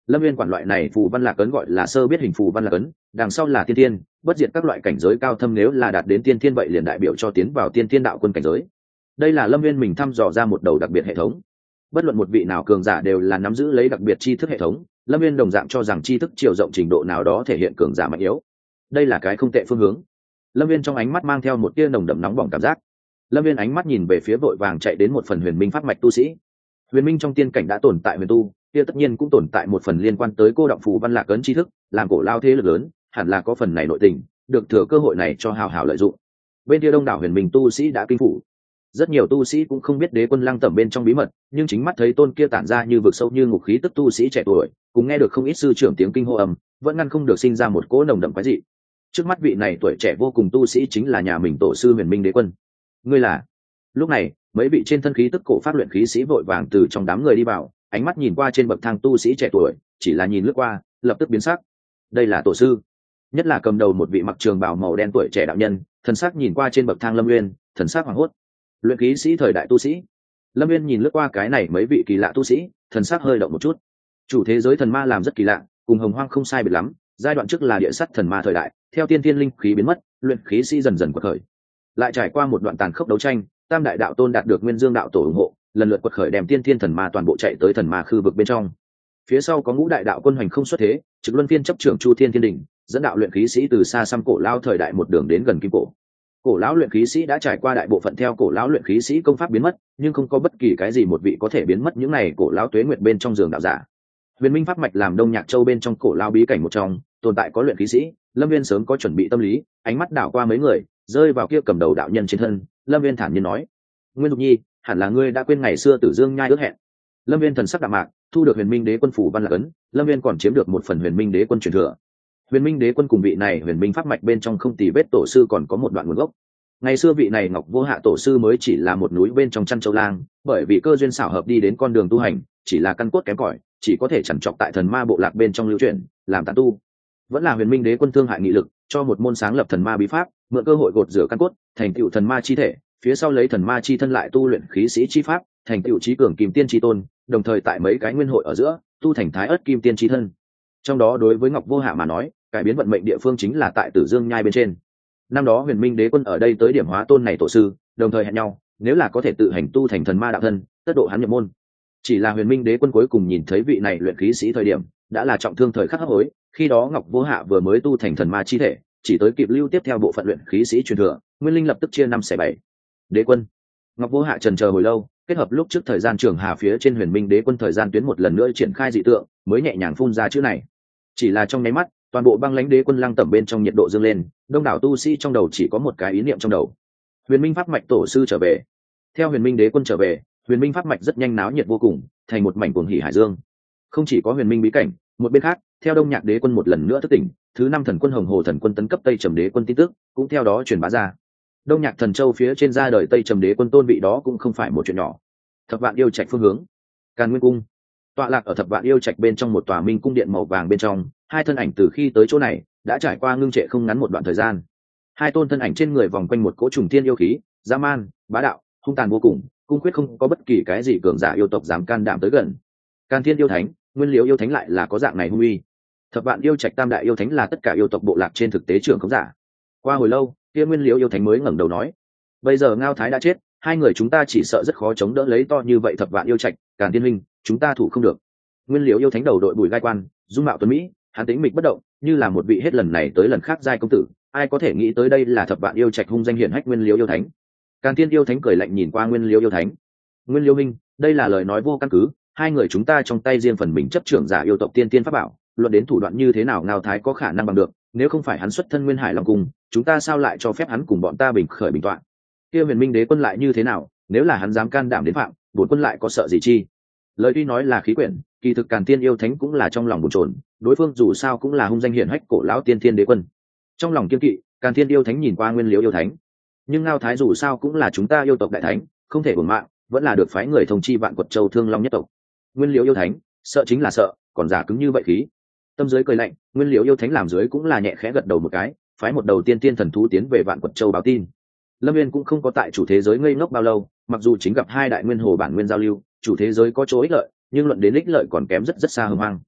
Lâm Viên quản loại này phù văn lạc ấn gọi là sơ biết hình phù văn lạc ấn, đằng sau là tiên thiên, bất diệt các loại cảnh giới cao thâm, nếu là đạt đến tiên thiên vậy liền đại biểu cho tiến vào tiên thiên đạo quân cảnh giới. Đây là Lâm Viên mình thăm dò ra một đầu đặc biệt hệ thống. Bất luận một vị nào cường giả đều là nắm giữ lấy đặc biệt tri thức hệ thống, Lâm Viên đồng dạng cho rằng tri thức chiều rộng trình độ nào đó thể hiện cường giả mạnh yếu. Đây là cái không tệ phương hướng. Lâm Viên trong ánh mắt mang theo một tia nồng đậm nóng bỏng cảm giác. Lâm Viên ánh mắt nhìn về phía vội vàng chạy đến một phần huyền minh pháp mạch tu sĩ. Huyền minh trong tiên cảnh đã tồn tại huyền tu, kia tất nhiên cũng tồn tại một phần liên quan tới cô động phù văn lạc ấn tri thức, làm cổ lao thế lực lớn, hẳn là có phần này nội tình, được thừa cơ hội này cho hào hào lợi dụng. Bên kia đông đảo huyền minh tu sĩ đã kinh phủ. Rất nhiều tu sĩ cũng không biết đế quân lăng tẩm bên trong bí mật, nhưng chính mắt thấy tôn kia tản ra như vực sâu như ngục khí tức tu sĩ trẻ tuổi, cùng nghe được không ít sư trưởng tiếng kinh hô ầm, vẫn ngăn không được sinh ra một cỗ nồng đậm quái dị. Trước mắt vị này tuổi trẻ vô cùng tu sĩ chính là nhà mình tổ sư huyền minh đế quân. Ngươi là? Lúc này mấy vị trên thân khí tức cổ pháp luyện khí sĩ vội vàng từ trong đám người đi vào, ánh mắt nhìn qua trên bậc thang tu sĩ trẻ tuổi, chỉ là nhìn lướt qua lập tức biến sắc. Đây là tổ sư. Nhất là cầm đầu một vị mặc trường bào màu đen tuổi trẻ đạo nhân, thần sắc nhìn qua trên bậc thang Lâm Uyên, thần sắc hoảng hốt. Luyện khí sĩ thời đại tu sĩ. Lâm Uyên nhìn lướt qua cái này mấy vị kỳ lạ tu sĩ, thần sắc hơi động một chút. Chủ thế giới thần ma làm rất kỳ lạ, cùng hồng hoang không sai biệt lắm. Giai đoạn trước là địa sắt thần ma thời đại, theo tiên tiên linh khí biến mất, luyện khí sĩ dần dần quật khởi. Lại trải qua một đoạn tàn khốc đấu tranh, tam đại đạo tôn đạt được nguyên dương đạo tổ ủng hộ, lần lượt quật khởi đem tiên tiên thần ma toàn bộ chạy tới thần ma khư vực bên trong. Phía sau có ngũ đại đạo quân hoành không xuất thế, trực luân phiên chấp trưởng chu thiên thiên đỉnh, dẫn đạo luyện khí sĩ từ xa xăm cổ lao thời đại một đường đến gần kim cổ. Cổ lão luyện khí sĩ đã trải qua đại bộ phận theo cổ lão luyện khí sĩ công pháp biến mất, nhưng không có bất kỳ cái gì một vị có thể biến mất những này cổ lão tuế nguyệt bên trong giường đạo giả. Huyền minh pháp mạch làm đông nhạc châu bên trong cổ lão bí cảnh một trong, tồn tại có luyện khí sĩ. Lâm Viên sớm có chuẩn bị tâm lý, ánh mắt đảo qua mấy người, rơi vào kia cầm đầu đạo nhân trên thân. Lâm Viên thản nhiên nói: Nguyên Dục Nhi, hẳn là ngươi đã quên ngày xưa Tử Dương nhai ước hẹn. Lâm Viên thần sắc đạm mạc, thu được huyền minh đế quân phủ văn lạc ấn, Lâm Viên còn chiếm được một phần huyền minh đế quân truyền thừa. Huyền minh đế quân cùng vị này huyền minh pháp mạch bên trong không tì vết tổ sư còn có một đoạn nguồn gốc. Ngày xưa vị này Ngọc Vô Hạ tổ sư mới chỉ là một núi bên trong chăn châu lang, bởi vì cơ duyên xảo hợp đi đến con đường tu hành, chỉ là căn cốt kém cỏi, chỉ có thể chằn chọc tại thần ma bộ lạc bên trong lưu truyền, làm tán tu. Vẫn là huyền minh đế quân thương hại nghị lực, cho một môn sáng lập thần ma bí pháp, mượn cơ hội gột rửa căn cốt, thành tựu thần ma chi thể, phía sau lấy thần ma chi thân lại tu luyện khí sĩ chi pháp, thành tựu trí cường kim tiên chi tôn, đồng thời tại mấy cái nguyên hội ở giữa, tu thành thái ớt kim tiên chi thân. Trong đó đối với Ngọc Vô Hạ mà nói, cải biến vận mệnh địa phương chính là tại Tử Dương nhai bên trên. Năm đó huyền minh đế quân ở đây tới điểm hóa tôn này tổ sư, đồng thời hẹn nhau, nếu là có thể tự hành tu thành thần ma đạo thân, tất độ hắn nhập môn. Chỉ là huyền minh đế quân cuối cùng nhìn thấy vị này luyện khí sĩ thời điểm, đã là trọng thương thời khắc hấp hối. Khi đó Ngọc Vô Hạ vừa mới tu thành thần ma chi thể, chỉ tới kịp lưu tiếp theo bộ phận luyện khí sĩ truyền thừa, nguyên linh lập tức chia năm xẻ bảy. Đế quân. Ngọc Vô Hạ trần chờ hồi lâu, kết hợp lúc trước thời gian trường hà phía trên huyền minh đế quân thời gian tuyến một lần nữa triển khai dị tượng, mới nhẹ nhàng phun ra chữ này. Chỉ là trong nháy mắt, toàn bộ băng lãnh đế quân lăng tẩm bên trong nhiệt độ dâng lên, đông đảo tu sĩ trong đầu chỉ có một cái ý niệm trong đầu: huyền minh pháp mạch tổ sư trở về. Theo huyền minh đế quân trở về, huyền minh pháp mạch rất nhanh náo nhiệt vô cùng, thành một mảnh cuồng hỉ hải dương. Không chỉ có huyền minh bí cảnh, một bên khác, theo đông nhạc đế quân một lần nữa thức tỉnh, thứ năm thần quân hồng hồ thần quân tấn cấp tây trầm đế quân tin tức cũng theo đó truyền bá ra. Đông nhạc thần châu phía trên ra đời tây trầm đế quân tôn vị đó cũng không phải một chuyện nhỏ. Thập vạn yêu trạch phương hướng, Càn Nguyên cung tọa lạc ở thập vạn yêu trạch bên trong một tòa minh cung điện màu vàng bên trong, hai thân ảnh từ khi tới chỗ này đã trải qua ngưng trệ không ngắn một đoạn thời gian. Hai tôn thân ảnh trên người vòng quanh một cỗ trùng thiên yêu khí, dã man, bá đạo, hung tàn vô cùng, cung quyết không có bất kỳ cái gì cường giả yêu tộc dám can đảm tới gần. Càn Thiên yêu thánh, Nguyên Liễu yêu thánh lại là có dạng này hung uy. Thập vạn yêu trạch tam đại yêu thánh là tất cả yêu tộc bộ lạc trên thực tế trưởng không giả. Qua hồi lâu, kia Nguyên Liễu yêu thánh mới ngẩng đầu nói: bây giờ Ngao Thái đã chết, hai người chúng ta chỉ sợ rất khó chống đỡ lấy to như vậy thập vạn yêu trạch. Càn Thiên huynh, chúng ta thủ không được. Nguyên Liễu yêu thánh đầu đội bùi gai quan, dung mạo tuấn mỹ, hắn tĩnh mịch bất động, như là một vị hết lần này tới lần khác giai công tử. Ai có thể nghĩ tới đây là thập vạn yêu trạch hung danh hiển hách Nguyên Liễu yêu thánh. Càn Thiên yêu thánh cười lạnh nhìn qua Nguyên Liễu yêu thánh: Nguyên Liễu huynh, đây là lời nói vô căn cứ. Hai người chúng ta trong tay riêng phần mình chấp trưởng giả yêu tộc tiên tiên pháp bảo, luận đến thủ đoạn như thế nào Ngao Thái có khả năng bằng được. Nếu không phải hắn xuất thân Nguyên Hải Long Cung, chúng ta sao lại cho phép hắn cùng bọn ta bình khởi bình toạn? Kia huyền minh đế quân lại như thế nào? Nếu là hắn dám can đảm đến phạm, bổn quân lại có sợ gì chi? Lời tuy nói là khí quyển, kỳ thực Càn Thiên yêu thánh cũng là trong lòng bồn chồn. Đối phương dù sao cũng là hung danh hiển hách cổ lão tiên thiên đế quân. Trong lòng kiên kỵ, Càn Thiên yêu thánh nhìn qua Nguyên Liễu yêu thánh. Nhưng Ngao Thái dù sao cũng là chúng ta yêu tộc đại thánh, không thể bổn mạng, vẫn là được phái người thông chi vạn quật châu Thương Long nhất tộc. Nguyên Liễu yêu thánh, sợ chính là sợ, còn giả cứng như vậy khí. Tâm dưới cười lạnh, Nguyên Liễu yêu thánh làm dưới cũng là nhẹ khẽ gật đầu một cái, phái một đầu tiên tiên thần thú tiến về vạn quật châu báo tin. Lâm Viên cũng không có tại chủ thế giới ngây ngốc bao lâu, mặc dù chính gặp hai đại nguyên hồ bản nguyên giao lưu, chủ thế giới có chỗ ích lợi, nhưng luận đến ích lợi còn kém rất rất xa hưng hoang.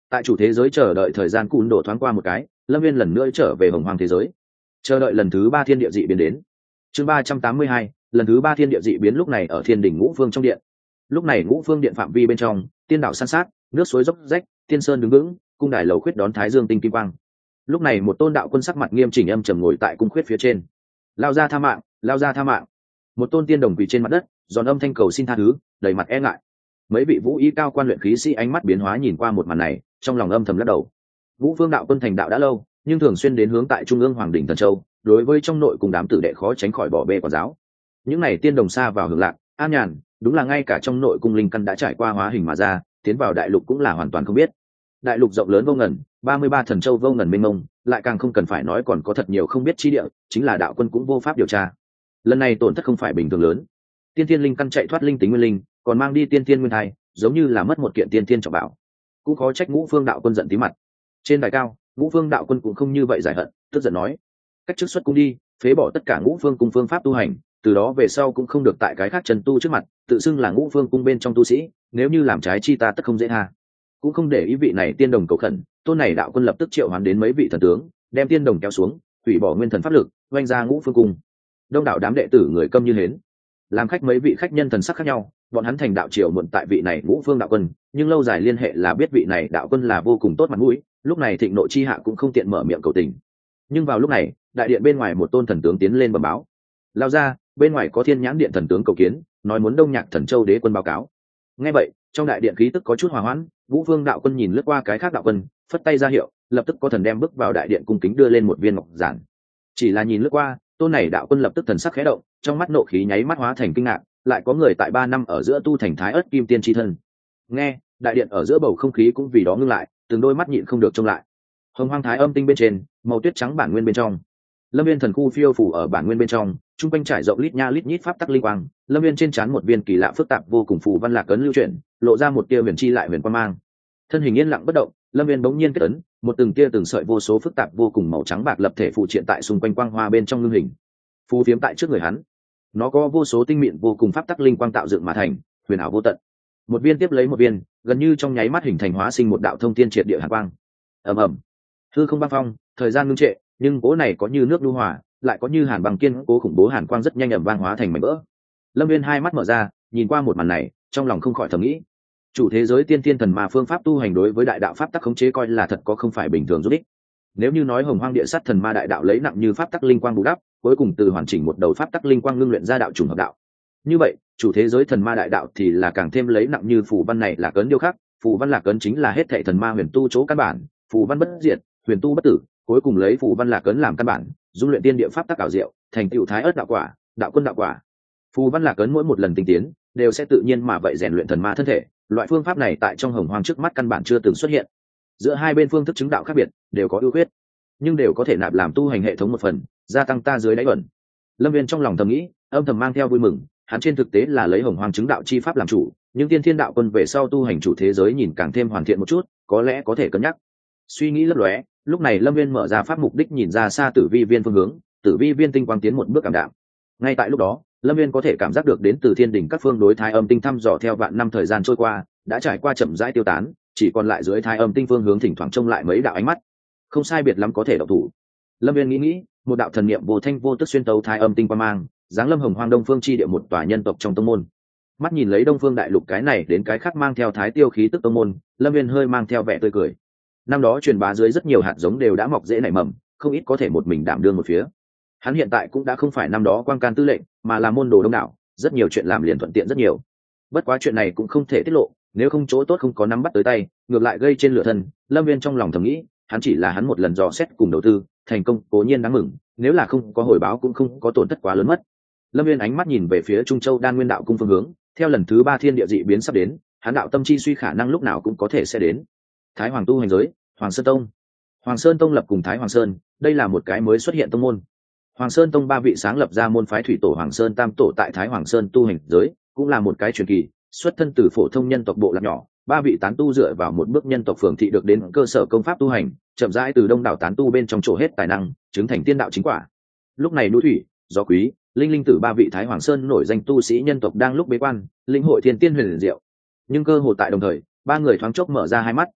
Tại chủ thế giới chờ đợi thời gian cùn đổ thoáng qua một cái, Lâm Viên lần nữa trở về hồng hoang thế giới, chờ đợi lần thứ ba thiên địa dị biến đến. Chương ba trăm tám mươi hai, lần thứ ba thiên địa dị biến. Lúc này ở thiên đỉnh ngũ phương trong điện, lúc này ngũ phương điện phạm vi bên trong, tiên đảo san sát, nước suối dốc rách, tiên sơn đứng vững, cung đài lầu khuyết đón thái dương tinh kim quang. Lúc này một tôn đạo quân sắc mặt nghiêm chỉnh âm trầm ngồi tại cung khuyết phía trên. Lao ra tha mạng, lao ra tha mạng. Một tôn tiên đồng quỳ trên mặt đất, giòn âm thanh cầu xin tha thứ, đầy mặt e ngại. Mấy vị vũ ý cao quan luyện khí sĩ ánh mắt biến hóa nhìn qua một màn này, trong lòng âm thầm lắc đầu. Vũ phương đạo quân thành đạo đã lâu, nhưng thường xuyên đến hướng tại trung ương hoàng đỉnh thần châu, đối với trong nội cùng đám tử đệ khó tránh khỏi bỏ bê quản giáo. Những này tiên đồng xa vào hưởng lạc an nhàn, đúng là ngay cả trong nội cung linh căn đã trải qua hóa hình mà ra, tiến vào đại lục cũng là hoàn toàn không biết. Đại lục rộng lớn vô ngần, ba mươi ba thần châu vô ngần mênh mông, lại càng không cần phải nói còn có thật nhiều không biết chi địa, chính là đạo quân cũng vô pháp điều tra. Lần này tổn thất không phải bình thường lớn, tiên thiên linh căn chạy thoát linh tính nguyên linh, còn mang đi tiên thiên nguyên thai, giống như là mất một kiện tiên thiên trọng bảo. Cũng có trách ngũ phương đạo quân giận tí mặt. Trên đài cao, ngũ phương đạo quân cũng không như vậy giải hận, tức giận nói: cách chức xuất cung đi, phế bỏ tất cả ngũ phương cung phương pháp tu hành, từ đó về sau cũng không được tại cái khác trần tu trước mặt tự xưng là ngũ phương cung bên trong tu sĩ, nếu như làm trái chi ta tất không dễ tha. Cũng không để ý vị này tiên đồng cầu khẩn, tôn này đạo quân lập tức triệu hoán đến mấy vị thần tướng, đem tiên đồng kéo xuống, hủy bỏ nguyên thần pháp lực, oanh ra ngũ phương cung. Đông đảo đám đệ tử người câm như hến, làm khách mấy vị khách nhân thần sắc khác nhau, bọn hắn thành đạo triều muộn tại vị này ngũ phương đạo quân, nhưng lâu dài liên hệ là biết vị này đạo quân là vô cùng tốt mặt mũi, lúc này thịnh nội chi hạ cũng không tiện mở miệng cầu tình. Nhưng vào lúc này, đại điện bên ngoài một tôn thần tướng tiến lên bẩm báo: lao ra, bên ngoài có thiên nhãn điện thần tướng cầu kiến, nói muốn đông nhạc thần châu đế quân báo cáo. Nghe vậy, trong đại điện khí tức có chút hòa hoãn, vũ phương đạo quân nhìn lướt qua cái khác đạo quân, phất tay ra hiệu, lập tức có thần đem bước vào đại điện cung kính đưa lên một viên ngọc giản. Chỉ là nhìn lướt qua, tôn này đạo quân lập tức thần sắc khẽ động, trong mắt nộ khí nháy mắt hóa thành kinh ngạc, lại có người tại ba năm ở giữa tu thành thái ớt kim tiên chi thân. Nghe, đại điện ở giữa bầu không khí cũng vì đó ngưng lại, từng đôi mắt nhịn không được trông lại. Hồng hoang thái âm tinh bên trên, màu tuyết trắng bản nguyên bên trong, lâm viên thần khu phiêu phủ ở bản nguyên bên trong, trung quanh trải rộng lít nha lít nhít pháp tắc linh quang, lâm viên trên trán một viên kỳ lạ phức tạp vô cùng phù văn lạc ấn lưu chuyển, lộ ra một tia huyền chi lại huyền quan mang. Thân hình yên lặng bất động, lâm viên bỗng nhiên kết ấn, một từng tia từng sợi vô số phức tạp vô cùng màu trắng bạc lập thể phụ triện tại xung quanh quang hoa bên trong ngưng hình, phù phiếm tại trước người hắn. Nó có vô số tinh mịn vô cùng pháp tắc linh quang tạo dựng mà thành, huyền ảo vô tận. Một viên tiếp lấy một viên, gần như trong nháy mắt hình thành hóa sinh một đạo thông thiên triệt địa hàn quang. Ầm ầm, hư không băng phong, thời gian ngưng trệ, nhưng cố này có như nước lưu hòa, lại có như hàn băng kiên cố khủng bố hàn quang rất nhanh ầm vang hóa thành mảnh vỡ. Lâm viên hai mắt mở ra, nhìn qua một màn này, trong lòng không khỏi thầm nghĩ: chủ thế giới tiên thiên thần ma phương pháp tu hành đối với đại đạo pháp tắc khống chế coi là thật có không phải bình thường giúp ích. Nếu như nói hồng hoang địa sát thần ma đại đạo lấy nặng như pháp tắc linh quang bù đắp, cuối cùng từ hoàn chỉnh một đầu pháp tắc linh quang ngưng luyện ra đạo trùng hợp đạo, như vậy chủ thế giới thần ma đại đạo thì là càng thêm lấy nặng như phù văn này là cấn điêu khắc. Phù văn là cấn chính là hết thảy thần ma huyền tu chỗ căn bản, phù văn bất diệt, huyền tu bất tử, cuối cùng lấy phù văn là cấn làm căn bản, dung luyện tiên địa pháp tắc ảo diệu, thành tựu thái ớt đạo quả, đạo quân đạo quả. Phù văn là cấn mỗi một lần tinh tiến đều sẽ tự nhiên mà vậy rèn luyện thần ma thân thể. Loại phương pháp này tại trong hồng hoang trước mắt căn bản chưa từng xuất hiện. Giữa hai bên phương thức chứng đạo khác biệt, đều có ưu khuyết, nhưng đều có thể nạp làm tu hành hệ thống một phần, gia tăng ta dưới đáy ẩn. Lâm viên trong lòng thầm nghĩ, âm thầm mang theo vui mừng. Hắn trên thực tế là lấy hồng hoang chứng đạo chi pháp làm chủ, nhưng tiên thiên đạo quân về sau tu hành chủ thế giới nhìn càng thêm hoàn thiện một chút, có lẽ có thể cân nhắc. Suy nghĩ lấp lóe, lúc này Lâm viên mở ra pháp mục đích nhìn ra xa tử vi viên phương hướng, tử vi viên tinh quang tiến một bước cảm đạm. Ngay tại lúc đó, Lâm viên có thể cảm giác được đến từ thiên đỉnh các phương đối thái âm tinh thăm dò theo vạn năm thời gian trôi qua, đã trải qua chậm rãi tiêu tán, chỉ còn lại dưới thái âm tinh phương hướng thỉnh thoảng trông lại mấy đạo ánh mắt, không sai biệt lắm có thể động thủ. Lâm viên nghĩ nghĩ, một đạo thần niệm vô thanh vô tức xuyên tấu thái âm tinh quang mang, giáng lâm hồng hoang đông phương chi địa một tòa nhân tộc trong tông môn. Mắt nhìn lấy đông phương đại lục cái này đến cái khác mang theo thái tiêu khí tức tông môn, Lâm viên hơi mang theo vẻ tươi cười. Năm đó truyền bá dưới rất nhiều hạt giống đều đã mọc dễ nảy mầm, không ít có thể một mình đảm đương một phía. Hắn hiện tại cũng đã không phải năm đó quang can tư lệnh, mà là môn đồ đông đảo, rất nhiều chuyện làm liền thuận tiện rất nhiều. Bất quá chuyện này cũng không thể tiết lộ, nếu không chỗ tốt không có nắm bắt tới tay, ngược lại gây trên lửa thân. Lâm viên trong lòng thầm nghĩ, hắn chỉ là hắn một lần dò xét cùng đầu tư thành công cố nhiên đáng mừng, nếu là không có hồi báo cũng không có tổn thất quá lớn mất. Lâm viên ánh mắt nhìn về phía Trung Châu Đan Nguyên đạo cung phương hướng, theo lần thứ ba thiên địa dị biến sắp đến, hắn đạo tâm chi suy khả năng lúc nào cũng có thể sẽ đến. Thái Hoàng tu hành giới, Hoàng Sơn Tông. Hoàng Sơn Tông lập cùng Thái Hoàng Sơn, đây là một cái mới xuất hiện tông môn. Hoàng Sơn Tông ba vị sáng lập ra môn phái thủy tổ Hoàng Sơn Tam tổ tại Thái Hoàng Sơn tu hành giới, cũng là một cái truyền kỳ, xuất thân từ phổ thông nhân tộc bộ lạc nhỏ, ba vị tán tu dựa vào một bước nhân tộc phường thị được đến cơ sở công pháp tu hành, chậm rãi từ đông đảo tán tu bên trong chỗ hết tài năng, chứng thành tiên đạo chính quả. Lúc này núi thủy, gió quý, linh linh tử ba vị Thái Hoàng Sơn nổi danh tu sĩ nhân tộc đang lúc bế quan, linh hội thiên tiên huyền diệu. Nhưng cơ hội tại đồng thời, ba người thoáng chốc mở ra hai mắt,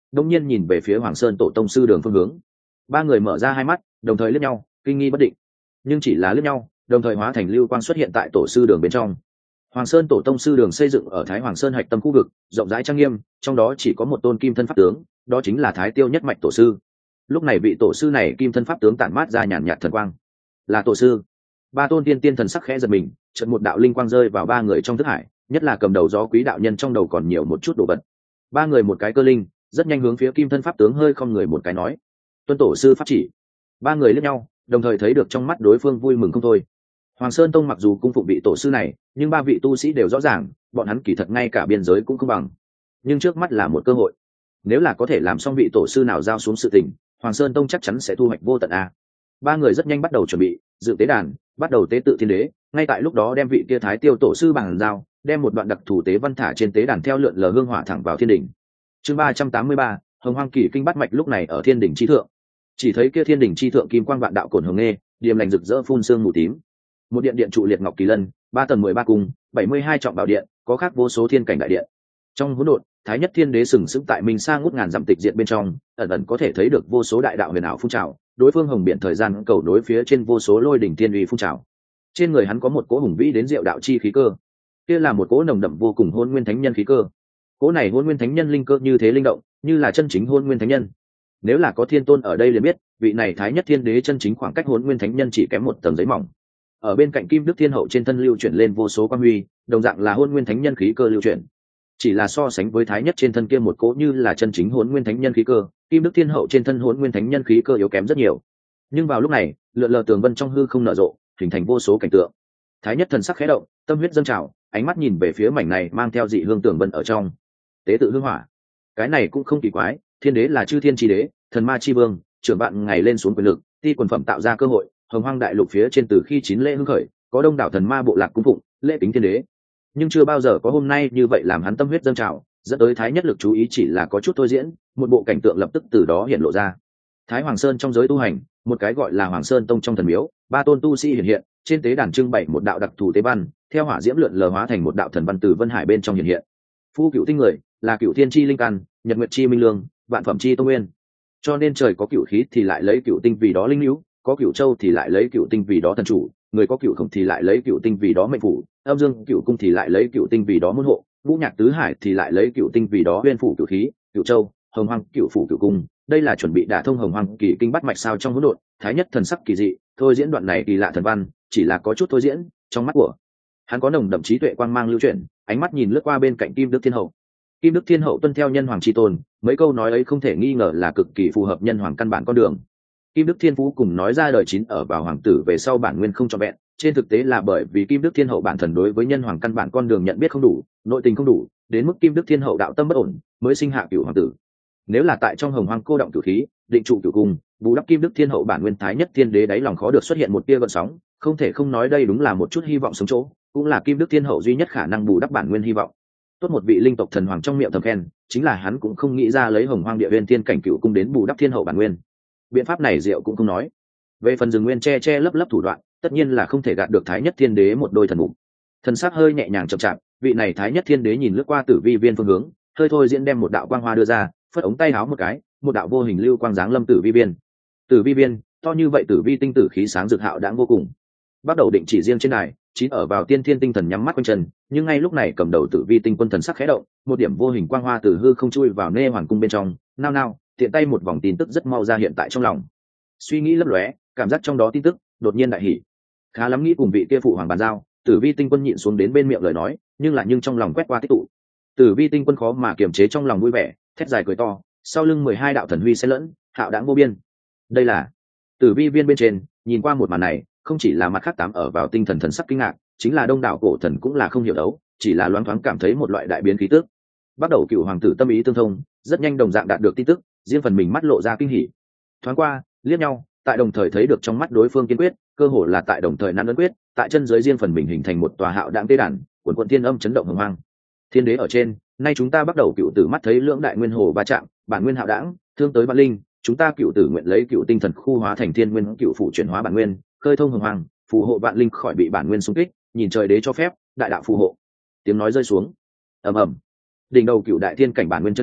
đông nhiên nhìn về phía Hoàng Sơn tổ tông sư đường phương hướng. Ba người mở ra hai mắt, đồng thời liếc nhau, kinh nghi bất định. Nhưng chỉ là liếc nhau, đồng thời hóa thành lưu quang xuất hiện tại tổ sư đường bên trong. Hoàng Sơn tổ tông sư đường xây dựng ở Thái Hoàng Sơn hạch tâm khu vực, rộng rãi trang nghiêm, trong đó chỉ có một tôn kim thân pháp tướng, đó chính là Thái Tiêu nhất mạch tổ sư. Lúc này vị tổ sư này kim thân pháp tướng tản mát ra nhàn nhạt thần quang. Là tổ sư. Ba tôn tiên tiên thần sắc khẽ giật mình, chợt một đạo linh quang rơi vào ba người trong thức hải, nhất là cầm đầu gió quý đạo nhân trong đầu còn nhiều một chút đồ vật. Ba người một cái cơ linh, rất nhanh hướng phía kim thân pháp tướng hơi không người một cái nói: "Tuân tổ sư pháp chỉ." Ba người liếc nhau, đồng thời thấy được trong mắt đối phương vui mừng không thôi. Hoàng Sơn Tông mặc dù cung phụng vị tổ sư này, nhưng ba vị tu sĩ đều rõ ràng, bọn hắn kỳ thật ngay cả biên giới cũng không bằng. Nhưng trước mắt là một cơ hội. Nếu là có thể làm xong vị tổ sư nào giao xuống sự tình, Hoàng Sơn Tông chắc chắn sẽ thu hoạch vô tận a. Ba người rất nhanh bắt đầu chuẩn bị, dự tế đàn, bắt đầu tế tự thiên đế, ngay tại lúc đó đem vị kia Thái Tiêu tổ sư bằng giao, đem một đoạn đặc thủ tế văn thả trên tế đàn theo lượn lờ hương hỏa thẳng vào thiên đỉnh. Chương ba trăm tám mươi ba, Hồng Hoang Kỳ Kinh bắt mạch lúc này ở thiên đỉnh chi thượng. Chỉ thấy kia thiên đỉnh chi thượng kim quang vạn đạo cổn hồng nghe, điềm lành rực rỡ phun sương mù tím. Một điện điện trụ liệt ngọc kỳ lân, ba tầng mười ba cung, bảy mươi hai trọng bảo điện, có khác vô số thiên cảnh đại điện. Trong hỗn độn, Thái Nhất Thiên Đế sừng sững tại mình xa ngút ngàn dặm tịch diệt bên trong, ẩn ẩn có thể thấy được vô số đại đạo huyền ảo phun trào, đối phương hồng biển thời gian cầu đối phía trên vô số lôi đỉnh thiên uy phun trào. Trên người hắn có một cỗ hùng vĩ đến diệu đạo chi khí cơ, kia là một cỗ nồng đậm vô cùng hôn nguyên thánh nhân khí cơ. Cỗ này hôn nguyên thánh nhân linh cơ như thế linh động, như là chân chính hôn nguyên thánh nhân. Nếu là có thiên tôn ở đây liền biết, vị này Thái Nhất Thiên Đế chân chính khoảng cách hôn nguyên thánh nhân chỉ kém một tầng giấy mỏng. Ở bên cạnh Kim Đức Thiên Hậu trên thân lưu chuyển lên vô số quang huy, đồng dạng là hôn nguyên thánh nhân khí cơ lưu chuyển. Chỉ là so sánh với Thái Nhất trên thân kia một cỗ như là chân chính hôn nguyên thánh nhân khí cơ, Kim Đức Thiên Hậu trên thân hôn nguyên thánh nhân khí cơ yếu kém rất nhiều. Nhưng vào lúc này, lượn lờ tường vân trong hư không nở rộ, hình thành vô số cảnh tượng. Thái Nhất thần sắc khẽ động, tâm huyết dâng trào, ánh mắt nhìn về phía mảnh này mang theo dị hương tường vân ở trong. Tế tự hương hỏa. Cái này cũng không kỳ quái, Thiên Đế là chư thiên chi đế, thần ma chi vương, trưởng bạn ngày lên xuống quyền lực, ti quần phẩm tạo ra cơ hội, Hồng Hoang đại lục phía trên từ khi chín lễ hưng khởi, có đông đảo thần ma bộ lạc cung phụng, lễ kính Thiên Đế. Nhưng chưa bao giờ có hôm nay như vậy làm hắn tâm huyết dâng trào, dẫn tới Thái Nhất lực chú ý chỉ là có chút thôi diễn, một bộ cảnh tượng lập tức từ đó hiện lộ ra. Thái Hoàng Sơn trong giới tu hành, một cái gọi là Hoàng Sơn Tông trong thần miếu, ba tôn tu sĩ hiện hiện, trên tế đàn trưng bày một đạo đặc thù tế văn, theo hỏa diễm lượn lờ hóa thành một đạo thần văn từ vân hải bên trong hiện hiện. Phu cửu tinh người, là cửu thiên chi linh căn, nhật nguyệt chi minh lương, vạn phẩm chi tông nguyên. Cho nên trời có cửu khí thì lại lấy cửu tinh vì đó linh hữu, có cửu châu thì lại lấy cửu tinh vì đó thần chủ, người có cửu khổng thì lại lấy cửu tinh vì đó mệnh phủ, âm dương cửu cung thì lại lấy cửu tinh vì đó môn hộ, ngũ nhạc tứ hải thì lại lấy cửu tinh vì đó uyên phủ cửu khí, cửu châu, hồng hoang cửu phủ cửu cung. Đây là chuẩn bị đả thông hồng hoang kỳ kinh bắt mạch sao trong hỗn độn. Thái Nhất thần sắc kỳ dị, thôi diễn đoạn này kỳ lạ thần văn, chỉ là có chút thôi diễn, trong mắt của hắn có nồng đậm trí tuệ quang mang lưu chuyển, ánh mắt nhìn lướt qua bên cạnh Kim Đức Thiên Hậu. Kim Đức Thiên Hậu tuân theo nhân hoàng chi tôn, mấy câu nói ấy không thể nghi ngờ là cực kỳ phù hợp nhân hoàng căn bản con đường. Kim Đức Thiên Phú cùng nói ra đời chín ở vào hoàng tử về sau bản nguyên không trọn vẹn, trên thực tế là bởi vì Kim Đức Thiên Hậu bản thần đối với nhân hoàng căn bản con đường nhận biết không đủ, nội tình không đủ, đến mức Kim Đức Thiên Hậu đạo tâm bất ổn, mới sinh hạ cửu hoàng tử. Nếu là tại trong hồng hoang cô động cửu khí, định trụ cửu cung, bù đắp Kim Đức Thiên Hậu bản nguyên Thái Nhất Thiên Đế đáy lòng khó được xuất hiện một tia gợn sóng, không thể không nói đây đúng là một chút hy vọng sống chỗ, cũng là Kim Đức Thiên Hậu duy nhất khả năng bù đắp bản nguyên hy vọng. Tốt một vị linh tộc thần hoàng trong miệng thầm khen, chính là hắn cũng không nghĩ ra lấy hồng hoang địa nguyên thiên cảnh cửu cung đến bù đắp thiên hậu bản nguyên. Biện pháp này diệu cũng không nói. Về phần rừng nguyên che che lấp lấp thủ đoạn, tất nhiên là không thể gạt được Thái Nhất Thiên Đế một đôi thần mục. Thần sắc hơi nhẹ nhàng chậm chạp, vị này Thái Nhất Thiên Đế nhìn lướt qua Tử Vi Viên phương hướng, hơi thôi diễn đem một đạo quang hoa đưa ra, phất ống tay áo một cái, một đạo vô hình lưu quang giáng lâm Tử Vi Viên. Tử Vi Viên, to như vậy Tử Vi tinh tử khí sáng rực hạo đãng vô cùng. Bắt đầu định chỉ riêng trên này, chín ở vào tiên thiên tinh thần nhắm mắt quanh chân, nhưng ngay lúc này cầm đầu Tử Vi tinh quân thần sắc khẽ động, một điểm vô hình quang hoa từ hư không chui vào nê hoàng cung bên trong, nao nao, tiện tay một vòng tin tức rất mau ra hiện tại trong lòng. Suy nghĩ lấp lóe, cảm giác trong đó tin tức, đột nhiên đại hỉ. Khá lắm nghĩ cùng vị kia phụ hoàng bàn giao, Tử Vi tinh quân nhịn xuống đến bên miệng lời nói, nhưng lại nhưng trong lòng quét qua tích tụ. Tử Vi tinh quân khó mà kiềm chế trong lòng vui vẻ, thét dài cười to, sau lưng mười hai đạo thần huy xen lẫn, hạo đãng vô biên. Đây là Tử Vi viên bên trên, nhìn qua một màn này, không chỉ là mặt khác tám ở vào tinh thần thần sắc kinh ngạc, chính là đông đảo cổ thần cũng là không hiểu đấu, chỉ là loáng thoáng cảm thấy một loại đại biến khí tức. Bắt đầu cựu hoàng tử tâm ý tương thông, rất nhanh đồng dạng đạt được tin tức, riêng phần mình mắt lộ ra kinh hỉ. Thoáng qua, liếc nhau, tại đồng thời thấy được trong mắt đối phương kiên quyết, cơ hồ là tại đồng thời nắn ấn quyết, tại chân dưới riêng phần mình hình thành một tòa hạo đãng tế đàn, cuồn cuộn thiên âm chấn động hồng hoang. Thiên đế ở trên, nay chúng ta bắt đầu cựu tử mắt thấy lưỡng đại nguyên hồ va chạm, bản nguyên hạo đãng, thương tới vạn linh, chúng ta cựu tử nguyện lấy cựu tinh thần khu hóa thành thiên nguyên cựu phủ chuyển hóa bản nguyên, khơi thông hồng hoang, phù hộ vạn linh khỏi bị bản nguyên xung kích, nhìn trời đế cho phép, đại đạo phù hộ. Tiếng nói rơi xuống, ầm ầm, đỉnh đầu cựu đại thiên cảnh bản nguyên chấn động,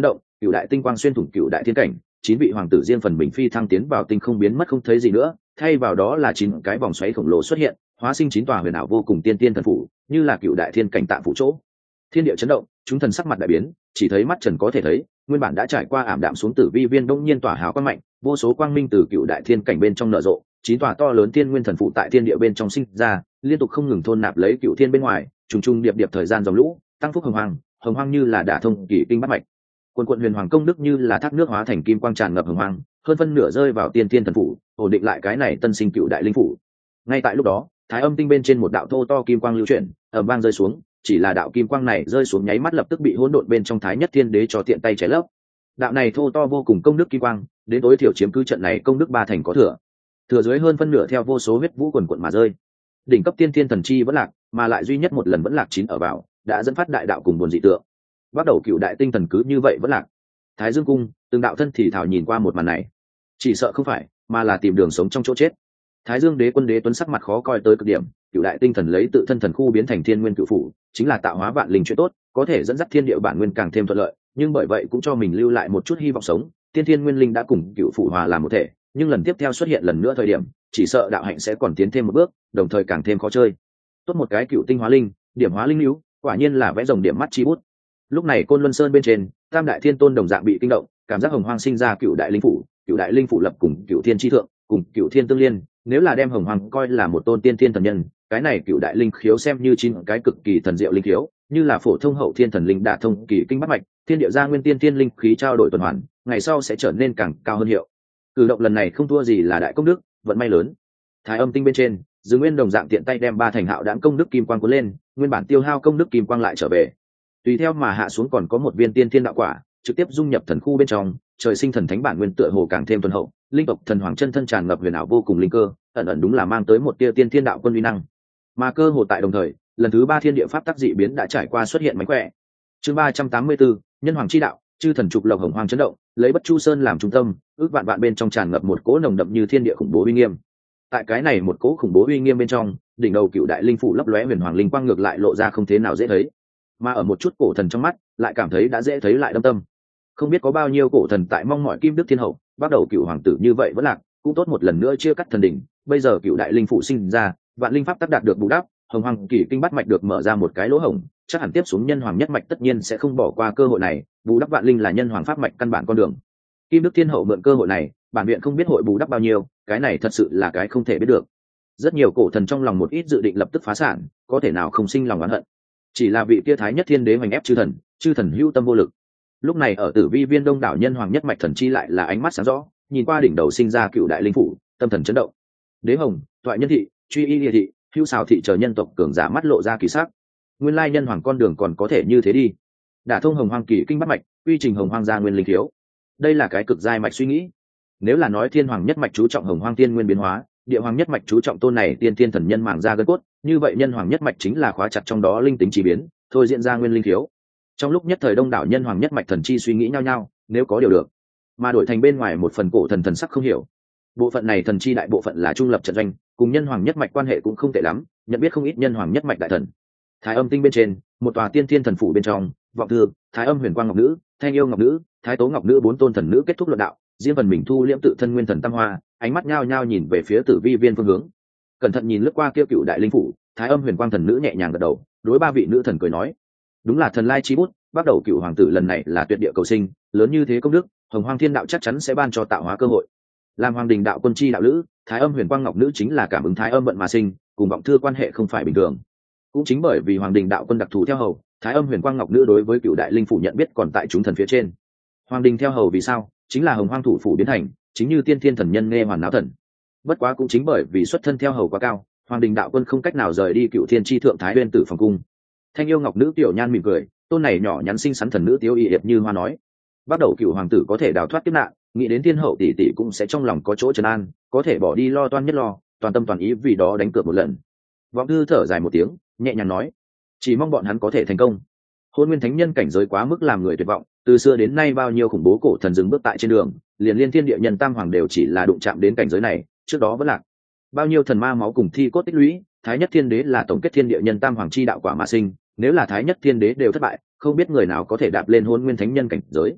cựu đại tinh quang xuyên thủng cựu đại thiên cảnh, chín vị hoàng tử riêng phần mình phi thăng tiến vào tinh không biến mất không thấy gì nữa, thay vào đó là chín cái vòng xoáy khổng lồ xuất hiện, hóa sinh chín tòa huyền ảo vô cùng tiên tiên thần phủ, như là cựu đại thiên cảnh tạm phủ chỗ. Thiên địa chấn động, chúng thần sắc mặt đại biến, chỉ thấy mắt trần có thể thấy, nguyên bản đã trải qua ảm đạm xuống tử vi viên đông nhiên tỏa hào quang mạnh, vô số quang minh từ cựu đại thiên cảnh bên trong nở rộ, chín tòa to lớn tiên nguyên thần phụ tại thiên địa bên trong sinh ra, liên tục không ngừng thôn nạp lấy cựu thiên bên ngoài, trùng trùng điệp điệp thời gian dòng lũ, tăng phúc hồng hoàng, hồng hoàng như là đả thông kỳ kinh bát mạch. Quần quận huyền hoàng công đức như là thác nước hóa thành kim quang tràn ngập hồng hoàng, hơn phân nửa rơi vào tiên thiên thần phủ, ổn định lại cái này tân sinh cựu đại linh phủ. Ngay tại lúc đó, thái âm tinh bên trên một đạo thô to kim quang lưu chuyển, ầm vang rơi xuống, chỉ là đạo kim quang này rơi xuống nháy mắt lập tức bị hỗn độn bên trong thái nhất thiên đế cho tiện tay cháy lấp. Đạo này thô to vô cùng công đức kim quang, đến tối thiểu chiếm cứ trận này công đức ba thành có thừa. Thừa dưới hơn phân nửa theo vô số huyết vũ quần quận mà rơi. Đỉnh cấp tiên thiên thần chi vẫn lạc, mà lại duy nhất một lần vẫn lạc chín ở vào, đã dẫn phát đại đạo cùng buồn dị tượng. Bắt đầu cựu đại tinh thần cứ như vậy vẫn lạc. Thái Dương cung, từng đạo thân thì thảo nhìn qua một màn này, chỉ sợ không phải, mà là tìm đường sống trong chỗ chết. Thái Dương đế quân đế tuấn sắc mặt khó coi tới cực điểm, cựu đại tinh thần lấy tự thân thần khu biến thành thiên nguyên cựu phủ, chính là tạo hóa vạn linh chuyện tốt, có thể dẫn dắt thiên địa bản nguyên càng thêm thuận lợi, nhưng bởi vậy cũng cho mình lưu lại một chút hy vọng sống. Tiên thiên nguyên linh đã cùng cựu phủ hòa làm một thể, nhưng lần tiếp theo xuất hiện lần nữa thời điểm, chỉ sợ đạo hạnh sẽ còn tiến thêm một bước, đồng thời càng thêm khó chơi. Tốt một cái cựu tinh hóa linh, điểm hóa linh lưu, quả nhiên là vẽ rồng điểm mắt chi bút. Lúc này côn luân sơn bên trên, tam đại thiên tôn đồng dạng bị kinh động, cảm giác hồng hoang sinh ra cựu đại linh phủ, cựu đại linh phủ lập cùng cựu thiên chi thượng, cùng cựu thiên tương liên. Nếu là đem hồng hoang coi là một tôn tiên thiên thần nhân, cái này cựu đại linh khiếu xem như chín cái cực kỳ thần diệu linh khiếu, như là phổ thông hậu thiên thần linh đả thông kỳ kinh bát mạch, thiên địa gia nguyên tiên thiên linh khí trao đổi tuần hoàn, ngày sau sẽ trở nên càng cao hơn hiệu. Cử động lần này không thua gì là đại công đức, vận may lớn. Thái âm tinh bên trên, Dương Nguyên đồng dạng tiện tay đem ba thành hạo đãng công đức kim quang cuốn lên, nguyên bản tiêu hao công đức kim quang lại trở về. Tùy theo mà hạ xuống còn có một viên tiên thiên đạo quả, trực tiếp dung nhập thần khu bên trong, trời sinh thần thánh bản nguyên tựa hồ càng thêm tuần hậu, linh tộc thần hoàng chân thân tràn ngập huyền ảo vô cùng linh cơ, ẩn ẩn đúng là mang tới một tia tiên thiên đạo quân uy năng. Mà cơ hồ tại đồng thời, lần thứ ba thiên địa pháp tác dị biến đã trải qua xuất hiện mánh khỏe. Chương ba trăm tám mươi bốn, nhân hoàng chi đạo, chư thần trục lộc hồng hoàng chấn động, lấy Bất Chu Sơn làm trung tâm, ước vạn vạn bên trong tràn ngập một cỗ nồng đậm như thiên địa khủng bố uy nghiêm. Tại cái này một cỗ khủng bố uy nghiêm bên trong, đỉnh đầu cựu đại linh phủ lấp lóe huyền hoàng linh quang ngược lại lộ ra không thế nào dễ thấy, mà ở một chút cổ thần trong mắt lại cảm thấy đã dễ thấy lại đâm tâm. Không biết có bao nhiêu cổ thần tại mong mọi kim đức thiên hậu, bắt đầu cựu hoàng tử như vậy vẫn lạc, cũng tốt một lần nữa chia cắt thần đỉnh. Bây giờ cựu đại linh phụ sinh ra, vạn linh pháp tác đạt được bù đắp, hồng hoàng kỷ kinh bát mạch được mở ra một cái lỗ hổng, chắc hẳn tiếp xuống nhân hoàng nhất mạch tất nhiên sẽ không bỏ qua cơ hội này. Bù đắp vạn linh là nhân hoàng pháp mạch căn bản con đường. Kim đức thiên hậu mượn cơ hội này, bản viện không biết hội bù đắp bao nhiêu, cái này thật sự là cái không thể biết được. Rất nhiều cổ thần trong lòng một ít dự định lập tức phá sản, có thể nào không sinh lòng oán hận. Chỉ là vị kia thái nhất thiên đế hoành ép chư thần, chư thần hữu tâm vô lực. Lúc này ở tử vi viên đông đảo nhân hoàng nhất mạch thần chi lại là ánh mắt sáng rõ, nhìn qua đỉnh đầu sinh ra cựu đại linh phủ, tâm thần chấn động. Đế hồng, thoại nhân thị, truy y địa thị, hữu xào thị chờ nhân tộc cường giả mắt lộ ra kỳ sắc. Nguyên lai nhân hoàng con đường còn có thể như thế đi. Đả thông hồng hoang kỳ kinh bát mạch, quy trình hồng hoang gia nguyên linh thiếu. Đây là cái cực giai mạch suy nghĩ. Nếu là nói thiên hoàng nhất mạch chú trọng hồng hoang tiên nguyên biến hóa, địa hoàng nhất mạch chú trọng tôn này tiên tiên thần nhân màng ra gân cốt, như vậy nhân hoàng nhất mạch chính là khóa chặt trong đó linh tính chi biến, thôi diễn ra nguyên linh thiếu. Trong lúc nhất thời đông đảo nhân hoàng nhất mạch thần chi suy nghĩ nhau nhau, nếu có điều được, mà đổi thành bên ngoài một phần cổ thần thần sắc không hiểu. Bộ phận này thần chi đại bộ phận là trung lập trận doanh, cùng nhân hoàng nhất mạch quan hệ cũng không tệ lắm, nhận biết không ít nhân hoàng nhất mạch đại thần. Thái âm tinh bên trên, một tòa tiên thiên thần phủ bên trong, vọng thư, thái âm huyền quang ngọc nữ, thanh yêu ngọc nữ, thái tố ngọc nữ bốn tôn thần nữ kết thúc luận đạo, riêng phần mình thu liễm tự thân nguyên thần tam hoa, ánh mắt nhao nhao nhìn về phía tử vi viên phương hướng. Cẩn thận nhìn lướt qua kia cựu đại linh phủ, thái âm huyền quang thần nữ nhẹ nhàng gật đầu, đối ba vị nữ thần cười nói: đúng là thần lai chi bút, bắt đầu cựu hoàng tử lần này là tuyệt địa cầu sinh, lớn như thế công đức, hồng hoang thiên đạo chắc chắn sẽ ban cho tạo hóa cơ hội. Làm hoàng đình đạo quân chi đạo lữ, thái âm huyền quang ngọc nữ chính là cảm ứng thái âm vận mà sinh, cùng vọng thư quan hệ không phải bình thường. Cũng chính bởi vì hoàng đình đạo quân đặc thù theo hầu, thái âm huyền quang ngọc nữ đối với cựu đại linh phủ nhận biết còn tại chúng thần phía trên. Hoàng đình theo hầu vì sao? Chính là hồng hoang thủ phủ biến thành, chính như tiên thiên thần nhân nghe hoàn náo thần. Bất quá cũng chính bởi vì xuất thân theo hầu quá cao, hoàng đình đạo quân không cách nào rời đi cựu thiên chi thượng thái nguyên tử phòng cung. Thanh yêu ngọc nữ tiểu nhan mỉm cười, tôn này nhỏ nhắn xinh xắn thần nữ tiêu y hiệp như hoa nói: bắt đầu cựu hoàng tử có thể đào thoát kiếp nạn, nghĩ đến thiên hậu tỷ tỷ cũng sẽ trong lòng có chỗ trấn an, có thể bỏ đi lo toan nhất lo, toàn tâm toàn ý vì đó đánh cược một lần. Vọng thư thở dài một tiếng, nhẹ nhàng nói: chỉ mong bọn hắn có thể thành công. Hôn nguyên thánh nhân cảnh giới quá mức làm người tuyệt vọng, từ xưa đến nay bao nhiêu khủng bố cổ thần dừng bước tại trên đường, liền liên thiên địa nhân tam hoàng đều chỉ là đụng chạm đến cảnh giới này, trước đó vẫn lạc. Bao nhiêu thần ma máu cùng thi cốt tích lũy, thái nhất thiên đế là tổng kết thiên địa nhân tam hoàng chi đạo quả mà sinh, nếu là thái nhất thiên đế đều thất bại, không biết người nào có thể đạp lên hôn nguyên thánh nhân cảnh giới.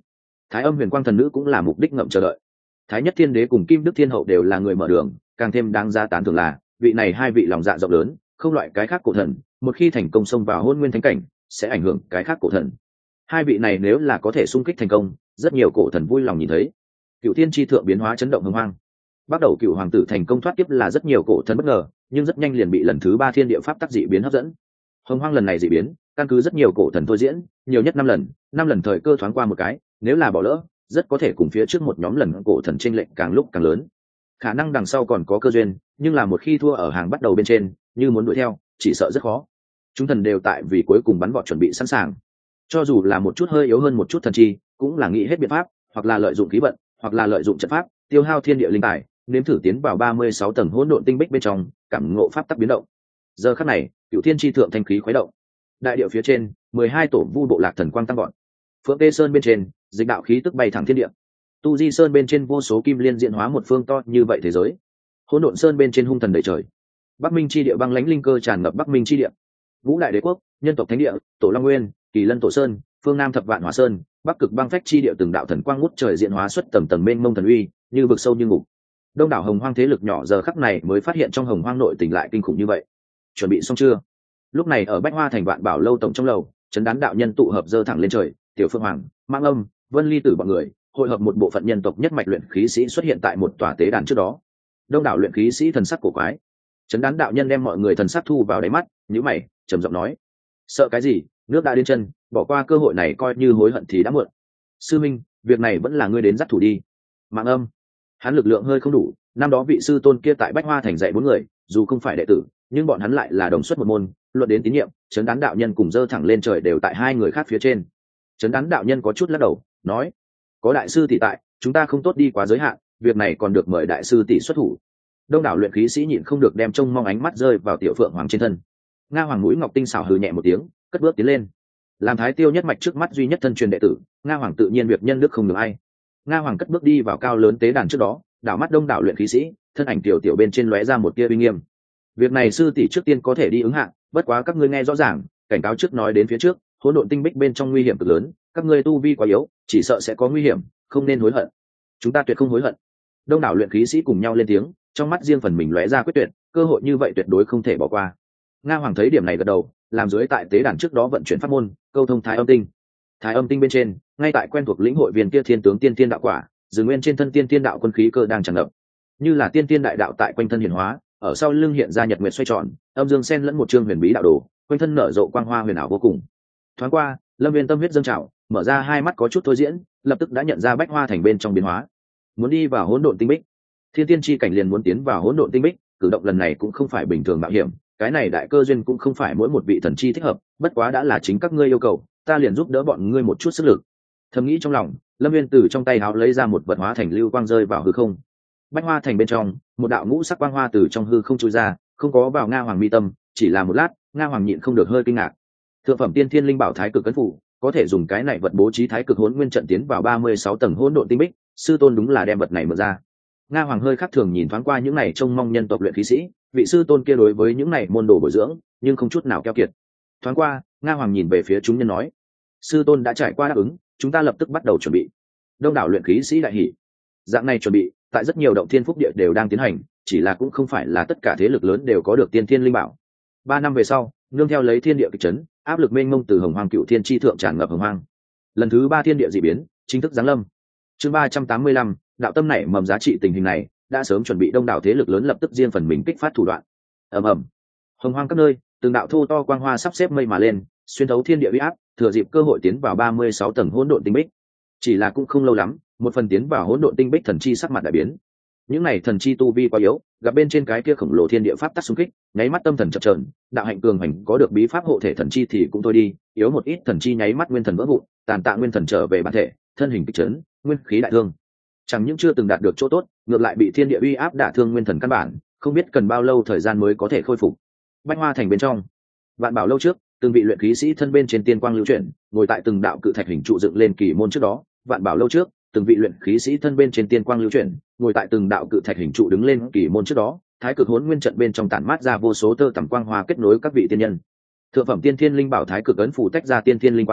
Thái Âm Huyền Quang thần nữ cũng là mục đích ngậm chờ đợi. Thái Nhất Thiên Đế cùng Kim Đức Thiên Hậu đều là người mở đường, càng thêm đáng giá tán thưởng là vị này hai vị lòng dạ rộng lớn, không loại cái khác cổ thần, một khi thành công xông vào Hôn Nguyên Thánh cảnh, sẽ ảnh hưởng cái khác cổ thần. Hai vị này nếu là có thể xung kích thành công, rất nhiều cổ thần vui lòng nhìn thấy. Cựu Thiên chi thượng biến hóa chấn động hồng hoang. Bắt đầu Cựu Hoàng tử thành công thoát kiếp là rất nhiều cổ thần bất ngờ, nhưng rất nhanh liền bị lần thứ ba thiên địa pháp tắc dị biến hấp dẫn. Hồng hoang lần này dị biến, căn cứ rất nhiều cổ thần thôi diễn, nhiều nhất năm lần, năm lần thời cơ thoáng qua một cái, nếu là bỏ lỡ, rất có thể cùng phía trước một nhóm lần cổ thần chênh lệch càng lúc càng lớn. Khả năng đằng sau còn có cơ duyên, nhưng là một khi thua ở hàng bắt đầu bên trên, như muốn đuổi theo, chỉ sợ rất khó. Chúng thần đều tại vì cuối cùng bắn vọt chuẩn bị sẵn sàng. Cho dù là một chút hơi yếu hơn một chút thần chi, cũng là nghĩ hết biện pháp, hoặc là lợi dụng khí vận, hoặc là lợi dụng trận pháp, tiêu hao thiên địa linh tài, nếm thử tiến vào ba mươi sáu tầng hỗn độn tinh bích bên trong, cảm ngộ pháp tắc biến động. Giờ khắc này, Cửu Thiên chi thượng thanh khí khuấy động. Đại địa phía trên, mười hai tổ vu bộ lạc thần quang tăng vọt. Phượng Tê Sơn bên trên, dịch đạo khí tức bay thẳng thiên địa. Tu Di Sơn bên trên vô số kim liên diễn hóa một phương to như vậy thế giới. Hỗn Độn Sơn bên trên hung thần đầy trời. Bắc Minh chi địa băng lãnh linh cơ tràn ngập Bắc Minh chi địa. Vũ Đại Đế quốc, nhân tộc thánh địa, Tổ Long Nguyên, Kỳ Lân Tổ Sơn, phương Nam Thập Vạn Hỏa Sơn, Bắc Cực băng phách chi địa từng đạo thần quang ngút trời diễn hóa xuất tầng tầng mênh mông thần uy, như vực sâu như ngục. Đông đảo hồng hoang thế lực nhỏ giờ khắc này mới phát hiện trong hồng hoang nội tình lại kinh khủng như vậy. Chuẩn bị xong chưa? Lúc này ở Bách Hoa thành Vạn Bảo lâu tổng trong lầu, Trấn Đán đạo nhân tụ hợp dơ thẳng lên trời, Tiểu Phương Hoàng, Mang Âm, Vân Ly Tử bọn người, hội hợp một bộ phận nhân tộc nhất mạch luyện khí sĩ xuất hiện tại một tòa tế đàn trước đó. Đông đảo luyện khí sĩ thần sắc cổ quái. Trấn Đán đạo nhân đem mọi người thần sắc thu vào đáy mắt, nhíu mày, trầm giọng nói: "Sợ cái gì, nước đã đến chân, bỏ qua cơ hội này coi như hối hận thì đã muộn. Sư minh, việc này vẫn là ngươi đến dắt thủ đi." Mạng Âm, hắn lực lượng hơi không đủ, năm đó vị sư tôn kia tại Bách Hoa thành dạy bốn người, dù không phải đệ tử, nhưng bọn hắn lại là đồng xuất một môn, luận đến tín nhiệm, Trấn Đán đạo nhân cùng dơ thẳng lên trời đều tại hai người khác phía trên. Trấn Đán đạo nhân có chút lắc đầu, nói: "Có đại sư tỷ tại, chúng ta không tốt đi quá giới hạn, việc này còn được mời đại sư tỷ xuất thủ." Đông đảo luyện khí sĩ nhịn không được đem trông mong ánh mắt rơi vào Tiểu Phượng Hoàng trên thân. Nga Hoàng mũi ngọc tinh xảo hừ nhẹ một tiếng, cất bước tiến lên. Làm Thái Tiêu nhất mạch trước mắt duy nhất thân truyền đệ tử, Nga Hoàng tự nhiên việc nhân đức không được ai. Nga Hoàng cất bước đi vào cao lớn tế đàn trước đó, đảo mắt đông đảo luyện khí sĩ, thân ảnh tiểu tiểu bên trên lóe ra một tia uy nghiêm. Việc này sư tỷ trước tiên có thể đi ứng hạ, bất quá các ngươi nghe rõ ràng, cảnh cáo trước nói đến phía trước, hỗn độn tinh bích bên trong nguy hiểm cực lớn, các ngươi tu vi quá yếu, chỉ sợ sẽ có nguy hiểm, không nên hối hận. Chúng ta tuyệt không hối hận. Đông đảo luyện khí sĩ cùng nhau lên tiếng, trong mắt riêng phần mình lóe ra quyết tuyệt, cơ hội như vậy tuyệt đối không thể bỏ qua. Nga Hoàng thấy điểm này gật đầu, làm dưới tại tế đàn trước đó vận chuyển pháp môn, câu thông Thái Âm tinh. Thái Âm tinh bên trên, ngay tại quen thuộc lĩnh hội viên kia thiên tướng tiên tiên đạo quả, dường nguyên trên thân tiên tiên đạo quân khí cơ đang tràn ngập, như là tiên tiên đại đạo tại quanh thân hiển hóa, ở sau lưng hiện ra nhật nguyệt xoay tròn, âm dương xen lẫn một chương huyền bí đạo đồ, quanh thân nở rộ quang hoa huyền ảo vô cùng. Thoáng qua, Lâm Viên tâm huyết dâng trào, mở ra hai mắt có chút thôi diễn, lập tức đã nhận ra Bách Hoa thành bên trong biến hóa. Muốn đi vào hỗn độn tinh bích, thiên tiên chi cảnh liền muốn tiến vào hỗn độn tinh bích, cử động lần này cũng không phải bình thường mạo hiểm, cái này đại cơ duyên cũng không phải mỗi một vị thần chi thích hợp, bất quá đã là chính các ngươi yêu cầu, ta liền giúp đỡ bọn ngươi một chút sức lực. Thầm nghĩ trong lòng, Lâm Viên từ trong tay háo lấy ra một vật hóa thành lưu quang rơi vào hư không. Bách Hoa thành bên trong, một đạo ngũ sắc quang hoa từ trong hư không trôi ra, không có vào Nga Hoàng mi tâm, chỉ là một lát, Nga Hoàng nhịn không được hơi kinh ngạc. Thượng phẩm tiên thiên linh bảo thái cực cấn phủ, có thể dùng cái này vật bố trí thái cực hỗn nguyên trận tiến vào ba mươi sáu tầng hỗn độn tinh bích, sư tôn đúng là đem vật này mở ra. Nga Hoàng hơi khác thường nhìn thoáng qua những này trông mong nhân tộc luyện khí sĩ, vị sư tôn kia đối với những này môn đồ bồi dưỡng, nhưng không chút nào keo kiệt. Thoáng qua, Nga Hoàng nhìn về phía chúng nhân nói: "Sư tôn đã trải qua đáp ứng, chúng ta lập tức bắt đầu chuẩn bị." Đông đảo luyện khí sĩ đại hỉ. Dạng này chuẩn bị, tại rất nhiều động thiên phúc địa đều đang tiến hành, chỉ là cũng không phải là tất cả thế lực lớn đều có được tiên thiên linh bảo. Ba năm về sau, nương theo lấy thiên địa kịch chấn, áp lực mênh mông từ hồng hoang cựu thiên chi thượng tràn ngập hồng hoang. Lần thứ ba thiên địa dị biến chính thức giáng lâm. Chương ba trăm tám mươi lăm, đạo tâm này mầm giá trị tình hình này đã sớm chuẩn bị đông đảo thế lực lớn lập tức riêng phần mình kích phát thủ đoạn. Ầm ầm, hồng hoang các nơi, từng đạo thô to quang hoa sắp xếp mây mà lên, xuyên thấu thiên địa uy áp, thừa dịp cơ hội tiến vào ba mươi sáu tầng hỗn độn tinh bích. Chỉ là cũng không lâu lắm, một phần tiến vào hỗn độn tinh bích thần chi sắc mặt đại biến. Những này thần chi tu vi quá yếu, gặp bên trên cái kia khổng lồ thiên địa pháp tắc xung kích, nháy mắt tâm thần chập chờn, đạo hạnh cường hành có được bí pháp hộ thể thần chi thì cũng thôi đi, yếu một ít thần chi nháy mắt nguyên thần vỡ vụn, tàn tạ nguyên thần trở về bản thể, thân hình kịch chấn, nguyên khí đại thương. Chẳng những chưa từng đạt được chỗ tốt, ngược lại bị thiên địa uy áp đả thương nguyên thần căn bản, không biết cần bao lâu thời gian mới có thể khôi phục. Bách Hoa thành bên trong, Vạn Bảo lâu trước, từng vị luyện khí sĩ thân bên trên tiên quang lưu chuyển, ngồi tại từng đạo cự thạch hình trụ dựng lên kỳ môn trước đó. Vạn Bảo lâu trước, từng vị luyện khí sĩ thân bên trên tiên quang lưu chuyển, ngồi tại từng đạo cự thạch hình trụ đứng lên kỳ môn trước đó. Thái cực hỗn nguyên trận bên trong tản mát ra vô số tơ tằm quang hoa kết nối các vị tiên nhân. Thượng phẩm tiên thiên linh bảo thái cực ấn phủ tách ra tiên thiên linh quang,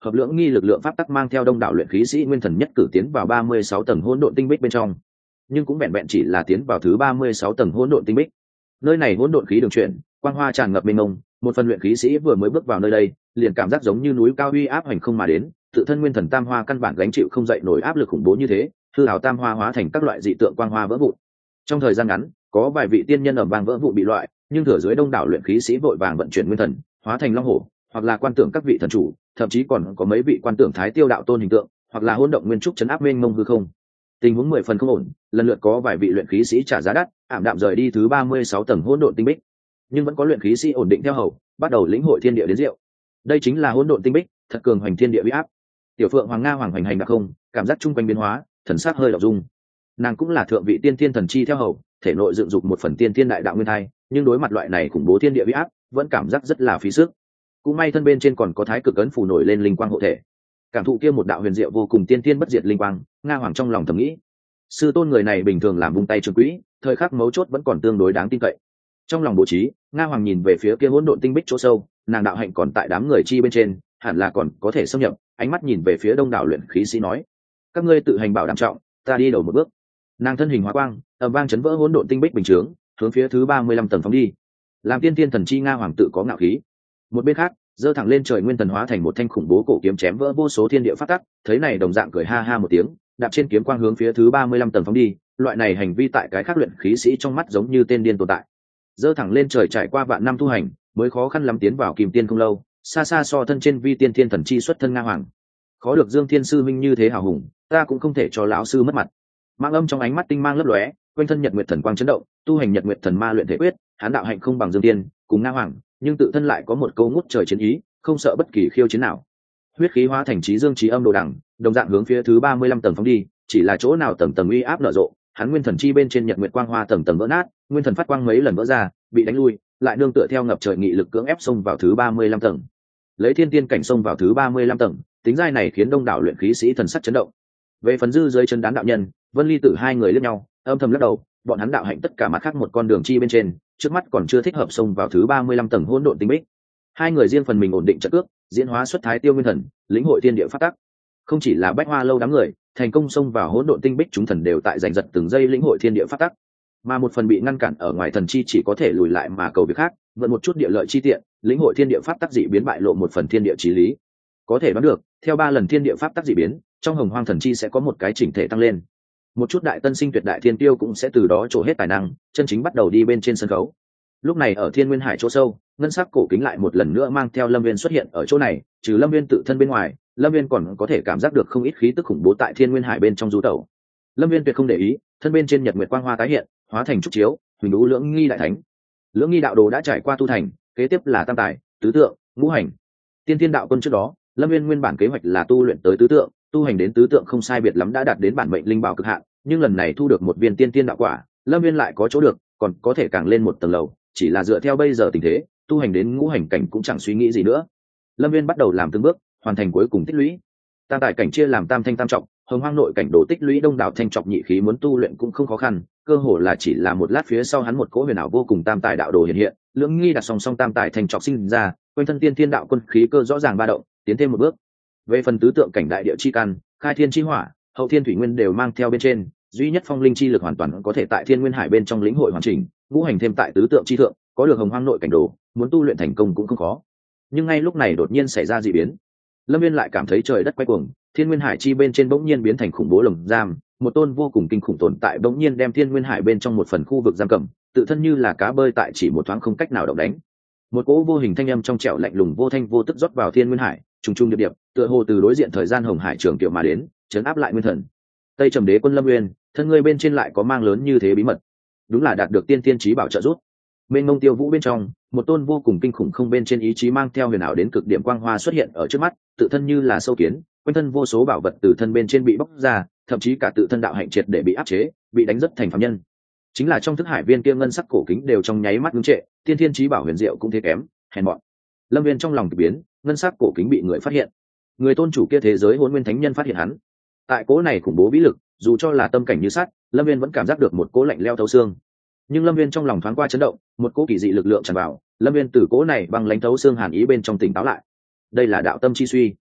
hợp lưỡng nghi lực lượng pháp tắc mang theo đông đảo luyện khí sĩ nguyên thần nhất cử tiến vào ba mươi sáu tầng hỗn độn tinh bích bên trong, nhưng cũng vẹn vẹn chỉ là tiến vào thứ ba mươi sáu tầng hỗn độn tinh bích. Nơi này hỗn độn khí đường chuyển, quang hoa tràn ngập mênh mông, một phần luyện khí sĩ vừa mới bước vào nơi đây, liền cảm giác giống như núi cao uy áp hành không mà đến, tự thân nguyên thần tam hoa căn bản gánh chịu không dậy nổi áp lực khủng bố như thế, hư ảo tam hoa hóa thành các loại dị tượng quang hoa vỡ vụn. Trong thời gian ngắn, có vài vị tiên nhân ầm vang vỡ vụn bị loại, nhưng thừa dưới đông đảo luyện khí sĩ vội vàng vận chuyển nguyên thần, hóa thành long hổ, hoặc là quan tưởng các vị thần chủ, thậm chí còn có mấy vị quan tưởng thái tiêu đạo tôn hình tượng, hoặc là hỗn động nguyên trúc chấn áp mênh mông hư không. Tình huống mười phần không ổn, lần lượt có vài vị luyện khí sĩ trả giá đắt, ảm đạm rời đi thứ ba mươi sáu tầng hỗn độn tinh bích, nhưng vẫn có luyện khí sĩ ổn định theo hầu, bắt đầu lĩnh hội thiên địa đến diệu. Đây chính là hỗn độn tinh bích, thật cường hoành thiên địa uy áp. Tiểu Phượng Hoàng Nga hoàng hoành hành đặc không, cảm giác chung quanh biến hóa, thần sắc hơi động dung. Nàng cũng là thượng vị tiên thiên thần chi theo hầu, thể nội dựng dục một phần tiên thiên đại đạo nguyên thai, nhưng đối mặt loại này khủng bố thiên địa uy áp, vẫn cảm giác rất là phí sức. Cũng may thân bên trên còn có thái cực ấn phù nổi lên linh quang hộ thể, cảm thụ kia một đạo huyền diệu vô cùng tiên thiên bất diệt linh quang, Nga hoàng trong lòng thầm nghĩ, sư tôn người này bình thường làm vung tay trường quỹ, thời khắc mấu chốt vẫn còn tương đối đáng tin cậy. Trong lòng bố trí, Nga hoàng nhìn về phía kia hỗn độn tinh bích chỗ sâu, nàng đạo hạnh còn tại đám người chi bên trên, hẳn là còn có thể xâm nhập. Ánh mắt nhìn về phía đông đảo luyện khí sĩ nói, các ngươi tự hành bảo đảm trọng, ta đi đầu một bước. Nàng thân hình hóa quang, ầm vang chấn vỡ hỗn độn tinh bích bình chướng, hướng phía thứ ba mươi lăm tầng phóng đi. Làm tiên tiên thần chi Nga hoàng tự có ngạo khí. Một bên khác, giơ thẳng lên trời nguyên thần hóa thành một thanh khủng bố cổ kiếm chém vỡ vô số thiên địa pháp tắc, thấy này đồng dạng cười ha ha một tiếng, đạp trên kiếm quang hướng phía thứ ba mươi lăm tầng phóng đi. Loại này hành vi tại cái khác luyện khí sĩ trong mắt giống như tên điên tồn tại. Giơ thẳng lên trời trải qua vạn năm tu hành, mới khó khăn lắm tiến vào kim tiên không lâu, xa xa so thân trên vi tiên thiên thần chi xuất thân Nga hoàng. Khó được Dương Thiên sư minh như thế hào hùng, ta cũng không thể cho lão sư mất mặt. Mang âm trong ánh mắt tinh mang lấp lóe, quanh thân nhật nguyệt thần quang chấn động, tu hành nhật nguyệt thần ma luyện thể quyết, hán đạo hạnh không bằng Dương Tiên, cùng Nga hoàng, nhưng tự thân lại có một câu ngút trời chiến ý, không sợ bất kỳ khiêu chiến nào. Huyết khí hóa thành trí dương trí âm đồ đẳng, đồng dạng hướng phía thứ ba mươi lăm tầng phóng đi, chỉ là chỗ nào tầng tầng uy áp nở rộ, hắn nguyên thần chi bên trên nhật nguyệt quang hoa tầng tầng vỡ nát, nguyên thần phát quang mấy lần vỡ ra, bị đánh lui, lại nương tựa theo ngập trời nghị lực cưỡng ép xông vào thứ ba mươi lăm tầng. Lấy thiên tiên cảnh xông vào thứ ba mươi lăm tầng, tính giai này khiến đông đảo luyện khí sĩ thần sắc chấn động. Về phần dư dưới chân đán đạo nhân, Vân Ly Tử hai người liếc nhau, âm thầm lắc đầu, bọn hắn đạo hạnh tất cả mặt khác một con đường chi bên trên, trước mắt còn chưa thích hợp xông vào thứ ba mươi lăm tầng hỗn độn tinh bích. Hai người riêng phần mình ổn định trận cước, diễn hóa xuất thái tiêu nguyên thần, lĩnh hội thiên địa pháp tắc. Không chỉ là Bách Hoa lâu đám người, thành công xông vào hỗn độn tinh bích chúng thần đều tại giành giật từng giây lĩnh hội thiên địa pháp tắc, mà một phần bị ngăn cản ở ngoài thần chi chỉ có thể lùi lại mà cầu việc khác, vận một chút địa lợi chi tiện, lĩnh hội thiên địa pháp tắc dị biến bại lộ một phần thiên địa chí lý. Có thể đoán được, theo ba lần thiên địa pháp tắc dị biến, trong hồng hoang thần chi sẽ có một cái chỉnh thể tăng lên. Một chút đại tân sinh tuyệt đại thiên tiêu cũng sẽ từ đó trổ hết tài năng, chân chính bắt đầu đi bên trên sân khấu. Lúc này ở Thiên Nguyên Hải chỗ sâu, ngân sắc cổ kính lại một lần nữa mang theo Lâm Viên xuất hiện ở chỗ này, trừ Lâm Viên tự thân bên ngoài, Lâm Viên còn có thể cảm giác được không ít khí tức khủng bố tại Thiên Nguyên Hải bên trong du tẩu. Lâm Viên tuyệt không để ý, thân bên trên nhật nguyệt quang hoa tái hiện, hóa thành trúc chiếu, huỳnh đũ lưỡng nghi đại thánh. Lưỡng nghi đạo đồ đã trải qua tu thành, kế tiếp là tam tài, tứ tượng, ngũ hành. Tiên Thiên đạo quân trước đó, Lâm Viên nguyên bản kế hoạch là tu luyện tới tứ tượng, tu hành đến tứ tượng không sai biệt lắm đã đạt đến bản mệnh linh bảo cực hạn, nhưng lần này thu được một viên tiên tiên đạo quả, Lâm Viên lại có chỗ được, còn có thể càng lên một tầng lầu, chỉ là dựa theo bây giờ tình thế, tu hành đến ngũ hành cảnh cũng chẳng suy nghĩ gì nữa. Lâm Viên bắt đầu làm từng bước, hoàn thành cuối cùng tích lũy. Tam tài cảnh chia làm tam thanh tam trọng, hồng hoang nội cảnh đồ tích lũy đông đảo thanh trọng nhị khí muốn tu luyện cũng không khó khăn, cơ hồ là chỉ là một lát phía sau hắn một cỗ huyền ảo vô cùng tam tài đạo đồ hiện hiện, lưỡng nghi đặt song song tam tài thanh trọng sinh ra, quanh thân tiên thiên đạo quân khí cơ rõ ràng ba động, tiến thêm một bước. Về phần tứ tượng cảnh đại địa chi căn, khai thiên chi hỏa, hậu thiên thủy nguyên đều mang theo bên trên, duy nhất phong linh chi lực hoàn toàn có thể tại Thiên Nguyên Hải bên trong lĩnh hội hoàn chỉnh, ngũ hành thêm tại tứ tượng chi thượng, có được hồng hoang nội cảnh đồ, muốn tu luyện thành công cũng không khó. Nhưng ngay lúc này đột nhiên xảy ra dị biến. Lâm Viên lại cảm thấy trời đất quay cuồng, Thiên Nguyên Hải chi bên trên bỗng nhiên biến thành khủng bố lồng giam, một tôn vô cùng kinh khủng tồn tại bỗng nhiên đem Thiên Nguyên Hải bên trong một phần khu vực giam cầm, tự thân như là cá bơi tại chỉ một thoáng không cách nào động đánh. Một cỗ vô hình thanh âm trong trẻo lạnh lùng vô thanh vô tức rót vào Thiên Nguyên Hải, trùng trùng điệp điệp, tựa hồ từ đối diện thời gian hồng hải trường tiểu mà đến, chấn áp lại nguyên thần. Tây Trầm Đế quân Lâm Nguyên, thân ngươi bên trên lại có mang lớn như thế bí mật, đúng là đạt được tiên tiên chí bảo trợ giúp. Bên ngông tiêu vũ bên trong, một tôn vô cùng kinh khủng không bên trên ý chí mang theo huyền ảo đến cực điểm quang hoa xuất hiện ở trước mắt, tự thân như là sâu kiến, quanh thân vô số bảo vật từ thân bên trên bị bóc ra, thậm chí cả tự thân đạo hạnh triệt để bị áp chế, bị đánh rất thành phàm nhân. Chính là trong thức hải viên kia ngân sắc cổ kính đều trong nháy mắt ngưng trệ, tiên thiên chí bảo huyền diệu cũng thế kém, hèn mọn. Lâm Viên trong lòng kỳ biến, ngân sắc cổ kính bị người phát hiện. Người tôn chủ kia thế giới Hỗn Nguyên Thánh Nhân phát hiện hắn. Tại cố này khủng bố vĩ lực, dù cho là tâm cảnh như sắt, Lâm Viên vẫn cảm giác được một cố lạnh leo thấu xương. Nhưng Lâm Viên trong lòng thoáng qua chấn động, một cố kỳ dị lực lượng tràn vào, Lâm Viên từ cố này băng lãnh thấu xương hàn ý bên trong tỉnh táo lại. Đây là đạo tâm chi suy.